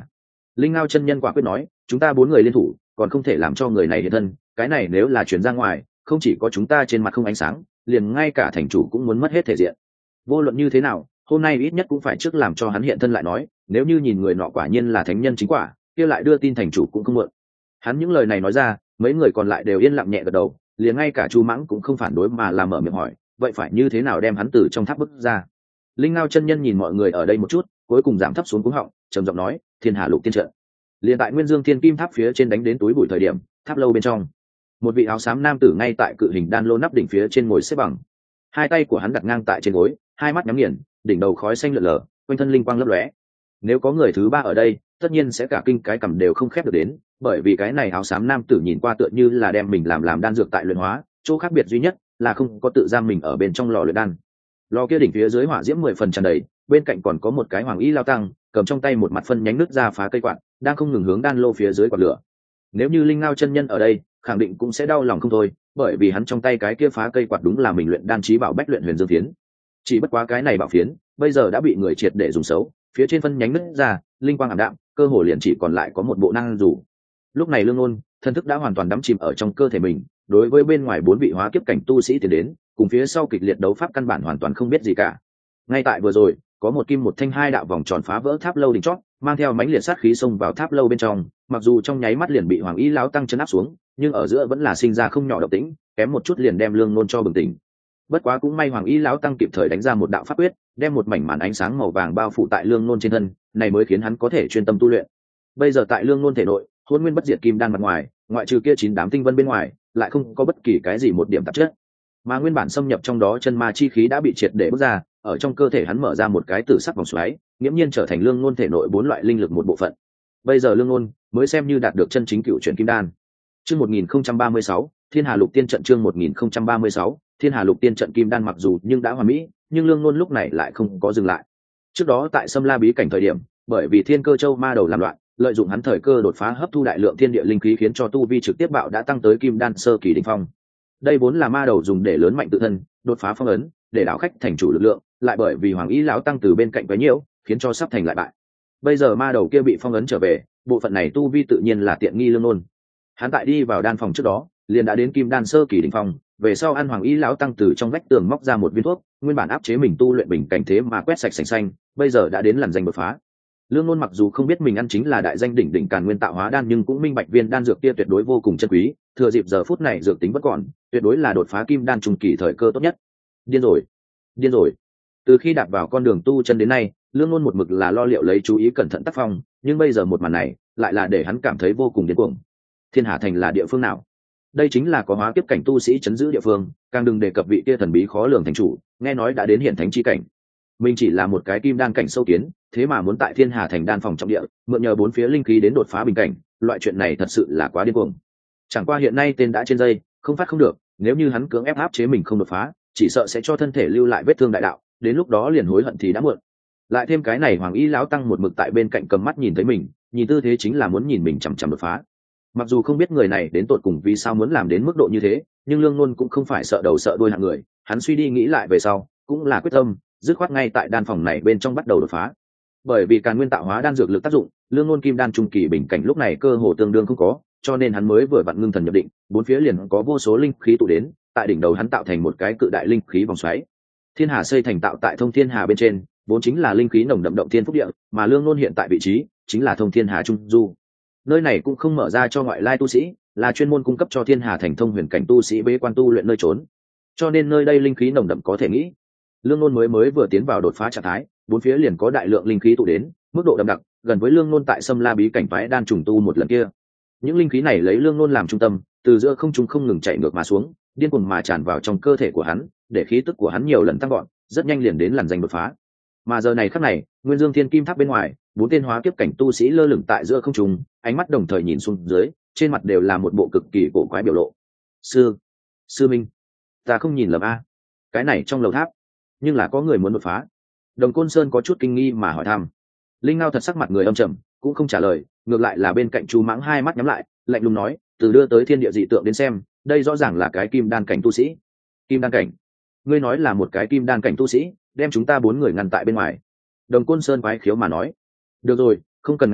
Linh Ngao chân nhân quả quyết nói, chúng ta 4 người liên thủ còn không thể làm cho người này hiện thân, cái này nếu là truyền ra ngoài, không chỉ có chúng ta trên mặt không ánh sáng, liền ngay cả thành chủ cũng muốn mất hết thể diện. Vô luận như thế nào, hôm nay ít nhất cũng phải trước làm cho hắn hiện thân lại nói, nếu như nhìn người nọ quả nhiên là thánh nhân chính quả, kia lại đưa tin thành chủ cũng không muộn. Hắn những lời này nói ra, mấy người còn lại đều yên lặng nhẹ gật đầu, liền ngay cả Chu Mãng cũng không phản đối mà làm mở miệng hỏi, vậy phải như thế nào đem hắn từ trong tháp bức ra? Linh Ngao chân nhân nhìn mọi người ở đây một chút, cuối cùng giảm thấp xuống cuống họng, trầm giọng nói, Thiên Hà Lục Tiên trận. Liền tại Nguyên Dương Thiên Kim Tháp phía trên đánh đến túi bụi thời điểm, tháp lâu bên trong, một vị áo xám nam tử ngay tại cự hình đan lô nắp đỉnh phía trên ngồi xếp bằng, hai tay của hắn đặt ngang tại trên gối, hai mắt nhắm nghiền, đỉnh đầu khói xanh lượn lờ, quanh thân linh quang lấp lóe. Nếu có người thứ ba ở đây, tất nhiên sẽ cả kinh cái cầm đều không khép được đến, bởi vì cái này áo xám nam tử nhìn qua tựa như là đem mình làm đan dược tại luyện hóa, chỗ khác biệt duy nhất là không có tự giam mình ở bên trong lò luyện đan. Lò kia đỉnh phía dưới hỏa diễm 10 phần tràn đầy, bên cạnh còn có một cái hoàng y lao tăng, cầm trong tay một mặt phân nhánh nứt ra phá cây quạt, đang không ngừng hướng đan lô phía dưới quạt lửa. Nếu như Linh Ngao chân nhân ở đây, khẳng định cũng sẽ đau lòng không thôi, bởi vì hắn trong tay cái kia phá cây quạt đúng là mình luyện đan chí bảo Bách Luyện Huyền Dương Phiến. Chỉ bất quá cái này bảo phiến, bây giờ đã bị người triệt để dùng xấu, phía trên phân nhánh nứt ra, linh quang ảm đạm, cơ hồ liền chỉ còn lại có một bộ năng dù. Lúc này Lương Ôn, thân thức đã hoàn toàn đắm chìm ở trong cơ thể mình, đối với bên ngoài 4 vị hóa kiếp cảnh tu sĩ tiến đến, cùng phía sau kịch liệt đấu pháp căn bản hoàn toàn không biết gì cả. Ngay tại vừa rồi, có một kim một thanh hai đạo vòng tròn phá vỡ tháp lâu đỉnh chót, mang theo mãnh liệt sát khí xông vào tháp lâu bên trong, mặc dù trong nháy mắt liền bị Hoàng Y lão tăng chấn áp xuống, nhưng ở giữa vẫn là sinh ra không nhỏ động tĩnh, kém một chút liền đem Lương Nôn cho bừng tỉnh. Bất quá cũng may Hoàng Y lão tăng kịp thời đánh ra một đạo pháp quyết, đem một mảnh màn ánh sáng màu vàng bao phủ tại Lương Nôn trên thân, này mới khiến hắn có thể chuyên tâm tu luyện. Bây giờ tại Lương Nôn thể nội, Hỗn Nguyên Bất Diệt Kim Đan mặt ngoài, ngoại trừ kia 9 đám tinh vân bên ngoài, lại không có bất kỳ cái gì một điểm tạp chất. Mà nguyên bản xâm nhập trong đó chân ma chi khí đã bị triệt để bước ra, ở trong cơ thể hắn mở ra một cái tử sắc vòng xoáy, nghiễm nhiên trở thành Lương Nôn thể nội 4 loại linh lực một bộ phận. Bây giờ Lương Nôn mới xem như đạt được chân chính cựu chuyển kim đan. Chương 1036, Thiên Hà Lục Tiên trận chương 1036, Thiên Hà Lục Tiên trận kim đan mặc dù nhưng đã hoàn mỹ, nhưng Lương Nôn lúc này lại không có dừng lại. Trước đó tại Sâm La bí cảnh thời điểm, bởi vì Thiên Cơ Châu ma đầu làm loạn, lợi dụng hắn thời cơ đột phá hấp thu đại lượng thiên địa linh khí khiến cho tu vi trực tiếp bạo đã tăng tới kim đan sơ kỳ đỉnh phong. Đây vốn là ma đầu dùng để lớn mạnh tự thân, đột phá phong ấn, để đảo khách thành chủ lực lượng, lại bởi vì Hoàng Y lão tăng từ bên cạnh quá nhiều, khiến cho sắp thành lại bại. Bây giờ ma đầu kia bị phong ấn trở về, bộ phận này tu vi tự nhiên là tiện nghi Lương Nôn. Hắn tại đi vào đan phòng trước đó, liền đã đến kim đan sơ kỳ đỉnh phong, về sau ăn Hoàng Y lão tăng từ trong vách tường móc ra một viên thuốc, nguyên bản áp chế mình tu luyện bình cảnh thế mà quét sạch sành xanh, bây giờ đã đến làn danh đột phá. Lương Nôn mặc dù không biết mình ăn chính là đại danh đỉnh đỉnh Càn Nguyên tạo hóa đan, nhưng cũng minh bạch viên đan dược kia tuyệt đối vô cùng chân quý, thừa dịp giờ phút này dược tính vẫn còn, tuyệt đối là đột phá kim đan trung kỳ thời cơ tốt nhất. Điên rồi, điên rồi. Từ khi đạp vào con đường tu chân đến nay, Lương Nôn một mực là lo liệu lấy chú ý cẩn thận tác phong, nhưng bây giờ một màn này lại là để hắn cảm thấy vô cùng điên cuồng. Thiên Hà Thành là địa phương nào? Đây chính là có hóa kiếp cảnh tu sĩ chấn giữ địa phương, càng đừng đề cập vị kia thần bí khó lường thành chủ, nghe nói đã đến hiện thánh chi cảnh. Mình chỉ là một cái kim đan cảnh sâu kiến, thế mà muốn tại Thiên Hà Thành đan phòng trọng địa, mượn nhờ 4 phía linh khí đến đột phá bình cảnh, loại chuyện này thật sự là quá điên cuồng. Chẳng qua hiện nay tên đã trên dây, không phát không được, nếu như hắn cưỡng ép áp chế mình không đột phá, chỉ sợ sẽ cho thân thể lưu lại vết thương đại đạo, đến lúc đó liền hối hận thì đã muộn. Lại thêm cái này Hoàng Y lão tăng một mực tại bên cạnh cầm mắt nhìn thấy mình, nhìn tư thế chính là muốn nhìn mình chằm chằm đột phá. Mặc dù không biết người này đến tột cùng vì sao muốn làm đến mức độ như thế, nhưng Lương Nôn cũng không phải sợ đầu sợ đuôi hạng người, hắn suy đi nghĩ lại về sau, cũng là quyết tâm, dứt khoát ngay tại đan phòng này bên trong bắt đầu đột phá. Bởi vì Càn Nguyên tạo hóa đan dược lực tác dụng, Lương Nôn kim đan trung kỳ bình cảnh lúc này cơ hồ tương đương không có, cho nên hắn mới vừa vặn ngưng thần nhập định, 4 phía liền có vô số linh khí tụ đến, tại đỉnh đầu hắn tạo thành một cái cự đại linh khí vòng xoáy. Thiên Hà xây thành tạo tại Thông Thiên Hà bên trên, vốn chính là linh khí nồng đậm động thiên phúc địa, mà Lương Nôn hiện tại vị trí chính là Thông Thiên Hà trung du. Nơi này cũng không mở ra cho ngoại lai tu sĩ, là chuyên môn cung cấp cho Thiên Hà Thành thông huyền cảnh tu sĩ bế quan tu luyện nơi trốn. Cho nên nơi đây linh khí nồng đậm có thể nghĩ. Lương Nôn mới vừa tiến vào đột phá trạng thái, 4 phía liền có đại lượng linh khí tụ đến, mức độ đậm đặc, gần với Lương Nôn tại Sâm La bí cảnh phái đan trùng tu một lần kia. Những linh khí này lấy Lương Nôn làm trung tâm, từ giữa không trung không ngừng chạy ngược mà xuống, điên cuồng mà tràn vào trong cơ thể của hắn, để khí tức của hắn nhiều lần tăng gọn, rất nhanh liền đến làn danh đột phá. Mà giờ này khắc này, Nguyên Dương Thiên Kim Tháp bên ngoài, 4 tên hóa kiếp cảnh tu sĩ lơ lửng tại giữa không trung, ánh mắt đồng thời nhìn xuống dưới, trên mặt đều là một bộ cực kỳ cổ quái biểu lộ. Sư Minh, ta không nhìn lầm a? Cái này trong lầu tháp, nhưng là có người muốn đột phá. Đồng Côn Sơn có chút kinh nghi mà hỏi thăm. Linh Ngao thật sắc mặt người âm trầm, cũng không trả lời, ngược lại là bên cạnh Chu Mãng hai mắt nhắm lại, lạnh lùng nói, từ đưa tới thiên địa dị tượng đến xem, đây rõ ràng là cái kim đan cảnh tu sĩ. Kim đan cảnh? Ngươi nói là một cái kim đan cảnh tu sĩ, đem chúng ta 4 người ngăn tại bên ngoài. Đồng Côn Sơn quái khiếu mà nói. Được rồi, không cần ngạc nhiên,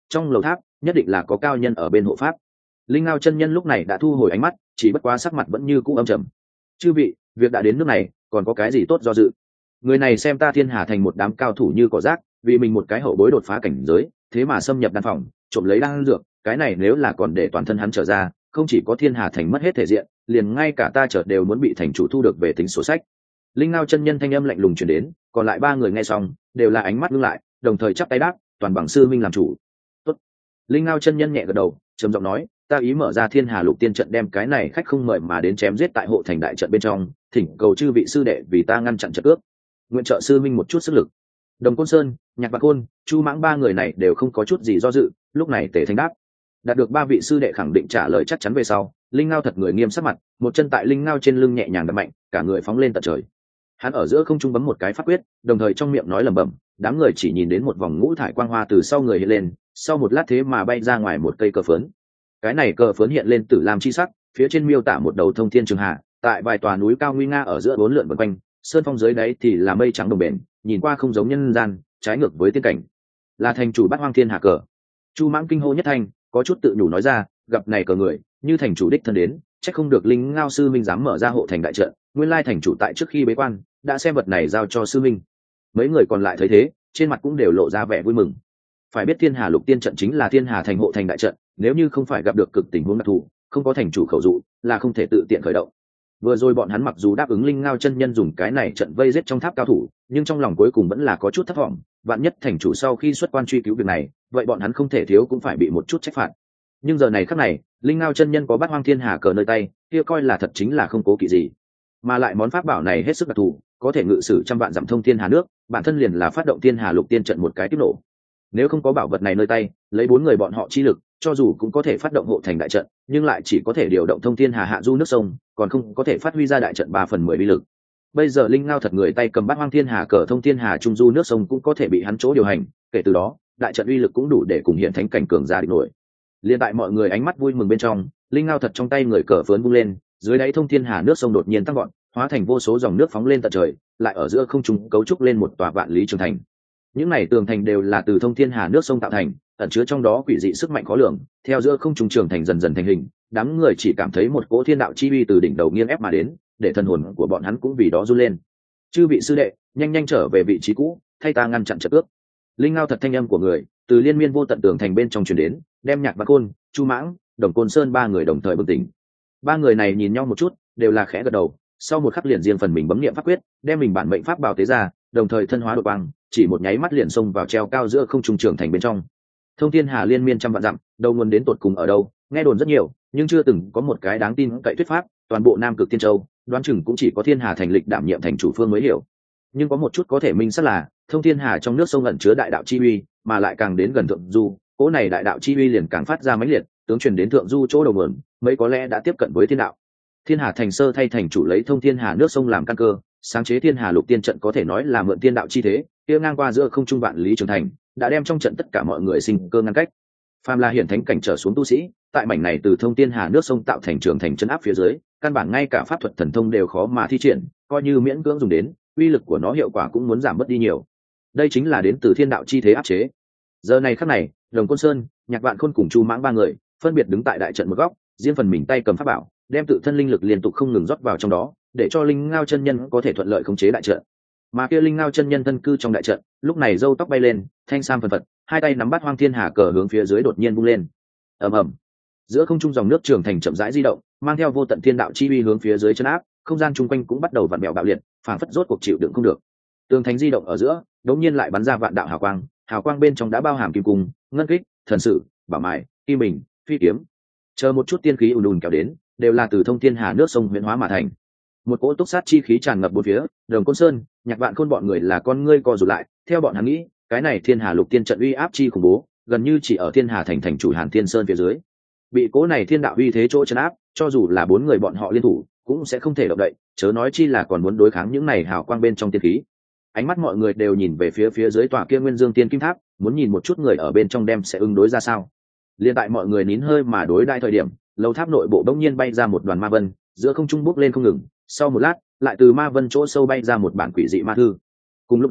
trong lầu tháp nhất định là có cao nhân ở bên hộ pháp. Linh Ngao chân nhân lúc này đã thu hồi ánh mắt, chỉ bất quá sắc mặt vẫn như cũ âm trầm. Chư vị, việc đã đến nước này, còn có cái gì tốt do dự? Người này xem ta Thiên Hà thành một đám cao thủ như cỏ rác, vì mình một cái hậu bối đột phá cảnh giới, thế mà xâm nhập đan phòng, trộm lấy đan dược, cái này nếu là còn để toàn thân hắn trở ra, không chỉ có Thiên Hà thành mất hết thể diện, liền ngay cả ta chợt đều muốn bị thành chủ thu được về tính sổ sách. Linh Ngao chân nhân thanh âm lạnh lùng truyền đến, còn lại ba người nghe xong, đều là ánh mắt ngưng lại, đồng thời chắp tay đáp, toàn bằng sư minh làm chủ. Tốt. Linh Ngao chân nhân nhẹ gật đầu, trầm giọng nói, ta ý mở ra Thiên Hà Lục Tiên trận, đem cái này khách không mời mà đến chém giết tại hộ thành đại trận bên trong, thỉnh cầu chư vị sư đệ vì ta ngăn chặn trận ước, nguyện trợ sư minh một chút sức lực. Đồng Côn Sơn, Nhạc Bạc Côn, Chu Mãng ba người này đều không có chút gì do dự, lúc này Tề Thanh đáp. Đạt được ba vị sư đệ khẳng định trả lời chắc chắn về sau, Linh Ngao thật người nghiêm sắc mặt, một chân tại Linh Ngao trên lưng nhẹ nhàng đập mạnh, cả người phóng lên tận trời. Hắn ở giữa không trung bấm một cái pháp quyết, đồng thời trong miệng nói lẩm bẩm, đám người chỉ nhìn đến một vòng ngũ thải quang hoa từ sau người hiện lên, sau một lát thế mà bay ra ngoài một cây cờ phớn. Cái này cờ phớn hiện lên tử lam chi sắc, phía trên miêu tả một đầu thông thiên trường hạ, tại vài tòa núi cao nguy nga ở giữa bốn lượn vần quanh, sơn phong dưới đáy thì là mây trắng đồng bền, nhìn qua không giống nhân gian, trái ngược với tiên cảnh. Là thành chủ Bát Hoang Thiên Hà cờ. Chu Mãng kinh hô nhất thanh, có chút tự nhủ nói ra, gặp này cờ người, như thành chủ đích thân đến, chắc không được Linh Ngao sư minh dám mở ra hộ thành đại trận, nguyên lai thành chủ tại trước khi bế quan đã xem vật này giao cho sư minh. Mấy người còn lại thấy thế, trên mặt cũng đều lộ ra vẻ vui mừng. Phải biết Thiên Hà Lục Tiên trận chính là Thiên Hà thành hộ thành đại trận, nếu như không phải gặp được cực tình huống đặc thù, không có thành chủ khẩu dụ, là không thể tự tiện khởi động. Vừa rồi bọn hắn mặc dù đáp ứng Linh Ngao chân nhân dùng cái này trận vây giết trong tháp cao thủ, nhưng trong lòng cuối cùng vẫn là có chút thất vọng, vạn nhất thành chủ sau khi xuất quan truy cứu việc này, vậy bọn hắn không thể thiếu cũng phải bị một chút trách phạt. Nhưng giờ này khắc này, Linh Ngao chân nhân có Bát Hoang Thiên Hà cờ nơi tay, kia coi là thật chính là không cố kỵ gì. Mà lại món pháp bảo này hết sức đặc thù, có thể ngự sử trăm vạn dặm thông thiên hà nước, bản thân liền là phát động Thiên Hà Lục Tiên trận một cái tiếp nổ. Nếu không có bảo vật này nơi tay, lấy bốn người bọn họ chi lực, cho dù cũng có thể phát động hộ thành đại trận, nhưng lại chỉ có thể điều động thông thiên hà hạ du nước sông, còn không có thể phát huy ra đại trận 3/10 uy lực. Bây giờ Linh Ngao thật người tay cầm Bát Hoang Thiên Hà cờ thông thiên hà trung du nước sông cũng có thể bị hắn chỗ điều hành, kể từ đó, đại trận uy lực cũng đủ để cùng hiện thánh cảnh cường giả địch nổi. Liên tại mọi người ánh mắt vui mừng bên trong, Linh Ngao thật trong tay người cờ phớn vung lên, dưới đáy thông thiên hà nước sông đột nhiên tăng gọn, hóa thành vô số dòng nước phóng lên tận trời, lại ở giữa không trung cấu trúc lên một tòa vạn lý trường thành. Những này tường thành đều là từ thông thiên hà nước sông tạo thành, ẩn chứa trong đó quỷ dị sức mạnh khó lường, theo giữa không trung trường thành dần dần thành hình, đám người chỉ cảm thấy một cỗ thiên đạo chi uy từ đỉnh đầu nghiêng ép mà đến, để thần hồn của bọn hắn cũng vì đó run lên. Chư vị sư đệ, nhanh nhanh trở về vị trí cũ, thay ta ngăn chặn trận ước. Linh Ngao thật thanh âm của người từ liên miên vô tận tường thành bên trong truyền đến, đem Nhạc Bạc Côn, Chu Mãng, Đồng Côn Sơn ba người đồng thời bừng tỉnh. Ba người này nhìn nhau một chút, đều là khẽ gật đầu, sau một khắc liền riêng phần mình bấm niệm pháp quyết, đem mình bản mệnh pháp bảo tế ra, đồng thời thân hóa đột quang, chỉ một nháy mắt liền xông vào treo cao giữa không trung trường thành bên trong. Thông thiên hà liên miên trăm vạn dặm, đầu nguồn đến tột cùng ở đâu, nghe đồn rất nhiều, nhưng chưa từng có một cái đáng tin cậy thuyết pháp. Toàn bộ Nam Cực Tiên Châu, đoán chừng cũng chỉ có Thiên Hà thành lịch đảm nhiệm thành chủ phương mới hiểu. Nhưng có một chút có thể minh xác là, thông thiên hà trong nước sông ẩn chứa đại đạo chi uy, mà lại càng đến gần thượng du, cỗ này đại đạo chi uy liền càng phát ra mãnh liệt, tướng truyền đến thượng du chỗ đầu nguồn, mấy có lẽ đã tiếp cận với thiên đạo. Thiên Hà thành sơ thay thành chủ lấy thông thiên hà nước sông làm căn cơ, sáng chế Thiên Hà Lục Tiên trận có thể nói là mượn thiên đạo chi thế, kia ngang qua giữa không trung vạn lý trường thành, đã đem trong trận tất cả mọi người sinh cơ ngăn cách. Phàm là hiển thánh cảnh trở xuống tu sĩ, tại mảnh này từ thông thiên hà nước sông tạo thành trường thành chân áp phía dưới, căn bản ngay cả pháp thuật thần thông đều khó mà thi triển, coi như miễn cưỡng dùng đến, uy lực của nó hiệu quả cũng muốn giảm bớt đi nhiều. Đây chính là đến từ thiên đạo chi thế áp chế. Giờ này khắc này, Đồng Côn Sơn, Nhạc Vạn Khôn cùng Chu Mãng ba người phân biệt đứng tại đại trận một góc, riêng phần mình tay cầm pháp bảo, đem tự thân linh lực liên tục không ngừng rót vào trong đó, để cho Linh Ngao chân nhân có thể thuận lợi khống chế đại trận. Mà kia Linh Ngao chân nhân thân cư trong đại trận, lúc này râu tóc bay lên, thanh sam phần phật, hai tay nắm Bát Hoang Thiên Hà cờ hướng phía dưới đột nhiên vung lên. Ầm ầm. Giữa không trung dòng nước trường thành chậm rãi di động, mang theo vô tận thiên đạo chi uy hướng phía dưới chân áp, không gian chung quanh cũng bắt đầu vặn vẹo bạo liệt, phảng phất rốt cuộc chịu đựng không được. Tường thành di động ở giữa, đột nhiên lại bắn ra vạn đạo hào quang bên trong đã bao hàm kim cung, ngân kích, thần sử, bảo mài, kim bình, phi kiếm. Chờ một chút tiên khí ùn ùn kéo đến, đều là từ thông thiên hà nước sông huyễn hóa mà thành. Một cỗ túc sát chi khí tràn ngập bốn phía, Đồng Côn Sơn, Nhạc Vạn Khôn bọn người là con ngươi co rụt lại, theo bọn hắn nghĩ, cái này Thiên Hà Lục Tiên trận uy áp chi khủng bố, gần như chỉ ở Thiên Hà thành thành chủ Hàn Thiên Sơn phía dưới. Bị cỗ này thiên đạo uy thế chỗ trấn áp, cho dù là bốn người bọn họ liên thủ, cũng sẽ không thể động đậy, chớ nói chi là còn muốn đối kháng những này hào quang bên trong tiên khí. Ánh mắt mọi người đều nhìn về phía dưới tòa kia Nguyên Dương Tiên Kim Tháp, muốn nhìn một chút người ở bên trong đem sẽ ứng đối ra sao. Liên tại mọi người nín hơi mà đối đãi thời điểm, lầu tháp nội bộ bỗng nhiên bay ra một đoàn ma vân, giữa không trung bốc lên không ngừng, sau một lát lại từ ma vân chỗ sâu bay ra một bản quỷ dị ma thư. Cùng lúc đó,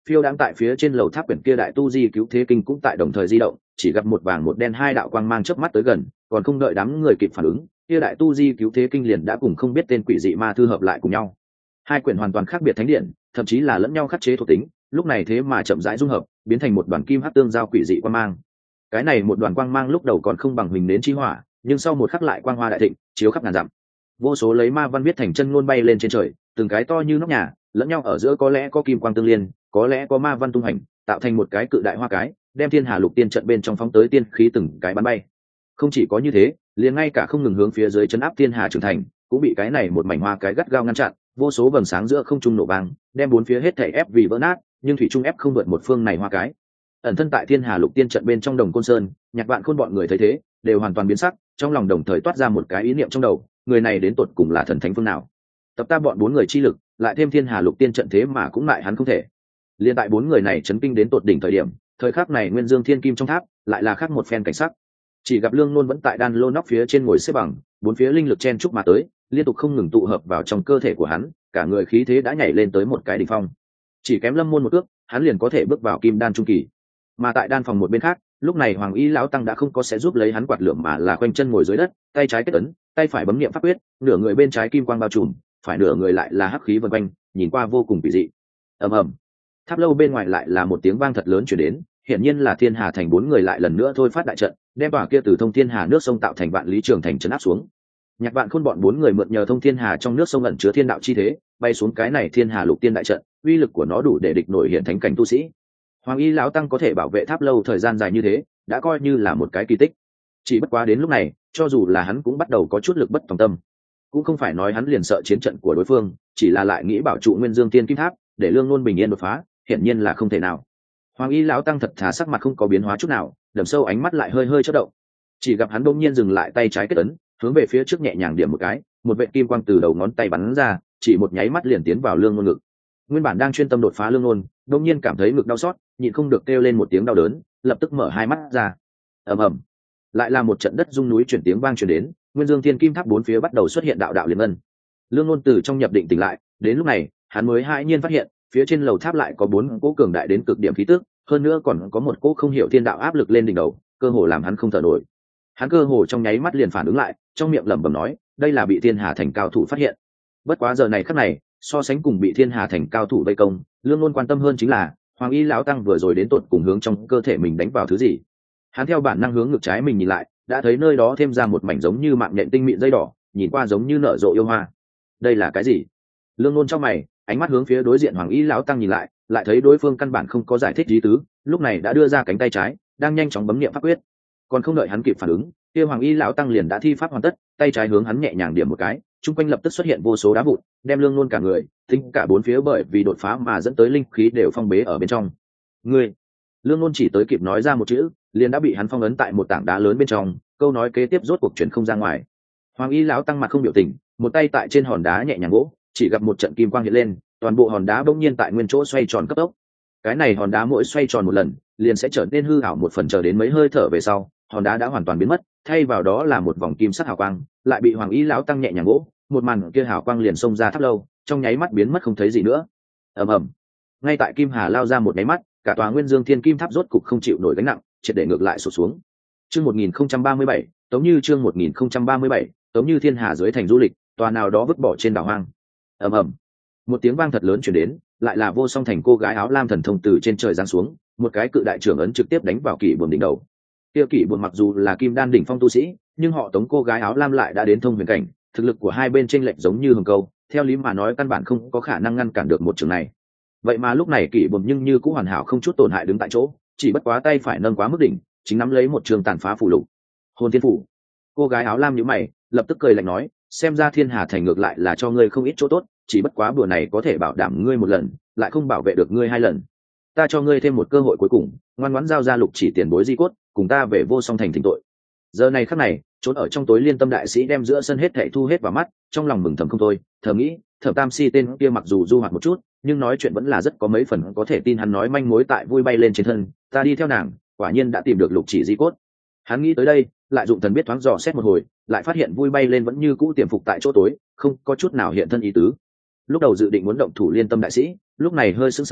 phiêu đang tại phía trên lầu tháp quyển kia đại tu di cứu thế kinh cũng tại đồng thời di động, chỉ gặp một vàng một đen hai đạo quang mang chớp mắt tới gần, còn không đợi đám người kịp phản ứng, kia đại tu di cứu thế kinh liền đã cùng không biết tên quỷ dị ma thư hợp lại cùng nhau. Hai quyển hoàn toàn khác biệt thánh điện, thậm chí là lẫn nhau khắc chế thuộc tính, lúc này thế mà chậm rãi dung hợp, biến thành một đoàn kim hắc tương giao quỷ dị quang mang. Cái này một đoàn quang mang lúc đầu còn không bằng hình nến chi hỏa, nhưng sau một khắc lại quang hoa đại thịnh, chiếu khắp ngàn dặm. Vô số lấy ma văn viết thành chân ngôn bay lên trên trời, từng cái to như nóc nhà, lẫn nhau ở giữa có lẽ có kim quang tương liên, có lẽ có ma văn tung hành, tạo thành một cái cự đại hoa cái, đem thiên hà lục tiên trận bên trong phóng tới tiên khí từng cái bắn bay. Không chỉ có như thế, liền ngay cả không ngừng hướng phía dưới chấn áp thiên hà trưởng thành, cũng bị cái này một mảnh hoa cái gắt gao ngăn chặn, vô số vầng sáng giữa không trung nổ vang, đem bốn phía hết thảy ép vì vỡ nát, nhưng thủy trung ép không vượt một phương này hoa cái. Ẩn thân tại thiên hà lục tiên trận bên trong Đồng Côn Sơn, Nhạc Vạn Khôn bọn người thấy thế, đều hoàn toàn biến sắc, trong lòng đồng thời toát ra một cái ý niệm trong đầu, người này đến tột cùng là thần thánh phương nào? Tập ta bọn bốn người chi lực, lại thêm thiên hà lục tiên trận thế mà cũng lại hắn không thể. Liên tại bốn người này chấn kinh đến tột đỉnh thời điểm, thời khắc này Nguyên Dương Thiên Kim trong tháp lại là khác một phen cảnh sắc. Chỉ gặp Lương Nôn vẫn tại đan lô nóc phía trên ngồi xếp bằng, bốn phía linh lực chen chúc mà tới, liên tục không ngừng tụ hợp vào trong cơ thể của hắn, cả người khí thế đã nhảy lên tới một cái đỉnh phong. Chỉ kém Lâm Môn một cước, hắn liền có thể bước vào kim đan trung kỳ. Mà tại đan phòng một bên khác, lúc này Hoàng Y lão tăng đã không có sẽ giúp lấy hắn quạt lửa mà là khoanh chân ngồi dưới đất, tay trái kết ấn, tay phải bấm niệm pháp quyết, nửa người bên trái kim quang bao trùm, phải nửa người lại là hắc khí vần quanh, nhìn qua vô cùng kỳ dị. Ầm ầm. Tháp lâu bên ngoài lại là một tiếng vang thật lớn truyền đến, hiển nhiên là Thiên Hà thành bốn người lại lần nữa thôi phát đại trận, đem tòa kia từ thông Thiên Hà nước sông tạo thành vạn lý trường thành trấn áp xuống. Nhạc Vạn Khôn bọn bốn người mượn nhờ thông Thiên Hà trong nước sông ẩn chứa thiên đạo chi thế, bay xuống cái này Thiên Hà lục tiên đại trận, uy lực của nó đủ để địch nổi hiện thánh cảnh tu sĩ. Hoàng Y lão tăng có thể bảo vệ tháp lâu thời gian dài như thế, đã coi như là một cái kỳ tích. Chỉ bất quá đến lúc này, cho dù là hắn cũng bắt đầu có chút lực bất tòng tâm. Cũng không phải nói hắn liền sợ chiến trận của đối phương, chỉ là lại nghĩ bảo trụ Nguyên Dương Tiên Kim Tháp, để Lương Nôn bình yên đột phá, hiển nhiên là không thể nào. Hoàng Y lão tăng thật thà sắc mặt không có biến hóa chút nào, đầm sâu ánh mắt lại hơi hơi chớp động. Chỉ gặp hắn đột nhiên dừng lại tay trái kết ấn, hướng về phía trước nhẹ nhàng điểm một cái, một vệt kim quang từ đầu ngón tay bắn ra, chỉ một nháy mắt liền tiến vào Lương Nôn ngực. Nguyên bản đang chuyên tâm đột phá Lương Nôn, đột nhiên cảm thấy ngực đau xót, nhịn không được kêu lên một tiếng đau đớn, lập tức mở hai mắt ra. Ầm ầm, lại là một trận đất rung núi chuyển tiếng vang truyền đến, Nguyên Dương Thiên Kim Tháp bốn phía bắt đầu xuất hiện đạo đạo liên ngân. Lương Nôn từ trong nhập định tỉnh lại, đến lúc này, hắn mới hãi nhiên phát hiện, phía trên lầu tháp lại có bốn cỗ cường đại đến cực điểm khí tức, hơn nữa còn có một cỗ không hiểu thiên đạo áp lực lên đỉnh đầu, cơ hồ làm hắn không thở nổi. Hắn cơ hồ trong nháy mắt liền phản ứng lại, trong miệng lẩm bẩm nói, đây là bị Thiên Hà thành cao thủ phát hiện. Bất quá giờ này khắc này, so sánh cùng bị Thiên Hà thành cao thủ vây công, Lương Nôn quan tâm hơn chính là Hoàng Y lão tăng vừa rồi đến tột cùng hướng trong cơ thể mình đánh vào thứ gì. Hắn theo bản năng hướng ngực trái mình nhìn lại, đã thấy nơi đó thêm ra một mảnh giống như mạng nhện tinh mịn dây đỏ, nhìn qua giống như nở rộ yêu hoa. Đây là cái gì? Lương Nôn trong mày, ánh mắt hướng phía đối diện Hoàng Y lão tăng nhìn lại, lại thấy đối phương căn bản không có giải thích lý tứ, lúc này đã đưa ra cánh tay trái, đang nhanh chóng bấm niệm pháp quyết. Còn không đợi hắn kịp phản ứng, kia Hoàng Y lão tăng liền đã thi pháp hoàn tất, tay trái hướng hắn nhẹ nhàng điểm một cái, chung quanh lập tức xuất hiện vô số đá vụn, đem Lương Nôn cả người, tính cả bốn phía bởi vì đột phá mà dẫn tới linh khí đều phong bế ở bên trong. Ngươi! Lương Nôn chỉ tới kịp nói ra một chữ, liền đã bị hắn phong ấn tại một tảng đá lớn bên trong, câu nói kế tiếp rốt cuộc chuyển không ra ngoài. Hoàng Y lão tăng mặt không biểu tình, một tay tại trên hòn đá nhẹ nhàng vỗ, chỉ gặp một trận kim quang hiện lên, toàn bộ hòn đá bỗng nhiên tại nguyên chỗ xoay tròn cấp tốc. Cái này hòn đá mỗi xoay tròn một lần, liền sẽ trở nên hư ảo một phần, chờ đến mấy hơi thở về sau, hòn đá đã hoàn toàn biến mất, thay vào đó là một vòng kim sắc hào quang, lại bị Hoàng Y lão tăng nhẹ nhàng vỗ, một màn kia hào quang liền xông ra tháp lâu, trong nháy mắt biến mất không thấy gì nữa. Ầm ầm. Ngay tại kim hà lao ra một nháy mắt, cả tòa Nguyên Dương Thiên Kim Tháp rốt cục không chịu nổi gánh nặng, triệt để ngược lại sụt xuống. Chương 1037, Tống Như chương 1037, Tống Như Thiên Hà dưới thành du lịch, tòa nào đó vứt bỏ trên đảo hoang. Ầm ầm. Một tiếng vang thật lớn truyền đến, lại là Vô Song thành cô gái áo lam thần thông từ trên trời giáng xuống, một cái cự đại trưởng ấn trực tiếp đánh vào Kỷ Buồm đỉnh đầu. Kia Kỷ Buồm mặc dù là kim đan đỉnh phong tu sĩ, nhưng họ Tống cô gái áo lam lại đã đến thông huyền cảnh, thực lực của hai bên chênh lệch giống như hồng câu, theo lý mà nói căn bản không có khả năng ngăn cản được một trường này. Vậy mà lúc này Kỷ Buồm nhưng như cũng hoàn hảo không chút tổn hại đứng tại chỗ, chỉ bất quá tay phải nâng quá mức đỉnh, chính nắm lấy một trường tàn phá phù lục. Hồn Thiên phủ. Cô gái áo lam nhíu mày, lập tức cười lạnh nói, xem ra Thiên Hà thành ngược lại là cho ngươi không ít chỗ tốt, chỉ bất quá bữa này có thể bảo đảm ngươi một lần, lại không bảo vệ được ngươi hai lần. Ta cho ngươi thêm một cơ hội cuối cùng, ngoan ngoãn giao ra lục chỉ tiền bối di cốt, cùng ta về Vô Song thành thỉnh tội. Giờ này khắc này, trốn ở trong tối Liên Tâm đại sĩ đem giữa sân hết thảy thu hết vào mắt, trong lòng mừng thầm không thôi, thầm nghĩ, Thẩm Tam Si tên kia mặc dù du hoạt một chút, nhưng nói chuyện vẫn là rất có mấy phần có thể tin. Hắn nói manh mối tại vui bay lên trên thân, ta đi theo nàng, quả nhiên đã tìm được lục chỉ di cốt. Hắn nghĩ tới đây, lại dụng thần biết thoáng dò xét một hồi, lại phát hiện vui bay lên vẫn như cũ tiềm phục tại chỗ tối, không có chút nào hiện thân ý tứ. Lúc đầu dự định muốn động thủ Liên Tâm đại sĩ, lúc này hơi sững sờ,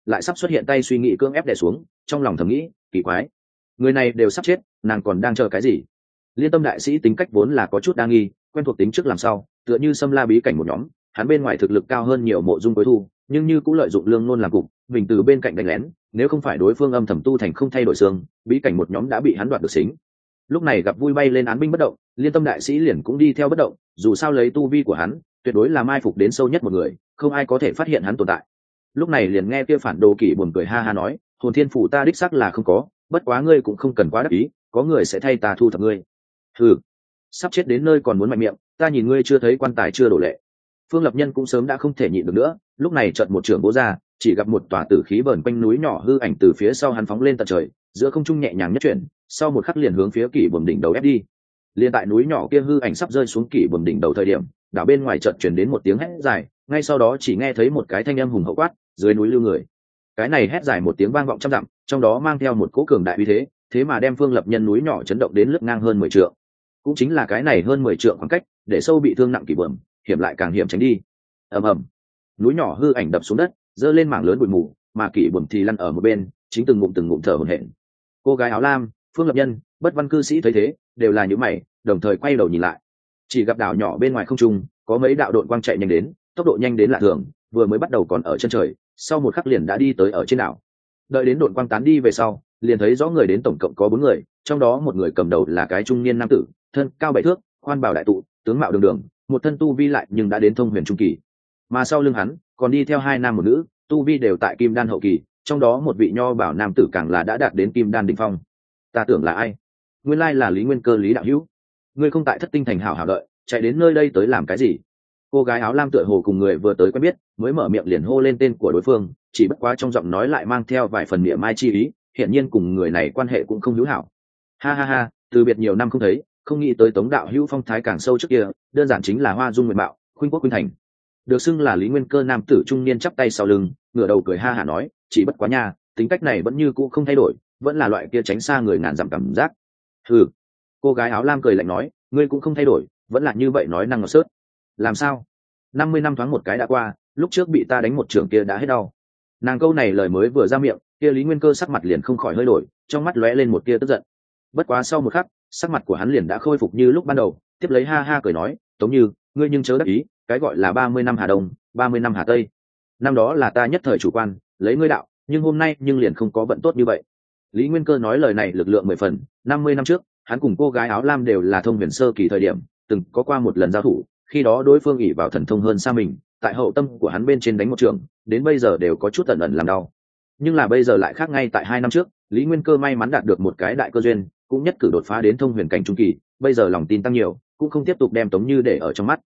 lại sắp xuất hiện tay suy nghĩ cưỡng ép đè xuống, trong lòng thầm nghĩ kỳ quái, người này đều sắp chết, nàng còn đang chờ cái gì? Liên Tâm đại sĩ tính cách vốn là có chút đa nghi, quen thuộc tính trước làm sau, tựa như xâm la bí cảnh một nhóm, hắn bên ngoài thực lực cao hơn nhiều Mộ Dung Cuối Thu, nhưng như cũng lợi dụng Lương Nôn làm cục, mình từ bên cạnh đánh lén, nếu không phải đối phương âm thầm tu thành không thay đổi xương, bí cảnh một nhóm đã bị hắn đoạt được xính. Lúc này gặp vui bay lên án binh bất động, Liên Tâm đại sĩ liền cũng đi theo bất động, dù sao lấy tu vi của hắn, tuyệt đối là mai phục đến sâu nhất một người, không ai có thể phát hiện hắn tồn tại. Lúc này liền nghe kia phản đồ kỵ buồn cười ha ha nói, hồn thiên phủ ta đích xác là không có, bất quá ngươi cũng không cần quá đắc ý, có người sẽ thay ta thu thập ngươi. Hừ, sắp chết đến nơi còn muốn mạnh miệng, ta nhìn ngươi chưa thấy quan tài chưa đổ lệ. Phương Lập Nhân cũng sớm đã không thể nhịn được nữa, lúc này chợt một trường bố ra, chỉ gặp một tòa tử khí vờn quanh núi nhỏ hư ảnh từ phía sau hắn phóng lên tận trời, giữa không trung nhẹ nhàng nhất chuyển, sau một khắc liền hướng phía kỷ buồm đỉnh đầu ép đi. Liên tại núi nhỏ kia hư ảnh sắp rơi xuống kỷ buồm đỉnh đầu thời điểm, đảo bên ngoài chợt truyền đến một tiếng hét dài, ngay sau đó chỉ nghe thấy một cái thanh âm hùng hậu quát, dưới núi lưu người. Cái này hét dài một tiếng vang vọng trăm dặm, trong đó mang theo một cỗ cường đại uy thế, thế mà đem Phương Lập Nhân núi nhỏ chấn động đến lướt ngang hơn 10 trượng. Cũng chính là cái này hơn 10 trượng khoảng cách, để sâu bị thương nặng kỷ buồm, hiểm lại càng hiểm tránh đi. Ầm ầm, núi nhỏ hư ảnh đập xuống đất, giơ lên mảng lớn bụi mù, mà kỷ buồm thì lăn ở một bên, chính từng ngụm thở hổn hển. Cô gái áo lam, Phương Lập Nhân, Bất Văn cư sĩ thấy thế, đều là những mày, đồng thời quay đầu nhìn lại. Chỉ gặp đảo nhỏ bên ngoài không trung, có mấy đạo đội quang chạy nhanh đến, tốc độ nhanh đến lạ thường, vừa mới bắt đầu còn ở chân trời, sau một khắc liền đã đi tới ở trên đảo. Đợi đến đội quang tán đi về sau, liền thấy rõ người đến tổng cộng có 4 người, trong đó một người cầm đầu là cái trung niên nam tử, thân cao 7 thước, khoan bào đại tụ, tướng mạo đường đường, một thân tu vi lại nhưng đã đến thông huyền trung kỳ. Mà sau lưng hắn, còn đi theo 2 nam một nữ, tu vi đều tại kim đan hậu kỳ, trong đó một vị nho bảo nam tử càng là đã đạt đến kim đan đỉnh phong. Ta tưởng là ai? Nguyên lai là Lý Nguyên Cơ, Lý đạo hữu. Ngươi không tại Thất Tinh thành hảo hảo đợi, chạy đến nơi đây tới làm cái gì? Cô gái áo lam tựa hồ cùng người vừa tới quen biết, mới mở miệng liền hô lên tên của đối phương, chỉ bất quá trong giọng nói lại mang theo vài phần mỉa mai chi ý, hiển nhiên cùng người này quan hệ cũng không hữu hảo. Ha ha ha, từ biệt nhiều năm không thấy, không nghĩ tới Tống đạo hữu phong thái càng sâu trước kia, đơn giản chính là hoa dung nguyện mạo, khuynh quốc khuynh thành. Được xưng là Lý Nguyên Cơ nam tử trung niên chắp tay sau lưng, ngửa đầu cười ha hả nói, chỉ bất quá nha, tính cách này vẫn như cũ không thay đổi, vẫn là loại kia tránh xa người ngàn dặm cảm giác. Hừ. Cô gái áo lam cười lạnh nói, ngươi cũng không thay đổi, vẫn là như vậy nói năng ngọt sớt. Làm sao? 50 năm thoáng một cái đã qua, lúc trước bị ta đánh một trường kia đã hết đau. Nàng câu này lời mới vừa ra miệng, kia Lý Nguyên Cơ sắc mặt liền không khỏi hơi đổi, trong mắt lóe lên một tia tức giận. Bất quá sau một khắc, sắc mặt của hắn liền đã khôi phục như lúc ban đầu, tiếp lấy ha ha cười nói, Tống Như, ngươi nhưng chớ đắc ý, cái gọi là 30 năm Hà Đông, 30 năm Hà Tây. Năm đó là ta nhất thời chủ quan, lấy ngươi đạo, nhưng hôm nay nhưng liền không có vận tốt như vậy. Lý Nguyên Cơ nói lời này lực lượng 10 phần, 50 năm trước, hắn cùng cô gái áo lam đều là thông huyền sơ kỳ thời điểm, từng có qua một lần giao thủ, khi đó đối phương ỷ vào thần thông hơn xa mình, tại hậu tâm của hắn bên trên đánh một trường, đến bây giờ đều có chút ẩn ẩn làm đau. Nhưng là bây giờ lại khác, ngay tại 2 năm trước, Lý Nguyên Cơ may mắn đạt được một cái đại cơ duyên, cũng nhất cử đột phá đến thông huyền cảnh trung kỳ, bây giờ lòng tin tăng nhiều, cũng không tiếp tục đem Tống Như để ở trong mắt.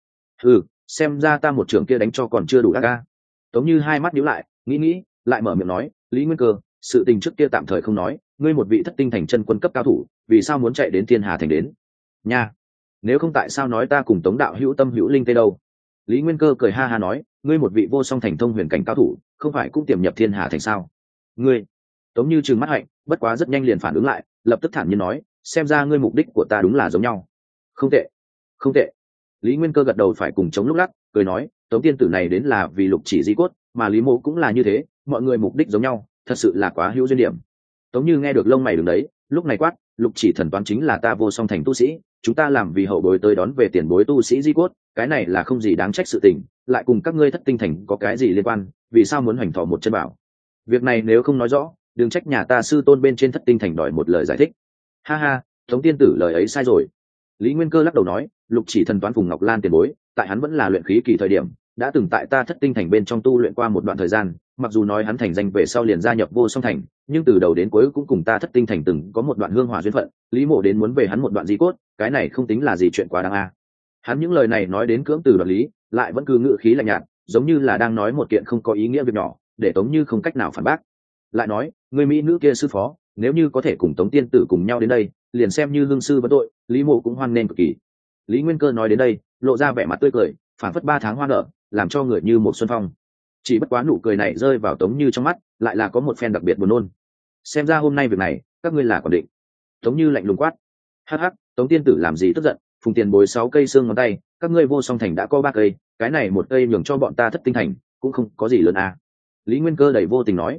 Xem ra ta một trường kia đánh cho còn chưa đủ ác a. Tống Như hai mắt nhíu lại, nghĩ, lại mở miệng nói, Lý Nguyên Cơ, sự tình trước kia tạm thời không nói, ngươi một vị Thất Tinh thành chân quân cấp cao thủ, vì sao muốn chạy đến Thiên Hà thành đến? Nha, nếu không tại sao nói ta cùng Tống đạo hữu tâm hữu linh tê đâu? Lý Nguyên Cơ cười ha ha nói, ngươi một vị vô song thành thông huyền cảnh cao thủ, không phải cũng tiềm nhập Thiên Hà thành sao? Ngươi? Tống Như trừng mắt hạnh, bất quá rất nhanh liền phản ứng lại, lập tức thản nhiên nói, xem ra ngươi mục đích của ta đúng là giống nhau. Không tệ, không tệ. Lý Nguyên Cơ gật đầu phải cùng chống lúc lắc, cười nói, Tống tiên tử này đến là vì Lục Chỉ di cốt, mà Lý Mộ cũng là như thế, mọi người mục đích giống nhau, thật sự là quá hữu duyên điểm. Tống Như nghe được lông mày đứng đấy, lúc này quát, Lục Chỉ thần toán chính là ta vô song thành tu sĩ, chúng ta làm vì hậu bối tới đón về tiền bối tu sĩ di cốt, cái này là không gì đáng trách sự tình, lại cùng các ngươi Thất Tinh thành có cái gì liên quan, vì sao muốn hoành thọ một chân bảo? Việc này nếu không nói rõ, đừng trách nhà ta sư tôn bên trên Thất Tinh thành đòi một lời giải thích. Ha ha, Tống tiên tử lời ấy sai rồi. Lý Nguyên Cơ lắc đầu nói, Lục Chỉ thần toán Phùng Ngọc Lan tiền bối, tại hắn vẫn là luyện khí kỳ thời điểm, đã từng tại ta Thất Tinh thành bên trong tu luyện qua một đoạn thời gian, mặc dù nói hắn thành danh về sau liền gia nhập vô song thành, nhưng từ đầu đến cuối cũng cùng ta Thất Tinh thành từng có một đoạn hương hòa duyên phận, Lý Mộ đến muốn về hắn một đoạn di cốt, cái này không tính là gì chuyện quá đáng a. Hắn những lời này nói đến cưỡng từ đoạt lý, lại vẫn cứ ngự khí lạnh nhạt, giống như là đang nói một kiện không có ý nghĩa việc nhỏ, để Tống Như không cách nào phản bác. Lại nói, người mỹ nữ kia sư phó, nếu như có thể cùng Tống tiên tử cùng nhau đến đây, liền xem như hương sư vấn tội, Lý Mộ cũng hoan nghênh cực kỳ. Lý Nguyên Cơ nói đến đây, lộ ra vẻ mặt tươi cười, phảng phất 3 tháng hoa nở, làm cho người như một xuân phong. Chỉ bất quá nụ cười này rơi vào Tống Như trong mắt, lại là có một phen đặc biệt buồn nôn. Xem ra hôm nay việc này, các ngươi là còn định. Tống Như lạnh lùng quát. Hắc hắc, Tống tiên tử làm gì tức giận, Phùng tiền bối 6 cây xương ngón tay, các ngươi vô song thành đã có 3 cây, cái này một cây nhường cho bọn ta Thất Tinh thành, cũng không có gì lớn à. Lý Nguyên Cơ đầy vô tình nói.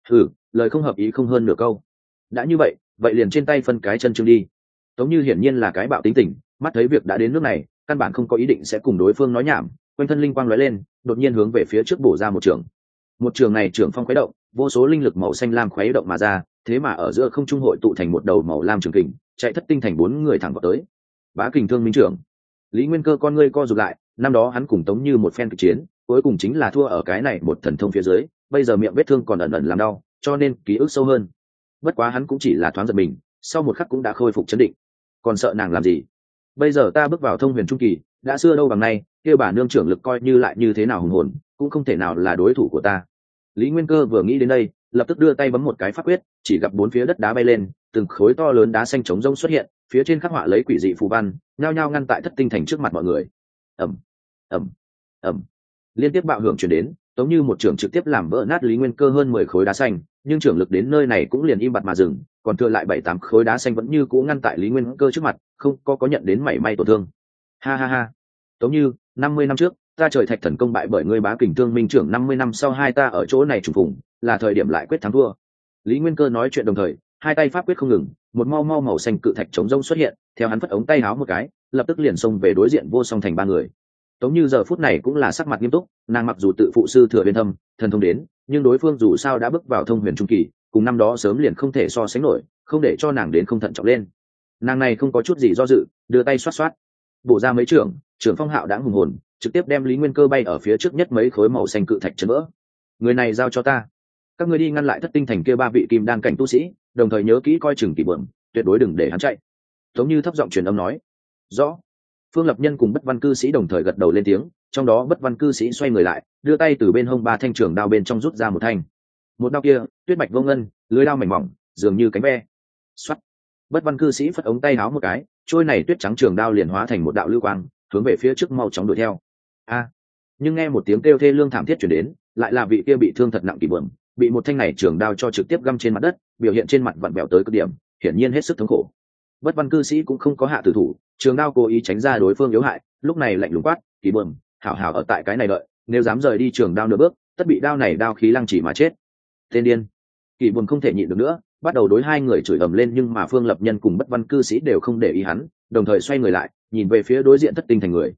Lời không hợp ý không hơn nửa câu. Đã như vậy, vậy liền trên tay phân cái chân chương đi. Tống Như hiển nhiên là cái bạo tính tình, mắt thấy việc đã đến nước này, căn bản không có ý định sẽ cùng đối phương nói nhảm, quanh thân linh quang lóe lên, đột nhiên hướng về phía trước bổ ra một trường. Một trường này trường phong khuấy động, vô số linh lực màu xanh lam khuấy động mà ra, thế mà ở giữa không trung hội tụ thành một đầu màu lam trường kình, chạy thất tinh thành 4 người thẳng vào tới. Bá kình thương minh trưởng. Lý Nguyên Cơ con ngươi co rụt lại, năm đó hắn cùng Tống Như một phen kịch chiến, cuối cùng chính là thua ở cái này một thần thông phía dưới, bây giờ miệng vết thương còn ẩn ẩn làm đau, cho nên ký ức sâu hơn. Bất quá hắn cũng chỉ là thoáng giật mình, sau một khắc cũng đã khôi phục chấn định. Còn sợ nàng làm gì? Bây giờ ta bước vào thông huyền trung kỳ, đã xưa đâu bằng nay, kia bà nương trưởng lực coi như lại như thế nào hùng hồn, cũng không thể nào là đối thủ của ta. Lý Nguyên Cơ vừa nghĩ đến đây, lập tức đưa tay bấm một cái pháp quyết, chỉ gặp 4 phía đất đá bay lên, từng khối to lớn đá xanh trống rông xuất hiện, phía trên khắc họa lấy quỷ dị phù văn, nhao nhao ngăn tại thất tinh thành trước mặt mọi người. Ầm, ầm, ầm. Liên tiếp bạo hưởng truyền đến, giống như một trường trực tiếp làm vỡ nát Lý Nguyên Cơ hơn 10 khối đá xanh, nhưng trưởng lực đến nơi này cũng liền im bặt mà dừng, còn thừa lại 7-8 khối đá xanh vẫn như cũ ngăn tại Lý Nguyên Cơ trước mặt, không có nhận đến mảy may tổn thương. Ha ha ha. Giống như 50 năm trước, ta trời thạch thần công bại bởi ngươi bá kình thương minh trưởng, 50 năm sau hai ta ở chỗ này trùng phùng, là thời điểm lại quyết thắng thua. Lý Nguyên Cơ nói chuyện đồng thời, hai tay pháp quyết không ngừng, một mau màu xanh cự thạch chống rông xuất hiện, theo hắn phất ống tay áo một cái, lập tức liền xông về đối diện Vô Song Thành 3 người. Tống Như giờ phút này cũng là sắc mặt nghiêm túc, nàng mặc dù tự phụ sư thừa bên thâm, thần thông đến, nhưng đối phương dù sao đã bước vào thông huyền trung kỳ, cùng năm đó sớm liền không thể so sánh nổi, không để cho nàng đến không thận trọng lên. Nàng này không có chút gì do dự, đưa tay xoát xoát, bổ ra mấy trưởng phong hạo đãng hùng hồn, trực tiếp đem Lý Nguyên Cơ bay ở phía trước nhất mấy khối màu xanh cự thạch chấn vỡ. Người này giao cho ta, các ngươi đi ngăn lại thất tinh thành kia 3 vị kim đan cảnh tu sĩ, đồng thời nhớ kỹ coi chừng kỷ bẩm, tuyệt đối đừng để hắn chạy. Tống Như thấp giọng truyền âm nói. Rõ. Phương Lập Nhân cùng Bất Văn cư sĩ đồng thời gật đầu lên tiếng, trong đó Bất Văn cư sĩ xoay người lại, đưa tay từ bên hông 3 thanh trường đao bên trong rút ra một thanh. Một đao kia, tuyết bạch vô ngân, lưới đao mảnh mỏng, dường như cánh ve. Soát. Bất Văn cư sĩ phất ống tay áo một cái, trôi này tuyết trắng trường đao liền hóa thành một đạo lưu quang, hướng về phía trước mau chóng đuổi theo. Nhưng nghe một tiếng kêu thê lương thảm thiết truyền đến, lại là vị kia bị thương thật nặng kỳ bẩm, bị một thanh này trường đao cho trực tiếp găm trên mặt đất, biểu hiện trên mặt vặn vẹo tới cực điểm, hiển nhiên hết sức thống khổ. Bất Văn cư sĩ cũng không có hạ tử thủ, trường đao cố ý tránh ra đối phương yếu hại, lúc này lạnh lùng quát, kỳ bẩm, hảo hảo ở tại cái này đợi, nếu dám rời đi trường đao nửa bước, tất bị đao này đao khí lăng chỉ mà chết. Tên điên. Kỳ bẩm không thể nhịn được nữa, bắt đầu đối hai người chửi ầm lên, nhưng mà Phương Lập Nhân cùng Bất Văn cư sĩ đều không để ý hắn, đồng thời xoay người lại, nhìn về phía đối diện thất tinh thành người.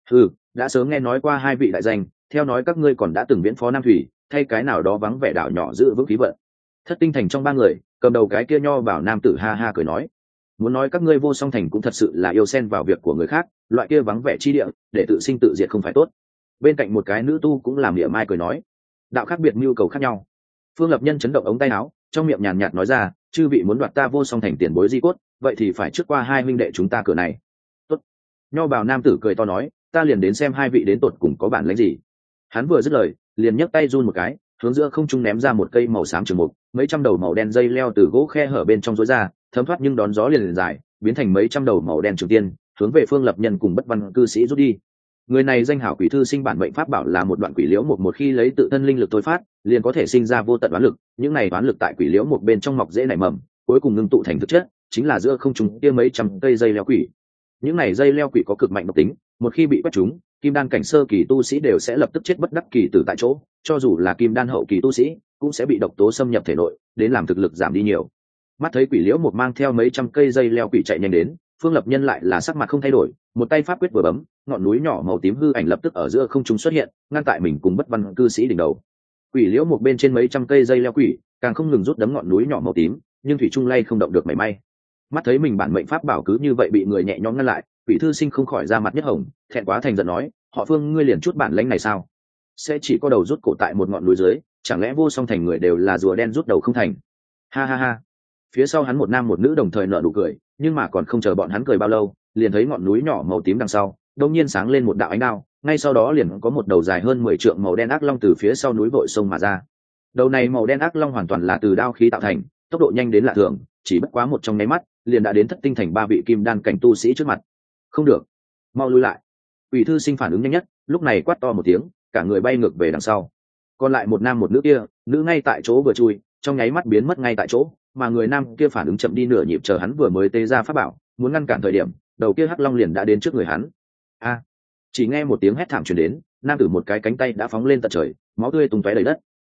Đã sớm nghe nói qua hai vị đại danh, theo nói các ngươi còn đã từng viễn phó Nam Thủy, thay cái nào đó vắng vẻ đảo nhỏ giữ vững khí vận. Thất tinh thành trong 3 người, cầm đầu cái kia nho bảo nam tử ha ha cười nói, muốn nói các ngươi Vô Song thành cũng thật sự là yêu xen vào việc của người khác, loại kia vắng vẻ chi địa, để tự sinh tự diệt không phải tốt. Bên cạnh một cái nữ tu cũng làm mỉa mai cười nói, đạo khác biệt nhu cầu khác nhau. Phương Lập Nhân chấn động ống tay áo, trong miệng nhàn nhạt nói ra, chư vị muốn đoạt ta Vô Song thành tiền bối di cốt, vậy thì phải trước qua hai huynh đệ chúng ta cửa này. Tốt. Nho bảo nam tử cười to nói, ta liền đến xem hai vị đến tột cùng có bản lĩnh gì. Hắn vừa dứt lời, liền nhấc tay run một cái, hướng giữa không trung ném ra một cây màu xám trường mục, mấy trăm đầu màu đen dây leo từ gỗ khe hở bên trong rối ra, thấm thoát nhưng đón gió liền dài, biến thành mấy trăm đầu màu đen trường tiên, hướng về Phương Lập Nhân cùng Bất Văn cư sĩ rút đi. Người này danh hảo quỷ thư sinh bản mệnh pháp bảo là một đoạn quỷ liễu một khi lấy tự thân linh lực tối phát, liền có thể sinh ra vô tận oán lực, những này oán lực tại quỷ liễu một bên trong mọc dễ nảy mầm, cuối cùng ngưng tụ thành thực chất, chính là giữa không trung kia mấy trăm cây dây leo quỷ. Những này dây leo quỷ có cực mạnh độc tính, một khi bị quét trúng, kim đan cảnh sơ kỳ tu sĩ đều sẽ lập tức chết bất đắc kỳ tử tại chỗ, cho dù là kim đan hậu kỳ tu sĩ cũng sẽ bị độc tố xâm nhập thể nội, đến làm thực lực giảm đi nhiều. Mắt thấy quỷ liễu một mang theo mấy trăm cây dây leo quỷ chạy nhanh đến, Phương Lập Nhân lại là sắc mặt không thay đổi, một tay pháp quyết vừa bấm, ngọn núi nhỏ màu tím hư ảnh lập tức ở giữa không trung xuất hiện, ngăn tại mình cùng Bất Văn cư sĩ đỉnh đầu. Quỷ liễu một bên trên mấy trăm cây dây leo quỷ, càng không ngừng rút đấm ngọn núi nhỏ màu tím, nhưng thủy trung lay không động được mảy may. Mắt thấy mình bản mệnh pháp bảo cứ như vậy bị người nhẹ nhõm ngăn lại, quỷ thư sinh không khỏi ra mặt nhất hồng, thẹn quá thành giận nói, họ Phương ngươi liền chút bản lãnh này sao? Sẽ chỉ có đầu rút cổ tại một ngọn núi dưới, chẳng lẽ Vô Song thành người đều là rùa đen rút đầu không thành? Ha ha ha. Phía sau hắn một nam một nữ đồng thời nở nụ cười, nhưng mà còn không chờ bọn hắn cười bao lâu, liền thấy ngọn núi nhỏ màu tím đằng sau đột nhiên sáng lên một đạo ánh đao, ngay sau đó liền có một đầu dài hơn 10 trượng màu đen ác long từ phía sau núi vội sông mà ra. Đầu này màu đen ác long hoàn toàn là từ đao khí tạo thành, tốc độ nhanh đến lạ thường, chỉ bất quá một trong nháy mắt liền đã đến thất tinh thành 3 vị kim đan cảnh tu sĩ trước mặt. Không được, mau lui lại. Quỷ thư sinh phản ứng nhanh nhất, lúc này quát to một tiếng, cả người bay ngược về đằng sau. Còn lại một nam một nữ kia, nữ ngay tại chỗ vừa chui, trong nháy mắt biến mất ngay tại chỗ, mà người nam kia phản ứng chậm đi nửa nhịp, chờ hắn vừa mới tê ra pháp bảo, muốn ngăn cản thời điểm, đầu kia hắc long liền đã đến trước người hắn. Chỉ nghe một tiếng hét thảm truyền đến, nam tử một cái cánh tay đã phóng lên tận trời, máu tươi tung tóe đầy đất.